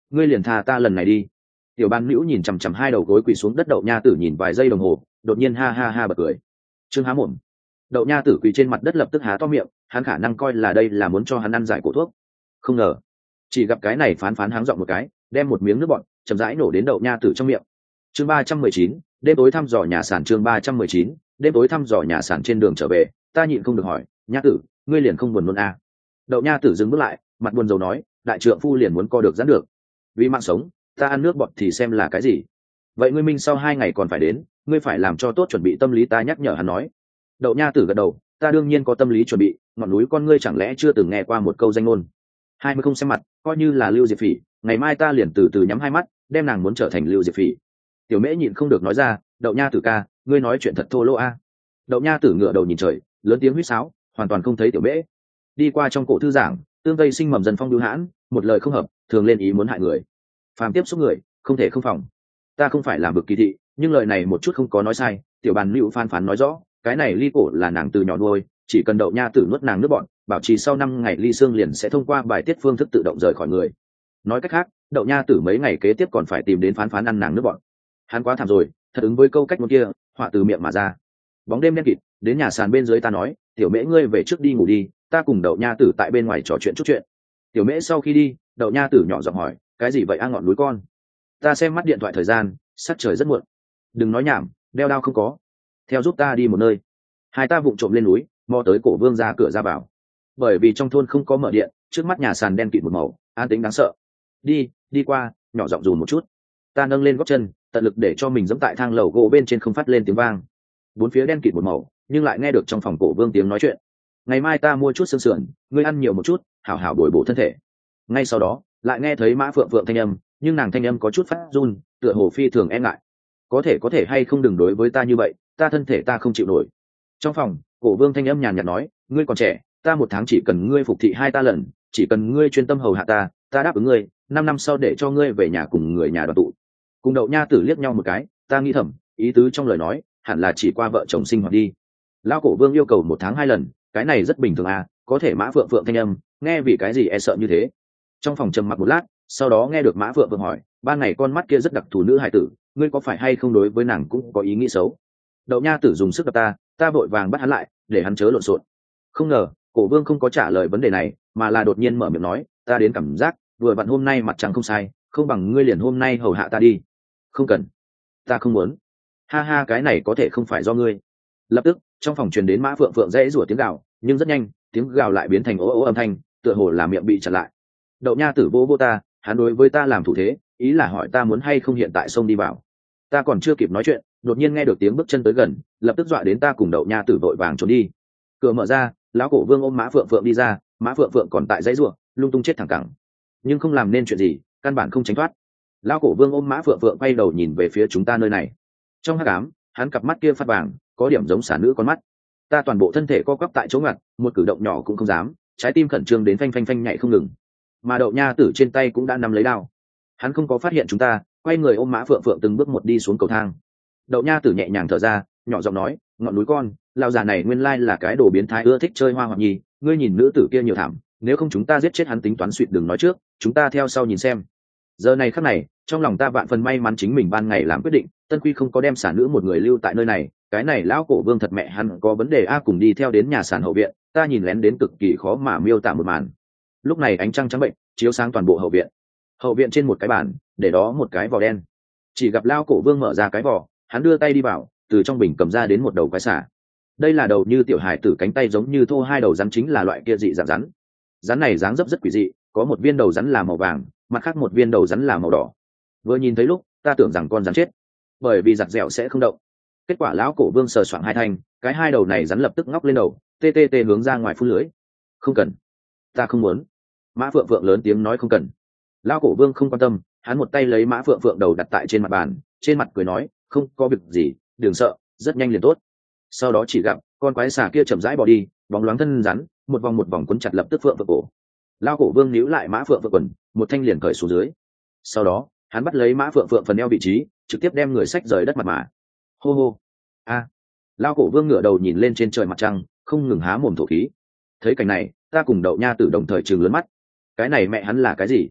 ngươi liền tha ta lần này đi. Tiểu ban nữ nhìn chằm chằm hai đầu gối quỳ xuống đất đậu nha tử nhìn vài giây đồng hồ, đột nhiên ha ha ha bật cười. Trương há mồm. Đậu nha tử quỳ trên mặt đất lập tức há to miệng, hắn khả năng coi là đây là muốn cho hắn ăn giải cổ thuốc. Không ngờ, chỉ gặp cái này phán phán háng giọng một cái, đem một miếng nước bọt chậm rãi nổ đến đậu nha tử trong miệng. Chương ba trăm mười chín, đêm tối thăm dò nhà sản. Chương ba trăm mười chín, đêm tối thăm dò nhà sản. Trên đường trở về, ta nhịn không được hỏi, nha tử, ngươi liền không buồn nôn à? Đậu nha tử dừng bước lại, mặt buồn rầu nói, đại trượng phu liền muốn co được giãn được, vì mạng sống ta ăn nước bọt thì xem là cái gì. Vậy ngươi minh sau hai ngày còn phải đến, ngươi phải làm cho tốt chuẩn bị tâm lý, ta nhắc nhở hắn nói. Đậu nha tử gật đầu, ta đương nhiên có tâm lý chuẩn bị, ngọn núi con ngươi chẳng lẽ chưa từng nghe qua một câu danh ngôn, hai mươi không xem mặt coi như là Lưu Diệp Phỉ, ngày mai ta liền từ từ nhắm hai mắt đem nàng muốn trở thành Lưu Diệp Phỉ. Tiểu mễ nhịn không được nói ra, đậu nha tử ca, ngươi nói chuyện thật thô lỗ a. Đậu nha tử ngửa đầu nhìn trời, lớn tiếng huýt sáo, hoàn toàn không thấy tiểu mễ. Đi qua trong cổ thư giảng, tương tây sinh mầm dần phong lưu hãn, một lời không hợp thường lên ý muốn hại người, phàm tiếp xúc người không thể không phòng. Ta không phải làm vực kỳ thị, nhưng lời này một chút không có nói sai. Tiểu bàn lưu phan phán nói rõ, cái này ly cổ là nàng từ nhỏ nuôi, chỉ cần đậu nha tử nuốt nàng nước bọn, bảo trì sau năm ngày ly xương liền sẽ thông qua bài tiết phương thức tự động rời khỏi người. Nói cách khác, đậu nha tử mấy ngày kế tiếp còn phải tìm đến phán phán ăn nàng nước bọn. Hắn quá thảm rồi, thật ứng với câu cách một kia, họa từ miệng mà ra. Bóng đêm đen kịt, đến nhà sàn bên dưới ta nói, tiểu mễ ngươi về trước đi ngủ đi, ta cùng đậu nha tử tại bên ngoài trò chuyện chút chuyện. Tiểu mễ sau khi đi, đậu nha tử nhỏ giọng hỏi, cái gì vậy a ngọn núi con? Ta xem mắt điện thoại thời gian, sắc trời rất muộn. Đừng nói nhảm, đeo đao không có, theo giúp ta đi một nơi. Hai ta vụng trộm lên núi, mò tới cổ vương ra cửa ra vào. Bởi vì trong thôn không có mở điện, trước mắt nhà sàn đen kịt một màu, an tĩnh đáng sợ. Đi, đi qua, nhỏ giọng dùn một chút. Ta nâng lên gót chân, tận lực để cho mình giẫm tại thang lầu gỗ bên trên không phát lên tiếng vang. Bốn phía đen kịt một màu, nhưng lại nghe được trong phòng cổ vương tiếng nói chuyện. Ngày mai ta mua chút xương sườn, ngươi ăn nhiều một chút, hảo hảo bồi bổ thân thể. Ngay sau đó, lại nghe thấy Mã Phượng Phượng thanh âm, nhưng nàng thanh âm có chút phát run, tựa hồ phi thường e ngại. Có thể có thể hay không đừng đối với ta như vậy, ta thân thể ta không chịu nổi. Trong phòng, cổ vương thanh âm nhàn nhạt nói, ngươi còn trẻ, ta một tháng chỉ cần ngươi phục thị hai ta lần, chỉ cần ngươi chuyên tâm hầu hạ ta, ta đáp ứng ngươi, năm năm sau để cho ngươi về nhà cùng người nhà đoàn tụ. Cùng đậu nha tử liếc nhau một cái, ta nghĩ thầm, ý tứ trong lời nói hẳn là chỉ qua vợ chồng sinh hoạt đi. Lão cổ vương yêu cầu một tháng hai lần, cái này rất bình thường à, có thể Mã Phượng Phượng thanh âm, nghe vì cái gì e sợ như thế. Trong phòng trầm mặc một lát, sau đó nghe được Mã Phượng Phượng hỏi, ban ngày con mắt kia rất đặc thù nữ hải tử, ngươi có phải hay không đối với nàng cũng có ý nghĩ xấu? Đậu nha tử dùng sức đập ta, ta vội vàng bắt hắn lại, để hắn chớ lộn xộn. Không ngờ, cổ vương không có trả lời vấn đề này, mà là đột nhiên mở miệng nói, ta đến cảm giác, vừa vặn hôm nay mặt trăng không sai, không bằng ngươi liền hôm nay hầu hạ ta đi. Không cần, ta không muốn. Ha ha, cái này có thể không phải do ngươi. Lập tức, trong phòng truyền đến Mã Phượng Phượng dãy rủa tiếng gào, nhưng rất nhanh, tiếng gào lại biến thành ố ố âm thanh, tựa hồ là miệng bị chặn lại. Đậu nha tử vô vô ta, hắn đối với ta làm thủ thế, ý là hỏi ta muốn hay không hiện tại xông đi vào. Ta còn chưa kịp nói chuyện, đột nhiên nghe được tiếng bước chân tới gần, lập tức dọa đến ta cùng đậu nha tử vội vàng trốn đi. Cửa mở ra, lão cổ vương ôm Mã Phượng Phượng đi ra, Mã Phượng Phượng còn tại dãy rủa, lung tung chết thẳng cẳng, nhưng không làm nên chuyện gì, căn bản không tránh thoát. Lão cổ vương ôm Mã Phượng Phượng quay đầu nhìn về phía chúng ta nơi này. Trong hắc ám, hắn cặp mắt kia phát vàng, có điểm giống xả nữ con mắt. Ta toàn bộ thân thể co quắp tại chỗ ngặt, một cử động nhỏ cũng không dám, trái tim khẩn trương đến phanh phanh phanh nhảy không ngừng. Mà đậu nha tử trên tay cũng đã nắm lấy đao, hắn không có phát hiện chúng ta, quay người ôm Mã Phượng Phượng từng bước một đi xuống cầu thang. Đậu nha tử nhẹ nhàng thở ra, nhỏ giọng nói, ngọn núi con, lão già này nguyên lai là cái đồ biến thái ưa thích chơi hoa hoặc nhi, ngươi nhìn nữ tử kia nhiều thảm, nếu không chúng ta giết chết hắn tính toán suỵt đừng nói trước, chúng ta theo sau nhìn xem. Giờ này khắc này, trong lòng ta vạn phần may mắn chính mình ban ngày làm quyết định, Tân Quy không có đem sản nữ một người lưu tại nơi này, cái này lão cổ vương thật mẹ hắn có vấn đề a. Cùng đi theo đến nhà sản hậu viện, ta nhìn lén đến cực kỳ khó mà miêu tả một màn. Lúc này ánh trăng trắng bệnh chiếu sáng toàn bộ hậu viện. Hậu viện trên một cái bàn, để đó một cái vỏ đen. Chỉ gặp lão cổ vương mở ra cái vỏ, hắn đưa tay đi vào, từ trong bình cầm ra đến một đầu quái xả. Đây là đầu như tiểu hài tử cánh tay giống như thô hai đầu rắn, chính là loại kia dị dạng rắn. Rắn này dáng dấp rất quỷ dị, có một viên đầu rắn là màu vàng, mặt khác một viên đầu rắn là màu đỏ. Vừa nhìn thấy lúc, ta tưởng rằng con rắn chết, bởi vì giặt dẻo sẽ không động. Kết quả lão cổ vương sờ soạng hai thanh, cái hai đầu này rắn lập tức ngóc lên đầu, tê tê tê hướng ra ngoài phun lưới. Không cần, ta không muốn. Mã Phượng Phượng lớn tiếng nói không cần. Lão cổ vương không quan tâm, hắn một tay lấy Mã Phượng Phượng đầu đặt tại trên mặt bàn, trên mặt cười nói, không có việc gì, đừng sợ, rất nhanh liền tốt. Sau đó chỉ gặp con quái xà kia chậm rãi bỏ đi, bóng loáng thân rắn, một vòng một vòng cuốn chặt lập tức Phượng Phượng cổ. Lão cổ vương níu lại Mã Phượng Phượng quần, một thanh liền cởi xuống dưới. Sau đó hắn bắt lấy Mã Phượng Phượng phần eo vị trí, trực tiếp đem người xách rời đất mặt mà. Hô hô, a! À. Lão cổ vương ngửa đầu nhìn lên trên trời mặt trăng, không ngừng há mồm thổ khí. Thấy cảnh này, ta cùng đậu nha tử đồng thời trừng lớn mắt. Cái này mẹ hắn là cái gì?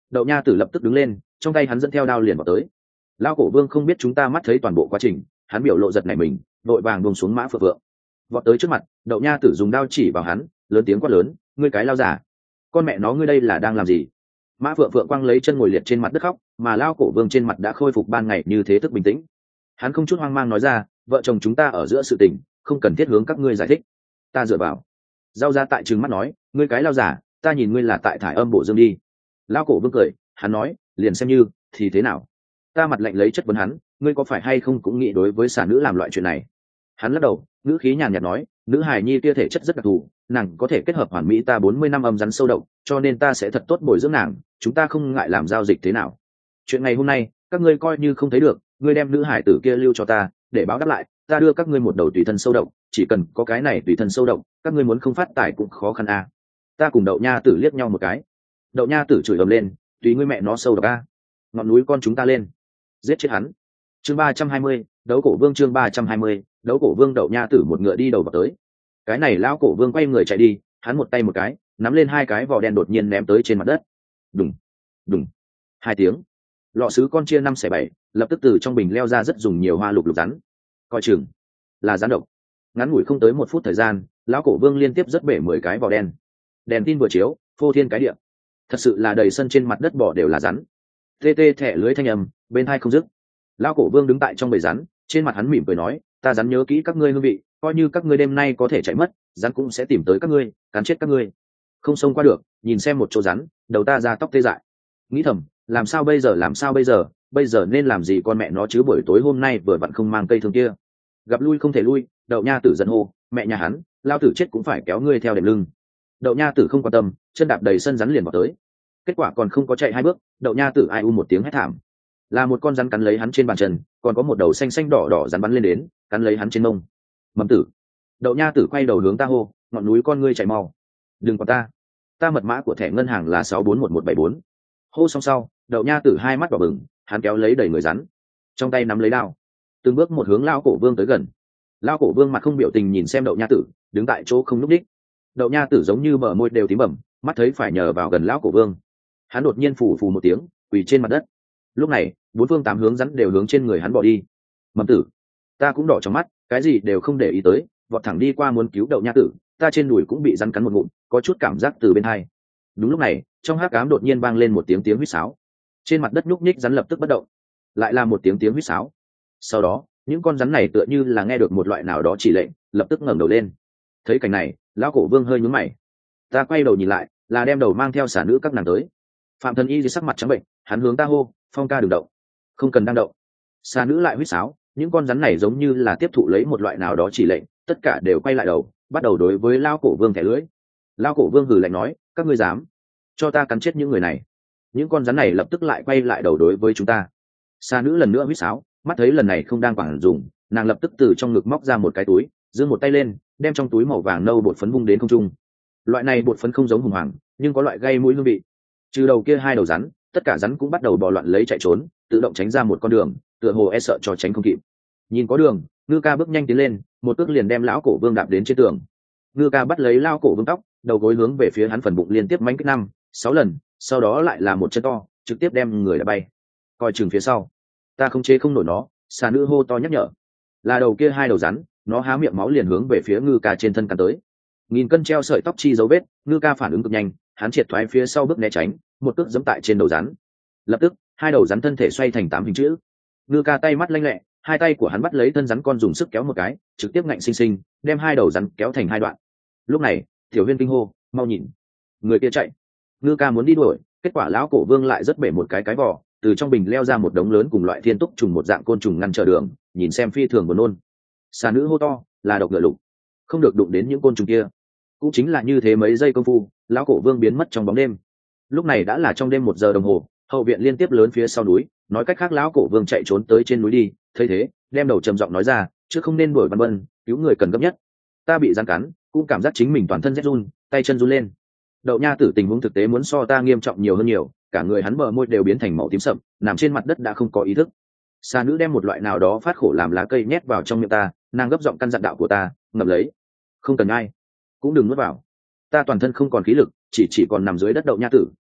Đậu nha tử lập tức đứng lên, trong tay hắn dẫn theo đao liền vào tới. Lão cổ vương không biết chúng ta mắt thấy toàn bộ quá trình, hắn biểu lộ giật nảy mình, vội vàng buông xuống mã phượng phượng, vọt tới trước mặt. Đậu nha tử dùng đao chỉ vào hắn, lớn tiếng quát lớn: ngươi cái lao giả, con mẹ nó ngươi đây là đang làm gì? Mã phượng phượng quăng lấy chân ngồi liệt trên mặt đất khóc, mà Lão cổ vương trên mặt đã khôi phục ban ngày như thế thức bình tĩnh. Hắn không chút hoang mang nói ra: vợ chồng chúng ta ở giữa sự tình, không cần thiết hướng các ngươi giải thích. Ta dựa vào. Giao ra tại trừng mắt nói: ngươi cái lao giả, ta nhìn ngươi là tại thải âm bổ dương đi. Lão cổ vương cười, hắn nói: liền xem như thì thế nào? Ta mặt lạnh lấy chất vấn hắn: ngươi có phải hay không cũng nghĩ đối với xà nữ làm loại chuyện này? Hắn lắc đầu, ngữ khí nhàn nhạt nói: nữ hài nhi kia thể chất rất đặc thù, nàng có thể kết hợp hoàn mỹ ta bốn mươi năm âm rắn sâu độc, cho nên ta sẽ thật tốt bồi dưỡng nàng, chúng ta không ngại làm giao dịch thế nào. Chuyện ngày hôm nay các ngươi coi như không thấy được, ngươi đem nữ hải tử kia lưu cho ta, để báo đáp lại, ta đưa các ngươi một đầu tùy thân sâu độc, chỉ cần có cái này tùy thân sâu độc, các ngươi muốn không phát tài cũng khó khăn a. Ta cùng Đậu nha tử liếc nhau một cái. Đậu nha tử chửi ầm lên: tùy ngươi mẹ nó sâu độc a, ngọn núi con chúng ta lên, giết chết hắn. Chương ba trăm hai mươi, đấu cổ vương. Chương ba trăm hai mươi, đấu cổ vương. Đậu nha tử một ngựa đi đầu vào tới. Cái này lão cổ vương quay người chạy đi, hắn một tay một cái nắm lên hai cái vỏ đen đột nhiên ném tới trên mặt đất. Đùng đùng hai tiếng, lọ sứ con chia năm xẻ bảy, lập tức từ trong bình leo ra rất dùng nhiều hoa lục lục rắn. Coi chừng là rắn độc. Ngắn ngủi không tới một phút thời gian, lão cổ vương liên tiếp rất bể mười cái vỏ đen. Đèn tin vừa chiếu, phô thiên cái địa, thật sự là đầy sân trên mặt đất bỏ đều là rắn. Tê tê thẻ lưới thanh âm bên hai không dứt. Lão cổ vương đứng tại trong bầy rắn, trên mặt hắn mỉm cười nói: ta rắn nhớ kỹ các ngươi hương vị, coi như các ngươi đêm nay có thể chạy mất, rắn cũng sẽ tìm tới các ngươi, cắn chết các ngươi. Không xông qua được, nhìn xem một chỗ rắn, đầu ta ra tóc tê dại. Nghĩ thầm, làm sao bây giờ, làm sao bây giờ, bây giờ nên làm gì con mẹ nó chứ, buổi tối hôm nay vừa vặn không mang cây thương kia. Gặp lui không thể lui, Đậu nha tử giận hô: mẹ nhà hắn, lao tử chết cũng phải kéo ngươi theo đệm lưng. Đậu nha tử không quan tâm, chân đạp đầy sân rắn liền vào tới. Kết quả còn không có chạy hai bước, Đậu nha tử ai u một tiếng hét thảm, là một con rắn cắn lấy hắn trên bàn chân, còn có một đầu xanh xanh đỏ đỏ rắn bắn lên đến, cắn lấy hắn trên mông. Mầm tử. Đậu nha tử quay đầu hướng ta hô: ngọn núi con ngươi chạy mau, đừng còn ta, ta mật mã của thẻ ngân hàng là sáu bốn một một bảy bốn. Hô xong sau, Đậu nha tử hai mắt đỏ bừng, hắn kéo lấy đầy người rắn, trong tay nắm lấy đao, từng bước một hướng lão cổ vương tới gần. Lão cổ vương mặt không biểu tình nhìn xem Đậu nha tử, đứng tại chỗ không núp đích. Đậu nha tử giống như bờ môi đều tím bầm, mắt thấy phải nhờ vào gần lão cổ vương, hắn đột nhiên phủ phù một tiếng, quỳ trên mặt đất. Lúc này bốn phương tám hướng rắn đều hướng trên người hắn bỏ đi. Mầm tử. Ta cũng đỏ trong mắt, cái gì đều không để ý tới, vọt thẳng đi qua muốn cứu Đậu nha tử. Ta trên đùi cũng bị rắn cắn một ngụm, có chút cảm giác từ bên hai. Đúng lúc này, trong hắc ám đột nhiên vang lên một tiếng tiếng huýt sáo. Trên mặt đất nhúc nhích rắn lập tức bất động, lại là một tiếng tiếng huýt sáo. Sau đó, những con rắn này tựa như là nghe được một loại nào đó chỉ lệnh, lập tức ngẩng đầu lên. Thấy cảnh này, lão cổ vương hơi nhướng mày. Ta quay đầu nhìn lại, là đem đầu mang theo xả nữ các nàng tới. Phạm Thần Y dưới sắc mặt trắng bệnh, hắn hướng ta hô: Phong ca đừng động, không cần đang động. Xà nữ lại huýt sáo, những con rắn này giống như là tiếp thụ lấy một loại nào đó chỉ lệnh, tất cả đều quay lại đầu, bắt đầu đối với lao cổ vương thẻ lưỡi. Lao cổ vương hừ lạnh nói: các ngươi dám cho ta cắn chết những người này. Những con rắn này lập tức lại quay lại đầu đối với chúng ta. Xà nữ lần nữa huýt sáo, mắt thấy lần này không đang quản dùng, nàng lập tức từ trong ngực móc ra một cái túi, giương một tay lên, đem trong túi màu vàng nâu bột phấn vung đến không trung. Loại này bột phấn không giống hùng hoàng, nhưng có loại gây mũi hương vị. Trừ đầu kia hai đầu rắn, tất cả rắn cũng bắt đầu bò loạn lấy chạy trốn, tự động tránh ra một con đường, tựa hồ e sợ cho tránh không kịp. Nhìn có đường, Ngư Ca bước nhanh tiến lên, một cước liền đem lão cổ vương đạp đến trên tường. Ngư Ca bắt lấy lao cổ vương tóc, đầu gối hướng về phía hắn phần bụng liên tiếp mánh kích năm sáu lần, sau đó lại là một chân to, trực tiếp đem người đã bay. Coi chừng phía sau, ta không chế không nổi nó. Xà nữ hô to nhắc nhở. Là đầu kia hai đầu rắn, nó há miệng máu liền hướng về phía Ngư Ca trên thân cắn tới. Nghìn cân treo sợi tóc chi dấu vết, Ngư Ca phản ứng cực nhanh, hắn triệt thoái phía sau bước né tránh, một cước giẫm tại trên đầu rắn. Lập tức, hai đầu rắn thân thể xoay thành tám hình chữ. Ngư Ca tay mắt lanh lẹ, hai tay của hắn bắt lấy thân rắn con dùng sức kéo một cái, trực tiếp ngạnh sinh sinh đem hai đầu rắn kéo thành hai đoạn. Lúc này, Tiểu Huyên kinh hô: mau nhìn, người kia chạy. Ngư Ca muốn đi đuổi, kết quả lão cổ vương lại rất bể một cái cái vỏ, từ trong bình leo ra một đống lớn cùng loại thiên túc trùng một dạng côn trùng ngăn trở đường, nhìn xem phi thường buồn nôn. Xà nữ hô to: là độc ngựa lục, không được đụng đến những côn trùng kia. Cũng chính là như thế mấy giây công phu, lão cổ vương biến mất trong bóng đêm. Lúc này đã là trong đêm một giờ đồng hồ, hậu viện liên tiếp lớn phía sau núi, nói cách khác lão cổ vương chạy trốn tới trên núi đi. Thấy thế, đem đầu trầm giọng nói ra: chứ không nên đuổi băn bân, cứu người cần gấp nhất. Ta bị rắn cắn, cũng cảm giác chính mình toàn thân rét run, tay chân run lên. Đậu nha tử tình huống thực tế muốn so ta nghiêm trọng nhiều hơn nhiều, cả người hắn bờ môi đều biến thành màu tím sậm, nằm trên mặt đất đã không có ý thức. Xà nữ đem một loại nào đó phát khổ làm lá cây nhét vào trong miệng ta, nàng gấp giọng căn dặn đạo của ta: ngậm lấy, không cần ai, cũng đừng nuốt vào. Ta toàn thân không còn khí lực, chỉ chỉ còn nằm dưới đất. Đậu nha tử,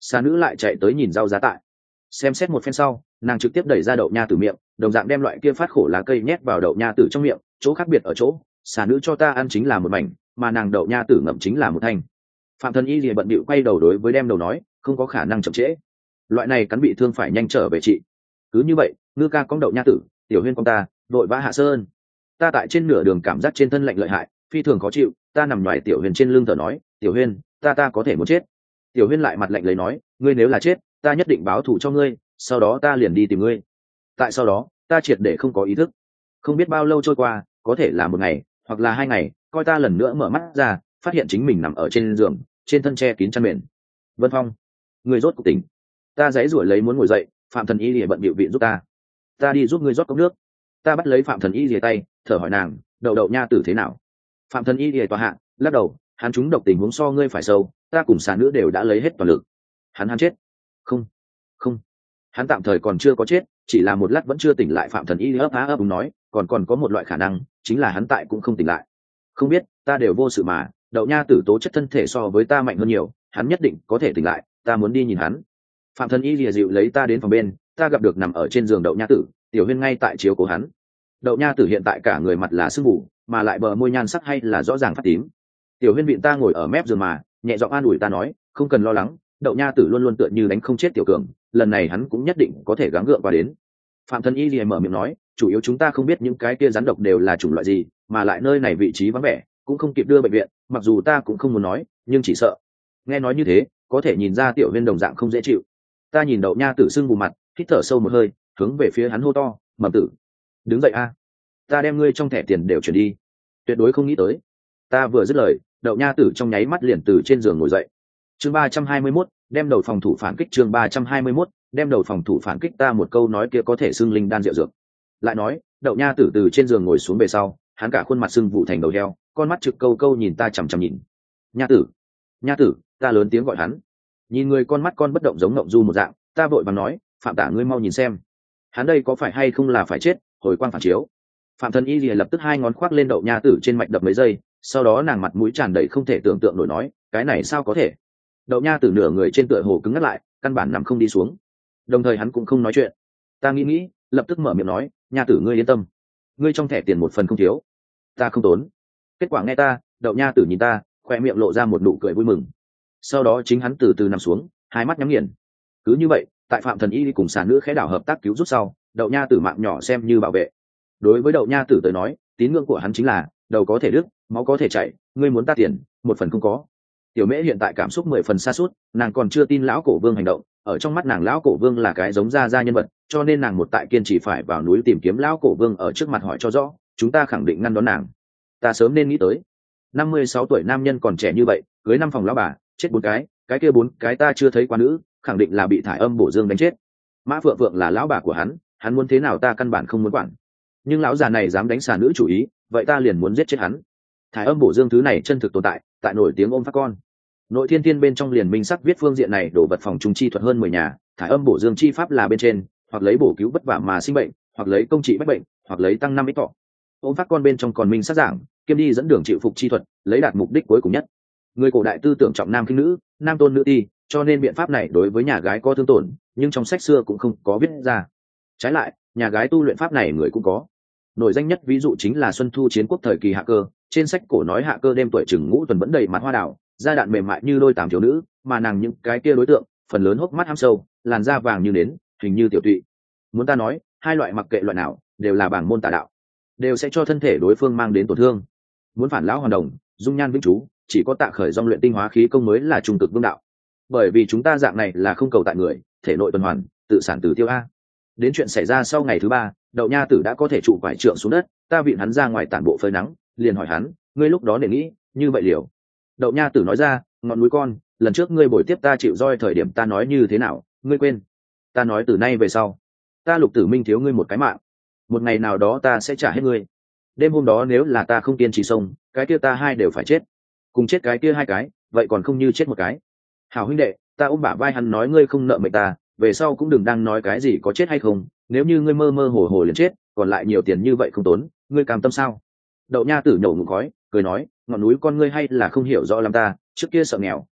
Xà nữ lại chạy tới nhìn rau giá tại, xem xét một phen sau, nàng trực tiếp đẩy ra đậu nha tử miệng, đồng dạng đem loại kia phát khổ lá cây nhét vào đậu nha tử trong miệng. Chỗ khác biệt ở chỗ, xà nữ cho ta ăn chính là một mảnh, mà nàng đậu nha tử ngậm chính là một thanh. Phạm Thần Y lìa bận bịu quay đầu đối với đem đầu nói, không có khả năng chậm trễ, loại này cắn bị thương phải nhanh trở về chị. Cứ như vậy, ngư ca cong đậu nha tử, tiểu huyên cong ta, vội vã hạ sơn. Ta tại trên nửa đường cảm giác trên thân lạnh lợi hại, phi thường khó chịu, ta nằm ngoài tiểu huyên trên lưng thở nói, tiểu huyên, ta ta có thể muốn chết. Tiểu huyên lại mặt lạnh lấy nói, ngươi nếu là chết, ta nhất định báo thù cho ngươi, sau đó ta liền đi tìm ngươi. Tại sau đó, ta triệt để không có ý thức, không biết bao lâu trôi qua, có thể là một ngày hoặc là hai ngày, coi ta lần nữa mở mắt ra, phát hiện chính mình nằm ở trên giường, trên thân che kín chăn mền. Vân Phong, người rốt cuộc tỉnh. Ta giãy giụa lấy muốn ngồi dậy, Phạm Thần Y lìa bận bịu viện giúp ta. Ta đi giúp ngươi rót cốc nước. Ta bắt lấy Phạm Thần Y lìa tay, thở hỏi nàng, đậu đậu nha tử thế nào? Phạm Thần Y lìa tòa hạ, lắc đầu, hắn trúng độc tình huống so ngươi phải sâu, ta cùng xà nữ đều đã lấy hết toàn lực. Hắn hắn chết? Không, không, hắn tạm thời còn chưa có chết, chỉ là một lát vẫn chưa tỉnh lại. Phạm Thần Y ấp á ấp úng nói, còn còn có một loại khả năng, chính là hắn tại cũng không tỉnh lại. Không biết, ta đều vô sự mà, đậu nha tử tố chất thân thể so với ta mạnh hơn nhiều, hắn nhất định có thể tỉnh lại, ta muốn đi nhìn hắn. Phạm Thần Y lìa dịu lấy ta đến phòng bên, ta gặp được nằm ở trên giường đậu nha tử, tiểu huyên ngay tại chiếu cố hắn. Đậu nha tử hiện tại cả người mặt là sưng mù, mà lại bờ môi nhan sắc hay là rõ ràng phát tím. Tiểu huyên vịn ta ngồi ở mép giường mà, nhẹ giọng an ủi ta nói, không cần lo lắng, đậu nha tử luôn luôn tựa như đánh không chết tiểu cường, lần này hắn cũng nhất định có thể gắng gượng qua đến. Phạm Thần Y lìa mở miệng nói, chủ yếu chúng ta không biết những cái kia rắn độc đều là chủng loại gì, mà lại nơi này vị trí vắng vẻ, cũng không kịp đưa bệnh viện, mặc dù ta cũng không muốn nói, nhưng chỉ sợ. Nghe nói như thế, có thể nhìn ra tiểu huyên đồng dạng không dễ chịu. Ta nhìn đậu nha tử sưng bù mặt, hít thở sâu một hơi, hướng về phía hắn hô to, mầm tử, đứng dậy a, ta đem ngươi trong thẻ tiền đều chuyển đi. Tuyệt đối không nghĩ tới. Ta vừa dứt lời, đậu nha tử trong nháy mắt liền từ trên giường ngồi dậy. Chương ba trăm hai mươi mốt, đem đầu phòng thủ phản kích. Chương ba trăm hai mươi mốt, đem đầu phòng thủ phản kích. Ta một câu nói kia có thể xưng linh đan rượu dược. Lại nói, đậu nha tử từ trên giường ngồi xuống về sau, hắn cả khuôn mặt sưng vụ thành đầu heo, con mắt trực câu câu nhìn ta chằm chằm nhìn. Nha tử, nha tử, ta lớn tiếng gọi hắn. Nhìn người con mắt con bất động giống ngộng du một dạng, ta vội vàng nói, Phạm tả ngươi mau nhìn xem, hắn đây có phải hay không là phải chết, hồi quang phản chiếu. Phạm Thần Y lìa lập tức hai ngón khoác lên đậu nha tử trên mạch đập mấy giây, sau đó nàng mặt mũi tràn đầy không thể tưởng tượng nổi nói, cái này sao có thể? Đậu nha tử nửa người trên tựa hồ cứng ngắt lại, căn bản nằm không đi xuống. Đồng thời hắn cũng không nói chuyện. Ta nghĩ nghĩ, lập tức mở miệng nói, nha tử ngươi yên tâm, ngươi trong thẻ tiền một phần không thiếu, ta không tốn. Kết quả nghe ta, đậu nha tử nhìn ta, khoe miệng lộ ra một nụ cười vui mừng. Sau đó chính hắn từ từ nằm xuống, hai mắt nhắm nghiền. Cứ như vậy, tại Phạm Thần Y cùng xà nữ khẽ đảo hợp tác cứu giúp sau, đậu nha tử mạng nhỏ xem như bảo vệ. Đối với đậu nha tử tới nói, tín ngưỡng của hắn chính là đầu có thể đứt, máu có thể chảy, ngươi muốn ta tiền, một phần không có. Tiểu Mễ hiện tại cảm xúc mười phần sa sút, nàng còn chưa tin lão cổ vương hành động, ở trong mắt nàng lão cổ vương là cái giống ra ra nhân vật, cho nên nàng một tại kiên trì phải vào núi tìm kiếm lão cổ vương ở trước mặt hỏi cho rõ, chúng ta khẳng định ngăn đón nàng. Ta sớm nên nghĩ tới, năm mươi sáu tuổi nam nhân còn trẻ như vậy, cưới năm phòng lão bà, chết bốn cái, cái kia bốn cái ta chưa thấy qua nữ, khẳng định là bị thải âm bổ dương đánh chết. Mã Phượng Phượng là lão bà của hắn, hắn muốn thế nào ta căn bản không muốn quản. Nhưng lão già này dám đánh xà nữ chủ ý, vậy ta liền muốn giết chết hắn. Thải âm bổ dương thứ này chân thực tồn tại, tại nổi tiếng ôm phát con. Nội thiên thiên bên trong liền minh sắc viết phương diện này đổ vật phòng trung chi thuật hơn mười nhà, thải âm bổ dương chi pháp là bên trên, hoặc lấy bổ cứu vất vả mà sinh bệnh, hoặc lấy công trị bách bệnh, hoặc lấy tăng năm ít thọ. Ôm phát con bên trong còn minh sắc giảng, kiêm đi dẫn đường chịu phục chi thuật, lấy đạt mục đích cuối cùng nhất. Người cổ đại tư tưởng trọng nam khinh nữ, nam tôn nữ ti, cho nên biện pháp này đối với nhà gái có thương tổn, nhưng trong sách xưa cũng không có viết ra. Trái lại, nhà gái tu luyện pháp này người cũng có. Nổi danh nhất ví dụ chính là Xuân Thu chiến quốc thời kỳ Hạ Cơ, trên sách cổ nói Hạ Cơ đêm tuổi chừng ngũ tuần vẫn đầy mặt hoa đào, da đạn mềm mại như đôi tàm thiếu nữ, mà nàng những cái kia đối tượng, phần lớn hốc mắt hăm sâu, làn da vàng như nến, hình như tiểu tụy. Muốn ta nói, hai loại mặc kệ loại nào, đều là bảng môn tà đạo, đều sẽ cho thân thể đối phương mang đến tổn thương. Muốn phản lão hoàn đồng, dung nhan vĩnh chú, chỉ có Tạ Khởi dòng luyện tinh hóa khí công mới là trung cực vương đạo. Bởi vì chúng ta dạng này là không cầu tại người, thể nội tuần hoàn, tự sản tử tiêu a. Đến chuyện xảy ra sau ngày thứ ba, đậu nha tử đã có thể trụ quải trượng xuống đất, ta vịn hắn ra ngoài tản bộ phơi nắng, liền hỏi hắn, ngươi lúc đó để nghĩ như vậy liều. Đậu nha tử nói ra, ngọn núi con, lần trước ngươi bồi tiếp ta chịu roi thời điểm ta nói như thế nào, ngươi quên? Ta nói từ nay về sau, ta Lục Tử Minh thiếu ngươi một cái mạng, một ngày nào đó ta sẽ trả hết ngươi. Đêm hôm đó nếu là ta không kiên trì sông, cái kia ta hai đều phải chết, cùng chết cái kia hai cái, vậy còn không như chết một cái. Hảo huynh đệ, ta ôm bả vai hắn nói, ngươi không nợ mệnh ta, về sau cũng đừng đang nói cái gì có chết hay không, nếu như ngươi mơ mơ hồ hồ liền chết, còn lại nhiều tiền như vậy không tốn, ngươi cam tâm sao? Đậu nha tử nhổ ngụm khói, cười nói, ngọn núi con ngươi hay là không hiểu rõ lắm ta, trước kia sợ nghèo,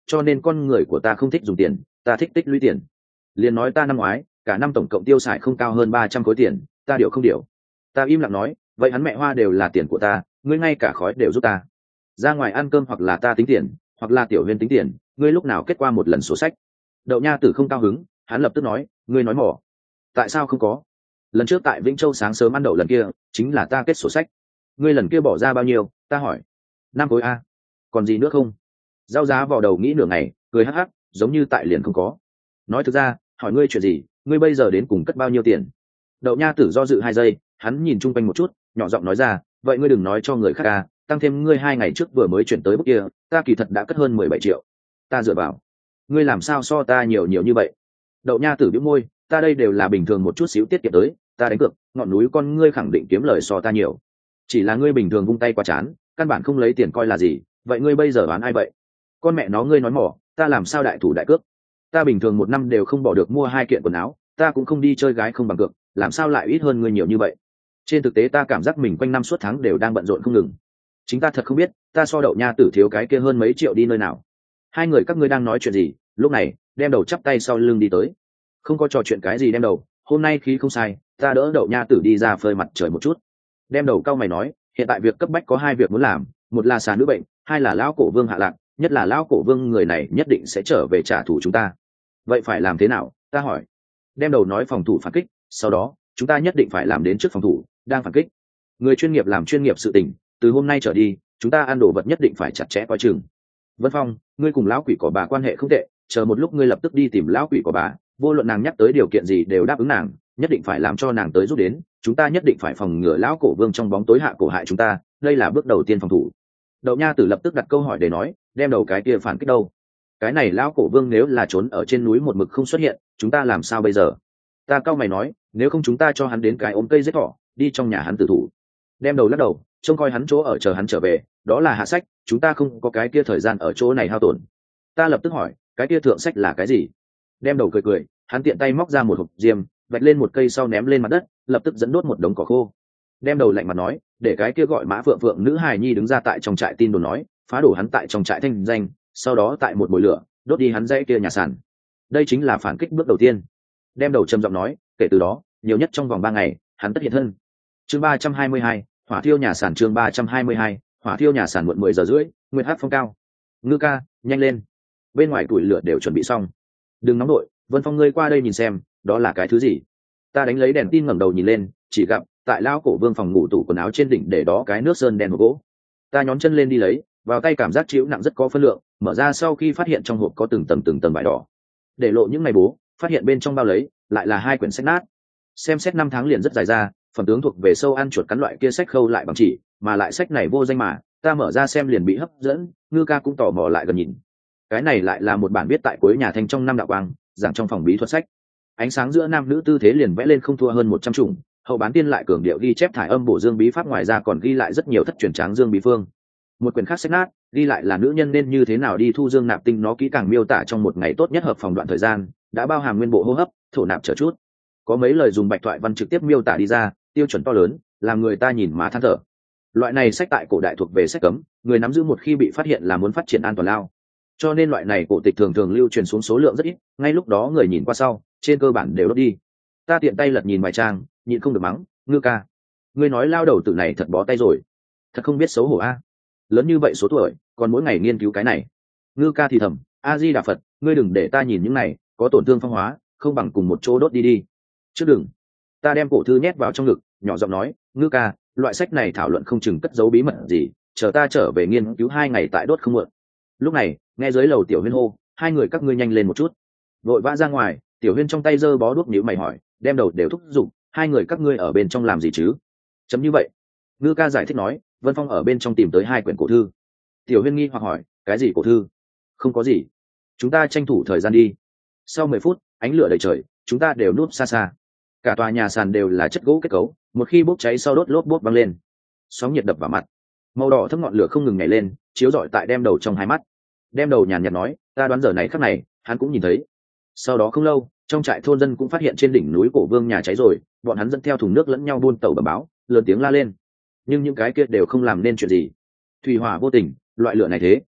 cho nên con người của ta không thích dùng tiền, ta thích tích lũy tiền. Liền nói ta năm ngoái cả năm tổng cộng tiêu xài không cao hơn ba trăm khối tiền, ta điều không điều. Ta im lặng nói, vậy hắn mẹ hoa đều là tiền của ta, ngươi ngay cả khói đều giúp ta. Ra ngoài ăn cơm hoặc là ta tính tiền, hoặc là Tiểu Huyên tính tiền, ngươi lúc nào kết qua một lần sổ sách? Đậu Nha Tử không cao hứng, hắn lập tức nói, ngươi nói mỏ. Tại sao không có? Lần trước tại Vĩnh Châu sáng sớm ăn đậu lần kia, chính là ta kết sổ sách. Ngươi lần kia bỏ ra bao nhiêu? Ta hỏi. Năm khối a. Còn gì nữa không? Giao giá vào đầu nghĩ nửa ngày, cười hắc hắc, giống như tại liền không có. Nói thực ra, hỏi ngươi chuyện gì, ngươi bây giờ đến cùng cất bao nhiêu tiền? Đậu Nha Tử do dự hai giây, hắn nhìn chung quanh một chút, nhỏ giọng nói ra, vậy ngươi đừng nói cho người khác à, tăng thêm ngươi hai ngày trước vừa mới chuyển tới bước kia, ta kỳ thật đã cất hơn mười bảy triệu. Ta dựa vào. Ngươi làm sao so ta nhiều nhiều như vậy? Đậu Nha Tử bĩu môi, ta đây đều là bình thường một chút xíu tiết kiệm tới, ta đánh cược, ngọn núi con ngươi khẳng định kiếm lời so ta nhiều. Chỉ là ngươi bình thường vung tay qua chán, căn bản không lấy tiền coi là gì, vậy ngươi bây giờ bán ai vậy? Con mẹ nó ngươi nói mỏ, ta làm sao đại thủ đại cước? Ta bình thường một năm đều không bỏ được mua hai kiện quần áo, ta cũng không đi chơi gái không bằng cược, làm sao lại ít hơn ngươi nhiều như vậy? Trên thực tế ta cảm giác mình quanh năm suốt tháng đều đang bận rộn không ngừng. Chính ta thật không biết, ta so Đậu Nha Tử thiếu cái kia hơn mấy triệu đi nơi nào. Hai người các ngươi đang nói chuyện gì? Lúc này, Đem Đầu chắp tay sau lưng đi tới. Không có trò chuyện cái gì Đem Đầu, hôm nay khí không sai, ta đỡ Đậu Nha Tử đi ra phơi mặt trời một chút. Đem Đầu cau mày nói, hiện tại việc cấp bách có hai việc muốn làm, một là xà nữ bệnh, hai là lão cổ vương hạ lạc, nhất là lão cổ vương người này nhất định sẽ trở về trả thù chúng ta. Vậy phải làm thế nào? Ta hỏi. Đem Đầu nói phòng thủ phản kích, sau đó chúng ta nhất định phải làm đến trước phòng thủ, đang phản kích. Người chuyên nghiệp làm chuyên nghiệp sự tình, từ hôm nay trở đi, chúng ta ăn đồ vật nhất định phải chặt chẽ coi chừng. Vân Phong, ngươi cùng lão quỷ cỏ bà quan hệ không tệ, chờ một lúc ngươi lập tức đi tìm lão quỷ cỏ bà, vô luận nàng nhắc tới điều kiện gì đều đáp ứng nàng, nhất định phải làm cho nàng tới giúp đến, chúng ta nhất định phải phòng ngừa lão cổ vương trong bóng tối hạ cổ hại chúng ta, đây là bước đầu tiên phòng thủ. Đậu Nha Tử lập tức đặt câu hỏi để nói, Đem Đầu cái kia phản kích đâu? Cái này lão cổ vương nếu là trốn ở trên núi một mực không xuất hiện, chúng ta làm sao bây giờ? Ta cau mày nói, nếu không chúng ta cho hắn đến cái ôm cây giết thỏ, đi trong nhà hắn tử thủ. Đem Đầu lắc đầu, trông coi hắn chỗ ở chờ hắn trở về, đó là hạ sách, chúng ta không có cái kia thời gian ở chỗ này hao tổn. Ta lập tức hỏi, cái kia thượng sách là cái gì? Đem Đầu cười cười, hắn tiện tay móc ra một hộp diêm, vạch lên một cây sau ném lên mặt đất, lập tức dẫn đốt một đống cỏ khô. Đem Đầu lạnh mặt nói, để cái kia gọi Mã Phượng Phượng nữ hài nhi đứng ra tại trong trại tin đồn nói, phá đổ hắn tại trong trại thanh danh, sau đó tại một mồi lửa đốt đi hắn dãy kia nhà sản. Đây chính là phản kích bước đầu tiên. Đem Đầu trầm giọng nói, kể từ đó, nhiều nhất trong vòng ba ngày, hắn tất hiện thân. Chương ba trăm hai mươi hai, hỏa thiêu nhà sản. Chương ba trăm hai mươi hai, hỏa thiêu nhà sản. Muộn mười giờ rưỡi, nguyên hát phong cao. Ngư ca, nhanh lên. Bên ngoài củi lửa đều chuẩn bị xong. Đừng nóng đội, Vân Phong ngươi qua đây nhìn xem, đó là cái thứ gì? Ta đánh lấy đèn tin ngẩng đầu nhìn lên, chỉ gặp tại lão cổ vương phòng ngủ tủ quần áo trên đỉnh để đó cái nước sơn đen hộp gỗ. Ta nhón chân lên đi lấy, vào tay cảm giác chịu nặng rất có phân lượng, mở ra sau khi phát hiện trong hộp có từng tầng từng tầng vải đỏ. Để lộ những ngày bố, phát hiện bên trong bao lấy lại là hai quyển sách nát. Xem xét năm tháng liền rất dài ra, phẩm tướng thuộc về sâu ăn chuột cắn loại kia sách khâu lại bằng chỉ, mà lại sách này vô danh mà, ta mở ra xem liền bị hấp dẫn, Ngư ca cũng tò mò lại gần nhìn. Cái này lại là một bản viết tại cuối nhà Thanh trong năm đạo quang, giảng trong phòng bí thuật sách. Ánh sáng giữa nam nữ tư thế liền vẽ lên không thua hơn một trăm chủng, hậu bán tiên lại cường điệu ghi chép thải âm bổ dương bí pháp, ngoài ra còn ghi lại rất nhiều thất truyền tráng dương bí phương. Một quyển khác sách nát, ghi lại là nữ nhân nên như thế nào đi thu dương nạp tinh, nó kỹ càng miêu tả trong một ngày tốt nhất hợp phòng đoạn thời gian, đã bao hàm nguyên bộ hô hấp, thổ nạp trở chút. Có mấy lời dùng bạch thoại văn trực tiếp miêu tả đi ra, tiêu chuẩn to lớn, làm người ta nhìn mà than thở. Loại này sách tại cổ đại thuộc về sách cấm, người nắm giữ một khi bị phát hiện là muốn phát triển an toàn lao. Cho nên loại này cổ tịch thường thường lưu truyền xuống số lượng rất ít, ngay lúc đó người nhìn qua sau, trên cơ bản đều đốt đi. Ta tiện tay lật nhìn vài trang, nhịn không được mắng, Ngư ca, ngươi nói lao đầu tử này thật bó tay rồi, thật không biết xấu hổ a. Lớn như vậy số tuổi, còn mỗi ngày nghiên cứu cái này. Ngư ca thì thầm, A Di Đà Phật, ngươi đừng để ta nhìn những này, có tổn thương phong hóa, không bằng cùng một chỗ đốt đi đi. Chứ đừng. Ta đem cổ thư nhét vào trong ngực, nhỏ giọng nói, Ngư ca, loại sách này thảo luận không chừng cất giấu bí mật gì, chờ ta trở về nghiên cứu hai ngày tại đốt không muộn. Lúc này, nghe dưới lầu Tiểu Huyên hô, hai người các ngươi nhanh lên một chút. Vội vã ra ngoài, Tiểu Huyên trong tay giơ bó đuốc nhíu mày hỏi, đem đầu đều thúc giục, hai người các ngươi ở bên trong làm gì chứ? Chấm như vậy. Ngư ca giải thích nói, Vân Phong ở bên trong tìm tới hai quyển cổ thư. Tiểu Huyên nghi hoặc hỏi, cái gì cổ thư? Không có gì, chúng ta tranh thủ thời gian đi. Sau mười phút, ánh lửa đầy trời, chúng ta đều núp xa xa. Cả tòa nhà sàn đều là chất gỗ kết cấu, một khi bốc cháy sau đốt lốp bốt văng lên, sóng nhiệt đập vào mặt, màu đỏ thấm ngọn lửa không ngừng nhảy lên, chiếu rọi tại đem đầu trong hai mắt. Đem đầu nhàn nhạt nói, ta đoán giờ này khắc này hắn cũng nhìn thấy. Sau đó không lâu, trong trại thôn dân cũng phát hiện trên đỉnh núi cổ vương nhà cháy rồi, bọn hắn dẫn theo thùng nước lẫn nhau buôn tàu bẩm báo, lớn tiếng la lên. Nhưng những cái kia đều không làm nên chuyện gì. Thủy hỏa vô tình, loại lửa này thế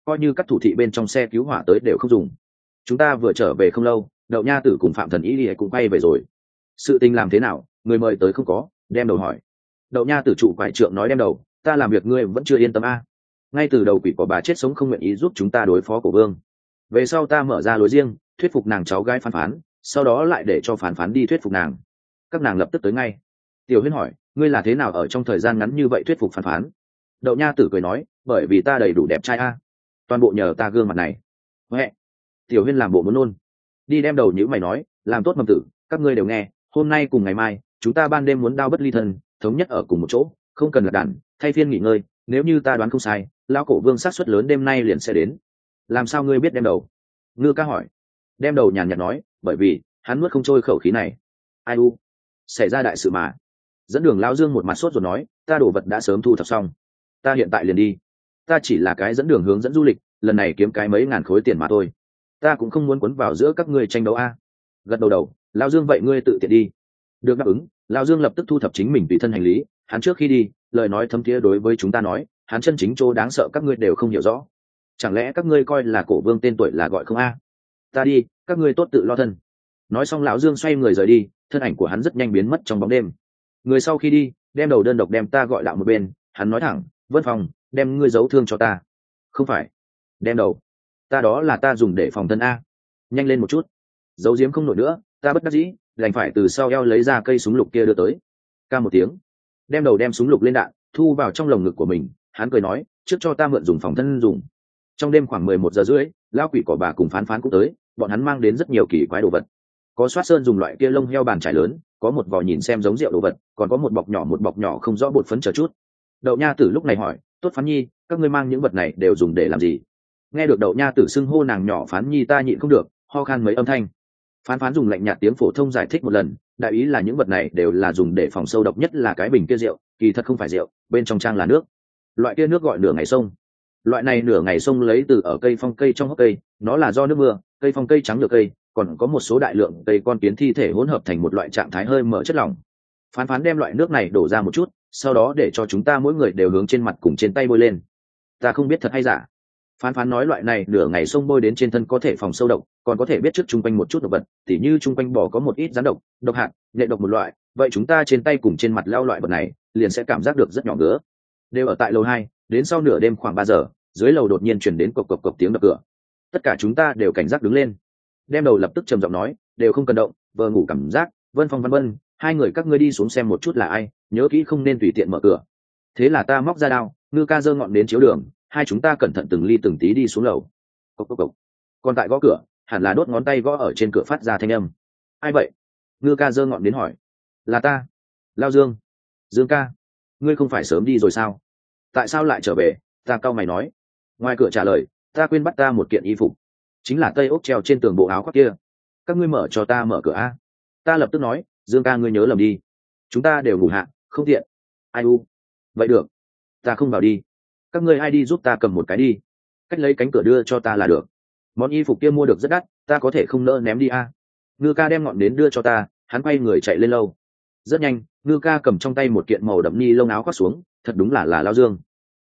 coi như các thủ thị bên trong xe cứu hỏa tới đều không dùng. Chúng ta vừa trở về không lâu, Đậu Nha Tử cùng Phạm Thần Y Lìa cũng quay về rồi. Sự tình làm thế nào, người mời tới không có? Đem đầu hỏi. Đậu Nha Tử trụ quải trượng nói, đem đầu, ta làm việc ngươi vẫn chưa yên tâm a. Ngay từ đầu quỷ của bà chết sống không nguyện ý giúp chúng ta đối phó Cổ Vương. Về sau ta mở ra lối riêng, thuyết phục nàng cháu gái Phán Phán, sau đó lại để cho Phán Phán đi thuyết phục nàng. Các nàng lập tức tới ngay. Tiểu Huyên hỏi, ngươi là thế nào ở trong thời gian ngắn như vậy thuyết phục Phán Phán? Đậu Nha Tử cười nói, bởi vì ta đầy đủ đẹp trai a, toàn bộ nhờ ta gương mặt này. Huệ. Tiểu Huyên làm bộ muốn nôn. Đi đem đầu nhữ mày nói, làm tốt mầm tử, các ngươi đều nghe, hôm nay cùng ngày mai chúng ta ban đêm muốn đao bất ly thân, thống nhất ở cùng một chỗ, không cần lật đàn, thay phiên nghỉ ngơi. Nếu như ta đoán không sai, lão Cổ Vương xác suất lớn đêm nay liền sẽ đến. Làm sao ngươi biết đem đầu? Ngư ca hỏi. Đem đầu nhàn nhạt nói, bởi vì hắn nuốt không trôi khẩu khí này. Ai u, xảy ra đại sự mà. Dẫn đường lão Dương một mặt sốt rồi nói, ta đồ vật đã sớm thu thập xong, ta hiện tại liền đi. Ta chỉ là cái dẫn đường hướng dẫn du lịch, lần này kiếm cái mấy ngàn khối tiền mà thôi, ta cũng không muốn quấn vào giữa các ngươi tranh đấu a. Gật đầu đầu, lão Dương vậy ngươi tự tiện đi. Được đáp ứng, lão Dương lập tức thu thập chính mình tùy thân hành lý. Hắn trước khi đi, lời nói thấm thiế đối với chúng ta nói, hắn chân chính chỗ đáng sợ các ngươi đều không hiểu rõ. Chẳng lẽ các ngươi coi là Cổ Vương tên tuổi là gọi không a? Ta đi, các ngươi tốt tự lo thân. Nói xong lão Dương xoay người rời đi, thân ảnh của hắn rất nhanh biến mất trong bóng đêm. Người sau khi đi, đem đầu đơn độc đem ta gọi đạo một bên, hắn nói thẳng, Vân Phong, đem ngươi giấu thương cho ta. Không phải. Đem đầu, ta đó là ta dùng để phòng thân a. Nhanh lên một chút. Giấu giếm không nổi nữa, ta bất đắc dĩ, đành phải từ sau eo lấy ra cây súng lục kia đưa tới. Ca một tiếng, đem đầu đem súng lục lên đạn, thu vào trong lồng ngực của mình. Hắn cười nói, trước cho ta mượn dùng phòng thân dùng. Trong đêm khoảng mười một giờ rưỡi, lão quỷ cỏ bà cùng Phán Phán cũng tới, bọn hắn mang đến rất nhiều kỳ quái đồ vật. Có Soát Sơn dùng loại kia lông heo bàn trải lớn, có một vò nhìn xem giống rượu đồ vật, còn có một bọc nhỏ một bọc nhỏ không rõ bột phấn chờ chút. Đậu Nha Tử lúc này hỏi, tốt Phán Nhi, các ngươi mang những vật này đều dùng để làm gì? Nghe được Đậu Nha Tử xưng hô nàng nhỏ Phán Nhi, ta nhịn không được, ho khan mấy âm thanh. Phán Phán dùng lạnh nhạt tiếng phổ thông giải thích một lần, đại ý là những vật này đều là dùng để phòng sâu độc, nhất là cái bình kia rượu, kỳ thật không phải rượu, bên trong trang là nước. Loại kia nước gọi nửa ngày sông. Loại này nửa ngày sông lấy từ ở cây phong cây trong hốc cây, nó là do nước mưa, cây phong cây trắng được cây, còn có một số đại lượng cây con kiến thi thể hỗn hợp thành một loại trạng thái hơi mở chất lỏng. Phán Phán đem loại nước này đổ ra một chút, sau đó để cho chúng ta mỗi người đều hướng trên mặt cùng trên tay bôi lên. Ta không biết thật hay giả. Phán Phán nói loại này nửa ngày sông bôi đến trên thân có thể phòng sâu độc, còn có thể biết trước chung quanh một chút độc vật, tỉ như chung quanh bò có một ít rắn độc, độc hạt, nhện độc một loại, vậy chúng ta trên tay cùng trên mặt leo loại vật này, liền sẽ cảm giác được rất nhỏ ngứa. Đều ở tại lầu hai, đến sau nửa đêm khoảng ba giờ, dưới lầu đột nhiên chuyển đến cộc cộc cộc tiếng đập cửa. Tất cả chúng ta đều cảnh giác đứng lên. Đem đầu lập tức trầm giọng nói, đều không cần động, vờ ngủ cảm giác, Vân Phong Văn Vân, hai người các ngươi đi xuống xem một chút là ai, nhớ kỹ không nên tùy tiện mở cửa. Thế là ta móc ra đao, Ngư ca giơ ngọn đến chiếu đường, hai chúng ta cẩn thận từng ly từng tí đi xuống lầu. Cộc cộc cộc. Còn tại gõ cửa, hẳn là đốt ngón tay gõ ở trên cửa phát ra thanh âm. Ai vậy? Ngư ca giơ ngọn đến hỏi. Là ta. Lao Dương. Dương ca, ngươi không phải sớm đi rồi sao? Tại sao lại trở về? Ta cau mày nói. Ngoài cửa trả lời, ta quên bắt ta một kiện y phục, chính là tây ốc treo trên tường bộ áo khoác kia. Các ngươi mở cho ta mở cửa a. Ta lập tức nói, Dương ca ngươi nhớ lầm đi, chúng ta đều ngủ hạ, không tiện. Ai u, vậy được, ta không vào đi, các ngươi ai đi giúp ta cầm một cái đi, cách lấy cánh cửa đưa cho ta là được. Món y phục kia mua được rất đắt, ta có thể không nỡ ném đi a. Ngư ca đem ngọn đến đưa cho ta, hắn quay người chạy lên lâu. Rất nhanh, Ngư ca cầm trong tay một kiện màu đậm ni lông áo khoác xuống, thật đúng là là Lao Dương.